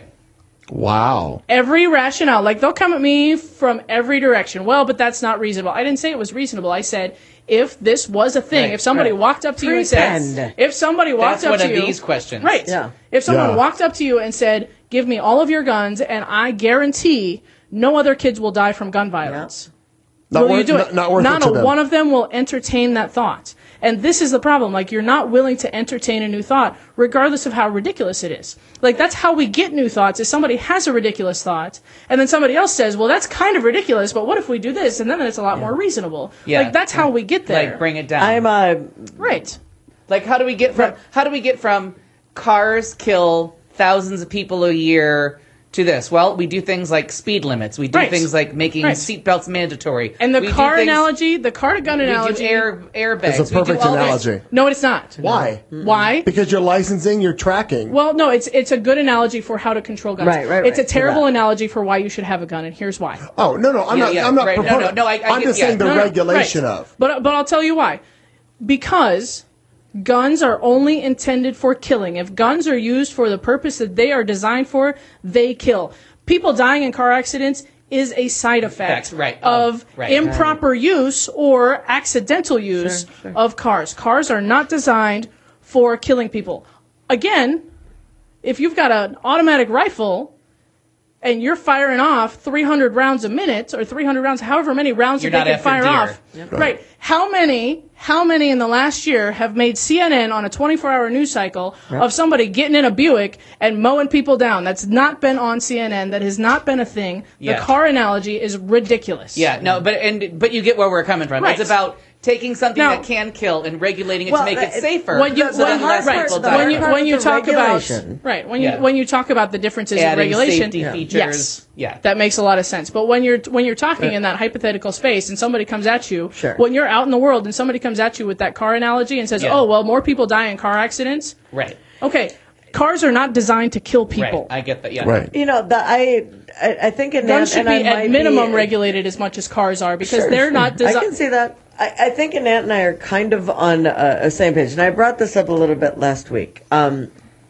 Wow. Every rationale, like they'll come at me from every direction. Well, but that's not reasonable. I didn't say it was reasonable. I said if this was a thing, Right, if somebody right. walked up to you and said, Pretend. if somebody walked That's up one to of you, these questions. right? Yeah. If someone Yeah. walked up to you and said, "Give me all of your guns, and I guarantee no other kids will die from gun violence." Not will you worth- do it? not- not worth it Not to a them. one of them will entertain that thought. And this is the problem. Like, you're not willing to entertain a new thought, regardless of how ridiculous it is. Like, that's how we get new thoughts, is somebody has a ridiculous thought, and then somebody else says, well, that's kind of ridiculous, but what if we do this? And then it's a lot more reasonable. Yeah. Like, that's how we get there. Like bring it down. I'm uh, Right. Like, how do we get from how do we get from cars kill thousands of people a year to this? Well, we do things like speed limits. We do Right. things like making Right. seatbelts mandatory. And the we do car things- analogy, the car to gun we analogy. do air airbags. It's a We do perfect all this. analogy. No, it's not. Why? Why? Because you're licensing, you're tracking. Well, no, it's it's a good analogy for how to control guns. Right, right, It's a right, for terrible that. analogy for why you should have a gun, and here's why. Oh no, no, I'm Yeah, not. yeah, I'm not right. No, no, proponent. no, I- I I'm get- just yeah. saying the No, no, regulation right. of. But but I'll tell you why. Because guns are only intended for killing. If guns are used for the purpose that they are designed for, they kill. People dying in car accidents is a side effect Facts, right. of Oh, right. improper use or accidental use Sure, sure. of cars. Cars are not designed for killing people. Again, if you've got an automatic rifle and you're firing off three hundred rounds a minute or three hundred rounds, however many rounds You're that not they can after fire deer. off. Right. How many how many in the last year have made C N N on a twenty-four hour news cycle of somebody getting in a Buick and mowing people down? That's not been on C N N. That has not been a thing. The Yeah. car analogy is ridiculous. Yeah, no, but and but you get where we're coming from. Right. It's about taking something Now- that can kill and regulating it Well, to make it it- safer. When you, The- when, the hard right, part- people the die. when you hard when you part talk with the about regulation. right when you Yeah. when you talk about the differences in Adding regulation, safety Yeah. features. yes, Yeah. that makes a lot of sense. But when you're when you're talking in that hypothetical space and somebody comes at you, Sure. when you're out in the world and somebody comes at you with that car analogy and says, Yeah. "Oh, well, more people die in car accidents." Right. Okay, cars are not designed to kill people. Right. I get that. Yeah. Right. you know, the, I, I I think in Guns that, should and be I at might minimum be, regulated as much as cars are because Sure, they're sure. not I designed. can see that. I, I think Annette and I are kind of on a, a same page, and I brought this up a little bit last week. Um,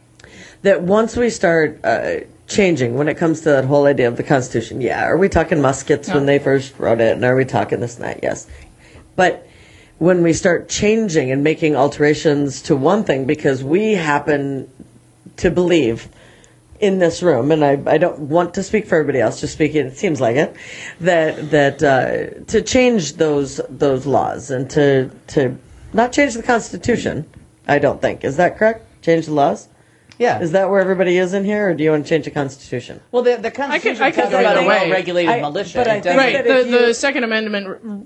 that once we start uh, changing when it comes to that whole idea of the Constitution, yeah, are we talking muskets when No. they first wrote it, and are we talking this and that? Yes, but when we start changing and making alterations to one thing because we happen to believe in this room, and I, I don't want to speak for everybody else, just speaking, it seems like it, that that uh, to change those those laws and to to not change the Constitution, I don't think. Is that correct? Change the laws? Yeah. Is that where everybody is in here, or do you want to change the Constitution? Well, the, the Constitution I could talks go about either a way. well-regulated I- militia. but I It think doesn't- Right. that The, if you- the Second Amendment r-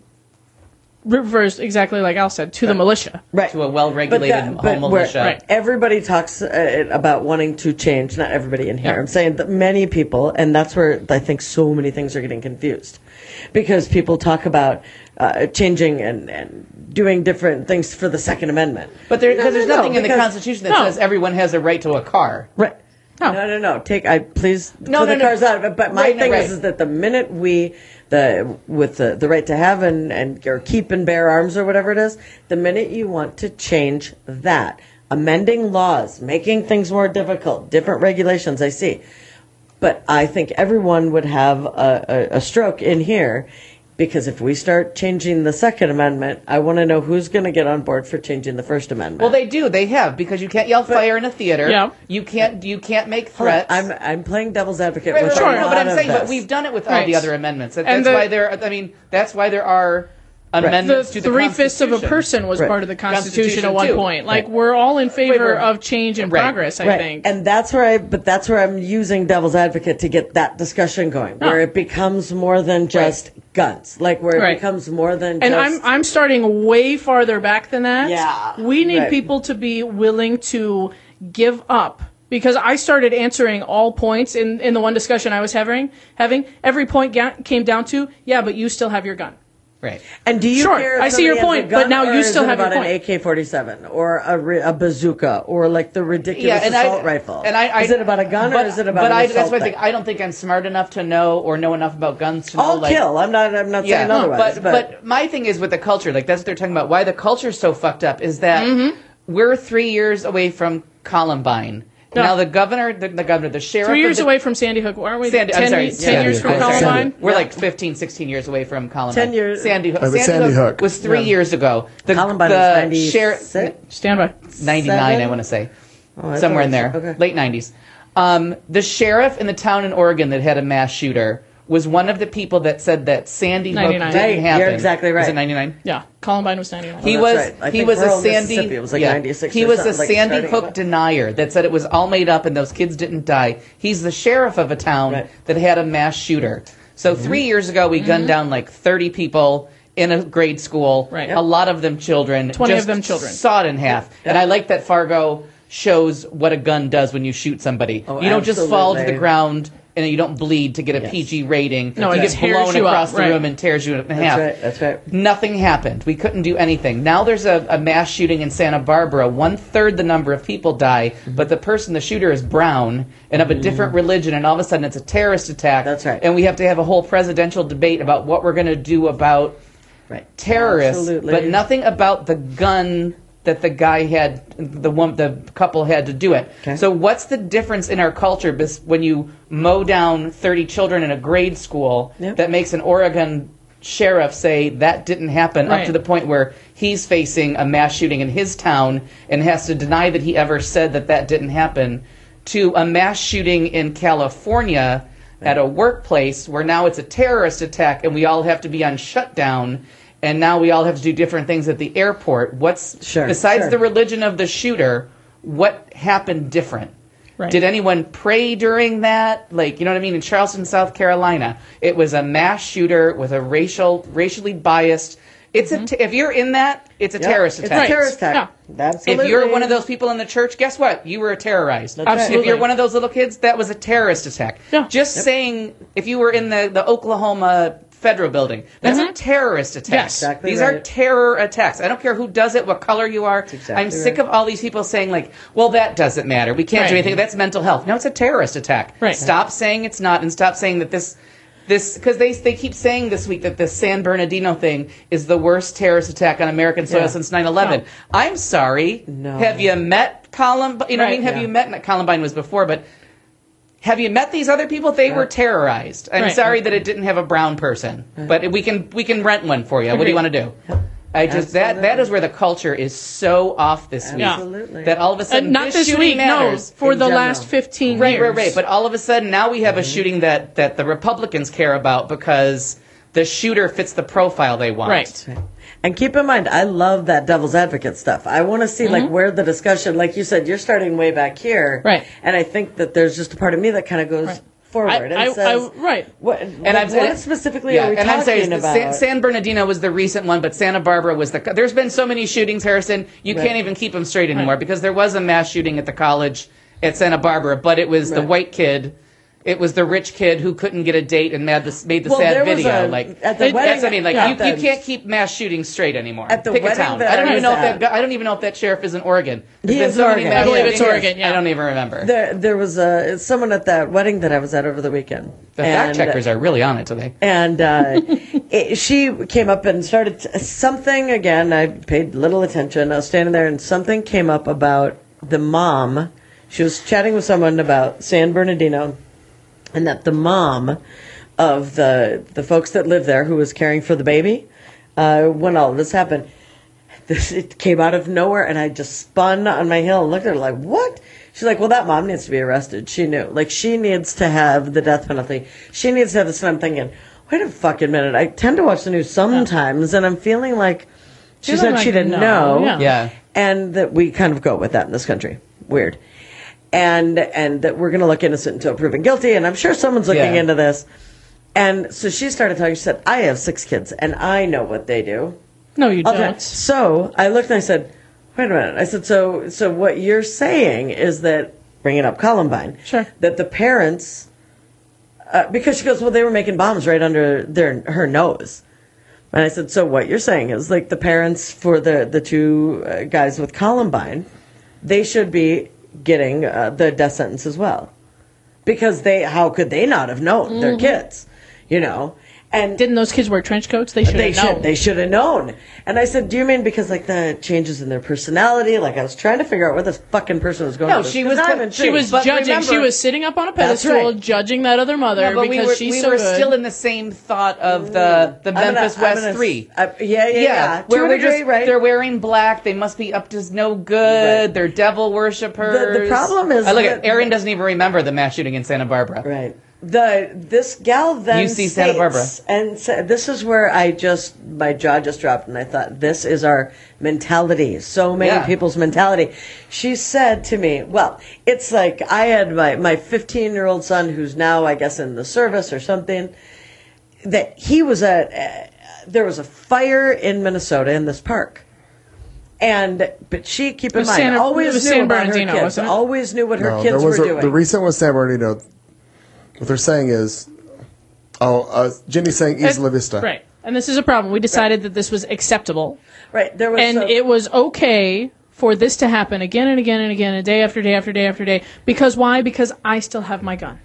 refers exactly like Al said to the militia. Right. To a well-regulated But that- home but where- militia. Right. Everybody talks uh, about wanting to change, not everybody in here. Yeah. I'm saying that many people, and that's where I think so many things are getting confused. Because people talk about uh, changing and, and doing different things for the Second Amendment. But there, No, because there's no, no, nothing in the because- Constitution that No. says everyone has a right to a car. Right. No. No, no, no. Take I please No, put no, the no. cars out of it. But my Right, no, thing right. is, is that the minute we the with the, the right to have and, and or keep and bear arms or whatever it is, the minute you want to change that, amending laws, making things more difficult, different regulations, I see. But I think everyone would have a, a, a stroke in here Because if we start changing the Second Amendment, I want to know who's going to get on board for changing the First Amendment. Well, they do. They have, because you can't yell fire in a theater. Yeah. You can't. You can't make Hold on, threats. I'm I'm playing devil's advocate Right, with right, a right. No, lot but I'm of saying, but this. we've done it with all Right. the other amendments. That- And That's the- why there. I mean, that's why there are The amendments to the three fifths of a Constitution. person was Right. part of the Constitution, Constitution, at one too. point. Like, Right. we're all in favor Right. of change and Right. progress, I Right. think. And that's where I, but that's where I'm using devil's advocate to get that discussion going, Oh. where it becomes more than just guns, like where it Right. becomes more than And just. I'm I'm starting way farther back than that. Yeah. We need Right. people to be willing to give up. Because I started answering all points in, in the one discussion I was having. Having every point ga- came down to, yeah, but you still have your gun. Right. And do you Sure, care if I see your somebody has a point, but gun, now or you is still it have your about an point. A K forty-seven or a, ri- a bazooka or like the ridiculous and I- assault rifle? And I, I, is it about a gun but, or is it about But an I, assault that's what I thing? think. I don't think I'm smart enough to know or know enough about guns to know. I'll like, kill. I'm not. I'm not Yeah, saying otherwise. but, but my thing is with the culture, like that's what they're talking about. Why the culture's so fucked up is that Mm-hmm. we're three years away from Columbine. No. Now the governor, the, the governor, the sheriff. Three of years the, away from Sandy Hook. Aren't we? Sandy, ten, I'm sorry, ye- ten Sandy years Hook. from Sandy. Columbine? We're like fifteen, sixteen years away from Columbine. ten years- Sandy Hook. Uh, but Sandy Hook. was three Yeah. years ago. The, Columbine the was ninety-six? sheriff- Stand by. ninety-nine, Seven? I want to say. Oh, I Somewhere thought in it there. was- okay. Late nineties. Um, the sheriff in the town in Oregon that had a mass shooter was one of the people that said that Sandy Hook ninety-nine. didn't Right, you're happen. exactly Was right. it ninety-nine? Yeah, Columbine was ninety-nine. He that's was right. I he think was a rural Sandy Mississippi, it was like yeah. ninety-six He or was a something, like Sandy starting Hook about- denier that said it was all made up and those kids didn't die. He's the sheriff of a town Right. that had a mass shooter. So Mm-hmm. three years ago, we gunned down like thirty people in a grade school. Right. A lot of them children. twenty just of them children. Sawed in half. And I like that Fargo shows what a gun does when you shoot somebody. Oh, you don't just fall to the absolutely. ground and you don't bleed to get a Yes. P G rating. No, you it get tears blown you up, across the right. room and tears you in That's half. right. That's right. Nothing happened. We couldn't do anything. Now there's a, a mass shooting in Santa Barbara. One third the number of people die, but the person, the shooter, is brown and of a different religion, and all of a sudden it's a terrorist attack. That's right. And we have to have a whole presidential debate about what we're going to do about Right. terrorists, Absolutely. but nothing about the gun that the guy had, the one, the couple had to do it. Okay. So what's the difference in our culture bes- when you mow down thirty children in a grade school Yep. that makes an Oregon sheriff say that didn't happen, up Right. to the point where he's facing a mass shooting in his town and has to deny that he ever said that that didn't happen, to a mass shooting in California at a workplace where now it's a terrorist attack and we all have to be on shutdown, and now we all have to do different things at the airport. What's Sure, besides sure. the religion of the shooter, what happened different? Right. Did anyone pray during that? Like, you know what I mean? In Charleston, South Carolina, it was a mass shooter with a racial, racially biased. It's a. T- if you're in that, it's a Yeah, terrorist it's attack. a terrorist attack. Absolutely. If you're one of those people in the church, guess what? You were terrorized. That's right. If Absolutely. you're one of those little kids, that was a terrorist attack. Yeah. Just saying, if you were in the, the Oklahoma federal building, that's a terrorist attack. Yes. Exactly These are right. terror attacks. I don't care who does it, what color you are. exactly I'm sick right. of all these people saying, like, well, that doesn't matter. We can't do Right. anything. That's mental health. No, it's a terrorist attack. Right. Stop saying it's not, and stop saying that this... This because they they keep saying this week that the San Bernardino thing is the worst terrorist attack on American soil Yeah. since nine eleven. No. I'm sorry. No. Have you met Columbine? You know what I Right. mean? Have Yeah. you met not Columbine was before, but have you met these other people? They were terrorized. I'm Right. sorry that it didn't have a brown person, but we can we can rent one for you. What do Agreed. you want to do? I just that that Absolutely. is where the culture is so off this week. Yeah. Absolutely. That all of a Uh, sudden not this shooting week, matters. no. For In the general. last fifteen Right, years. right, right. But all of a sudden, now we have a shooting that, that the Republicans care about because the shooter fits the profile they want. Right. And keep in mind, I love that devil's advocate stuff. I want to see like where the discussion, like you said, you're starting way back here, Right. And I think that there's just a part of me that kind of goes Right. forward I- and I- says, I- right. What, And what, I'm what specifically yeah, are we and talking I'm saying about? San, San Bernardino was the recent one, but Santa Barbara was the. There's been so many shootings, Harrison. You Right. can't even keep them straight anymore Right. because there was a mass shooting at the college at Santa Barbara, but it was the Right. white kid. It was the rich kid who couldn't get a date and made the, made the Well, there sad was video. a- like at the it- wedding- that's what I mean. Like yeah, you, at you the- can't keep mass shootings straight anymore. At the Pick a wedding town. that I don't I even was know if at- that. I don't even know if that sheriff is in Oregon. There's He been is so many Oregon. mass I believe it's shootings. Oregon, yeah. I don't even remember. There, there was a someone at that wedding that I was at over the weekend. the fact checkers are really on it today. And uh, it, she came up and started t- something again. I paid little attention. I was standing there, and something came up about the mom. She was chatting with someone about San Bernardino, and that the mom of the the folks that live there who was caring for the baby uh, when all of this happened. This, it came out of nowhere, and I just spun on my heel and looked at her like, what? She's like, well, that mom needs to be arrested. She knew. Like, she needs to have the death penalty. She needs to have this. And I'm thinking, wait a fucking minute. I tend to watch the news sometimes, and I'm feeling like she Feeling said like she didn't no, know. yeah. Yeah. And that we kind of go with that in this country. Weird. And and that we're going to look innocent until proven guilty, and I'm sure someone's looking Yeah. into this. And so she started talking. She said, I have six kids, and I know what they do. No, you Okay. don't. So I looked and I said, wait a minute. I said, so so what you're saying is that, bringing up Columbine, Sure. that the parents, uh, because she goes, well, they were making bombs right under their her nose. And I said, so what you're saying is, like, the parents for the, the two uh, guys with Columbine, they should be getting uh, the death sentence as well. Because they, how could they not have known their kids, you know? And Didn't those kids wear trench coats? They should they have known. should they should have known. And I said, do you mean because, like, the changes in their personality? Like, I was trying to figure out where this fucking person was going. No, with this, she 'cause was- I'm intrigued. She was But judging. remember- she was sitting up on a That's pedestal, right. judging that other mother No, but because we were, she's we so were good. still in the same thought of the, the I'm gonna- Memphis I'm West gonna- three. uh, yeah, yeah, yeah. where To a we're degree, just, right? they're wearing black. They must be up to no good. Right. They're devil worshippers. The- the problem is I look that- at Aaron doesn't even remember the mass shooting in Santa Barbara. Right. The this gal then U C Santa Barbara. states- and sa- this is where I just my jaw just dropped, and I thought, this is our mentality. So many Yeah. people's mentality. She said to me, well, it's like I had my my fifteen year old son who's now, I guess, in the service or something. That he was at uh, there was a fire in Minnesota in this park. And but she keep in was mind Santa- it always was knew San about her Bernardino, kids. wasn't it? Always knew what her No, kids there was were a, doing. the recent was San Bernardino. What they're saying is, oh, uh, Jenny's saying Isla Vista. Right. And this is a problem. We decided that this was acceptable. Right. There was And a- it was okay for this to happen again and again and again, and day after day after day after day. Because why? Because I still have my gun.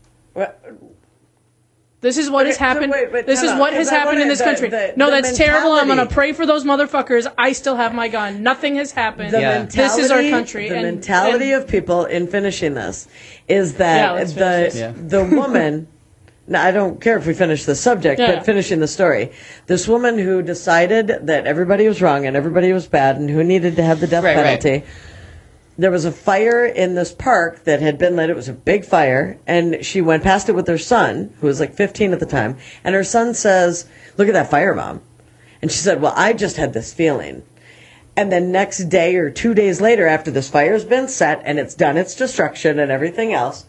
This is what Okay, has so happened. wait, wait, this time is out, what 'cause has I happened wanna- in this the- country. the- no, the that's terrible. I'm going to mentality- pray for those motherfuckers. I still have my gun. Nothing has happened. The Yeah. mentality, This is our country. The and, mentality and, of people in finishing this is Yeah, that let's the finish this. Yeah. the woman. Now, I don't care if we finish the subject, Yeah. but finishing the story. This woman who decided that everybody was wrong and everybody was bad and who needed to have the death Right, right. penalty. There was a fire in this park that had been lit. It was a big fire, and she went past it with her son, who was like fifteen at the time. And her son says, "Look at that fire, Mom." And she said, "Well, I just had this feeling." And then next day or two days later, after this fire's been set and it's done its destruction and everything else,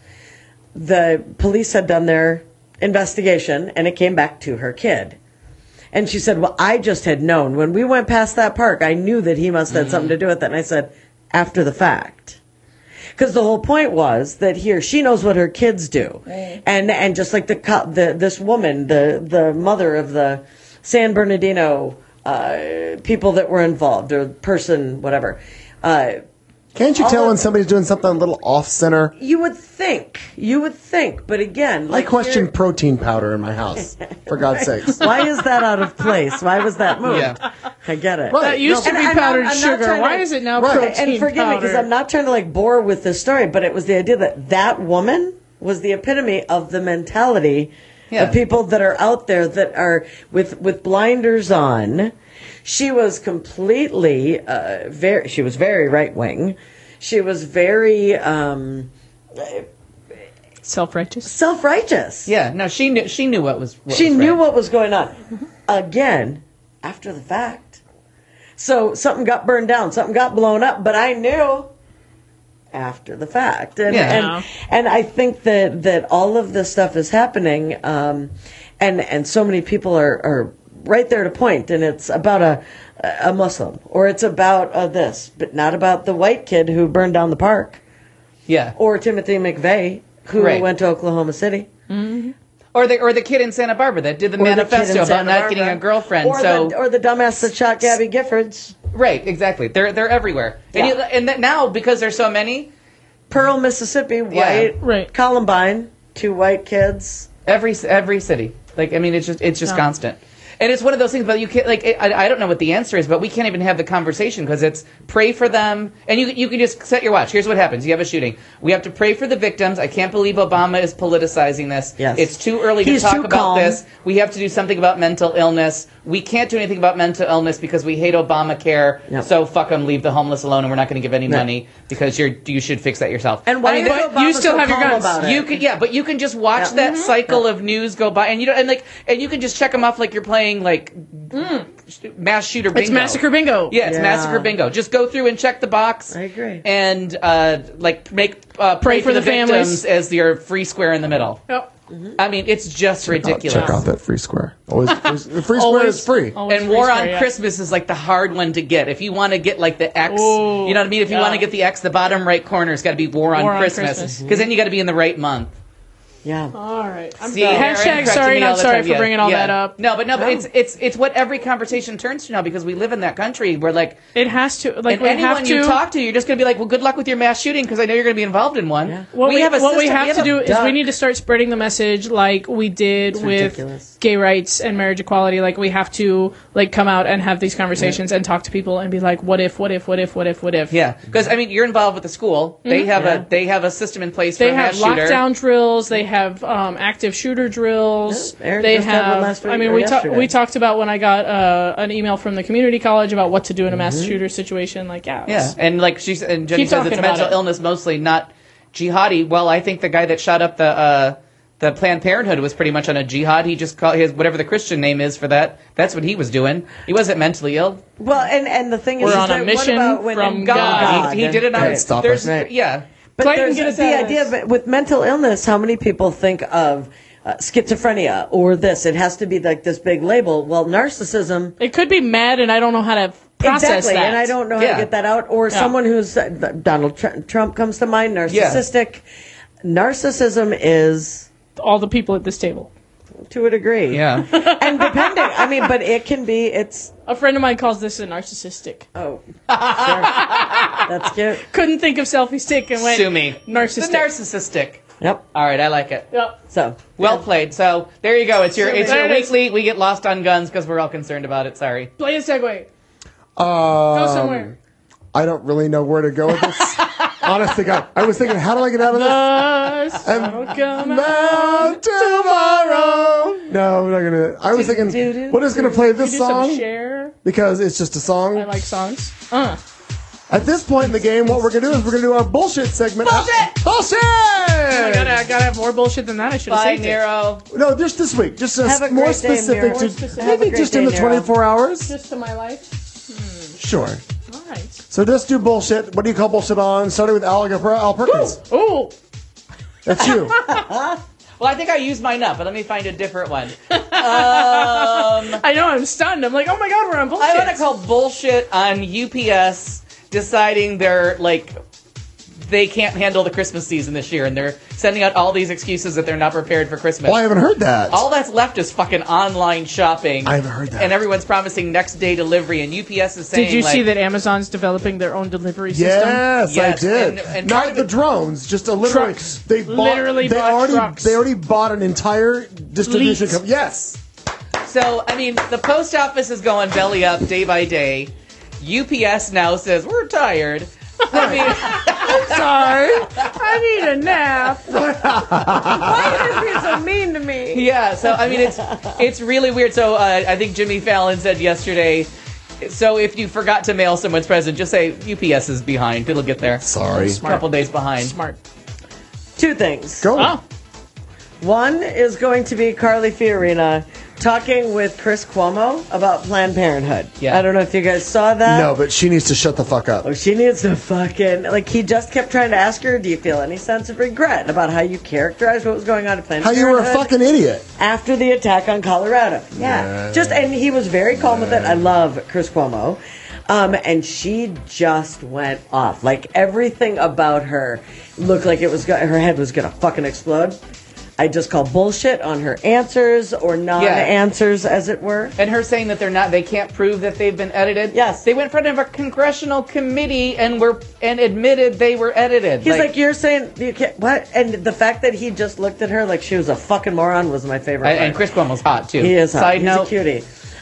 the police had done their investigation, and it came back to her kid. And she said, "Well, I just had known. When we went past that park, I knew that he must have had something to do with it." And I said, after the fact. Because the whole point was that here, she knows what her kids do. Right. And and just like the, co- the this woman, the, the mother of the San Bernardino uh, people that were involved, or person, whatever. Uh, Can't you All tell of- when somebody's doing something a little off center? you would think. You would think. But again, I like question here- protein powder in my house, for God's sakes. why is that out of place? Why was that moved? Yeah. I get it. That used to And be I'm not- powdered I'm not sugar. trying to- Why is it now Right. protein And forgive me because powder? I'm not trying to like bore with this story, but it was the idea that that woman was the epitome of the mentality Yeah. of people that are out there that are with with blinders on. She was completely uh, very. She was very right wing. She was very um, Self-righteous. self righteous. Yeah, no, she knew. She knew what was. What She was knew right. what was going on. Again, after the fact. So something got burned down, something got blown up, but I knew after the fact. And Yeah. and, and I think that, that all of this stuff is happening, um, and and so many people are, are right there to point, and it's about a a Muslim, or it's about uh, this, but not about the white kid who burned down the park, Yeah. or Timothy McVeigh who Right. went to Oklahoma City. Or the or the kid in Santa Barbara that did the Or the kid in manifesto about Santa not Barbara. getting a girlfriend. Or, so the, or the dumbass that shot Gabby Giffords. right, exactly. They're they're everywhere. And, Yeah. you, and that now because there's so many, Pearl, Mississippi, white. Right. Columbine, two white kids. every every city. Like I mean, it's just it's just No. constant. And it's one of those things, but you can't, like, I, I don't know what the answer is, but we can't even have the conversation because it's pray for them. And you you can just set your watch. Here's what happens. You have a shooting. We have to pray for the victims. I can't believe Obama is politicizing this. Yes. It's too early He's to talk too about calm. this. We have to do something about mental illness. We can't do anything about mental illness because we hate Obamacare. Yep. So fuck them, leave the homeless alone, and we're not going to give any No. money because you're you should fix that yourself. And why I mean, is but Obama you still so have your calm guns. about it? you can, yeah, but you can just watch Yeah. that Mhm. cycle of news go by, and you don't, and like, and you can just check them off like you're playing like mass shooter bingo. It's Massacre Bingo. Yeah, it's Yeah. Massacre Bingo. Just go through and check the box. I agree. And uh, like make uh, pray, for the victims families. as your free square in the middle. Yep. I mean, it's just ridiculous. Check out that free square. Always, free, the free square Always- is free. always And free War square, on yeah. Christmas is like the hard one to get. If you want to get like the X, Ooh, you know what I mean? If you yeah. want to get the X, the bottom right corner has got to be War on War on Christmas. Christmas. Because then you got to be in the right month. Yeah. All right. I'm See, done. Aaron Hashtag corrected sorry, me all not the sorry time. for Yeah, bringing all yeah. that up. No, but no, but No. it's it's it's what every conversation turns to now because we live in that country where like It has to. Like and we anyone have to. you talk to, you're just going to be like, well, good luck with your mass shooting because I know you're going to be involved in one. Yeah. What we, have a what we system- have to a do is duck. we need to start spreading the message like we did with ridiculous. gay rights and marriage equality. Like we have to like come out and have these conversations and talk to people and be like, what if, what if, what if, what if, what if? Yeah, because I mean, you're involved with the school. They have Yeah. a they have a system in place for They a have mass shooter. lockdown drills. They have um, active shooter drills. Yeah, Aaron they just had one have. last week I mean, or we talked. yesterday. We talked about when I got uh, an email from the community college about what to do in a mass Mm-hmm. shooter situation. Like, yeah, Yeah, it's- and like she's and Jenny Keep says talking it's about mental it. illness mostly, not jihadi. Well, I think the guy that shot up the uh, the Planned Parenthood was pretty much on a jihad. He just called his whatever the Christian name is for that. That's what he was doing. He wasn't mentally ill. Well, and, and the thing is, We're is on a that mission what about when from God, God. He, he did it on. Can't stop there's, us. Right. Yeah, But Clayton, there's get us the out of idea this. of with mental illness, how many people think of uh, schizophrenia or this? It has to be like this big label. Well, narcissism. it could be mad, and I don't know how to process Exactly, that. and I don't know how Yeah. to get that out. Or Yeah. someone who's uh, Donald Tr- Trump comes to mind, narcissistic. Narcissism is all the people at this table. to a degree, yeah. and depending. I mean, but it can be. It's A friend of mine calls this a narcissistic. oh, sure. That's cute. Couldn't think of selfie stick and went Sue me. narcissistic. The narcissistic. Yep. All right, I like it. Yep. So Well played. So there you go. It's your it's There your it is. weekly. We get lost on guns because we're all concerned about it. Sorry. Play a segue. Um, Go somewhere. I don't really know where to go with this. Honest to God, I was thinking, how do I get out of this? The sun will come Now out. tomorrow. No, we're not gonna. I was thinking, what is gonna play this Do some song? share. Because it's just a song. I like songs. Uh. At this point in the game, what we're gonna do is we're gonna do our bullshit segment. Bullshit! Bullshit! I gotta, I gotta have more bullshit than that. I should have Bye, saved it. Nero. No, just this week. Just a Have a more great day, specific Miro. to More specific. Have a maybe great just day, in the Nero. twenty-four hours. Just to my life. Sure. All right. So just do bullshit. What do you call bullshit on? Starting with Al, Al Perkins. Ooh. That's you. Well, I think I used mine up, but let me find a different one. Um, I know. I'm stunned. I'm like, oh my god, we're on bullshit. I want to call bullshit on U P S deciding they're like they can't handle the Christmas season this year, and they're sending out all these excuses that they're not prepared for Christmas. Well, I haven't heard that. All that's left is fucking online shopping. I haven't heard that. And everyone's promising next day delivery, and U P S is saying, Did you like, see that Amazon's developing their own delivery system? Yes, Yes, I did. and- and part Not of the it- drones, just a literally. Trucks. They bought, Literally they bought already, trucks. They already bought an entire distribution Leased. company. Yes. So, I mean, the post office is going belly up day by day. U P S now says, we're tired. I mean, Sorry. I need a nap. why are you so mean to me? yeah, so, I mean, it's it's really weird. So, uh, I think Jimmy Fallon said yesterday, so if you forgot to mail someone's present, just say U P S is behind. It'll get there. Sorry. A couple days behind. Smart. Two things. Go. Oh. One is going to be Carly Fiorina talking with Chris Cuomo about Planned Parenthood. Yeah. I don't know if you guys saw that. No, but she needs to shut the fuck up. Oh, she needs to fucking like. He just kept trying to ask her, "Do you feel any sense of regret about how you characterized what was going on at Planned How you Parenthood were a fucking idiot. after the attack on Colorado?" Yeah, just and he was very calm with it. I love Chris Cuomo, um, and she just went off. Like everything about her looked like it was go- her head was gonna fucking explode. I just call bullshit on her answers or non-answers, as it were. And her saying that they're not, they can't prove that they've been edited. Yes. They went in front of a congressional committee and were and admitted they were edited. He's like, you're saying you can't what? And the fact that he just looked at her like she was a fucking moron was my favorite. and, part. and Chris Cuomo's hot too. He is hot. Side He's note, a cutie.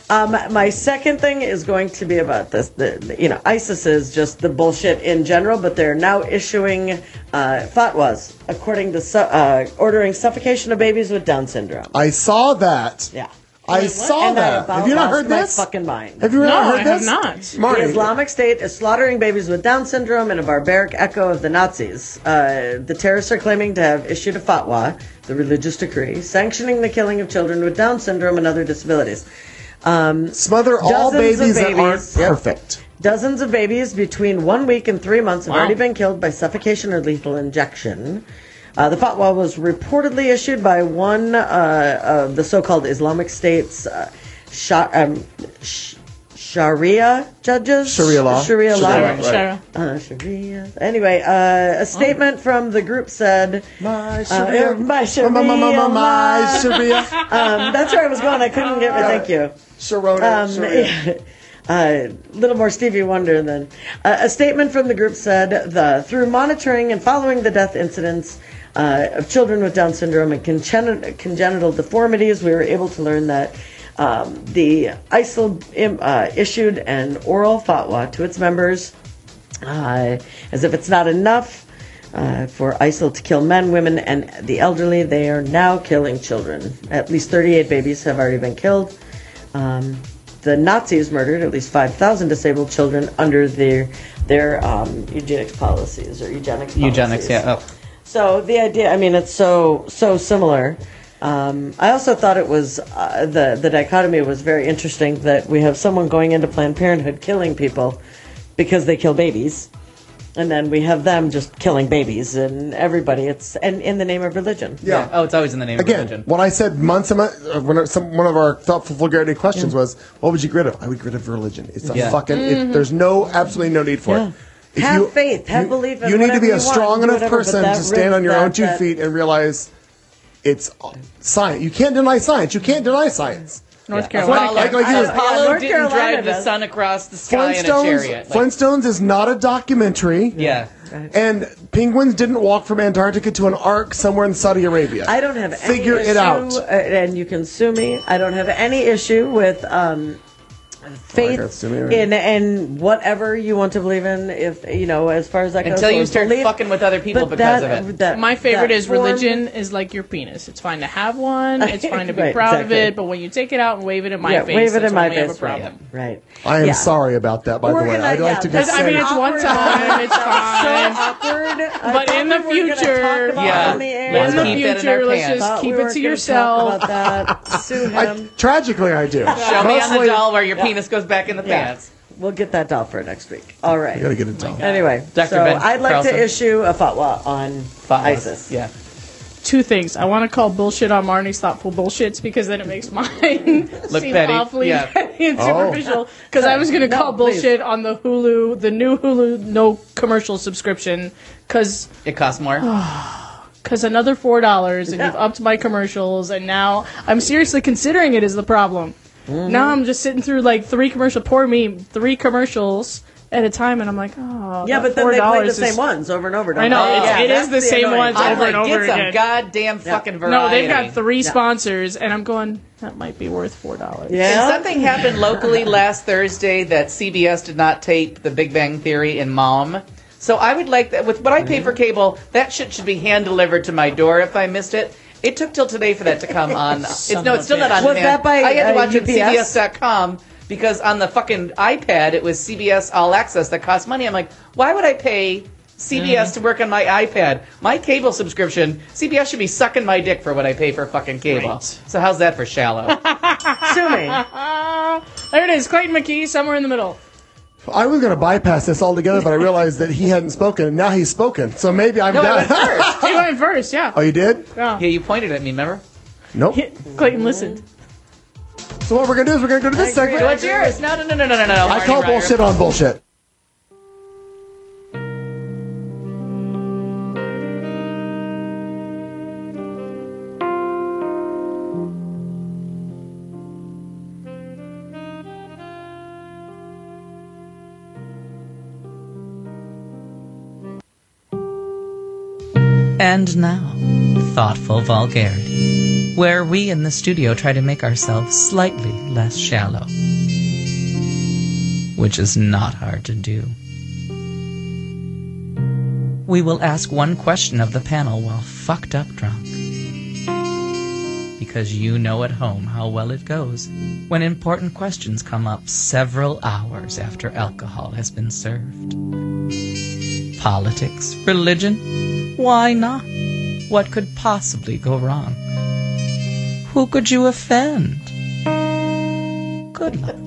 Um, my second thing is going to be about this. The, the- you know, ISIS is just the bullshit in general, but they're now issuing uh, fatwas according to su- uh, ordering suffocation of babies with Down syndrome. I saw that. Yeah. I saw And I that. about Have you not lost heard my this? fucking mind. Have you not No, heard I this? have not. Marty, The Islamic State is slaughtering babies with Down syndrome in a barbaric echo of the Nazis. Uh, the terrorists are claiming to have issued a fatwa, the religious decree, sanctioning the killing of children with Down syndrome and other disabilities. Um, smother all dozens of babies, that babies, aren't yep. perfect. Dozens of babies between one week and three months have Wow. already been killed by suffocation or lethal injection. Uh, the fatwa was reportedly issued by one uh, of the so-called Islamic State's uh, sha- um, sh- Sharia judges. Sharia law. Sharia law. Sharia, right. Sharia. Uh, Sharia. Anyway, uh, a statement from the group said, My uh, Sharia. my Sharia My, my, my, my, my law. Sharia. um, that's where I was going. I couldn't get it. Thank you. Sharona. Um, Sharia. A little more Stevie Wonder then. Uh, a statement from the group said, the, through monitoring and following the death incidents uh, of children with Down syndrome and congenital, congenital deformities, we were able to learn that um, the I S I L im- uh, issued an oral fatwa to its members uh, as if it's not enough uh, for I S I L to kill men, women, and the elderly. They are now killing children. At least thirty-eight babies have already been killed. Um, the Nazis murdered at least five thousand disabled children under their their um, eugenics policies or eugenics policies. Eugenics, yeah. Oh. So the idea, I mean, it's so so similar. Um, I also thought it was uh, the the dichotomy was very interesting that we have someone going into Planned Parenthood killing people because they kill babies, and then we have them just killing babies and everybody. It's and in the name of religion. Yeah. Oh, it's always in the name Again, of religion. what I said months and months, uh, when some, one of our thoughtful vulgarity questions was, what would you get rid of? I would get rid of religion. It's a Yeah. fucking, it, there's no, absolutely no need for Yeah. it. If Have faith, have belief in You need to whatever be you a want, strong do enough whatever, but person that to stand on your that- own two that- feet and realize it's science. You can't deny science. You can't deny science. North Yeah. Carolina. Like- like you- Apollo North didn't Carolina drive the does. sun across the sky in a Flintstones, chariot. Like, Flintstones is not a documentary. yeah. And penguins didn't walk from Antarctica to an ark somewhere in Saudi Arabia. I don't have any Figure issue, it out. uh, and you can sue me. I don't have any issue with um, faith gotta sue me, right? in and whatever you want to believe in. If you know, as far as that goes, Until you or start believe. fucking with other people But because that- of it. that- My favorite that is form- religion is like your penis. It's fine to have one. It's fine to be Right, proud exactly. of it. But when you take it out and wave it in my Yeah, face, wave it that's in my when we have a face. Right. problem. right. I am Yeah. sorry about that, by the way. Organize- I'd like to yeah, just I mean, say, it's one Awkward. time. It's So fine. awkward. I But in thought the we were gonna future- talk about Yeah. it on the air. Let's In the keep that in our future, let's pants. just Thought keep we it weren't to gonna yourself. Talk about that. Sue I, him. tragically, I do. Show me on the Mostly- doll where your penis goes back in the Yeah. pants. We'll get that doll for next week. All right. I gotta get it done. Anyway, Doctor so Ben I'd like Carlson. to issue a fatwa on ISIS. Yeah. Two things. I want to call bullshit on Marnie's thoughtful bullshits because then it makes mine Look seem petty. awfully Yeah. petty and Oh. superficial. Because I was going to No, call please. bullshit on the Hulu, the new Hulu no commercial subscription, because It costs more. because another four dollars and you've upped my commercials, and now I'm seriously considering it as the problem. Mm-hmm. Now I'm just sitting through like three commercial, poor me, three commercials at a time, and I'm like, oh, Yeah, that but then they play the four dollars same is- ones over and over. Don't I know, they? it's- Yeah, it is that's the same annoying ones part. I'm over like, and over get some again. goddamn fucking No, variety. they've got three sponsors, and I'm going, that might be worth four dollars. Yeah. And something happened locally last Thursday that C B S did not tape The Big Bang Theory in Mom. So I would like that. With what I pay for cable, that shit should be hand delivered to my door if I missed it. It took till today for that to come on. It's, no, it's still not on Was demand. that by, I had to uh, watch it U P S? C B S dot com because on the fucking iPad it was C B S All Access that cost money. I'm like, why would I pay C B S to work on my iPad? My cable subscription, C B S should be sucking my dick for what I pay for fucking cable. Right. So how's that for shallow? Sue me. Ah, there it is, Clayton McKee, somewhere in the middle. I was going to bypass this altogether, but I realized that he hadn't spoken, and now he's spoken. So maybe I'm No, I done. went first. He went first, yeah. Oh, you did? yeah. Yeah, you pointed at me, remember? Nope. Clayton listened. So what we're going to do is we're going to go to this I agree. segment. What's yours? No, no, no, no, no, no, no. I Marty call Ryder. bullshit on bullshit. And now, thoughtful vulgarity. where we in the studio try to make ourselves slightly less shallow, which is not hard to do. We will ask one question of the panel while fucked up drunk, because you know at home how well it goes when important questions come up several hours after alcohol has been served. Politics, religion, why not? What could possibly go wrong? Who could you offend? Good luck.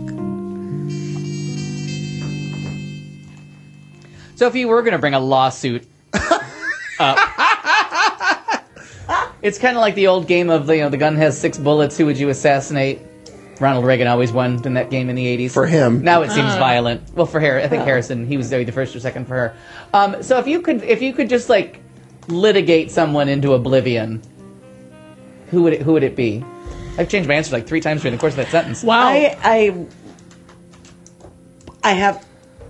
So if you were going to bring a lawsuit up, it's kind of like the old game of, you know, the gun has six bullets, who would you assassinate? Ronald Reagan always won in that game in the eighties. For him. Now it seems violent. Well, for Harris, I think Harrison, he was there the first or second for her. Um, so if you could, if you could just like litigate someone into oblivion, who would it, who would it be? I've changed my answer like three times during the course of that sentence. Wow. I, I, I have.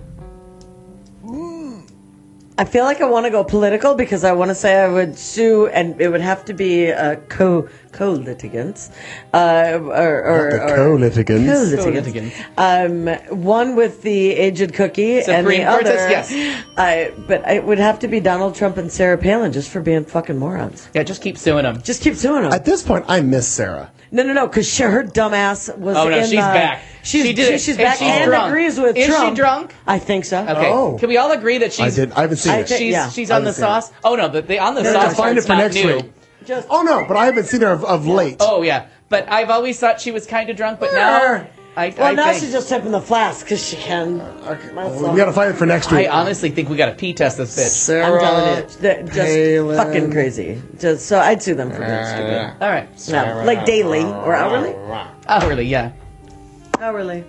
I feel like I want to go political because I want to say I would sue, and it would have to be uh, co co litigants, uh, or, or, The or co-litigants. co-litigants. Um, one with the aged cookie, and Supreme the Court other. says yes. I, but it would have to be Donald Trump and Sarah Palin just for being fucking morons. Yeah, just keep suing them. Just keep suing them. At this point, I miss Sarah. No, no, no, because her dumbass was Oh, no, in she's the, back. She's, She did she- it. she's And back she's and drunk. agrees with Is she Trump. drunk? I think so. Okay. Oh. Can we all agree that she's? I did. I haven't seen I it. think- She's Yeah. she's I on the haven't seen sauce. Oh no, the, the on the No, sauce. no, find it part's for not next new. week. Just Oh no, but I haven't seen her of, of late. Oh yeah, but I've always thought she was kind of drunk, but now I, well, I now think, she's just tipping the flask because she can. we got to find it for next I week. honestly think we got to pee test this bitch. Sarah I'm telling you, they're just Palin. fucking crazy. Just so I'd sue them for being stupid. All right, Yeah, like daily or hourly. oh really? Yeah. Hourly.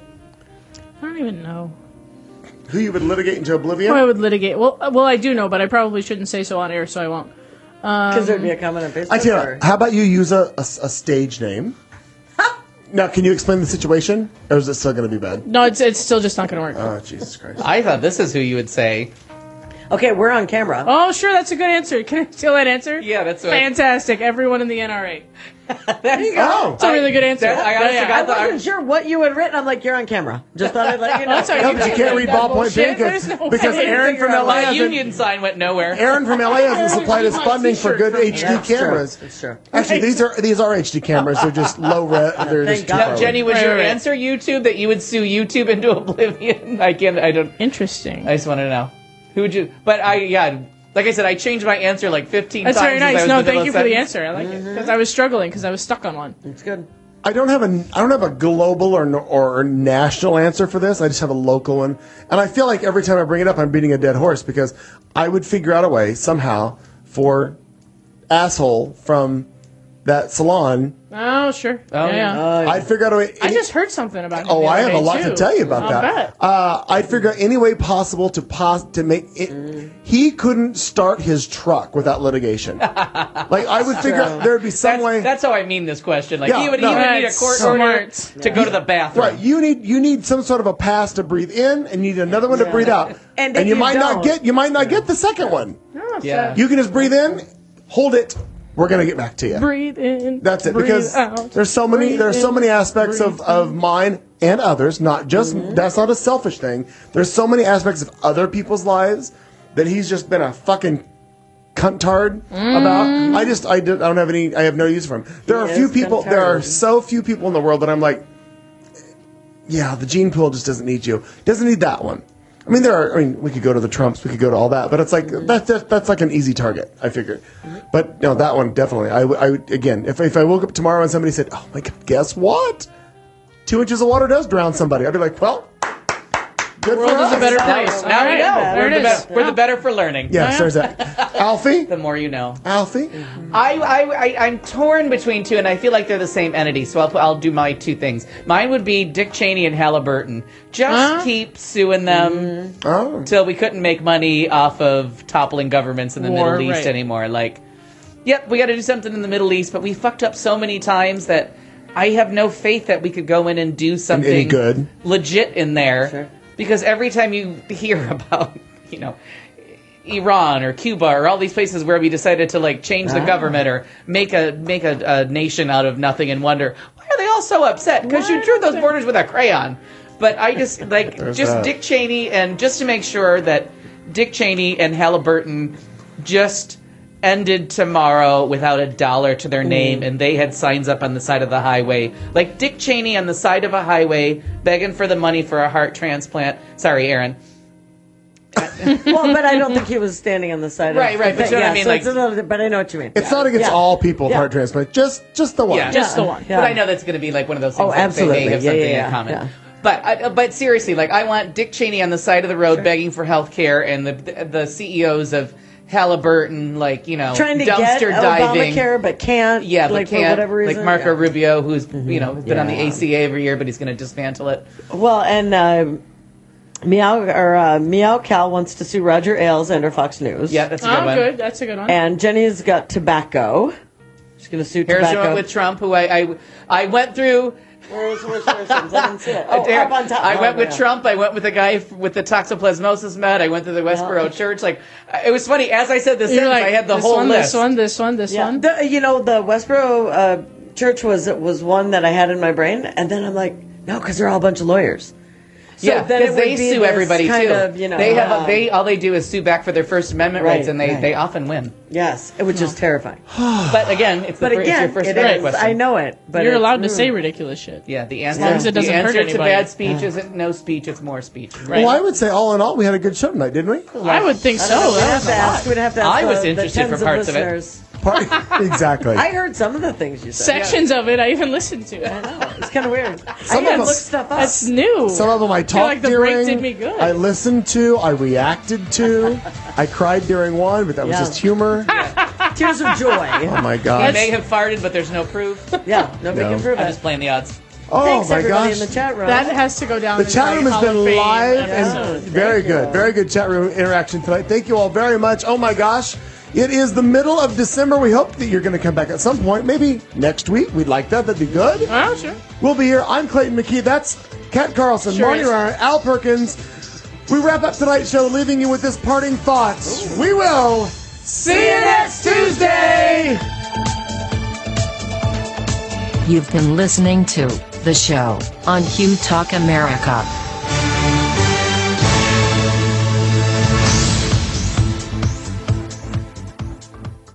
I don't even know. Who you would litigate into oblivion? Who I would litigate. Well, uh, well, I do know, but I probably shouldn't say so on air, so I won't. Because there'd be a comment on Facebook. I tell you, or- what, how about you use a, a, a stage name? Now, can you explain the situation, or is it still going to be bad? No, it's it's still just not going to work. Oh, Jesus Christ! I thought this is who you would say. Okay, we're on camera. Oh, sure, that's a good answer. Can I steal that answer? Yeah, that's what I- fantastic. Everyone in the N R A. There you go. Oh. That's a really good answer. That- I honestly Yeah, yeah. I got the. wasn't sure what you had written. I'm like, you're on camera. Just thought I'd let you know. That's all right. No, but you can't read ballpoint bullshit. pancakes There's no because way. Aaron from Figure out L A My hasn't. union sign went nowhere. Aaron from L A hasn't supplied us My funding for t-shirt good from H D That's true. cameras. That's true. Actually, these are these are H D cameras. They're just low res. They're Thank just God. too Now, far Jenny, away. was Right, your right. answer YouTube that you would sue YouTube into oblivion? I can't. I don't. Interesting. I just want to know who would you. But I yeah. Like I said, I changed my answer like fifteen That's times. very as I nice. was No, in the thank you middle for the of answer. I like it because I was struggling because I was stuck on one. It's good. I don't have a I don't have a global or or national answer for this. I just have a local one, and I feel like every time I bring it up, I'm beating a dead horse because I would figure out a way somehow for asshole from that salon. Oh, sure. Oh, yeah. yeah. yeah. I'd figure out a way. I any- just heard something about him. Oh, the I other have a day, lot to too. tell you about I'll that. bet. Uh, I'd figure out any way possible to pos- to make it. He couldn't start his truck without litigation. Like I would figure out there would be some That's, way. that's how I mean this question. Like Yeah, he would, no. he would need a That's court smart. order to go to the bathroom. Right, you need you need some sort of a pass to breathe in, and you need another one to breathe out, And if you, you might not don't- get you might not get the second one. Yeah. You can just breathe in, hold it. We're gonna get back to you. Breathe in. That's it. breathe Because out, there's so many breathe there's so in, many aspects of, breathe of mine and others. Not just that's not a selfish thing. There's so many aspects of other people's lives that he's just been a fucking cuntard about. I just I, did, I don't have any. I have no use for him. There are He a few is people. There are cuntard. so few people in the world that I'm like, yeah, the gene pool just doesn't need you. Doesn't need that one. I mean, there are. I mean, we could go to the Trumps. We could go to all that. But it's like that's that's, that's like an easy target. I figured. But no, that one definitely. I would. I would again. If if I woke up tomorrow and somebody said, "Oh my God, guess what? Two inches of water does drown somebody," I'd be like, "Well, good world for is us." a better Nice. place. Now All we right, know. there We're, it the, is. be- we're the better for learning. Yes, there's that. Alfie, The more you know. Alfie. I, I, I, I'm torn between two, and I feel like they're the same entity, so I'll, I'll do my two things. Mine would be Dick Cheney and Halliburton. Just Huh? keep suing them Oh, until we couldn't make money off of toppling governments in the War, Middle East right. anymore. Like, yep, we got to do something in the Middle East, but we fucked up so many times that I have no faith that we could go in and do something good. legit in there. Sure. Because every time you hear about, you know, Iran or Cuba or all these places where we decided to like change the Ah. government or make a make a, a nation out of nothing and wonder why are they all so upset because you drew those borders with a crayon. But I just like just that. Dick Cheney and just to make sure that Dick Cheney and Halliburton just ended tomorrow without a dollar to their name, and they had signs up on the side of the highway, like Dick Cheney on the side of a highway begging for the money for a heart transplant. Sorry, Aaron. Well, but I don't think he was standing on the side. Right, of right, but you know what I yeah, mean, so like- it's another, but I know what you mean. It's not against Yeah. all people with Yeah. heart transplant, just just the one. Yeah. Just the one. Yeah. But I know that's going to be like one of those things Oh, that they- absolutely. they have Yeah, something yeah, in yeah, common. yeah. But I, but seriously, like I want Dick Cheney on the side of the road begging for health care, and the the C E Os of Halliburton, like you know, Trying to get dumpster diving. Obamacare, but can't. Yeah, but like, can't. for whatever reason. Like Marco Yeah. Rubio, who's you know been on the Yeah. A C A every year, but he's going to dismantle it. Well, and uh, Meow or uh, Meow Cal wants to sue Roger Ailes under Fox News. Yeah, that's a good Oh, one. good. That's a good one. And Jenny's got tobacco. She's going to sue Here's tobacco. one with Trump, who I I, I went through. Where's, where's, where's, I didn't see it. Oh, There- up on top. I Oh, went with yeah. Trump. I went with the guy f- with the toxoplasmosis med. I went to the Westboro Yeah. Church. Like it was funny. As I said this You're sentence, like, I had the this whole one, list. This one, this one, this Yeah, one. the, you know the Westboro uh, Church was was one that I had in my brain, and then I'm like, no, because they're all a bunch of lawyers. So yeah, then it because would they be sue this everybody kind too. of, you know, they have uh, a, they all they do is sue back for their First Amendment Right, rights, and they, right. they often win. Yes, it was just terrifying. But again, it's, the But fir- again, it's your First it Amendment is. question. I know it, but You're it's- allowed to mm. say ridiculous shit. Yeah, the answer, long as it the doesn't hurt answer to anybody. bad speech isn't no speech; it's more speech. Right. Well, I would say all in all, we had a good show tonight, didn't we? I would think I so. don't know, we'd That have was to a lot. ask. We'd have to ask I was the, interested the for tens parts of it. listeners. Part- exactly. I heard some of the things you said. Sections of it I even listened to. I know. It's kind of weird. Some I of had to us- look stuff up. That's new. Some of them I I feel talked like the during. break did me good. I listened to. I reacted to. I cried during one, but that was Yeah. just humor. Tears of joy. Oh my He gosh. may have farted, but there's no proof. Yeah, nobody No. can prove I'm it. just playing the odds. Oh Thanks my everybody gosh. in the chat room. That has to go down. The in chat room has Hall of been Fame live episode. and very good. Very good chat room interaction tonight. Thank you all very much. Oh my gosh. It is the middle of December. We hope that you're going to come back at some point. Maybe next week. We'd like that. That'd be good. Oh, sure. We'll be here. I'm Clayton McKee. That's Kat Carlson, Sure Marty is. Ryan, Al Perkins. We wrap up tonight's show leaving you with this parting thought. We will see you next Tuesday. You've been listening to The Show on Q Talk America.